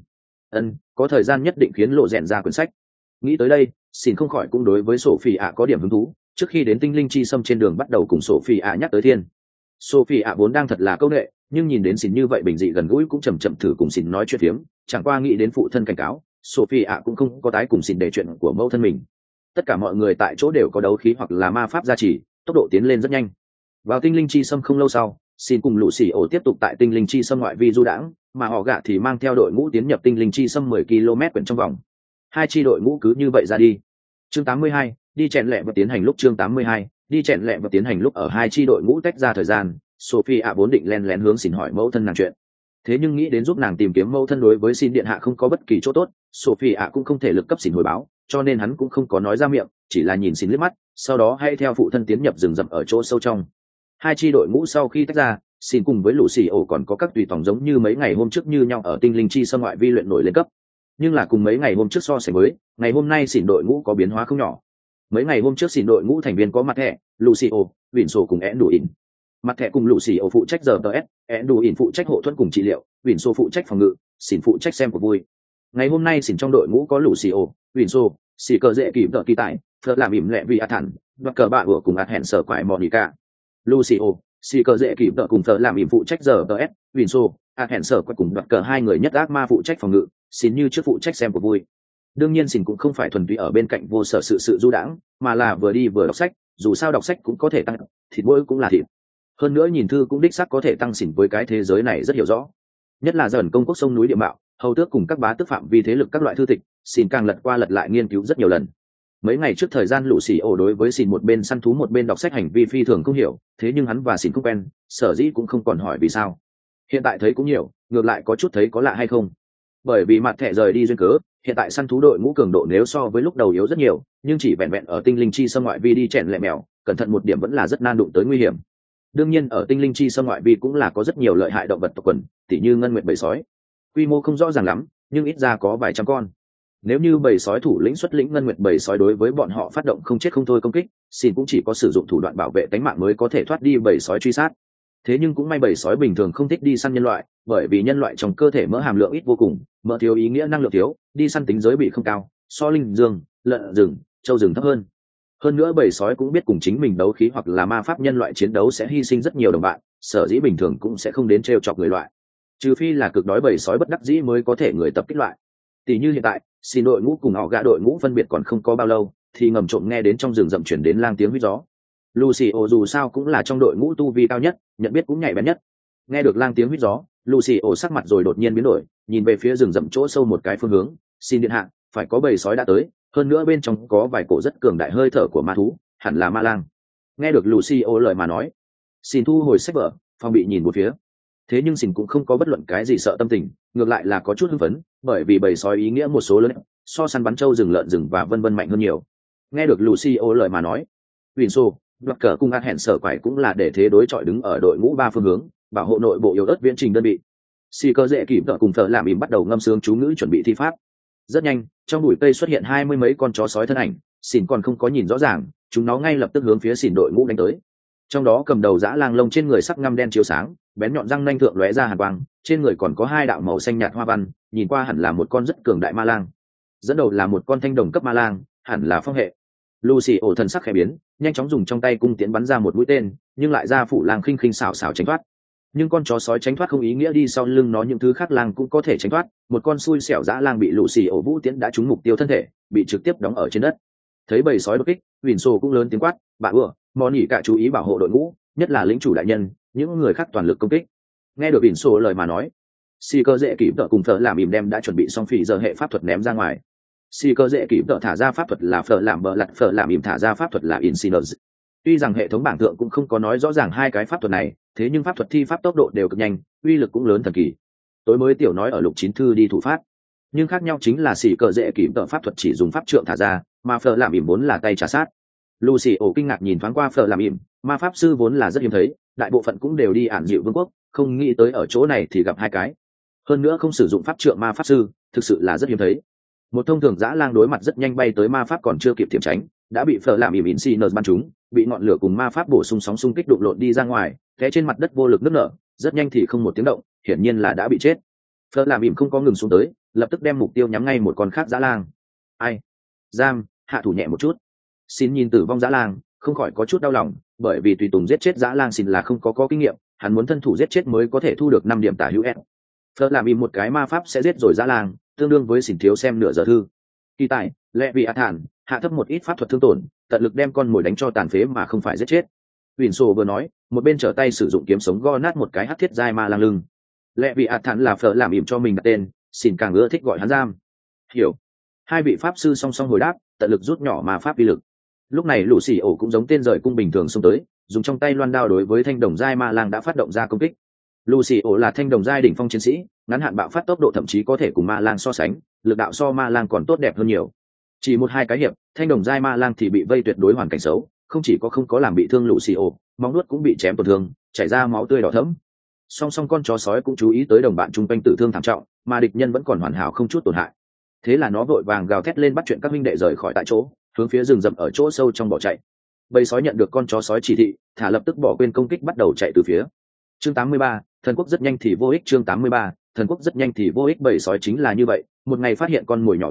Có thời gian nhất định khiến lộ rèn ra quyển sách. Nghĩ tới đây, xin không khỏi cũng đối với Sophie ạ có điểm hứng thú, trước khi đến tinh linh chi xâm trên đường bắt đầu cùng Sophie ạ nhắc tới thiên. Sophie ạ vốn đang thật là câu nệ, nhưng nhìn đến xin như vậy bình dị gần gũi cũng chậm chậm thử cùng xin nói chuyện phiếm, chẳng qua nghĩ đến phụ thân cảnh cáo, Sophie ạ cũng không có tái cùng xin để chuyện của mẫu thân mình. Tất cả mọi người tại chỗ đều có đấu khí hoặc là ma pháp gia trì, tốc độ tiến lên rất nhanh. Vào tinh linh chi xâm không lâu sau, xin cùng lũ xì ổ tiếp tục tại tinh linh chi xâm ngoại vi du đãng, mà họ gạ thì mang theo đội ngũ tiến nhập tinh linh chi xâm 10 km quyển trong vòng. Hai chi đội ngũ cứ như vậy ra đi. Chương 82, đi chèn lẹ và tiến hành lúc chương 82, đi chèn lẹ và tiến hành lúc ở hai chi đội ngũ tách ra thời gian, Sophie ạ vốn định lén lén hướng xin hỏi mẫu thân nàng chuyện. Thế nhưng nghĩ đến giúp nàng tìm kiếm mẫu thân đối với xin điện hạ không có bất kỳ chỗ tốt, Sophie ạ cũng không thể lực cấp xin hồi báo, cho nên hắn cũng không có nói ra miệng, chỉ là nhìn xin liếc mắt, sau đó hay theo phụ thân tiến nhập rừng rậm ở chỗ sâu trong. Hai chi đội ngũ sau khi tách ra, xin cùng với lũ xì ổ còn có các tùy tòng giống như mấy ngày hôm trước như nhau ở tinh linh chi sân ngoại vi luyện nổi lên cấp, nhưng là cùng mấy ngày hôm trước so sánh với, ngày hôm nay xỉn đội ngũ có biến hóa không nhỏ. Mấy ngày hôm trước xỉn đội ngũ thành viên có mặt thẻ, Lucio, Vịn Sổ cùng én đủ ỉn. Mặt thẻ cùng Lucio phụ trách giờ ts, én đủ ỉn phụ trách hộ thuẫn cùng trị liệu, Vịn Sổ phụ trách phòng ngự, xỉn phụ trách xem cuộc vui. Ngày hôm nay xỉn trong đội ngũ có Lucio, Vịn Sổ, xì cờ dễ kịp đợi kỳ tại phật làm ỉm lẹ vì ạt thản và cờ bạ của cùng ạt hẹn sở quải monica lucio xì cờ dễ kịp đợi cùng phật làm ỉm phụ trách giờ ts vinso ạt hẹn sở quải cùng đoạt cờ hai người nhất ác ma phụ trách phòng ngự, xin như trước phụ trách xem của vui. Đương nhiên xin cũng không phải thuần túy ở bên cạnh vô sở sự du đãng, mà là vừa đi vừa đọc sách, dù sao đọc sách cũng có thể tăng thịt mỗi cũng là thịt. Hơn nữa nhìn thư cũng đích xác có thể tăng xỉn với cái thế giới này rất hiểu rõ, nhất là dần công quốc sông núi địa mạo, hầu tước cùng các bá tước phạm vi thế lực các loại thư tịch, xin càng lật qua lật lại nghiên cứu rất nhiều lần. Mấy ngày trước thời gian lũ xì ổ đối với xin một bên săn thú một bên đọc sách hành vi phi thường không hiểu, thế nhưng hắn và xin không quen, sở dĩ cũng không còn hỏi vì sao. Hiện tại thấy cũng nhiều, ngược lại có chút thấy có lạ hay không. Bởi vì mặt thẻ rời đi duyên cớ, hiện tại săn thú đội ngũ cường độ nếu so với lúc đầu yếu rất nhiều, nhưng chỉ vẹn vẹn ở tinh linh chi sâm ngoại vi đi chèn lẹ mèo, cẩn thận một điểm vẫn là rất nan đụng tới nguy hiểm. Đương nhiên ở tinh linh chi sâm ngoại vi cũng là có rất nhiều lợi hại động vật tộc quần, tỉ như ngân nguyệt bầy sói. Quy mô không rõ ràng lắm, nhưng ít ra có vài trăm con. Nếu như bầy sói thủ lĩnh xuất lĩnh ngân nguyệt bầy sói đối với bọn họ phát động không chết không thôi công kích, xin cũng chỉ có sử dụng thủ đoạn bảo vệ tính mạng mới có thể thoát đi bầy sói truy sát. Thế nhưng cũng may bầy sói bình thường không thích đi săn nhân loại, bởi vì nhân loại trong cơ thể mỡ hàm lượng ít vô cùng, mỡ thiếu ý nghĩa năng lượng thiếu, đi săn tính giới bị không cao, so linh dương, lợn rừng, trâu rừng thấp hơn. Hơn nữa bầy sói cũng biết cùng chính mình đấu khí hoặc là ma pháp nhân loại chiến đấu sẽ hy sinh rất nhiều đồng bạn, sở dĩ bình thường cũng sẽ không đến trêu chọc người loại. Trừ phi là cực đói bầy sói bất đắc dĩ mới có thể người tập kích loại. Tỷ như hiện tại, xin đội ngũ cùng họ gã đội ngũ phân biệt còn không có bao lâu, thì ngầm trộm nghe đến trong rừng rậm chuyển đến lang tiếng huýt gió. Lucio dù sao cũng là trong đội ngũ tu vi cao nhất, nhận biết cũng nhạy bén nhất. Nghe được lang tiếng huýt gió, Lucio sắc mặt rồi đột nhiên biến đổi, nhìn về phía rừng rậm chỗ sâu một cái phương hướng, xin điện hạ, phải có bầy sói đã tới, hơn nữa bên trong có vài cổ rất cường đại hơi thở của ma thú, hẳn là ma lang. Nghe được Lucio lời mà nói, xin thu hồi sách vở, phòng bị nhìn một phía. Thế nhưng xin cũng không có bất luận cái gì sợ tâm tình, ngược lại là có chút hưng phấn, bởi vì bầy sói ý nghĩa một số lớn, so săn bắn trâu rừng lợn rừng và vân vân mạnh hơn nhiều. Nghe được Lucio lời mà nói, Vinso, đoạt cờ cùng át hẹn sở quải cũng là để thế đối chọi đứng ở đội ngũ ba phương hướng, bảo hộ nội bộ yếu ớt viễn trình đơn vị. Xì cơ dễ kịp đợi cùng thợ làm ìm bắt đầu ngâm sướng chú ngữ chuẩn bị thi pháp. Rất nhanh, trong bụi cây xuất hiện 20 mấy con chó sói thân ảnh, xỉn còn không có nhìn rõ ràng, chúng nó ngay lập tức hướng phía xỉn đội ngũ đánh tới. Trong đó cầm đầu dã lang lông trên người sắc ngăm đen chiếu sáng, bén nhọn răng nanh thượng lóe ra hàn quang, trên người còn có hai đạo màu xanh nhạt hoa văn, nhìn qua hẳn là một con rất cường đại ma lang. Dẫn đầu là một con thanh đồng cấp ma lang, hẳn là phong hệ. Lucy ổ thần sắc khẽ biến, nhanh chóng dùng trong tay cung tiễn bắn ra một mũi tên, nhưng lại ra phủ lang khinh khinh xảo xảo tránh thoát. Nhưng con chó sói tránh thoát không ý nghĩa đi sau lưng nó những thứ khác lang cũng có thể tránh thoát, một con xui xẻo dã lang bị Lucy ổ vũ tiễn đã trúng mục tiêu thân thể, bị trực tiếp đóng ở trên đất. Thấy bầy sói đột kích, Vinso cũng lớn tiếng quát, "Bà ưa, mòn nhỉ cả chú ý bảo hộ đội ngũ, nhất là lĩnh chủ đại nhân, những người khác toàn lực công kích." Nghe được Vinso lời mà nói, Si cơ dễ kịp đỡ cùng thợ làm ìm đem đã chuẩn bị xong phỉ giờ hệ pháp thuật ném ra ngoài. Si cơ dễ kịp đỡ thả ra pháp thuật là phở làm bờ lặt, phở làm ìm thả ra pháp thuật là Insiners. Tuy rằng hệ thống bảng thượng cũng không có nói rõ ràng hai cái pháp thuật này, thế nhưng pháp thuật thi pháp tốc độ đều cực nhanh, uy lực cũng lớn thần kỳ. Tối mới tiểu nói ở lục chín thư đi thủ pháp, nhưng khác nhau chính là xỉ cờ dễ kịp đỡ pháp thuật chỉ dùng pháp trượng thả ra, mà phở làm ìm vốn là tay trả sát. Lucy ổ kinh ngạc nhìn thoáng qua phở làm ìm, ma pháp sư vốn là rất hiếm thấy, đại bộ phận cũng đều đi ản dịu vương quốc, không nghĩ tới ở chỗ này thì gặp hai cái. Hơn nữa không sử dụng pháp trượng ma pháp sư, thực sự là rất hiếm thấy. Một thông thường dã lang đối mặt rất nhanh bay tới ma pháp còn chưa kịp tiềm tránh, đã bị phở làm ìm Insiners bắn trúng, bị ngọn lửa cùng ma pháp bổ sung sóng xung kích đụng lộn đi ra ngoài, té trên mặt đất vô lực nức nở, rất nhanh thì không một tiếng động, hiển nhiên là đã bị chết. Phở làm ìm không có ngừng xuống tới, lập tức đem mục tiêu nhắm ngay một con khác dã lang. Ai? Giam, hạ thủ nhẹ một chút. Xin nhìn tử vong dã lang, không khỏi có chút đau lòng, bởi vì tùy tùng giết chết dã lang xin là không có kinh nghiệm, hắn muốn thân thủ giết chết mới có thể thu được 5 điểm tả hữu S. Phở làm ìm một cái ma pháp sẽ giết rồi dã lang, tương đương với xỉn thiếu xem nửa giờ thư. Kỳ tại, lẽ vì át thản, hạ thấp một ít pháp thuật thương tổn, tận lực đem con mồi đánh cho tàn phế mà không phải giết chết. Vinso vừa nói, một bên trở tay sử dụng kiếm sống gõ nát một cái hắc thiết giai ma lang lưng. Lẽ vì át thản là phở làm ìm cho mình đặt tên, xỉn càng ưa thích gọi hắn giam. Hiểu. Hai vị pháp sư song song hồi đáp, tận lực rút nhỏ ma pháp uy lực. Lúc này lũ xỉ ổ cũng giống tên rời cung bình thường xông tới, dùng trong tay loan đao đối với thanh đồng giai ma lang đã phát động ra công kích. Lucio là thanh đồng giai đỉnh phong chiến sĩ, ngắn hạn bạo phát tốc độ thậm chí có thể cùng ma lang so sánh, lực đạo so ma lang còn tốt đẹp hơn nhiều. Chỉ một hai cái hiệp, thanh đồng giai ma lang thì bị vây tuyệt đối hoàn cảnh xấu, không chỉ không có làm bị thương Lucio, móng nuốt cũng bị chém tổn thương, chảy ra máu tươi đỏ thẫm. Song song con chó sói cũng chú ý tới đồng bạn chung quanh tử thương thảm trọng, mà địch nhân vẫn còn hoàn hảo không chút tổn hại. Thế là nó vội vàng gào thét lên bắt chuyện các huynh đệ rời khỏi tại chỗ, hướng phía rừng rậm ở chỗ sâu trong bỏ chạy. Bầy sói nhận được con chó sói chỉ thị, thả lập tức bỏ quên công kích bắt đầu chạy từ phía. Chương 83, thần quốc rất nhanh thì vô ích. Chương 83, thần quốc rất nhanh thì vô ích. Bầy sói chính là như vậy, một ngày phát hiện con mồi nhỏ yếu,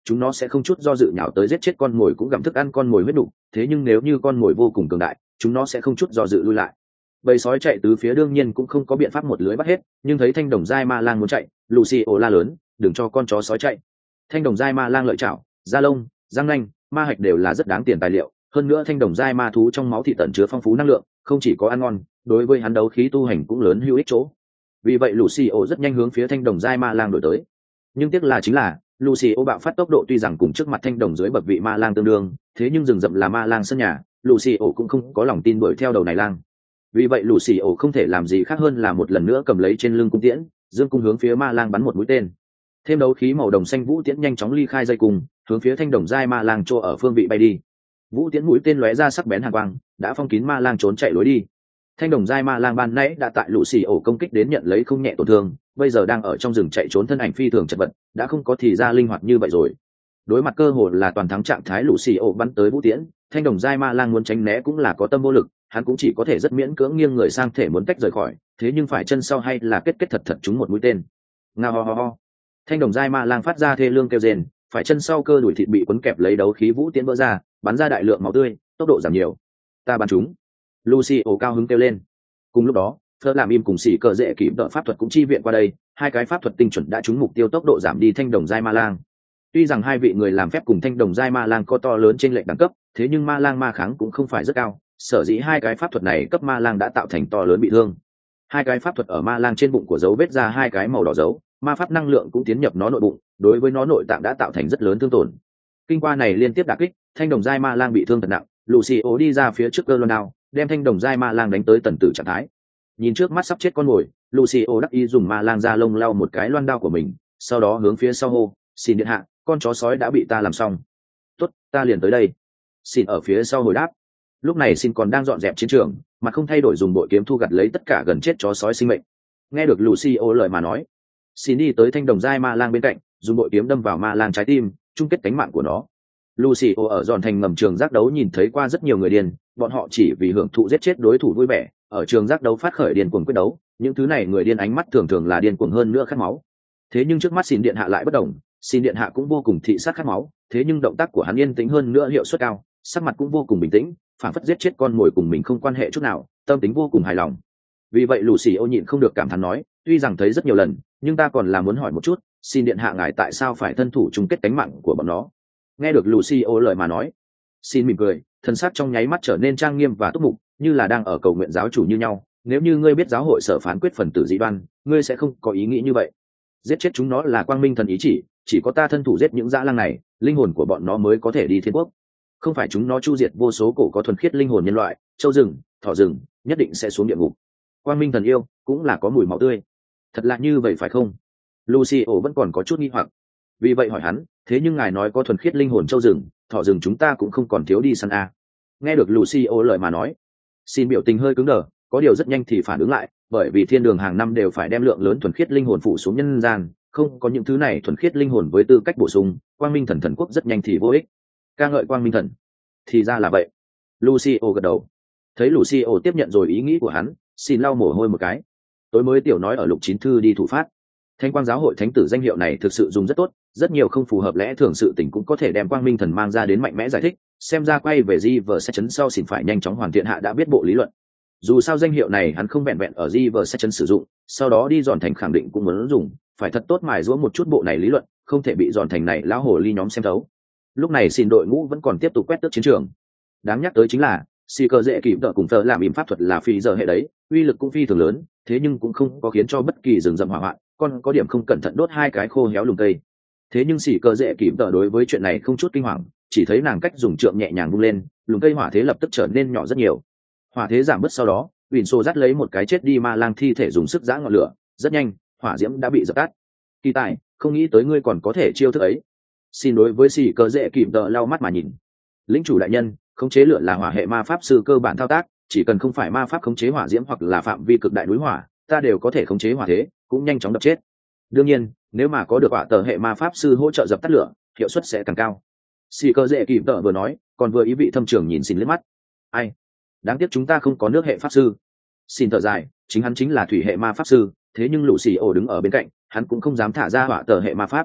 chúng nó sẽ không chút do dự nhào tới giết chết con mồi cũng gặm thức ăn con mồi huyết đục. Thế nhưng nếu như con mồi vô cùng cường đại, chúng nó sẽ không chút do dự lui lại. Bầy sói chạy tứ phía đương nhiên cũng không có biện pháp một lưới bắt hết, nhưng thấy thanh đồng giai ma lang muốn chạy, Lucio la lớn, đừng cho con chó sói chạy. Thanh đồng giai ma lang lợi chảo, da lông, răng nanh, ma hạch đều là rất đáng tiền tài liệu, hơn nữa thanh đồng giai ma thú trong máu thị tận chứa phong phú năng lượng, không chỉ có ăn ngon, đối với hắn đấu khí tu hành cũng lớn hữu ích chỗ. Vì vậy Lucio rất nhanh hướng phía thanh đồng giai ma lang đuổi tới. Nhưng tiếc là chính là Lucio bạo phát tốc độ tuy rằng cùng trước mặt thanh đồng dưới bậc vị ma lang tương đương, thế nhưng rừng rậm là ma lang sân nhà, Lucio cũng không có lòng tin đuổi theo đầu này lang. Vì vậy Lucio không thể làm gì khác hơn là một lần nữa cầm lấy trên lưng cung tiễn, dương cung hướng phía ma lang bắn một mũi tên. Thêm đấu khí màu đồng xanh vũ tiễn nhanh chóng ly khai dây cung, hướng phía thanh đồng giai ma lang chỗ ở phương vị bay đi. Vũ tiễn mũi tên lóe ra sắc bén hàn quang, đã phong kín ma lang trốn chạy lối đi. Thanh đồng giai ma lang ban nãy đã tại Lucio công kích đến nhận lấy không nhẹ tổn thương, bây giờ đang ở trong rừng chạy trốn thân ảnh phi thường chật vật, đã không có thì ra linh hoạt như vậy rồi. Đối mặt cơ hội là toàn thắng trạng thái Lucio bắn tới vũ tiễn, thanh đồng giai ma lang muốn tránh né cũng là có tâm vô lực, hắn cũng chỉ có thể rất miễn cưỡng nghiêng người sang thể muốn tách rời khỏi, thế nhưng phải chân sau hay là kết thật trúng một mũi tên. Ngao ho ho ho. Thanh đồng giai ma lang phát ra thê lương kêu rền, phải chân sau cơ đùi thịt bị cuốn kẹp lấy đấu khí vũ tiễn vỡ ra, bắn ra đại lượng máu tươi, tốc độ giảm nhiều. Ta bắn chúng. Lucio cao hứng kêu lên. Cùng lúc đó, Phơ làm im cùng xỉ cờ dễ kịp đợi pháp thuật cũng chi viện qua đây, hai cái pháp thuật tinh chuẩn đã trúng mục tiêu, tốc độ giảm đi thanh đồng giai ma lang. Tuy rằng hai vị người làm phép cùng thanh đồng giai ma lang có to lớn trên lệch đẳng cấp, thế nhưng ma lang ma kháng cũng không phải rất cao, sở dĩ hai cái pháp thuật này cấp ma lang đã tạo thành to lớn bị thương. Hai cái pháp thuật ở ma lang trên bụng của dấu vết ra hai cái màu đỏ dấu, ma pháp năng lượng cũng tiến nhập nó nội bụng, đối với nó nội tạng đã tạo thành rất lớn thương tổn. Kinh qua này liên tiếp đả kích, thanh đồng giai ma lang bị thương thật nặng, Lucio đi ra phía trước cơ lon đao, đem thanh đồng giai ma lang đánh tới tận tử trạng thái. Nhìn trước mắt sắp chết con mồi, Lucio đắc ý dùng ma lang da lông lau một cái loan đao của mình, sau đó hướng phía sau hô, xin điện hạ, con chó sói đã bị ta làm xong. Tốt, ta liền tới đây. Xin ở phía sau hồi đáp. Lúc này xin còn đang dọn dẹp chiến trường, mà không thay đổi dùng bội kiếm thu gặt lấy tất cả gần chết chó sói sinh mệnh. Nghe được Lucio lời mà nói, xin đi tới thanh đồng giai ma lang bên cạnh, dùng bội kiếm đâm vào ma lang trái tim, chung kết cánh mạng của nó. Lucio ở giòn thành ngầm trường giác đấu nhìn thấy qua rất nhiều người điên, bọn họ chỉ vì hưởng thụ giết chết đối thủ vui vẻ, ở trường giác đấu phát khởi điên cuồng quyết đấu, những thứ này người điên ánh mắt thường thường là điên cuồng hơn nữa khát máu. Thế nhưng trước mắt xin điện hạ lại bất đồng, xin điện hạ cũng vô cùng thị sát khát máu, thế nhưng động tác của hắn yên tĩnh hơn nữa hiệu suất cao, sắc mặt cũng vô cùng bình tĩnh, phản phất giết chết con mồi cùng mình không quan hệ chút nào, tâm tính vô cùng hài lòng. Vì vậy Lucio nhịn không được cảm thán nói, tuy rằng thấy rất nhiều lần, nhưng ta còn là muốn hỏi một chút, xin điện hạ ngài tại sao phải thân thủ chung kết cánh mạng của bọn nó. Nghe được Lucio lời mà nói, xin mỉm cười, thân xác trong nháy mắt trở nên trang nghiêm và túc mục, như là đang ở cầu nguyện giáo chủ như nhau. Nếu như ngươi biết giáo hội sở phán quyết phần tử dị đoan, ngươi sẽ không có ý nghĩ như vậy. Giết chết chúng nó là quang minh thần ý chỉ có ta thân thủ giết những dã lang này, linh hồn của bọn nó mới có thể đi thiên quốc. Không phải chúng nó chu diệt vô số cổ có thuần khiết linh hồn nhân loại, châu rừng, thỏ rừng, nhất định sẽ xuống địa ngục. Quang minh thần yêu cũng là có mùi máu tươi. Thật là như vậy phải không? Lucio vẫn còn có chút nghi hoặc. Vì vậy hỏi hắn, thế nhưng ngài nói có thuần khiết linh hồn châu rừng, thỏ rừng chúng ta cũng không còn thiếu đi săn a. Nghe được Lucio lời mà nói, xin biểu tình hơi cứng đờ, có điều rất nhanh thì phản ứng lại, bởi vì thiên đường hàng năm đều phải đem lượng lớn thuần khiết linh hồn phụ xuống nhân gian, không có những thứ này thuần khiết linh hồn với tư cách bổ sung, quang minh thần quốc rất nhanh thì vô ích. Ca ngợi quang minh thần. Thì ra là vậy. Lucio gật đầu. Thấy Lucio tiếp nhận rồi ý nghĩ của hắn, xin lau mồ hôi một cái. Tối mới tiểu nói ở lục chín thư đi thủ phát. Thanh quang giáo hội thánh tử danh hiệu này thực sự dùng rất tốt, rất nhiều không phù hợp lẽ thường sự tình cũng có thể đem quang minh thần mang ra đến mạnh mẽ giải thích. Xem ra quay về River sẽ chấn sau xin phải nhanh chóng hoàn thiện hạ đã biết bộ lý luận. Dù sao danh hiệu này hắn không vẹn vẹn ở River sẽ chấn sử dụng, sau đó đi dọn thành khẳng định cũng muốn dùng, phải thật tốt mài giũa một chút bộ này lý luận, không thể bị dọn thành này lão hồ ly nhóm xem thấu. Lúc này xin đội ngũ vẫn còn tiếp tục quét tước chiến trường. Đáng nhắc tới chính là si cơ dễ kịp tợ cùng tợ làm im pháp thuật là phi giờ hệ đấy, uy lực cũng phi thường lớn, thế nhưng cũng không có khiến cho bất kỳ rừng rậm hỏa hoạn, còn có điểm không cẩn thận đốt hai cái khô héo lùm cây. Thế nhưng si cơ dễ kịp tợ đối với chuyện này không chút kinh hoàng, chỉ thấy nàng cách dùng trượng nhẹ nhàng vung lên, lùm cây hỏa thế lập tức trở nên nhỏ rất nhiều. Hỏa thế giảm bớt sau đó, Uyển Sô dắt lấy một cái chết đi ma lang thi thể dùng sức giã ngọn lửa, rất nhanh, hỏa diễm đã bị dập tắt. Kỳ tài, không nghĩ tới ngươi còn có thể chiêu thức ấy. Xin đối với si cơ dễ kịp tợ lau mắt mà nhìn. Lĩnh chủ đại nhân, khống chế lửa là hỏa hệ ma pháp sư cơ bản thao tác, chỉ cần không phải ma pháp khống chế hỏa diễm hoặc là phạm vi cực đại núi hỏa, ta đều có thể khống chế hỏa thế, cũng nhanh chóng đập chết. Đương nhiên, nếu mà có được hỏa tờ hệ ma pháp sư hỗ trợ dập tắt lửa, hiệu suất sẽ càng cao. Si cơ dễ kịp tợ vừa nói, còn vừa ý vị thâm trường nhìn xin liếc mắt. Ai? Đáng tiếc chúng ta không có nước hệ pháp sư. Xin thở dài, chính hắn chính là thủy hệ ma pháp sư, thế nhưng Lucio đứng ở bên cạnh, hắn cũng không dám thả ra hỏa tờ hệ ma pháp.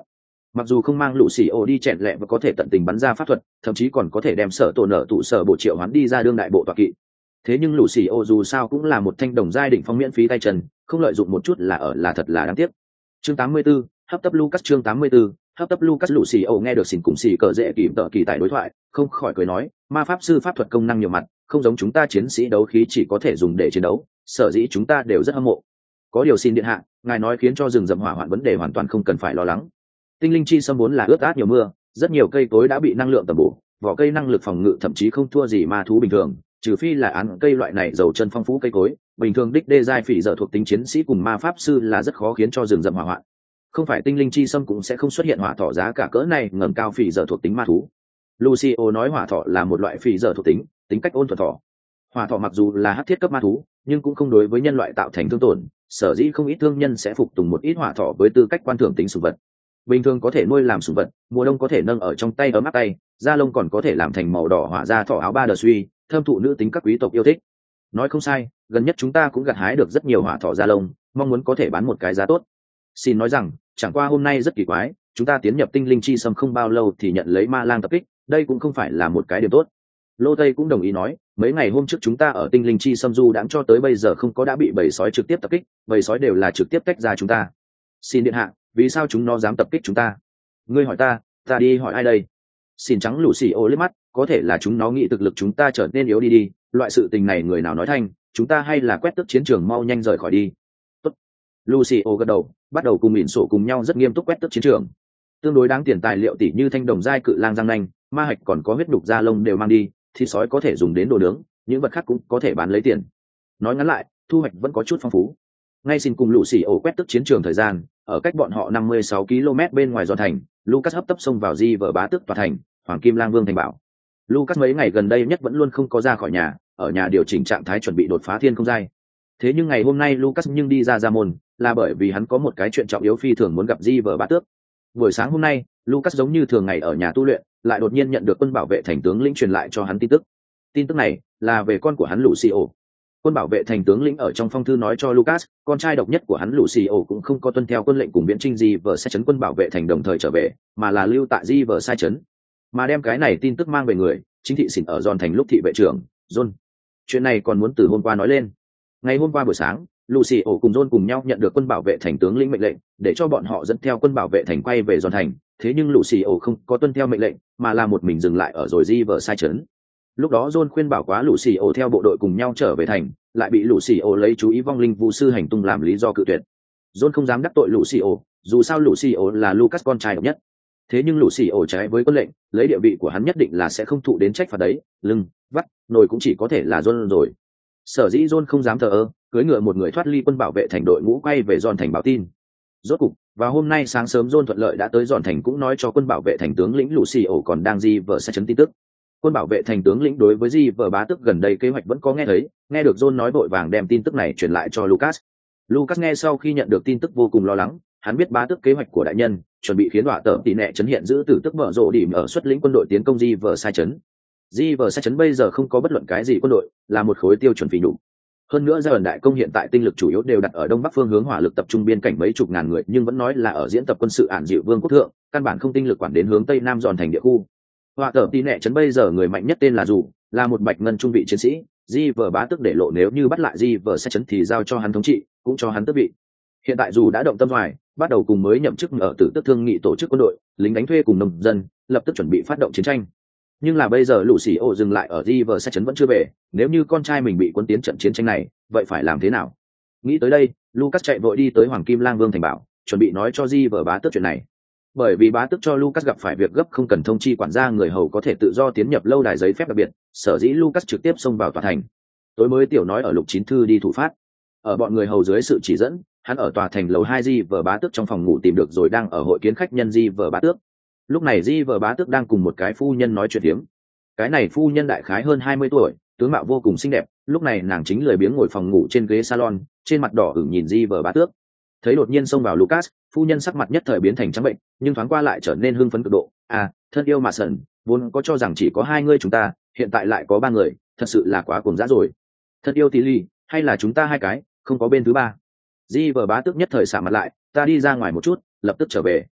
Mặc dù không mang lũ xì ô đi chèn lẹ và có thể tận tình bắn ra pháp thuật, thậm chí còn có thể đem sở tổ nở tụ sở bộ triệu hoán đi ra đương đại bộ tọa kỵ. Thế nhưng lũ xì ô dù sao cũng là một thanh đồng giai đỉnh phong miễn phí tay chân, không lợi dụng một chút là thật là đáng tiếc. Chương 84, hấp tấp Lucas. Chương 84, hấp tấp Lucas. Lũ xì ô nghe được xỉn cùng xì cờ dễ kìm tợ kỳ tại đối thoại, không khỏi cười nói, ma pháp sư pháp thuật công năng nhiều mặt, không giống chúng ta chiến sĩ đấu khí chỉ có thể dùng để chiến đấu, sở dĩ chúng ta đều rất hâm mộ. Có điều xin điện hạ, ngài nói khiến cho rừng rậm hỏa hoạn vấn đề hoàn toàn không cần phải lo lắng. Tinh linh chi sâm vốn là ướt át nhiều mưa, rất nhiều cây cối đã bị năng lượng tầm bổ, vỏ cây năng lực phòng ngự thậm chí không thua gì ma thú bình thường, trừ phi là án cây loại này dầu chân phong phú cây cối, bình thường đích đê giai phỉ dở thuộc tính chiến sĩ cùng ma pháp sư là rất khó khiến cho rừng rậm hỏa hoạn. Không phải tinh linh chi sâm cũng sẽ không xuất hiện hỏa thỏ giá cả cỡ này ngẩng cao phỉ dở thuộc tính ma thú. Lucio nói hỏa thỏ là một loại phỉ dở thuộc tính, tính cách ôn thuần thỏ. Hỏa thỏ mặc dù là hắc thiết cấp ma thú, nhưng cũng không đối với nhân loại tạo thành thương tổn, sở dĩ không ít thương nhân sẽ phục tùng một ít hỏa thỏ với tư cách quan thưởng tính sủng vật. Bình thường có thể nuôi làm sủng vật, mùa đông có thể nâng ở trong tay ấm áp tay, da lông còn có thể làm thành màu đỏ hỏa da thỏ áo ba đờ suy, thơm thụ nữ tính các quý tộc yêu thích. Nói không sai, gần nhất chúng ta cũng gặt hái được rất nhiều hỏa thỏ da lông, mong muốn có thể bán một cái giá tốt. Xin nói rằng, chẳng qua hôm nay rất kỳ quái, chúng ta tiến nhập tinh linh chi sâm không bao lâu thì nhận lấy ma lang tập kích, đây cũng không phải là một cái điều tốt. Lô Tây cũng đồng ý nói, mấy ngày hôm trước chúng ta ở tinh linh chi sâm du đãng cho tới bây giờ không có đã bị bầy sói trực tiếp tập kích, bầy sói đều là trực tiếp tách ra chúng ta. Xin điện hạ, vì sao chúng nó dám tập kích chúng ta? Ngươi hỏi ta đi hỏi ai đây? Xin trắng lũ xì ô liếc mắt, có thể là chúng nó nghĩ thực lực chúng ta trở nên yếu đi, loại sự tình này người nào nói thanh, chúng ta hay là quét tước chiến trường mau nhanh rời khỏi đi. Tốt. Lucio gật đầu, bắt đầu cùng mịn sổ cùng nhau rất nghiêm túc quét tước chiến trường. Tương đối đáng tiền tài liệu tỷ như thanh đồng giai cự lang răng nanh, ma hạch còn có huyết đục da lông đều mang đi, thịt sói có thể dùng đến đồ nướng, những vật khác cũng có thể bán lấy tiền. Nói ngắn lại, thu hoạch vẫn có chút phong phú. Ngay xin cùng Lucio quét tước chiến trường thời gian, ở cách bọn họ 56 km bên ngoài Giòn thành, Lucas hấp tấp xông vào di vở bá tước tòa thành, Hoàng Kim Lang Vương thành bảo. Lucas mấy ngày gần đây nhất vẫn luôn không có ra khỏi nhà, ở nhà điều chỉnh trạng thái chuẩn bị đột phá thiên không giai. Thế nhưng ngày hôm nay Lucas nhưng đi ra môn, là bởi vì hắn có một cái chuyện trọng yếu phi thường muốn gặp di vở bá tước. Buổi sáng hôm nay, Lucas giống như thường ngày ở nhà tu luyện, lại đột nhiên nhận được quân bảo vệ thành tướng lĩnh truyền lại cho hắn tin tức. Tin tức này là về con của hắn Lucio. Quân bảo vệ thành tướng lĩnh ở trong phong thư nói cho Lucas, con trai độc nhất của hắn Lucio cũng không có tuân theo quân lệnh cùng viễn trinh di vở sai chấn quân bảo vệ thành đồng thời trở về, mà là lưu tại di vở sai chấn. Mà đem cái này tin tức mang về người, chính thị xỉn ở Giòn thành lúc thị vệ trưởng John. Chuyện này còn muốn từ hôm qua nói lên. Ngày hôm qua buổi sáng, Lucio cùng John cùng nhau nhận được quân bảo vệ thành tướng lĩnh mệnh lệnh, để cho bọn họ dẫn theo quân bảo vệ thành quay về Giòn thành. Thế nhưng Lucio không có tuân theo mệnh lệnh, mà là một mình dừng lại ở rồi di vở sai chấn. Lúc đó John khuyên bảo quá Lucio theo bộ đội cùng nhau trở về thành, lại bị Lucio lấy chú ý vong linh vu sư hành tung làm lý do cự tuyệt. John không dám đắc tội Lucio, dù sao Lucio là Lucas con trai độc nhất. Thế nhưng Lucio trái với quân lệnh, lấy địa vị của hắn nhất định là sẽ không thụ đến trách phạt đấy, lưng, vắt, nồi cũng chỉ có thể là John rồi. Sở dĩ John không dám thờ ơ, cưỡi ngựa một người thoát ly quân bảo vệ thành đội ngũ quay về Giòn thành báo tin. Rốt cục, và hôm nay sáng sớm John thuận lợi đã tới Giòn thành cũng nói cho quân bảo vệ thành tướng lĩnh Lucio còn đang di vở sai chấn tin tức. Quân bảo vệ thành tướng lĩnh đối với di vở bá tước gần đây kế hoạch vẫn có nghe thấy, nghe được John nói vội vàng đem tin tức này truyền lại cho Lucas. Lucas nghe sau khi nhận được tin tức vô cùng lo lắng, hắn biết bá tước kế hoạch của đại nhân, chuẩn bị khiến đọa tở tỷ nệ chấn hiện giữ tử tức mở rộ điểm ở xuất lĩnh quân đội tiến công di vở sai chấn. Di vở sai chấn bây giờ không có bất luận cái gì quân đội, là một khối tiêu chuẩn phỉ nhục. Hơn nữa giai đoạn đại công hiện tại tinh lực chủ yếu đều đặt ở đông bắc phương hướng hỏa lực tập trung biên cảnh mấy chục ngàn người, nhưng vẫn nói là ở diễn tập quân sự ản dịu vương quốc thượng, căn bản không tinh lực quản đến hướng tây nam Giòn thành địa khu. Họa tở tỷ nệ chấn bây giờ người mạnh nhất tên là Dù, là một bạch ngân trung vị chiến sĩ. Di vở bá tước để lộ nếu như bắt lại di vở sai chấn thì giao cho hắn thống trị, cũng cho hắn tước vị. Hiện tại Dù đã động tâm hoài, bắt đầu cùng mới nhậm chức ở tử tức thương nghị tổ chức quân đội, lính đánh thuê cùng nông dân, lập tức chuẩn bị phát động chiến tranh. Nhưng là bây giờ Lucio dừng lại ở di vở sai chấn vẫn chưa về, nếu như con trai mình bị quân tiến trận chiến tranh này, vậy phải làm thế nào? Nghĩ tới đây, Lucas chạy vội đi tới Hoàng Kim Lang Vương thành bảo, chuẩn bị nói cho di vở bá tước chuyện này. Bởi vì bá tước cho Lucas gặp phải việc gấp không cần thông chi quản gia người hầu có thể tự do tiến nhập lâu đài giấy phép đặc biệt, sở dĩ Lucas trực tiếp xông vào tòa thành. Tối mới tiểu nói ở lục chín thư đi thủ phát. Ở bọn người hầu dưới sự chỉ dẫn, hắn ở tòa thành lầu 2 di vở bá tước trong phòng ngủ tìm được rồi đang ở hội kiến khách nhân di vở bá tước. Lúc này di vở bá tước đang cùng một cái phu nhân nói chuyện tiếng. Cái này phu nhân đại khái hơn 20 tuổi, tướng mạo vô cùng xinh đẹp, lúc này nàng chính lười biếng ngồi phòng ngủ trên ghế salon, trên mặt đỏ ửng nhìn di vở bá tước. Thấy đột nhiên xông vào Lucas, phu nhân sắc mặt nhất thời biến thành trắng bệnh, nhưng thoáng qua lại trở nên hưng phấn cực độ. À, thân yêu mà sần, vốn có cho rằng chỉ có 2 người chúng ta, hiện tại lại có 3 người, thật sự là quá cuồng dã rồi. Thân yêu tí ly, hay là chúng ta 2 cái, không có bên thứ 3. Di vở bá tước nhất thời xả mặt lại, ta đi ra ngoài một chút, lập tức trở về.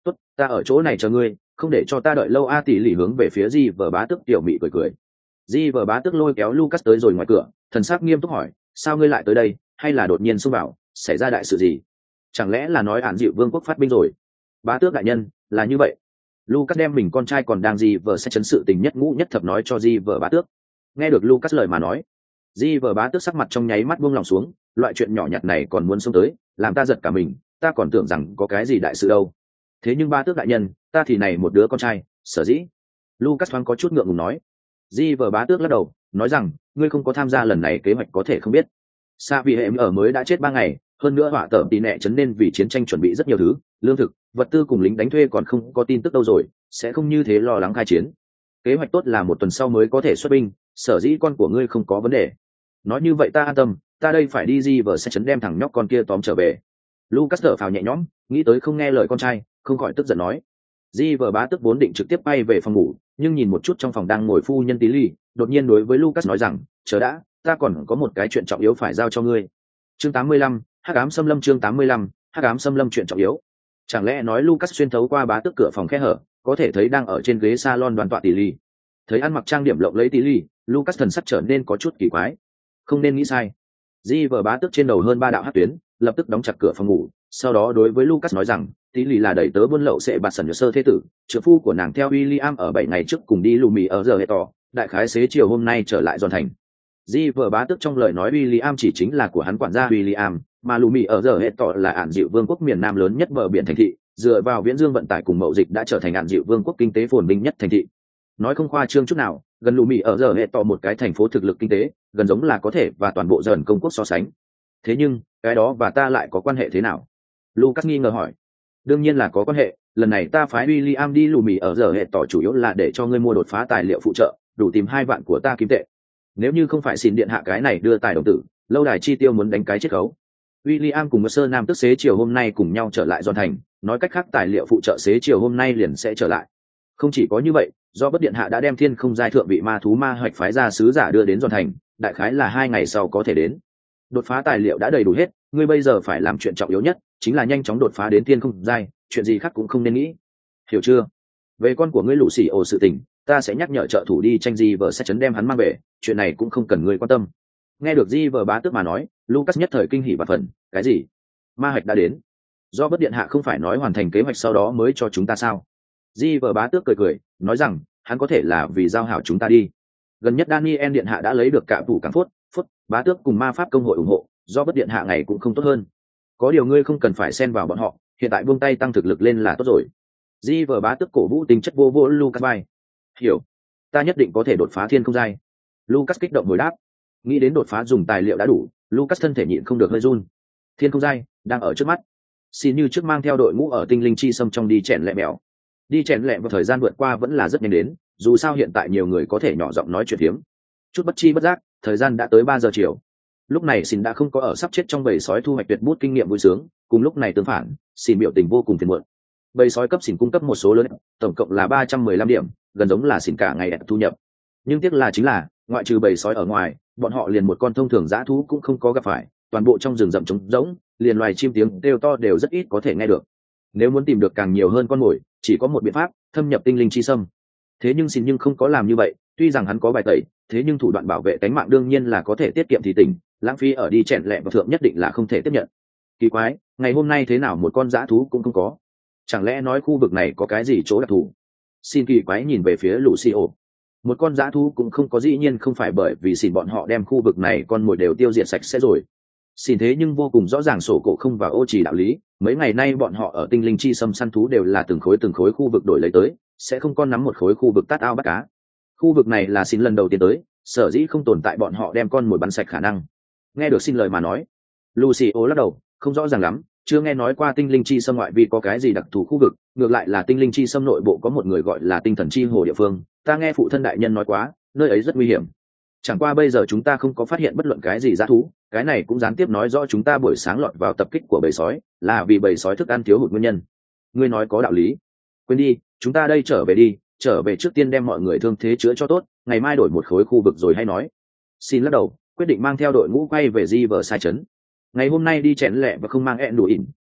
tốt, ta ở chỗ này chờ ngươi, không để cho ta đợi lâu. A tỷ lì hướng về phía di vờ bá tước tiểu mị cười cười. Di vờ bá tước lôi kéo Lucas tới rồi ngoài cửa, thần sắc nghiêm túc hỏi, sao ngươi lại tới đây, hay là đột nhiên xông vào, xảy ra đại sự gì? Chẳng lẽ là nói Ản Dịu Vương quốc phát binh rồi? Bá tước đại nhân, là như vậy. Lucas đem mình con trai còn đang di vờ sẽ chấn sự tình nhất ngũ nhất thập nói cho di vờ bá tước. Nghe được Lucas lời mà nói, di vờ bá tước sắc mặt trong nháy mắt buông lòng xuống, loại chuyện nhỏ nhặt này còn muốn xông tới, làm ta giật cả mình, ta còn tưởng rằng có cái gì đại sự đâu. Thế nhưng bá tước đại nhân, ta thì này một đứa con trai, sở dĩ. Lucas thoáng có chút ngượng ngùng nói. Di vờ bá tước lắc đầu, nói rằng, ngươi không có tham gia lần này kế hoạch có thể không biết. Sa vị hệ ở mới đã chết 3 ngày, hơn nữa hỏa tởm tì nẹ chấn nên vì chiến tranh chuẩn bị rất nhiều thứ, lương thực, vật tư cùng lính đánh thuê còn không có tin tức đâu rồi, sẽ không như thế lo lắng khai chiến. Kế hoạch tốt là 1 tuần sau mới có thể xuất binh, sở dĩ con của ngươi không có vấn đề. Nói như vậy ta an tâm, ta đây phải đi di vờ sẽ chấn đem thằng nhóc con kia tóm trở về. Lucas thở phào nhẹ nhõm, nghĩ tới không nghe lời con trai, không khỏi tức giận nói. Di vờ bá tước vốn định trực tiếp bay về phòng ngủ, nhưng nhìn một chút trong phòng đang ngồi phu nhân tí ly, đột nhiên đối với Lucas nói rằng, chờ đã, ta còn có một cái chuyện trọng yếu phải giao cho ngươi. Chương 85, Hắc ám xâm lâm. Chương 85, Hắc ám xâm lâm. Chuyện trọng yếu. Chẳng lẽ nói Lucas xuyên thấu qua bá tước cửa phòng khe hở, có thể thấy đang ở trên ghế salon đoàn tọa tỷ ly. Thấy ăn mặc trang điểm lộng lẫy tỷ ly, Lucas thần sắc trở nên có chút kỳ quái. Không nên nghĩ sai. Di vờ bá tước trên đầu hơn 3 đạo hắc tuyến, lập tức đóng chặt cửa phòng ngủ, sau đó đối với Lucas nói rằng, tỷ lì là đẩy tớ buôn lậu sẽ bạt sần nhờ sơ thế tử, trợ phu của nàng theo William ở 7 ngày trước cùng đi lù mì ở giờ hệ tỏ, đại khái xế chiều hôm nay trở lại giòn thành. Di vờ bá tước trong lời nói William chỉ chính là của hắn quản gia William, mà lù mì ở giờ hệ tỏ là Ản Dịu Vương quốc miền Nam lớn nhất bờ biển thành thị, dựa vào viễn dương vận tải cùng mậu dịch đã trở thành Ản Dịu Vương quốc kinh tế phồn vinh nhất thành thị. Nói không khoa trương chút nào, gần lù mì ở giờ hệ tỏ một cái thành phố thực lực kinh tế, gần giống là có thể và toàn bộ dần công quốc so sánh. Thế nhưng, cái đó và ta lại có quan hệ thế nào? Lucas nghi ngờ hỏi. Đương nhiên là có quan hệ, lần này ta phái William đi lù mì ở giờ hệ tỏ chủ yếu là để cho ngươi mua đột phá tài liệu phụ trợ, đủ tìm 2 vạn của ta kiếm tệ. Nếu như không phải xin điện hạ cái này đưa tài đồng tử, lâu đài chi tiêu muốn đánh cái chiết khấu. William cùng Sơ Nam tức xế chiều hôm nay cùng nhau trở lại giòn thành, nói cách khác tài liệu phụ trợ xế chiều hôm nay liền sẽ trở lại. Không chỉ có như vậy, do bất điện hạ đã đem thiên không giai thượng vị ma thú ma hoạch phái ra sứ giả đưa đến giòn thành, đại khái là 2 ngày sau có thể đến. Đột phá tài liệu đã đầy đủ hết, ngươi bây giờ phải làm chuyện trọng yếu nhất, chính là nhanh chóng đột phá đến thiên không giai, chuyện gì khác cũng không nên nghĩ. Hiểu chưa? Về con của ngươi lũ xỉ ồ sự tình, ta sẽ nhắc nhở trợ thủ đi tranh di vờ sẽ chấn đem hắn mang về, chuyện này cũng không cần ngươi quan tâm. Nghe được di vờ bá tước mà nói, Lucas nhất thời kinh hỉ và phần, cái gì? Ma hoạch đã đến? Do bất điện hạ không phải nói hoàn thành kế hoạch sau đó mới cho chúng ta sao? Di vờ bá tước cười cười, nói rằng, hắn có thể là vì giao hảo chúng ta đi. Gần nhất Daniel điện hạ đã lấy được cả phủ cảng phốt, bá tước cùng ma pháp công hội ủng hộ, do bất điện hạ ngày cũng không tốt hơn. Có điều ngươi không cần phải xen vào bọn họ, hiện tại buông tay tăng thực lực lên là tốt rồi. Di vờ bá tước cổ vũ tính chất vô Lucas bay. Hiểu, ta nhất định có thể đột phá thiên không giai. Lucas kích động hồi đáp. Nghĩ đến đột phá dùng tài liệu đã đủ, Lucas thân thể nhịn không được hơi run. Thiên không giai đang ở trước mắt. Xin như trước mang theo đội ngũ ở tinh linh chi xâm trong đi chèn lẹ mèo. Đi chèn lẹ vào thời gian vượt qua vẫn là rất nhanh đến, dù sao hiện tại nhiều người có thể nhỏ giọng nói chuyện phiếm. Chút bất chi bất giác, thời gian đã tới 3 giờ chiều. Lúc này xin đã không có ở sắp chết trong bầy sói thu hoạch tuyệt bút kinh nghiệm vui sướng, cùng lúc này tương phản, xin biểu tình vô cùng phiền muộn. Bầy sói cấp xin cung cấp một số lớn, tổng cộng là 315 điểm, gần giống là xin cả ngày thu nhập. Nhưng tiếc là chính là, ngoại trừ bầy sói ở ngoài, bọn họ liền một con thông thường dã thú cũng không có gặp phải, toàn bộ trong rừng rậm trống rỗng, liền loài chim tiếng kêu to đều rất ít có thể nghe được. Nếu muốn tìm được càng nhiều hơn con mồi, chỉ có một biện pháp, thâm nhập tinh linh chi sâm. Thế nhưng xin nhưng không có làm như vậy, tuy rằng hắn có bài tẩy, thế nhưng thủ đoạn bảo vệ tính mạng đương nhiên là có thể tiết kiệm thì tỉnh, lãng phí ở đi chèn lẹ và thượng nhất định là không thể tiếp nhận. Kỳ quái, ngày hôm nay thế nào một con dã thú cũng không có, chẳng lẽ nói khu vực này có cái gì chỗ đặc thù? Xin kỳ quái nhìn về phía Lucio. Một con dã thú cũng không có, dĩ nhiên không phải bởi vì xin bọn họ đem khu vực này con mồi đều tiêu diệt sạch sẽ rồi. Xin thế nhưng vô cùng rõ ràng sổ cổ không vào ô trì đạo lý, mấy ngày nay bọn họ ở tinh linh chi sâm săn thú đều là từng khối khu vực đổi lấy tới, sẽ không con nắm một khối khu vực tát ao bắt cá. Khu vực này là xin lần đầu tiên tới, sở dĩ không tồn tại bọn họ đem con mồi bắn sạch khả năng. Nghe được xin lời mà nói, Lucio lắc đầu, không rõ ràng lắm, chưa nghe nói qua tinh linh chi sâm ngoại vi có cái gì đặc thù khu vực, ngược lại là tinh linh chi sâm nội bộ có một người gọi là tinh thần chi hồ địa phương, ta nghe phụ thân đại nhân nói quá, nơi ấy rất nguy hiểm. Chẳng qua bây giờ chúng ta không có phát hiện bất luận cái gì dã thú, cái này cũng gián tiếp nói rõ chúng ta buổi sáng lọt vào tập kích của bầy sói, là vì bầy sói thức ăn thiếu hụt nguyên nhân. Ngươi nói có đạo lý. Quên đi, chúng ta đây trở về đi, trở về trước tiên đem mọi người thương thế chữa cho tốt, ngày mai đổi một khối khu vực rồi hay nói. Xin lắc đầu, quyết định mang theo đội ngũ quay về di vờ sai trấn. Ngày hôm nay đi chèn lẹ và không mang ẹn đủ ỉn,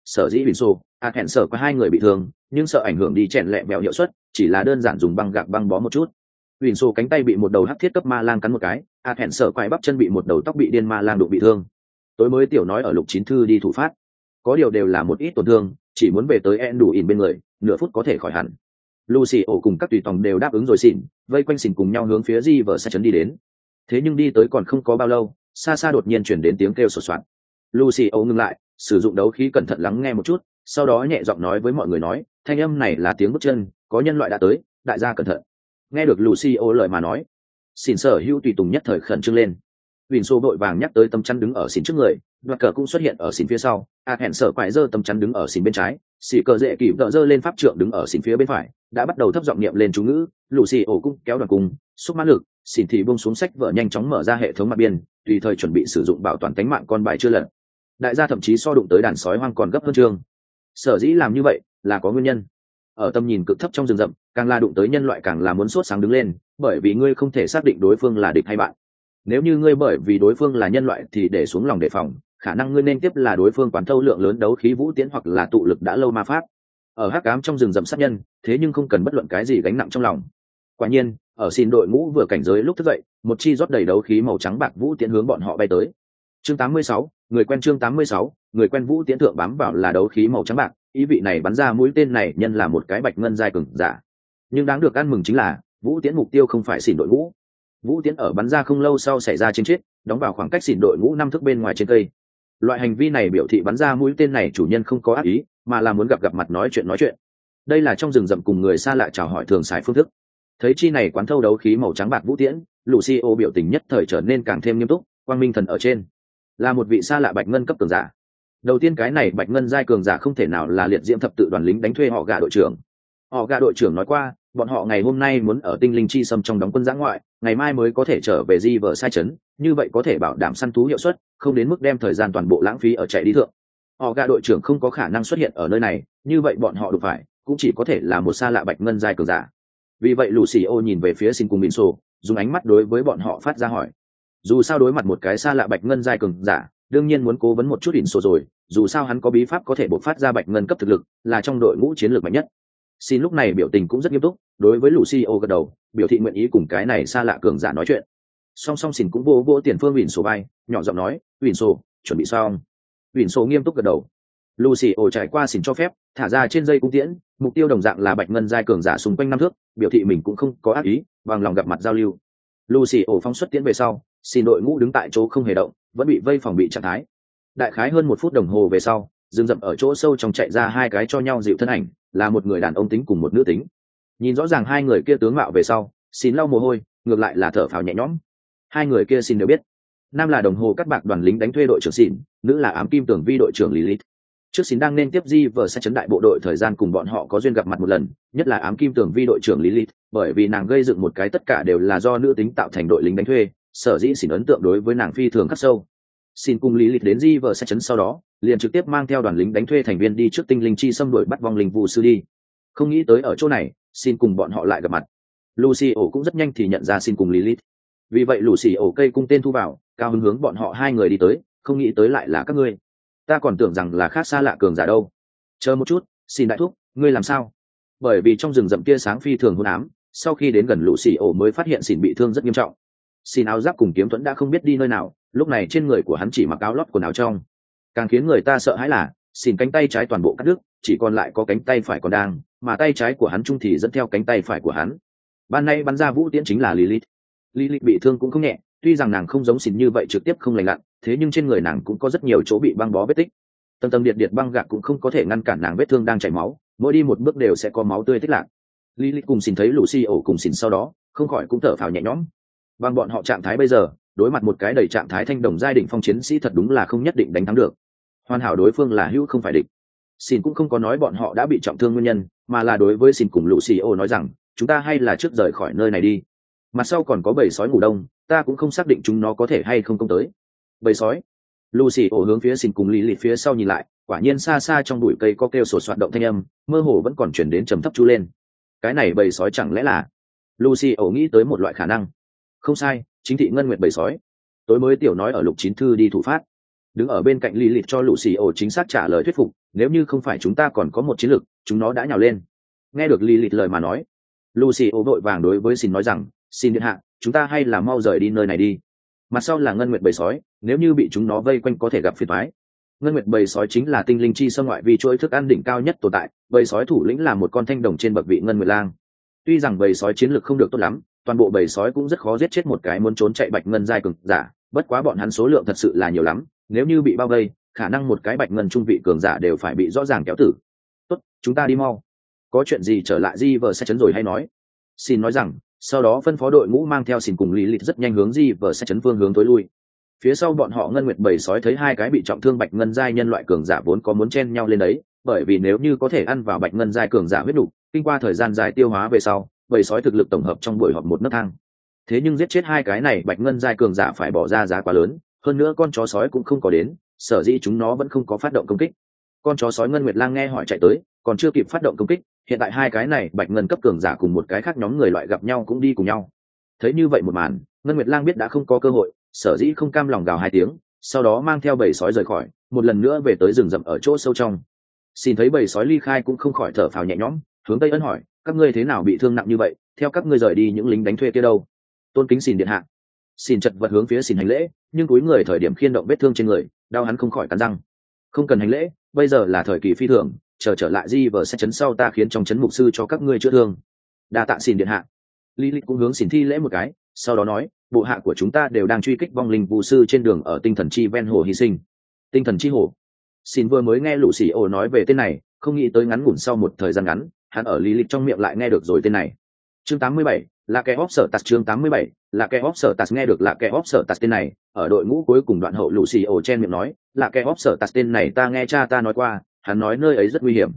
sở dĩ Vinso, hẹn sở có hai người bị thương, nhưng sợ ảnh hưởng đi chèn lẹ bèo hiệu suất, chỉ là đơn giản dùng băng gạc băng bó một chút. Vinso cánh tay bị một đầu hắc thiết cấp ma lang cắn một cái, hẹn sở quay bắp chân bị một đầu tóc bị điên ma lang đụng bị thương. Tối mới tiểu nói ở lục chín thư đi thủ phát, có điều đều là một ít tổn thương, chỉ muốn về tới Enduin bên người, nửa phút có thể khỏi hẳn. Lucio cùng các tùy tòng đều đáp ứng rồi xỉn, vây quanh xỉn cùng nhau hướng phía River sẽ chấn đi đến. Thế nhưng đi tới còn không có bao lâu, xa xa đột nhiên chuyển đến tiếng kêu sột soạt. Lucio ngừng lại, sử dụng đấu khí cẩn thận lắng nghe một chút, sau đó nhẹ giọng nói với mọi người nói, thanh âm này là tiếng bước chân, có nhân loại đã tới, đại gia cẩn thận. Nghe được Lucio lời mà nói, xỉn sở hữu tùy tùng nhất thời khẩn trương lên. Vinso vội vàng nhắc tới tấm chắn đứng ở xỉn trước người, đoạt cờ cũng xuất hiện ở xỉn phía sau, hẹn sở quải giơ tấm chắn đứng ở xỉn bên trái, xỉ cờ dễ kịp giơ lên pháp trượng đứng ở xỉn phía bên phải, đã bắt đầu thấp giọng niệm lên chú ngữ. Lucio cũng kéo đoàn cùng, xúc mãn lực, xỉn thì buông xuống sách vở nhanh chóng mở ra hệ thống mặt biên, tùy thời chuẩn bị sử dụng bảo toàn tính mạng con bài chưa lật. Đại gia thậm chí so đụng tới đàn sói hoang còn gấp hơn chương. Sở dĩ làm như vậy là có nguyên nhân. Ở tầm nhìn cực thấp trong rừng rậm, càng là đụng tới nhân loại càng là muốn sốt sáng đứng lên, bởi vì ngươi không thể xác định đối phương là địch hay bạn. Nếu như ngươi bởi vì đối phương là nhân loại thì để xuống lòng đề phòng, khả năng ngươi nên tiếp là đối phương quán thâu lượng lớn đấu khí vũ tiễn hoặc là tụ lực đã lâu ma pháp. Ở hắc ám trong rừng rậm sát nhân, thế nhưng không cần bất luận cái gì gánh nặng trong lòng. Quả nhiên, ở xin đội ngũ vừa cảnh giới lúc thức dậy, một chi rót đầy đấu khí màu trắng bạc vũ tiễn hướng bọn họ bay tới. Chương 86, người quen chương 86, người quen vũ tiễn thượng bám vào là đấu khí màu trắng bạc, ý vị này bắn ra mũi tên này nhân là một cái bạch ngân giai cường giả. Nhưng đáng được ăn mừng chính là, vũ tiễn mục tiêu không phải xỉn đội ngũ. Vũ tiễn ở bắn ra không lâu sau xảy ra chiến chết, đóng vào khoảng cách xỉn đội ngũ 5 thước bên ngoài trên cây. Loại hành vi này biểu thị bắn ra mũi tên này chủ nhân không có ác ý, mà là muốn gặp mặt nói chuyện. Đây là trong rừng rậm cùng người xa lạ chào hỏi thường xài phương thức. Thấy chi này quán thâu đấu khí màu trắng bạc vũ tiễn, Lucio biểu tình nhất thời trở nên càng thêm nghiêm túc. Quang minh thần ở trên là một vị xa lạ bạch ngân cấp cường giả. Đầu tiên cái này bạch ngân giai cường giả không thể nào là liệt diễm thập tự đoàn lính đánh thuê họ gà đội trưởng. Họ gà đội trưởng nói qua, bọn họ ngày hôm nay muốn ở tinh linh chi sâm trong đóng quân giã ngoại, ngày mai mới có thể trở về River sai trấn, như vậy có thể bảo đảm săn thú hiệu suất, không đến mức đem thời gian toàn bộ lãng phí ở chạy đi thượng. Họ gà đội trưởng không có khả năng xuất hiện ở nơi này, như vậy bọn họ đụng phải cũng chỉ có thể là một xa lạ bạch ngân giai cường giả. Vì vậy Lucio nhìn về phía Xin cùng Minso, dùng ánh mắt đối với bọn họ phát ra hỏi. Dù sao đối mặt một cái xa lạ bạch ngân giai cường giả, đương nhiên muốn cố vấn một chút Minso rồi, dù sao hắn có bí pháp có thể bộc phát ra bạch ngân cấp thực lực, là trong đội ngũ chiến lược mạnh nhất. Xin lúc này biểu tình cũng rất nghiêm túc, đối với Lucio gật đầu, biểu thị nguyện ý cùng cái này xa lạ cường giả nói chuyện. Song song Xin cũng vô tiền phương Minso bay, nhỏ giọng nói, Minso, chuẩn bị xong. Minso nghiêm túc gật đầu. Lucio trải qua Xin cho phép, thả ra trên dây cung tiễn, mục tiêu đồng dạng là bạch ngân giai cường giả xung quanh 5 thước, biểu thị mình cũng không có ác ý, bằng lòng gặp mặt giao lưu. Lucio phóng xuất tiễn về sau, Xin đội ngũ đứng tại chỗ không hề động, vẫn bị vây phòng bị trạng thái. Đại khái hơn 1 phút đồng hồ về sau, rừng rậm ở chỗ sâu trong chạy ra hai cái cho nhau dịu thân ảnh, là một người đàn ông tính cùng một nữ tính. Nhìn rõ ràng hai người kia tướng mạo về sau, Xin lau mồ hôi, ngược lại là thở phào nhẹ nhõm. Hai người kia Xin đều biết, nam là đồng hồ cắt bạc đoàn lính đánh thuê đội trưởng Xin, nữ là ám kim tường vi đội trưởng Lilith. Trước Xin đang nên tiếp River sẽ chấn đại bộ đội thời gian cùng bọn họ có duyên gặp mặt một lần, nhất là ám kim tường vi đội trưởng Lilith, bởi vì nàng gây dựng một cái tất cả đều là do nữ tính tạo thành đội lính đánh thuê, sở dĩ Xin ấn tượng đối với nàng phi thường khắc sâu. Xin cùng Lilith đến River sẽ chấn sau đó, liền trực tiếp mang theo đoàn lính đánh thuê thành viên đi trước tinh linh chi xâm đuổi bắt vong linh vu sư đi. Không nghĩ tới ở chỗ này, Xin cùng bọn họ lại gặp mặt. Lucio cũng rất nhanh thì nhận ra Xin cùng Lilith. Vì vậy Lucio cây cung tên thu vào, cao hứng hướng bọn họ hai người đi tới, không nghĩ tới lại là các ngươi. Ta còn tưởng rằng là khác xa lạ cường giả đâu. Chờ một chút, Xin đại thúc, ngươi làm sao? Bởi vì trong rừng rậm tia sáng phi thường hôn ám, sau khi đến gần Lucio mới phát hiện Xin bị thương rất nghiêm trọng. Xin áo giáp cùng kiếm thuẫn đã không biết đi nơi nào, lúc này trên người của hắn chỉ mặc áo lót quần áo trong. Càng khiến người ta sợ hãi là, Xin cánh tay trái toàn bộ cắt đứt, chỉ còn lại có cánh tay phải còn đang, mà tay trái của hắn trung thì dẫn theo cánh tay phải của hắn. Ban nay bắn ra vũ tiễn chính là Lilith. Lilith bị thương cũng không nhẹ, tuy rằng nàng không giống Xin như vậy trực tiếp không lành lặn, thế nhưng trên người nàng cũng có rất nhiều chỗ bị băng bó vết tích. Tầng tầng điện băng gạc cũng không có thể ngăn cản nàng vết thương đang chảy máu, mỗi đi một bước đều sẽ có máu tươi tích lạc. Lilith cùng Xin thấy Lucio cùng Xin sau đó, không khỏi cũng thở phào nhẹ nhõm. Bằng bọn họ trạng thái bây giờ, đối mặt một cái đầy trạng thái thanh đồng giai đỉnh phong chiến sĩ thật đúng là không nhất định đánh thắng được. Hoàn hảo đối phương là hữu không phải địch. Xin cũng không có nói bọn họ đã bị trọng thương nguyên nhân, mà là đối với Xin cùng Lucio nói rằng, chúng ta hay là trước rời khỏi nơi này đi. Mặt sau còn có bầy sói ngủ đông, ta cũng không xác định chúng nó có thể hay không công tới. Bầy sói. Lucio hướng phía Xin cùng Lilith phía sau nhìn lại, quả nhiên xa xa trong bụi cây có kêu sột soạt động thanh âm, mơ hồ vẫn còn chuyển đến trầm thấp chú lên. Cái này bầy sói chẳng lẽ là? Lucio nghĩ tới một loại khả năng. Không sai, chính thị ngân nguyệt bầy sói. Tối mới tiểu nói ở lục chín thư đi thủ phát. đứng ở bên cạnh Lilith cho Lucio chính xác trả lời thuyết phục, nếu như không phải chúng ta còn có một chiến lược, chúng nó đã nhào lên. Nghe được Lilith lời mà nói, Lucio vội vàng đối với Xin nói rằng, xin điện hạ, chúng ta hay là mau rời đi nơi này đi. Mặt sau là ngân nguyệt bầy sói, nếu như bị chúng nó vây quanh có thể gặp phiền toái. Ngân nguyệt bầy sói chính là tinh linh chi xâm ngoại vi chuỗi thức ăn đỉnh cao nhất tồn tại, bầy sói thủ lĩnh là một con thanh đồng trên bậc vị ngân nguyệt lang. Tuy rằng bầy sói chiến lược không được tốt lắm, toàn bộ bầy sói cũng rất khó giết chết một cái muốn trốn chạy bạch ngân giai cường giả, bất quá bọn hắn số lượng thật sự là nhiều lắm, nếu như bị bao vây, khả năng một cái bạch ngân trung vị cường giả đều phải bị rõ ràng kéo tử. Tốt, chúng ta đi mau. Có chuyện gì trở lại River sẽ chấn rồi hay nói. Xin nói rằng, sau đó phân phó đội ngũ mang theo Xin cùng Lilith rất nhanh hướng River sẽ chấn phương hướng tối lui. Phía sau bọn họ ngân nguyệt bầy sói thấy hai cái bị trọng thương bạch ngân giai nhân loại cường giả vốn có muốn chen nhau lên đấy, bởi vì nếu như có thể ăn vào bạch ngân giai cường giả huyết đủ, kinh qua thời gian dài tiêu hóa về sau, bầy sói thực lực tổng hợp trong buổi họp một nấc thang. Thế nhưng giết chết hai cái này bạch ngân giai cường giả phải bỏ ra giá quá lớn, hơn nữa con chó sói cũng không có đến, sở dĩ chúng nó vẫn không có phát động công kích. Con chó sói ngân nguyệt lang nghe hỏi chạy tới, còn chưa kịp phát động công kích, hiện tại hai cái này bạch ngân cấp cường giả cùng một cái khác nhóm người loại gặp nhau cũng đi cùng nhau. Thấy như vậy một màn, ngân nguyệt lang biết đã không có cơ hội, sở dĩ không cam lòng gào hai tiếng, sau đó mang theo bầy sói rời khỏi, một lần nữa về tới rừng rậm ở chỗ sâu trong. Xin thấy bầy sói ly khai cũng không khỏi thở phào nhẹ nhõm, hướng Tây Ân hỏi, các ngươi thế nào bị thương nặng như vậy, theo các ngươi rời đi những lính đánh thuê kia đâu? Tôn kính Xin điện hạ. Xin chật vật hướng phía Xin hành lễ, nhưng cúi người thời điểm khiên động vết thương trên người, đau hắn không khỏi cắn răng. Không cần hành lễ, bây giờ là thời kỳ phi thường, trở lại River sẽ chấn sau ta khiến trong chấn mục sư cho các ngươi chữa thương. Đa tạ Xin điện hạ. Lilith cũng hướng Xin thi lễ một cái, sau đó nói, bộ hạ của chúng ta đều đang truy kích vong linh vu sư trên đường ở tinh thần chi ven hồ hy sinh. Tinh thần chi hồ. Xin vừa mới nghe Lucio nói về tên này, không nghĩ tới ngắn ngủn sau một thời gian ngắn, hắn ở Lilith trong miệng lại nghe được rồi tên này. Chương 87, là kẻ óp sở tạt. Chương 87, là kẻ óp sở tạt. Nghe được là kẻ óp sở tạt tên này, ở đội ngũ cuối cùng đoạn hậu Lucio chen miệng nói, là kẻ óp sở tạt tên này ta nghe cha ta nói qua, hắn nói nơi ấy rất nguy hiểm.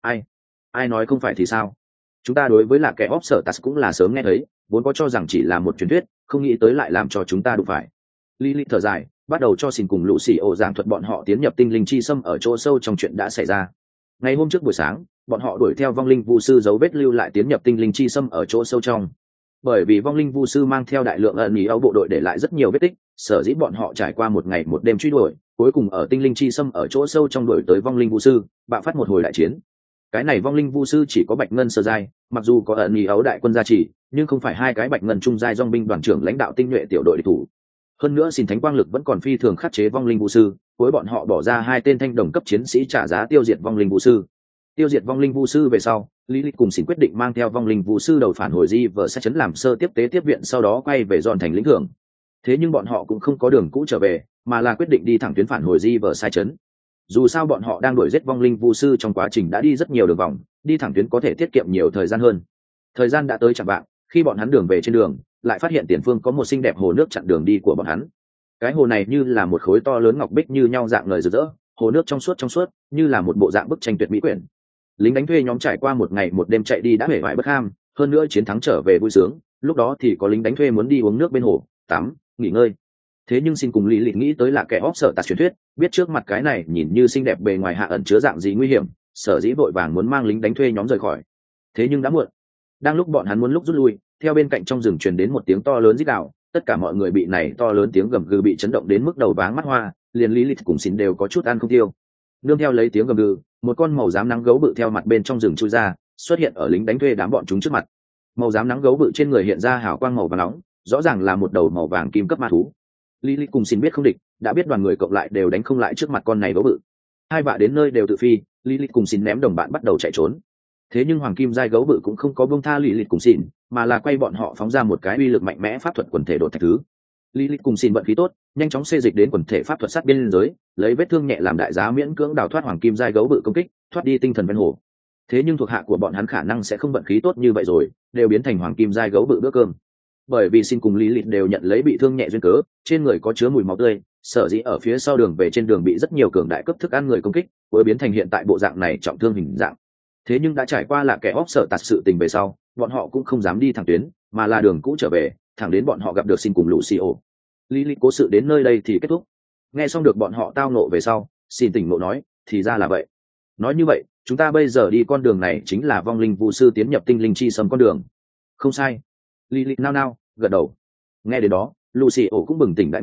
Ai nói không phải thì sao? Chúng ta đối với là kẻ óp sở tạt cũng là sớm nghe thấy, vốn có cho rằng chỉ là một truyền thuyết, không nghĩ tới lại làm cho chúng ta đụng phải. Lilith thở dài, bắt đầu cho Xin cùng Lucio giảng thuật bọn họ tiến nhập tinh linh chi xâm ở chỗ sâu trong chuyện đã xảy ra. Ngày hôm trước buổi sáng, bọn họ đuổi theo vong linh vu sư dấu vết lưu lại tiến nhập tinh linh chi xâm ở chỗ sâu trong. Bởi vì vong linh vu sư mang theo đại lượng ẩn ý âu bộ đội để lại rất nhiều vết tích, sở dĩ bọn họ trải qua một ngày một đêm truy đuổi, cuối cùng ở tinh linh chi xâm ở chỗ sâu trong đuổi tới vong linh vu sư, bạo phát một hồi đại chiến. Cái này vong linh vu sư chỉ có bạch ngân sơ giai, mặc dù có ẩn ý ấu đại quân gia trì, nhưng không phải hai cái bạch ngân trung giai dòng binh đoàn trưởng lãnh đạo tinh nhuệ tiểu đội địch thủ. Hơn nữa Xin thánh quang lực vẫn còn phi thường khắc chế vong linh vu sư, cuối bọn họ bỏ ra hai tên thanh đồng cấp chiến sĩ trả giá tiêu diệt vong linh vu sư. Tiêu diệt vong linh vu sư về sau, Lilith cùng Xin quyết định mang theo vong linh vu sư đầu phản hồi River sẽ chấn làm sơ tiếp tế tiếp viện, sau đó quay về dọn thành lĩnh thưởng. Thế nhưng bọn họ cũng không có đường cũ trở về, mà là quyết định đi thẳng tuyến phản hồi River sai chấn. Dù sao bọn họ đang đuổi giết vong linh vu sư trong quá trình đã đi rất nhiều đường vòng, đi thẳng tuyến có thể tiết kiệm nhiều thời gian hơn. Thời gian đã tới chẳng bạn, khi bọn hắn đường về trên đường, lại phát hiện tiền phương có một xinh đẹp hồ nước chặn đường đi của bọn hắn. Cái hồ này như là một khối to lớn ngọc bích như nhau dạng ngời rực rỡ, hồ nước trong suốt như là một bộ dạng bức tranh tuyệt mỹ quyển. Lính đánh thuê nhóm trải qua một ngày một đêm chạy đi đã hể vải bất ham, hơn nữa chiến thắng trở về vui sướng, lúc đó thì có lính đánh thuê muốn đi uống nước bên hồ, tắm, nghỉ ngơi. Thế nhưng Xin cùng Lilith nghĩ tới là kẻ óp sở tạt truyền thuyết, biết trước mặt cái này nhìn như xinh đẹp bề ngoài hạ ẩn chứa dạng gì nguy hiểm, sở dĩ vội vàng muốn mang lính đánh thuê nhóm rời khỏi. Thế nhưng đã muộn. Đang lúc bọn hắn muốn lúc rút lui, theo bên cạnh trong rừng truyền đến một tiếng to lớn rít gào, tất cả mọi người bị này to lớn tiếng gầm gừ bị chấn động đến mức đầu váng mắt hoa, liền Lilith cùng Xin đều có chút ăn không tiêu. Nương theo lấy tiếng gầm gừ, một con màu xám nắng gấu bự theo mặt bên trong rừng chui ra, xuất hiện ở lính đánh thuê đám bọn chúng trước mặt. Màu xám nắng gấu bự trên người hiện ra hào quang màu vàng nóng, rõ ràng là một đầu màu vàng kim cấp ma thú. Lilith cùng Xin biết không địch, đã biết đoàn người cộng lại đều đánh không lại trước mặt con này gấu bự. Hai vạ đến nơi đều tự phi, Lilith cùng Xin ném đồng bạn bắt đầu chạy trốn. Thế nhưng hoàng kim giai gấu bự cũng không có buông tha Lilith cùng Xin, mà là quay bọn họ phóng ra một cái uy lực mạnh mẽ pháp thuật quần thể đột thạch thứ. Lilith cùng Xin vận khí tốt, nhanh chóng xê dịch đến quần thể pháp thuật sát biên giới, lấy vết thương nhẹ làm đại giá miễn cưỡng đào thoát hoàng kim giai gấu bự công kích, thoát đi tinh thần ven hồ. Thế nhưng thuộc hạ của bọn hắn khả năng sẽ không vận khí tốt như vậy rồi, đều biến thành hoàng kim giai gấu bự bữa cơm. Bởi vì Xin cùng Lilith đều nhận lấy bị thương nhẹ duyên cớ, trên người có chứa mùi máu tươi, sở dĩ ở phía sau đường về trên đường bị rất nhiều cường đại cấp thức ăn người công kích, mới biến thành hiện tại bộ dạng này trọng thương hình dạng. Thế nhưng đã trải qua là kẻ óp sở tạt sự tình về sau, bọn họ cũng không dám đi thẳng tuyến, mà là đường cũ trở về, thẳng đến bọn họ gặp được Xin cùng Lucio. Lilith cố sự đến nơi đây thì kết thúc. Nghe xong được bọn họ tao nộ về sau, Xin tỉnh ngộ nói, thì ra là vậy. Nói như vậy, chúng ta bây giờ đi con đường này chính là vong linh vu sư tiến nhập tinh linh chi sâm con đường. Không sai. Lilith nao nao gật đầu. Nghe đến đó, Lucio cũng bừng tỉnh đại ngộ,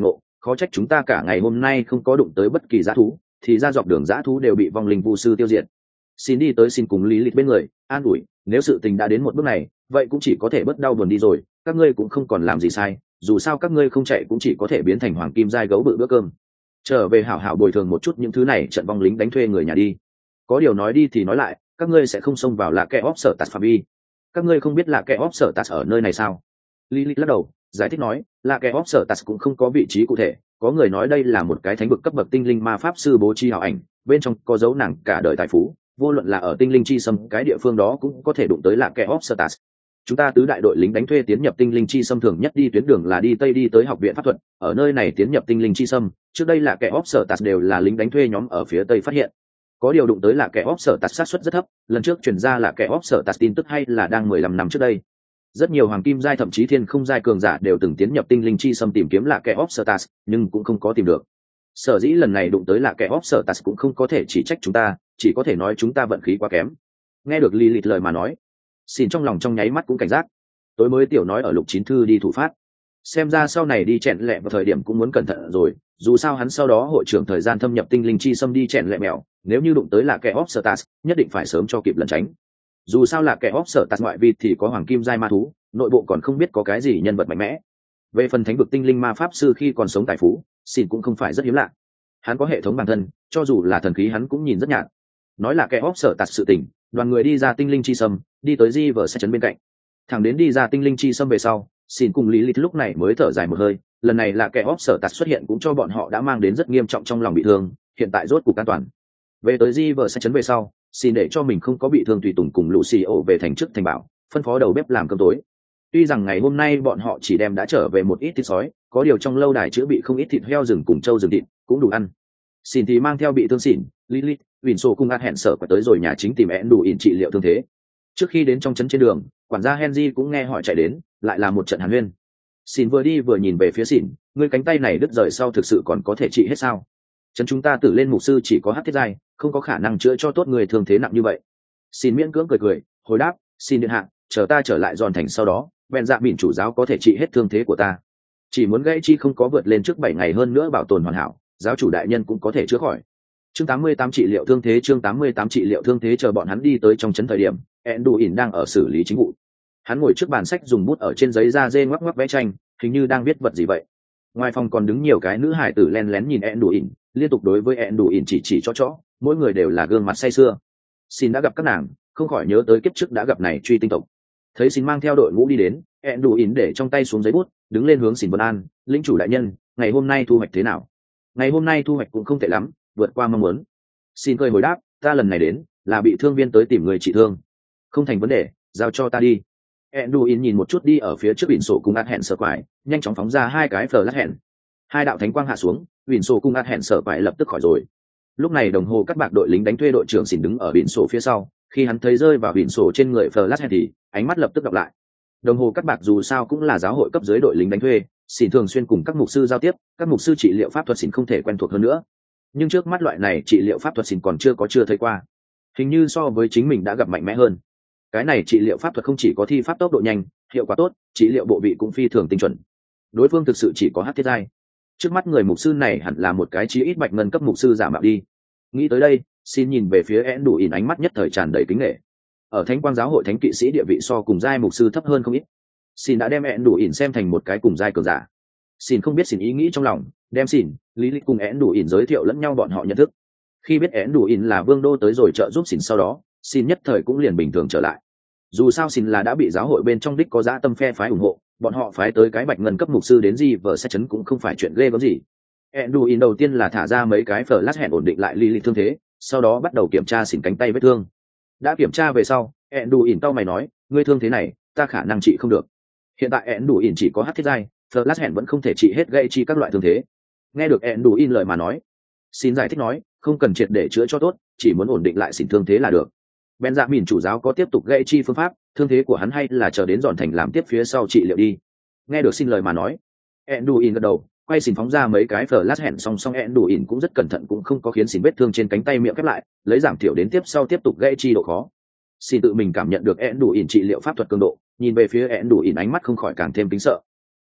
khó trách chúng ta cả ngày hôm nay không có đụng tới bất kỳ dã thú, thì ra dọc đường dã thú đều bị vong linh vu sư tiêu diệt. Xin đi tới xin cùng lý lịch bên người an ủi, nếu sự tình đã đến một bước này vậy cũng chỉ có thể bớt đau buồn đi rồi, các ngươi cũng không còn làm gì sai, dù sao các ngươi không chạy cũng chỉ có thể biến thành hoàng kim giai gấu bự bữa cơm. Trở về hảo hảo bồi thường một chút những thứ này trận vong lính đánh thuê người nhà đi. Có điều nói đi thì nói lại, các ngươi sẽ không xông vào là kẻ óp sở tạt phạm vi. Các ngươi không biết là kẻ óp sở tạt ở nơi này sao? Lilith lắc đầu giải thích nói, là kẻ óp sở tạt cũng không có vị trí cụ thể, có người nói đây là một cái thánh vực cấp bậc tinh linh ma pháp sư bố trí ảo ảnh, bên trong có dấu nàng cả đời tài phú, vô luận là ở tinh linh chi sâm cái địa phương đó cũng có thể đụng tới là kẻ óp sở tạt. Chúng ta tứ đại đội lính đánh thuê tiến nhập tinh linh chi sâm thường nhất đi tuyến đường là đi tây đi tới học viện pháp thuật, ở nơi này tiến nhập tinh linh chi sâm trước đây là kẻ óp sở tạt đều là lính đánh thuê nhóm ở phía tây phát hiện. Có điều đụng tới là kẻ óp sở tạt sát suất rất thấp, lần trước chuyển ra là kẻ óp sở tạt tin tức hay là đang 15 năm trước đây. Rất nhiều hoàng kim giai thậm chí thiên không giai cường giả đều từng tiến nhập tinh linh chi sâm tìm kiếm là kẻ óp sở tạt, nhưng cũng không có tìm được. Sở dĩ lần này đụng tới là kẻ óp sở tạt cũng không có thể chỉ trách chúng ta, chỉ có thể nói chúng ta vận khí quá kém. Nghe được Lilith lời mà nói, xin trong lòng trong nháy mắt cũng cảnh giác. Tối mới tiểu nói ở lục chín thư đi thủ phát, xem ra sau này đi chẹn lẹ vào thời điểm cũng muốn cẩn thận rồi, dù sao hắn sau đó hội trưởng thời gian thâm nhập tinh linh chi xâm đi chẹn lẹ mèo, nếu như đụng tới là kẻ óp sở tạt nhất định phải sớm cho kịp lẩn tránh. Dù sao là kẻ óp sở tạt ngoại vi thì có hoàng kim giai ma thú, nội bộ còn không biết có cái gì nhân vật mạnh mẽ. Về phần thánh vực tinh linh ma pháp sư khi còn sống tài phú, xin cũng không phải rất hiếm lạ, hắn có hệ thống bản thân, cho dù là thần khí hắn cũng nhìn rất nhạt. Nói là kẻ óp sở tạt sự tình, đoàn người đi ra tinh linh chi sâm, đi tới di vở xe chấn bên cạnh, thẳng đến đi ra tinh linh chi sâm về sau, xin cùng lý lịch lúc này mới thở dài một hơi, lần này là kẻ óp sở tạt xuất hiện cũng cho bọn họ đã mang đến rất nghiêm trọng trong lòng bị thương, hiện tại rốt cục an toàn. Về tới di vở xe chấn về sau, xin để cho mình không có bị thương tùy tùng cùng Lucio về thành trước thành bảo, phân phó đầu bếp làm cơm tối. Tuy rằng ngày hôm nay bọn họ chỉ đem đã trở về một ít thịt sói, có điều trong lâu đài chữa bị không ít thịt heo rừng cùng trâu rừng thịt, cũng đủ ăn. Xin thì mang theo bị thương xỉn, Lilith, Winslow cùng hẹn sở tới rồi nhà chính tìm đủ ỉn trị liệu thương thế. Trước khi đến trong trấn trên đường, quản gia Henry cũng nghe hỏi chạy đến, lại là một trận hàn huyên. Xin vừa đi vừa nhìn về phía xỉn, ngươi cánh tay này đứt rời sau thực sự còn có thể trị hết sao? Trấn chúng ta tử lên mục sư chỉ có hắc thiết giai, không có khả năng chữa cho tốt người thương thế nặng như vậy. Xin miễn cưỡng cười, hồi đáp, xin điện hạ, chờ ta trở lại giòn thành sau đó, bèn dạ mỉn chủ giáo có thể trị hết thương thế của ta. Chỉ muốn gãy chi không có vượt lên trước 7 ngày hơn nữa bảo tồn hoàn hảo, giáo chủ đại nhân cũng có thể chữa khỏi. Chương 88 trị liệu thương thế, chương 88 trị liệu thương thế. Chờ bọn hắn đi tới trong trấn thời điểm, Enduin đang ở xử lý chính vụ. Hắn ngồi trước bàn sách dùng bút ở trên giấy da dê ngoắc ngoắc vẽ tranh, hình như đang viết vật gì vậy. Ngoài phòng còn đứng nhiều cái nữ hải tử len lén nhìn Enduin, liên tục đối với Enduin chỉ cho, mỗi người đều là gương mặt say sưa. Xin đã gặp các nàng, không khỏi nhớ tới kiếp trước đã gặp này truy tinh tộc. Thấy Xin mang theo đội ngũ đi đến, Enduin để trong tay xuống giấy bút, đứng lên hướng Xin vân an, lĩnh chủ đại nhân, ngày hôm nay thu hoạch thế nào? Ngày hôm nay thu hoạch cũng không tệ lắm, vượt qua mong muốn. Xin cười hồi đáp, ta lần này đến là bị thương viên tới tìm người trị thương, không thành vấn đề, giao cho ta đi. Enduin nhìn một chút đi ở phía trước biển sổ cùng át hẹn sở quải, nhanh chóng phóng ra hai cái flash hẹn. Hai đạo thánh quang hạ xuống, biển sổ cùng át hẹn sở quải lập tức khỏi rồi. Lúc này đồng hồ cắt bạc đội lính đánh thuê đội trưởng Xin đứng ở biển sổ phía sau, khi hắn thấy rơi vào biển sổ trên người flash hẹn thì ánh mắt lập tức đọc lại. Đồng hồ cắt bạc dù sao cũng là giáo hội cấp dưới đội lính đánh thuê, Xin thường xuyên cùng các mục sư giao tiếp, các mục sư trị liệu pháp thuật Xin không thể quen thuộc hơn nữa. Nhưng trước mắt loại này trị liệu pháp thuật Xin còn chưa thấy qua, hình như so với chính mình đã gặp mạnh mẽ hơn. Cái này trị liệu pháp thuật không chỉ có thi pháp tốc độ nhanh, hiệu quả tốt, trị liệu bộ vị cũng phi thường tinh chuẩn. Đối phương thực sự chỉ có hắc thiết giai. Trước mắt người mục sư này hẳn là một cái chí ít bạch ngân cấp mục sư giả mạo đi. Nghĩ tới đây, Xin nhìn về phía Enduin ánh mắt nhất thời tràn đầy kính nể. Ở Thánh Quang giáo hội thánh kỵ sĩ địa vị so cùng giai mục sư thấp hơn không ít. Xin đã đem Enduin xem thành một cái cùng giai cường giả. Xin không biết Xin ý nghĩ trong lòng, đem Xin, Lý Lịch cùng Enduin giới thiệu lẫn nhau bọn họ nhận thức. Khi biết Enduin là vương đô tới rồi trợ giúp Xin sau đó, Xin nhất thời cũng liền bình thường trở lại. Dù sao Xin là đã bị giáo hội bên trong đích có dã tâm phe phái ủng hộ, bọn họ phái tới cái bạch ngân cấp mục sư đến gì vợ sẽ chấn cũng không phải chuyện ghê gớm gì. Enduin đầu tiên là thả ra mấy cái flash hẹn ổn định lại Lý Lịch thương thế, sau đó bắt đầu kiểm tra Xin cánh tay vết thương. Đã kiểm tra về sau, Enduin cau mày nói, ngươi thương thế này, ta khả năng trị không được. Hiện tại Enduin chỉ có hắc thiết giai, flash hẹn vẫn không thể trị hết gãy chi các loại thương thế. Nghe được Enduin lời mà nói, Xin giải thích nói, không cần triệt để chữa cho tốt, chỉ muốn ổn định lại Xin thương thế là được. Ben dạ mìn chủ giáo có tiếp tục gãy chi phương pháp, thương thế của hắn hay là chờ đến dọn thành làm tiếp phía sau trị liệu đi. Nghe được Xin lời mà nói, Enduin gật đầu, quay Xin phóng ra mấy cái flash hẹn, song Enduin cũng rất cẩn thận cũng không có khiến Xin vết thương trên cánh tay miệng khép lại, lấy giảm thiểu đến tiếp sau tiếp tục gãy chi độ khó. Xin tự mình cảm nhận được Enduin trị liệu pháp thuật cường độ, nhìn về phía Enduin ánh mắt không khỏi càng thêm kính sợ.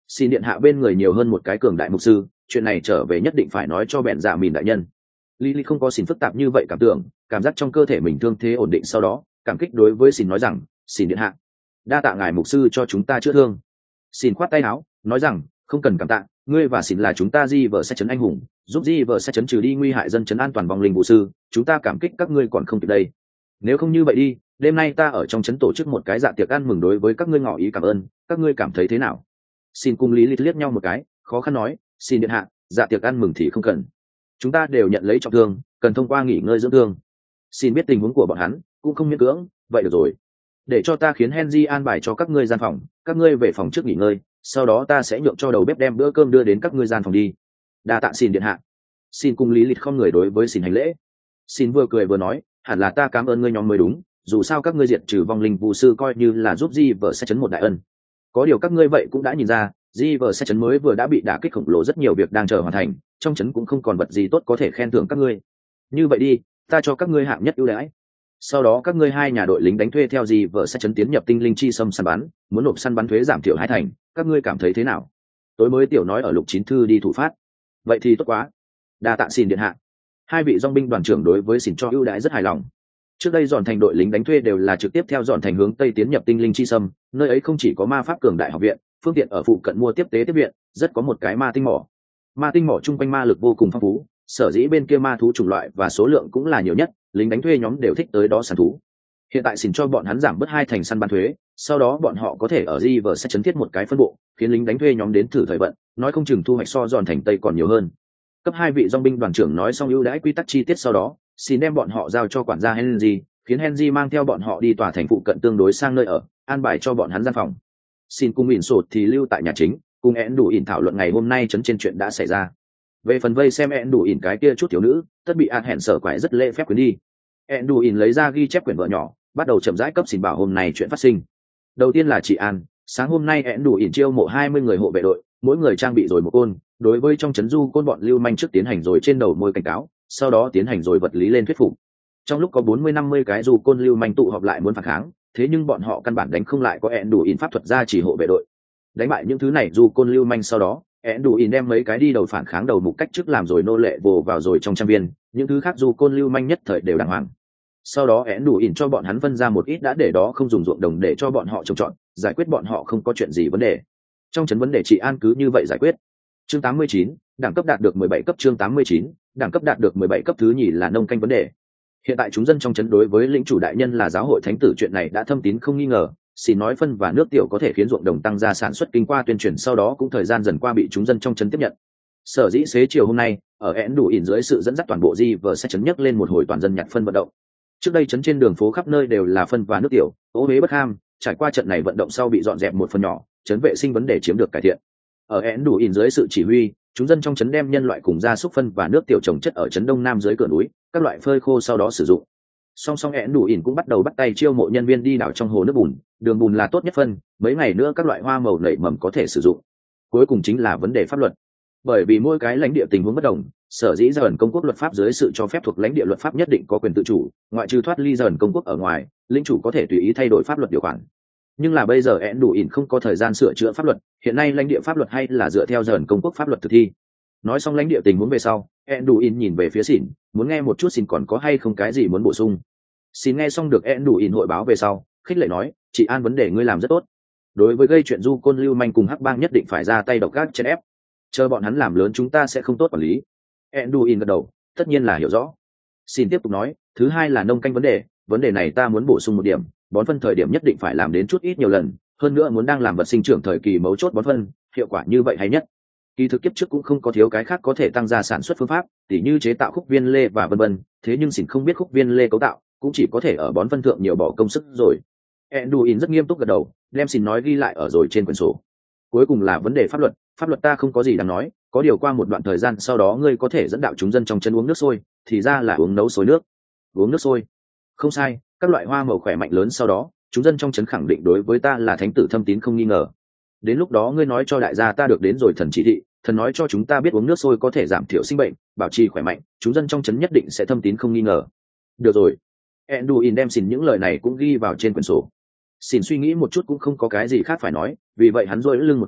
xin điện hạ bên người nhiều hơn một cái cường đại mục sư, chuyện này trở về nhất định phải nói cho bẹn dạ mìn đại nhân. Lily không có xin phức tạp như vậy cảm tưởng, cảm giác trong cơ thể mình thương thế ổn định, sau đó cảm kích đối với xin nói rằng, xin điện hạ, đa tạ ngài mục sư cho chúng ta chữa thương. Xin khoát tay áo nói rằng, không cần cảm tạ, ngươi và xin là chúng ta di vợ sẽ chấn anh hùng, giúp di vợ sẽ chấn trừ đi nguy hại dân chấn an toàn vòng linh vũ sư, chúng ta cảm kích các ngươi còn không kịp đây. Nếu không như vậy đi, đêm nay ta ở trong chấn tổ chức một cái dạ tiệc ăn mừng đối với các ngươi ngỏ ý cảm ơn, các ngươi cảm thấy thế nào? Xin cùng lý liệt nhau một cái, khó khăn nói, xin điện hạ, dạ tiệc ăn mừng thì không cần, chúng ta đều nhận lấy trọng thương, cần thông qua nghỉ ngơi dưỡng thương. Xin biết tình huống của bọn hắn, cũng không miễn cưỡng, vậy được rồi, để cho ta khiến Henry an bài cho các ngươi gian phòng, các ngươi về phòng trước nghỉ ngơi, sau đó ta sẽ nhượng cho đầu bếp đem bữa cơm đưa đến các ngươi gian phòng đi. Đa tạ xin điện hạ. Xin cùng lý lịch không người đối với xin hành lễ. Xin vừa cười vừa nói, hẳn là ta cảm ơn ngươi nhóm mới đúng, dù sao các ngươi diệt trừ vong linh vũ sư coi như là giúp di vợ sẽ chấn một đại ân. Có điều các ngươi vậy cũng đã nhìn ra, di vợ sẽ chấn mới vừa đã bị đả kích khổng lồ, rất nhiều việc đang chờ hoàn thành, trong chấn cũng không còn vật gì tốt có thể khen thưởng các ngươi. Như vậy đi, ta cho các ngươi hạng nhất ưu đãi. Sau đó các ngươi hai nhà đội lính đánh thuê theo gì vợ sẽ chấn tiến nhập tinh linh chi xâm săn bắn, muốn nộp săn bắn thuế giảm thiểu 2 thành, các ngươi cảm thấy thế nào? Tối mới tiểu nói ở lục 9 thư đi thủ phát. Vậy thì tốt quá, đa tạ xin điện hạ. Hai vị dòng binh đoàn trưởng đối với xin cho ưu đãi rất hài lòng. Trước đây dọn thành đội lính đánh thuê đều là trực tiếp theo dọn thành hướng tây tiến nhập tinh linh chi xâm, nơi ấy không chỉ có ma pháp cường đại học viện, phương tiện ở phụ cận mua tiếp tế tiếp viện, rất có một cái ma tinh mỏ. Ma tinh mỏ chung quanh ma lực vô cùng phong phú, sở dĩ bên kia ma thú chủng loại và số lượng cũng là nhiều nhất, lính đánh thuê nhóm đều thích tới đó săn thú. Hiện tại xin cho bọn hắn giảm bớt 2 thành săn bắn thuế, sau đó bọn họ có thể ở River sẽ chấn thiết một cái phân bộ, khiến lính đánh thuê nhóm đến thử thời vận, nói không chừng thu hoạch so dọn thành tây còn nhiều hơn. Cấp 2 vị dòng binh đoàn trưởng nói xong ưu đãi quy tắc chi tiết, sau đó xin đem bọn họ giao cho quản gia Henry, khiến Henry mang theo bọn họ đi tòa thành phụ cận tương đối sang nơi ở, an bài cho bọn hắn gian phòng. Xin cùng ỉn sột thì lưu tại nhà chính, cùng én đủ ỉn thảo luận ngày hôm nay chấn trên chuyện đã xảy ra. Về phần vây xem én đủ ỉn cái kia chút thiếu nữ, tất bị ạt hẹn sở quải rất lễ phép quyến đi. Én đủ ỉn lấy ra ghi chép quyển vợ nhỏ, bắt đầu chậm rãi cấp xin bảo hôm nay chuyện phát sinh. Đầu tiên là chị An, sáng hôm nay én đủ ỉn chiêu mộ 20 người hộ vệ đội, mỗi người trang bị rồi một côn, đối với trong trấn du côn bọn lưu manh trước tiến hành rồi trên đầu môi cảnh cáo, sau đó tiến hành rồi vật lý lên thuyết phục. Trong lúc có 40-50 cái du côn lưu manh tụ họp lại muốn phản kháng, thế nhưng bọn họ căn bản đánh không lại có én đủ ỉn pháp thuật ra chỉ hộ vệ đội. Đánh bại những thứ này du côn lưu manh, sau đó én đủ ỉn đem mấy cái đi đầu phản kháng đầu mục cách trước làm rồi nô lệ vồ vào rồi trong trang viên, những thứ khác du côn lưu manh nhất thời đều đàng hoàng. Sau đó én đủ ỉn cho bọn hắn phân ra một ít đã để đó không dùng ruộng đồng để cho bọn họ trồng trọt, giải quyết bọn họ không có chuyện gì vấn đề. Trong trấn vấn đề trị an cứ như vậy giải quyết. Chương 89, đẳng cấp đạt được 17 cấp. Chương 89, đẳng cấp đạt được 17 cấp. Thứ nhì là nông canh vấn đề. Hiện tại chúng dân trong trấn đối với lĩnh chủ đại nhân là giáo hội thánh tử chuyện này đã thâm tín không nghi ngờ, xin nói phân và nước tiểu có thể khiến ruộng đồng tăng gia sản xuất kinh qua tuyên truyền, sau đó cũng thời gian dần qua bị chúng dân trong trấn tiếp nhận. Sở dĩ xế chiều hôm nay ở én đủ ỉn dưới sự dẫn dắt toàn bộ di vờ sẽ chấn nhấc lên một hồi toàn dân nhặt phân vận động. Trước đây trấn trên đường phố khắp nơi đều là phân và nước tiểu, ô uế bất ham, trải qua trận này vận động sau bị dọn dẹp một phần nhỏ, trấn vệ sinh vấn đề chiếm được cải thiện. Ở én đủ ỉn dưới sự chỉ huy, chúng dân trong trấn đem nhân loại cùng gia súc phân và nước tiểu trồng chất ở trấn đông nam dưới cửa núi, các loại phơi khô sau đó sử dụng. Song song én đủ ỉn cũng bắt đầu bắt tay chiêu mộ nhân viên đi đảo trong hồ nước bùn, đường bùn là tốt nhất phân, mấy ngày nữa các loại hoa màu nảy mầm có thể sử dụng. Cuối cùng chính là vấn đề pháp luật. Bởi vì mỗi cái lãnh địa tình huống bất đồng, sở dĩ Dởn công quốc luật pháp dưới sự cho phép thuộc lãnh địa luật pháp nhất định có quyền tự chủ, ngoại trừ thoát ly Dởn công quốc ở ngoài, lĩnh chủ có thể tùy ý thay đổi pháp luật điều khoản. Nhưng là bây giờ én đủ ỉn không có thời gian sửa chữa pháp luật, hiện nay lãnh địa pháp luật hay là dựa theo Dởn công quốc pháp luật thực thi. Nói xong lãnh địa tình huống về sau, én đủ ỉn nhìn về phía xỉn, muốn nghe một chút xỉn còn có hay không cái gì muốn bổ sung. Xỉn nghe xong được én đủ ỉn hội báo về sau, khích lệ nói, chị An vấn đề ngươi làm rất tốt. Đối với gây chuyện du côn lưu manh cùng hắc bang nhất định phải ra tay độc ác chèn ép, chờ bọn hắn làm lớn chúng ta sẽ không tốt quản lý. Enduin gật đầu, tất nhiên là hiểu rõ. Xin tiếp tục nói, thứ hai là nông canh vấn đề này ta muốn bổ sung một điểm, bón phân thời điểm nhất định phải làm đến chút ít nhiều lần, hơn nữa muốn đang làm vật sinh trưởng thời kỳ mấu chốt bón phân, hiệu quả như vậy hay nhất. Kỳ thực kiếp trước cũng không có thiếu cái khác có thể tăng gia sản xuất phương pháp, tỉ như chế tạo khúc viên lê và vân vân, thế nhưng xỉn không biết khúc viên lê cấu tạo, cũng chỉ có thể ở bón phân thượng nhiều bỏ công sức rồi. Enduin rất nghiêm túc gật đầu, đem xỉn nói ghi lại ở rồi trên quyển sổ. Cuối cùng là vấn đề pháp luật ta không có gì đáng nói, có điều qua một đoạn thời gian sau đó ngươi có thể dẫn đạo chúng dân trong chân uống nước sôi, thì ra là uống nấu sôi nước. Uống nước sôi, không sai, các loại hoa màu khỏe mạnh lớn, sau đó chúng dân trong trấn khẳng định đối với ta là thánh tử thâm tín không nghi ngờ. Đến lúc đó ngươi nói cho đại gia ta được đến rồi thần chỉ thị, thần nói cho chúng ta biết uống nước sôi có thể giảm thiểu sinh bệnh, bảo trì khỏe mạnh, chúng dân trong trấn nhất định sẽ thâm tín không nghi ngờ. Được rồi. Enduin đem xỉn những lời này cũng ghi vào trên quyển sổ. Xỉn suy nghĩ một chút cũng không có cái gì khác phải nói, vì vậy hắn duỗi lưng một cái,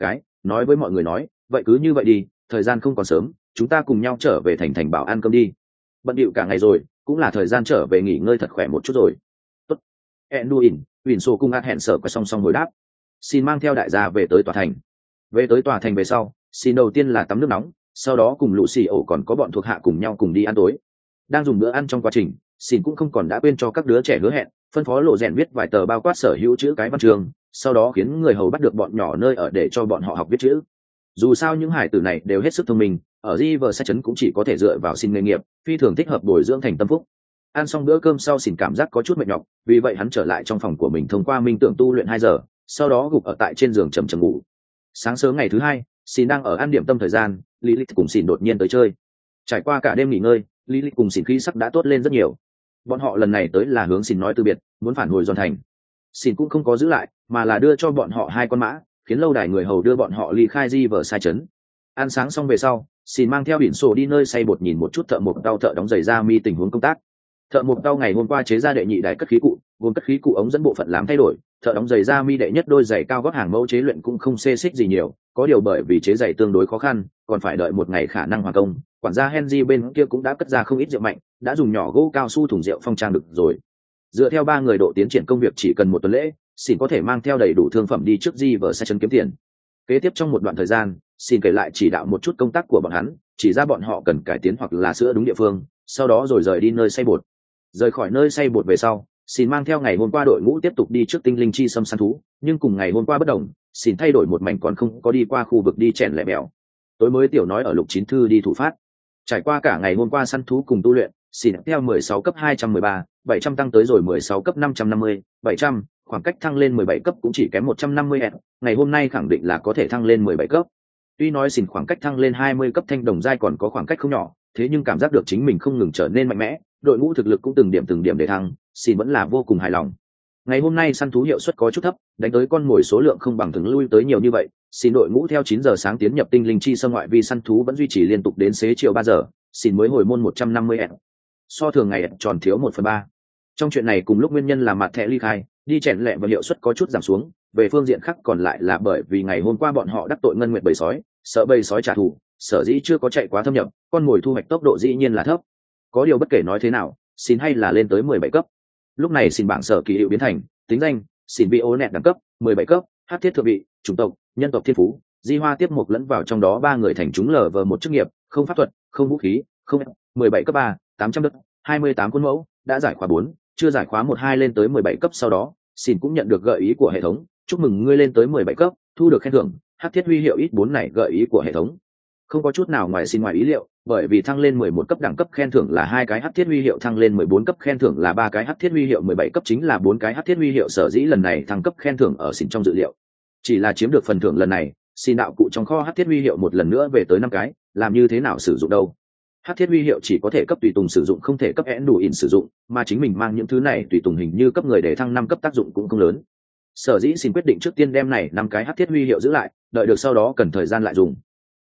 nói với mọi người nói, vậy cứ như vậy đi, thời gian không còn sớm, chúng ta cùng nhau trở về thành bảo ăn cơm đi. Bận điệu cả ngày rồi, cũng là thời gian trở về nghỉ ngơi thật khỏe một chút rồi. Tốt. Enduin, Huỳnh Sô cùng át hẹn sở quay song song hồi đáp. Xin mang theo đại gia về tới tòa thành. Về tới tòa thành về sau, xin đầu tiên là tắm nước nóng, sau đó cùng lũ xì ổ còn có bọn thuộc hạ cùng nhau cùng đi ăn tối. Đang dùng bữa ăn trong quá trình, xin cũng không còn đã quên cho các đứa trẻ hứa hẹn, phân phó lộ rèn viết vài tờ bao quát sở hữu chữ cái văn chương, sau đó khiến người hầu bắt được bọn nhỏ nơi ở để cho bọn họ học viết chữ. Dù sao những hải tử này đều hết sức thông minh, ở Riverside trấn cũng chỉ có thể dựa vào xin nghề nghiệp, phi thường thích hợp bồi dưỡng thành tâm phúc. Ăn xong bữa cơm sau, xin cảm giác có chút mệt nhọc, vì vậy hắn trở lại trong phòng của mình thông qua minh tưởng tu luyện 2 giờ, sau đó gục ở tại trên giường chầm chầm ngủ. Sáng sớm ngày thứ hai, xin đang ở ăn điểm tâm thời gian, Lilith cùng xin đột nhiên tới chơi. Trải qua cả đêm nghỉ ngơi, Lilith cùng xin khí sắc đã tốt lên rất nhiều. Bọn họ lần này tới là hướng xin nói từ biệt, muốn phản hồi Giòn thành. Xin cũng không có giữ lại, mà là đưa cho bọn họ 2 con mã, khiến lâu đài người hầu đưa bọn họ ly khai Riverside trấn. Ăn sáng xong về sau, xin mang theo biển sổ đi nơi xay bột nhìn một chút thợ mộc đau thợ đóng giày ra mi tình huống công tác. Thợ mộc đau ngày hôm qua chế ra đệ nhị đài cất khí cụ, gồm cất khí cụ ống dẫn bộ phận làm thay đổi. Thợ đóng giày ra mi đệ nhất đôi giày cao gót hàng mẫu chế luyện cũng không xê xích gì nhiều, có điều bởi vì chế giày tương đối khó khăn, còn phải đợi 1 ngày khả năng hoàn công. Quản gia Henry bên kia cũng đã cất ra không ít rượu mạnh, đã dùng nhỏ gỗ cao su thùng rượu phong trang được rồi. Dựa theo 3 người độ tiến triển công việc chỉ cần 1 tuần lễ, xin có thể mang theo đầy đủ thương phẩm đi trước Riverside trấn kiếm tiền. Kế tiếp trong một đoạn thời gian, xin kể lại chỉ đạo một chút công tác của bọn hắn, chỉ ra bọn họ cần cải tiến hoặc là sửa đúng địa phương, sau đó rồi rời đi nơi xay bột. Rời khỏi nơi xay bột về sau, xin mang theo ngày hôm qua đội ngũ tiếp tục đi trước tinh linh chi xâm săn thú, nhưng cùng ngày hôm qua bất đồng, xin thay đổi một mảnh còn không có đi qua khu vực đi chèn lẻ bèo. Tối mới tiểu nói ở Lục Chín Thư đi thủ phát. Trải qua cả ngày hôm qua săn thú cùng tu luyện, xin theo 16 cấp 213, 700 tăng tới rồi 16 cấp 550, 700, khoảng cách thăng lên 17 cấp cũng chỉ kém 150 s, ngày hôm nay khẳng định là có thể thăng lên 17 cấp. Tuy nói xin khoảng cách thăng lên 20 cấp thanh đồng giai còn có khoảng cách không nhỏ, thế nhưng cảm giác được chính mình không ngừng trở nên mạnh mẽ, đội ngũ thực lực cũng từng điểm để thăng, xin vẫn là vô cùng hài lòng. Ngày hôm nay săn thú hiệu suất có chút thấp, đánh tới con mồi số lượng không bằng thường lui tới nhiều như vậy, xin đội ngũ theo 9 giờ sáng tiến nhập tinh linh chi sâm ngoại vi săn thú vẫn duy trì liên tục đến xế chiều 3 giờ, xin mới hồi môn 150 s. So thường ngày tròn thiếu 1/3. Trong chuyện này cùng lúc nguyên nhân là mặt thẻ ly khai, đi chèn lẹ và hiệu suất có chút giảm xuống, về phương diện khác còn lại là bởi vì ngày hôm qua bọn họ đắc tội ngân nguyệt bầy sói, sợ bầy sói trả thù, sở dĩ chưa có chạy quá thâm nhập, con mồi thu hoạch tốc độ dĩ nhiên là thấp. Có điều bất kể nói thế nào, xin hay là lên tới 17 cấp. Lúc này xin bảng sở kỳ hiệu biến thành tính danh, xin bị ô nẹt đẳng cấp 17 cấp, hát thiết thượng vị, chủng tộc, nhân tộc thiên phú, di hoa tiếp mục lẫn vào trong đó 3 người thành chúng lờ vờ một chức nghiệp, không pháp thuật, không vũ khí, không 17 cấp 3, 800 đất, 28 quân mẫu, đã giải khóa 4, chưa giải khóa 1-2 lên tới 17 cấp sau đó, xin cũng nhận được gợi ý của hệ thống, chúc mừng ngươi lên tới 17 cấp, thu được khen thưởng, hát thiết huy hiệu ít 4 này gợi ý của hệ thống. Không có chút nào ngoài xin ngoài ý liệu, bởi vì thăng lên 11 cấp đẳng cấp khen thưởng là 2 cái hắc thiết huy hiệu, thăng lên 14 cấp khen thưởng là 3 cái hắc thiết huy hiệu, 17 cấp chính là 4 cái hắc thiết huy hiệu, sở dĩ lần này thăng cấp khen thưởng ở xin trong dự liệu. Chỉ là chiếm được phần thưởng lần này, xin đạo cụ trong kho hắc thiết huy hiệu một lần nữa về tới 5 cái, làm như thế nào sử dụng đâu? Hắc thiết huy hiệu chỉ có thể cấp tùy tùng sử dụng, không thể cấp én đủ in sử dụng, mà chính mình mang những thứ này tùy tùng hình như cấp người để thăng 5 cấp tác dụng cũng không lớn. Sở dĩ xin quyết định trước tiên đem này 5 cái hắc thiết huy hiệu giữ lại, đợi được sau đó cần thời gian lại dùng.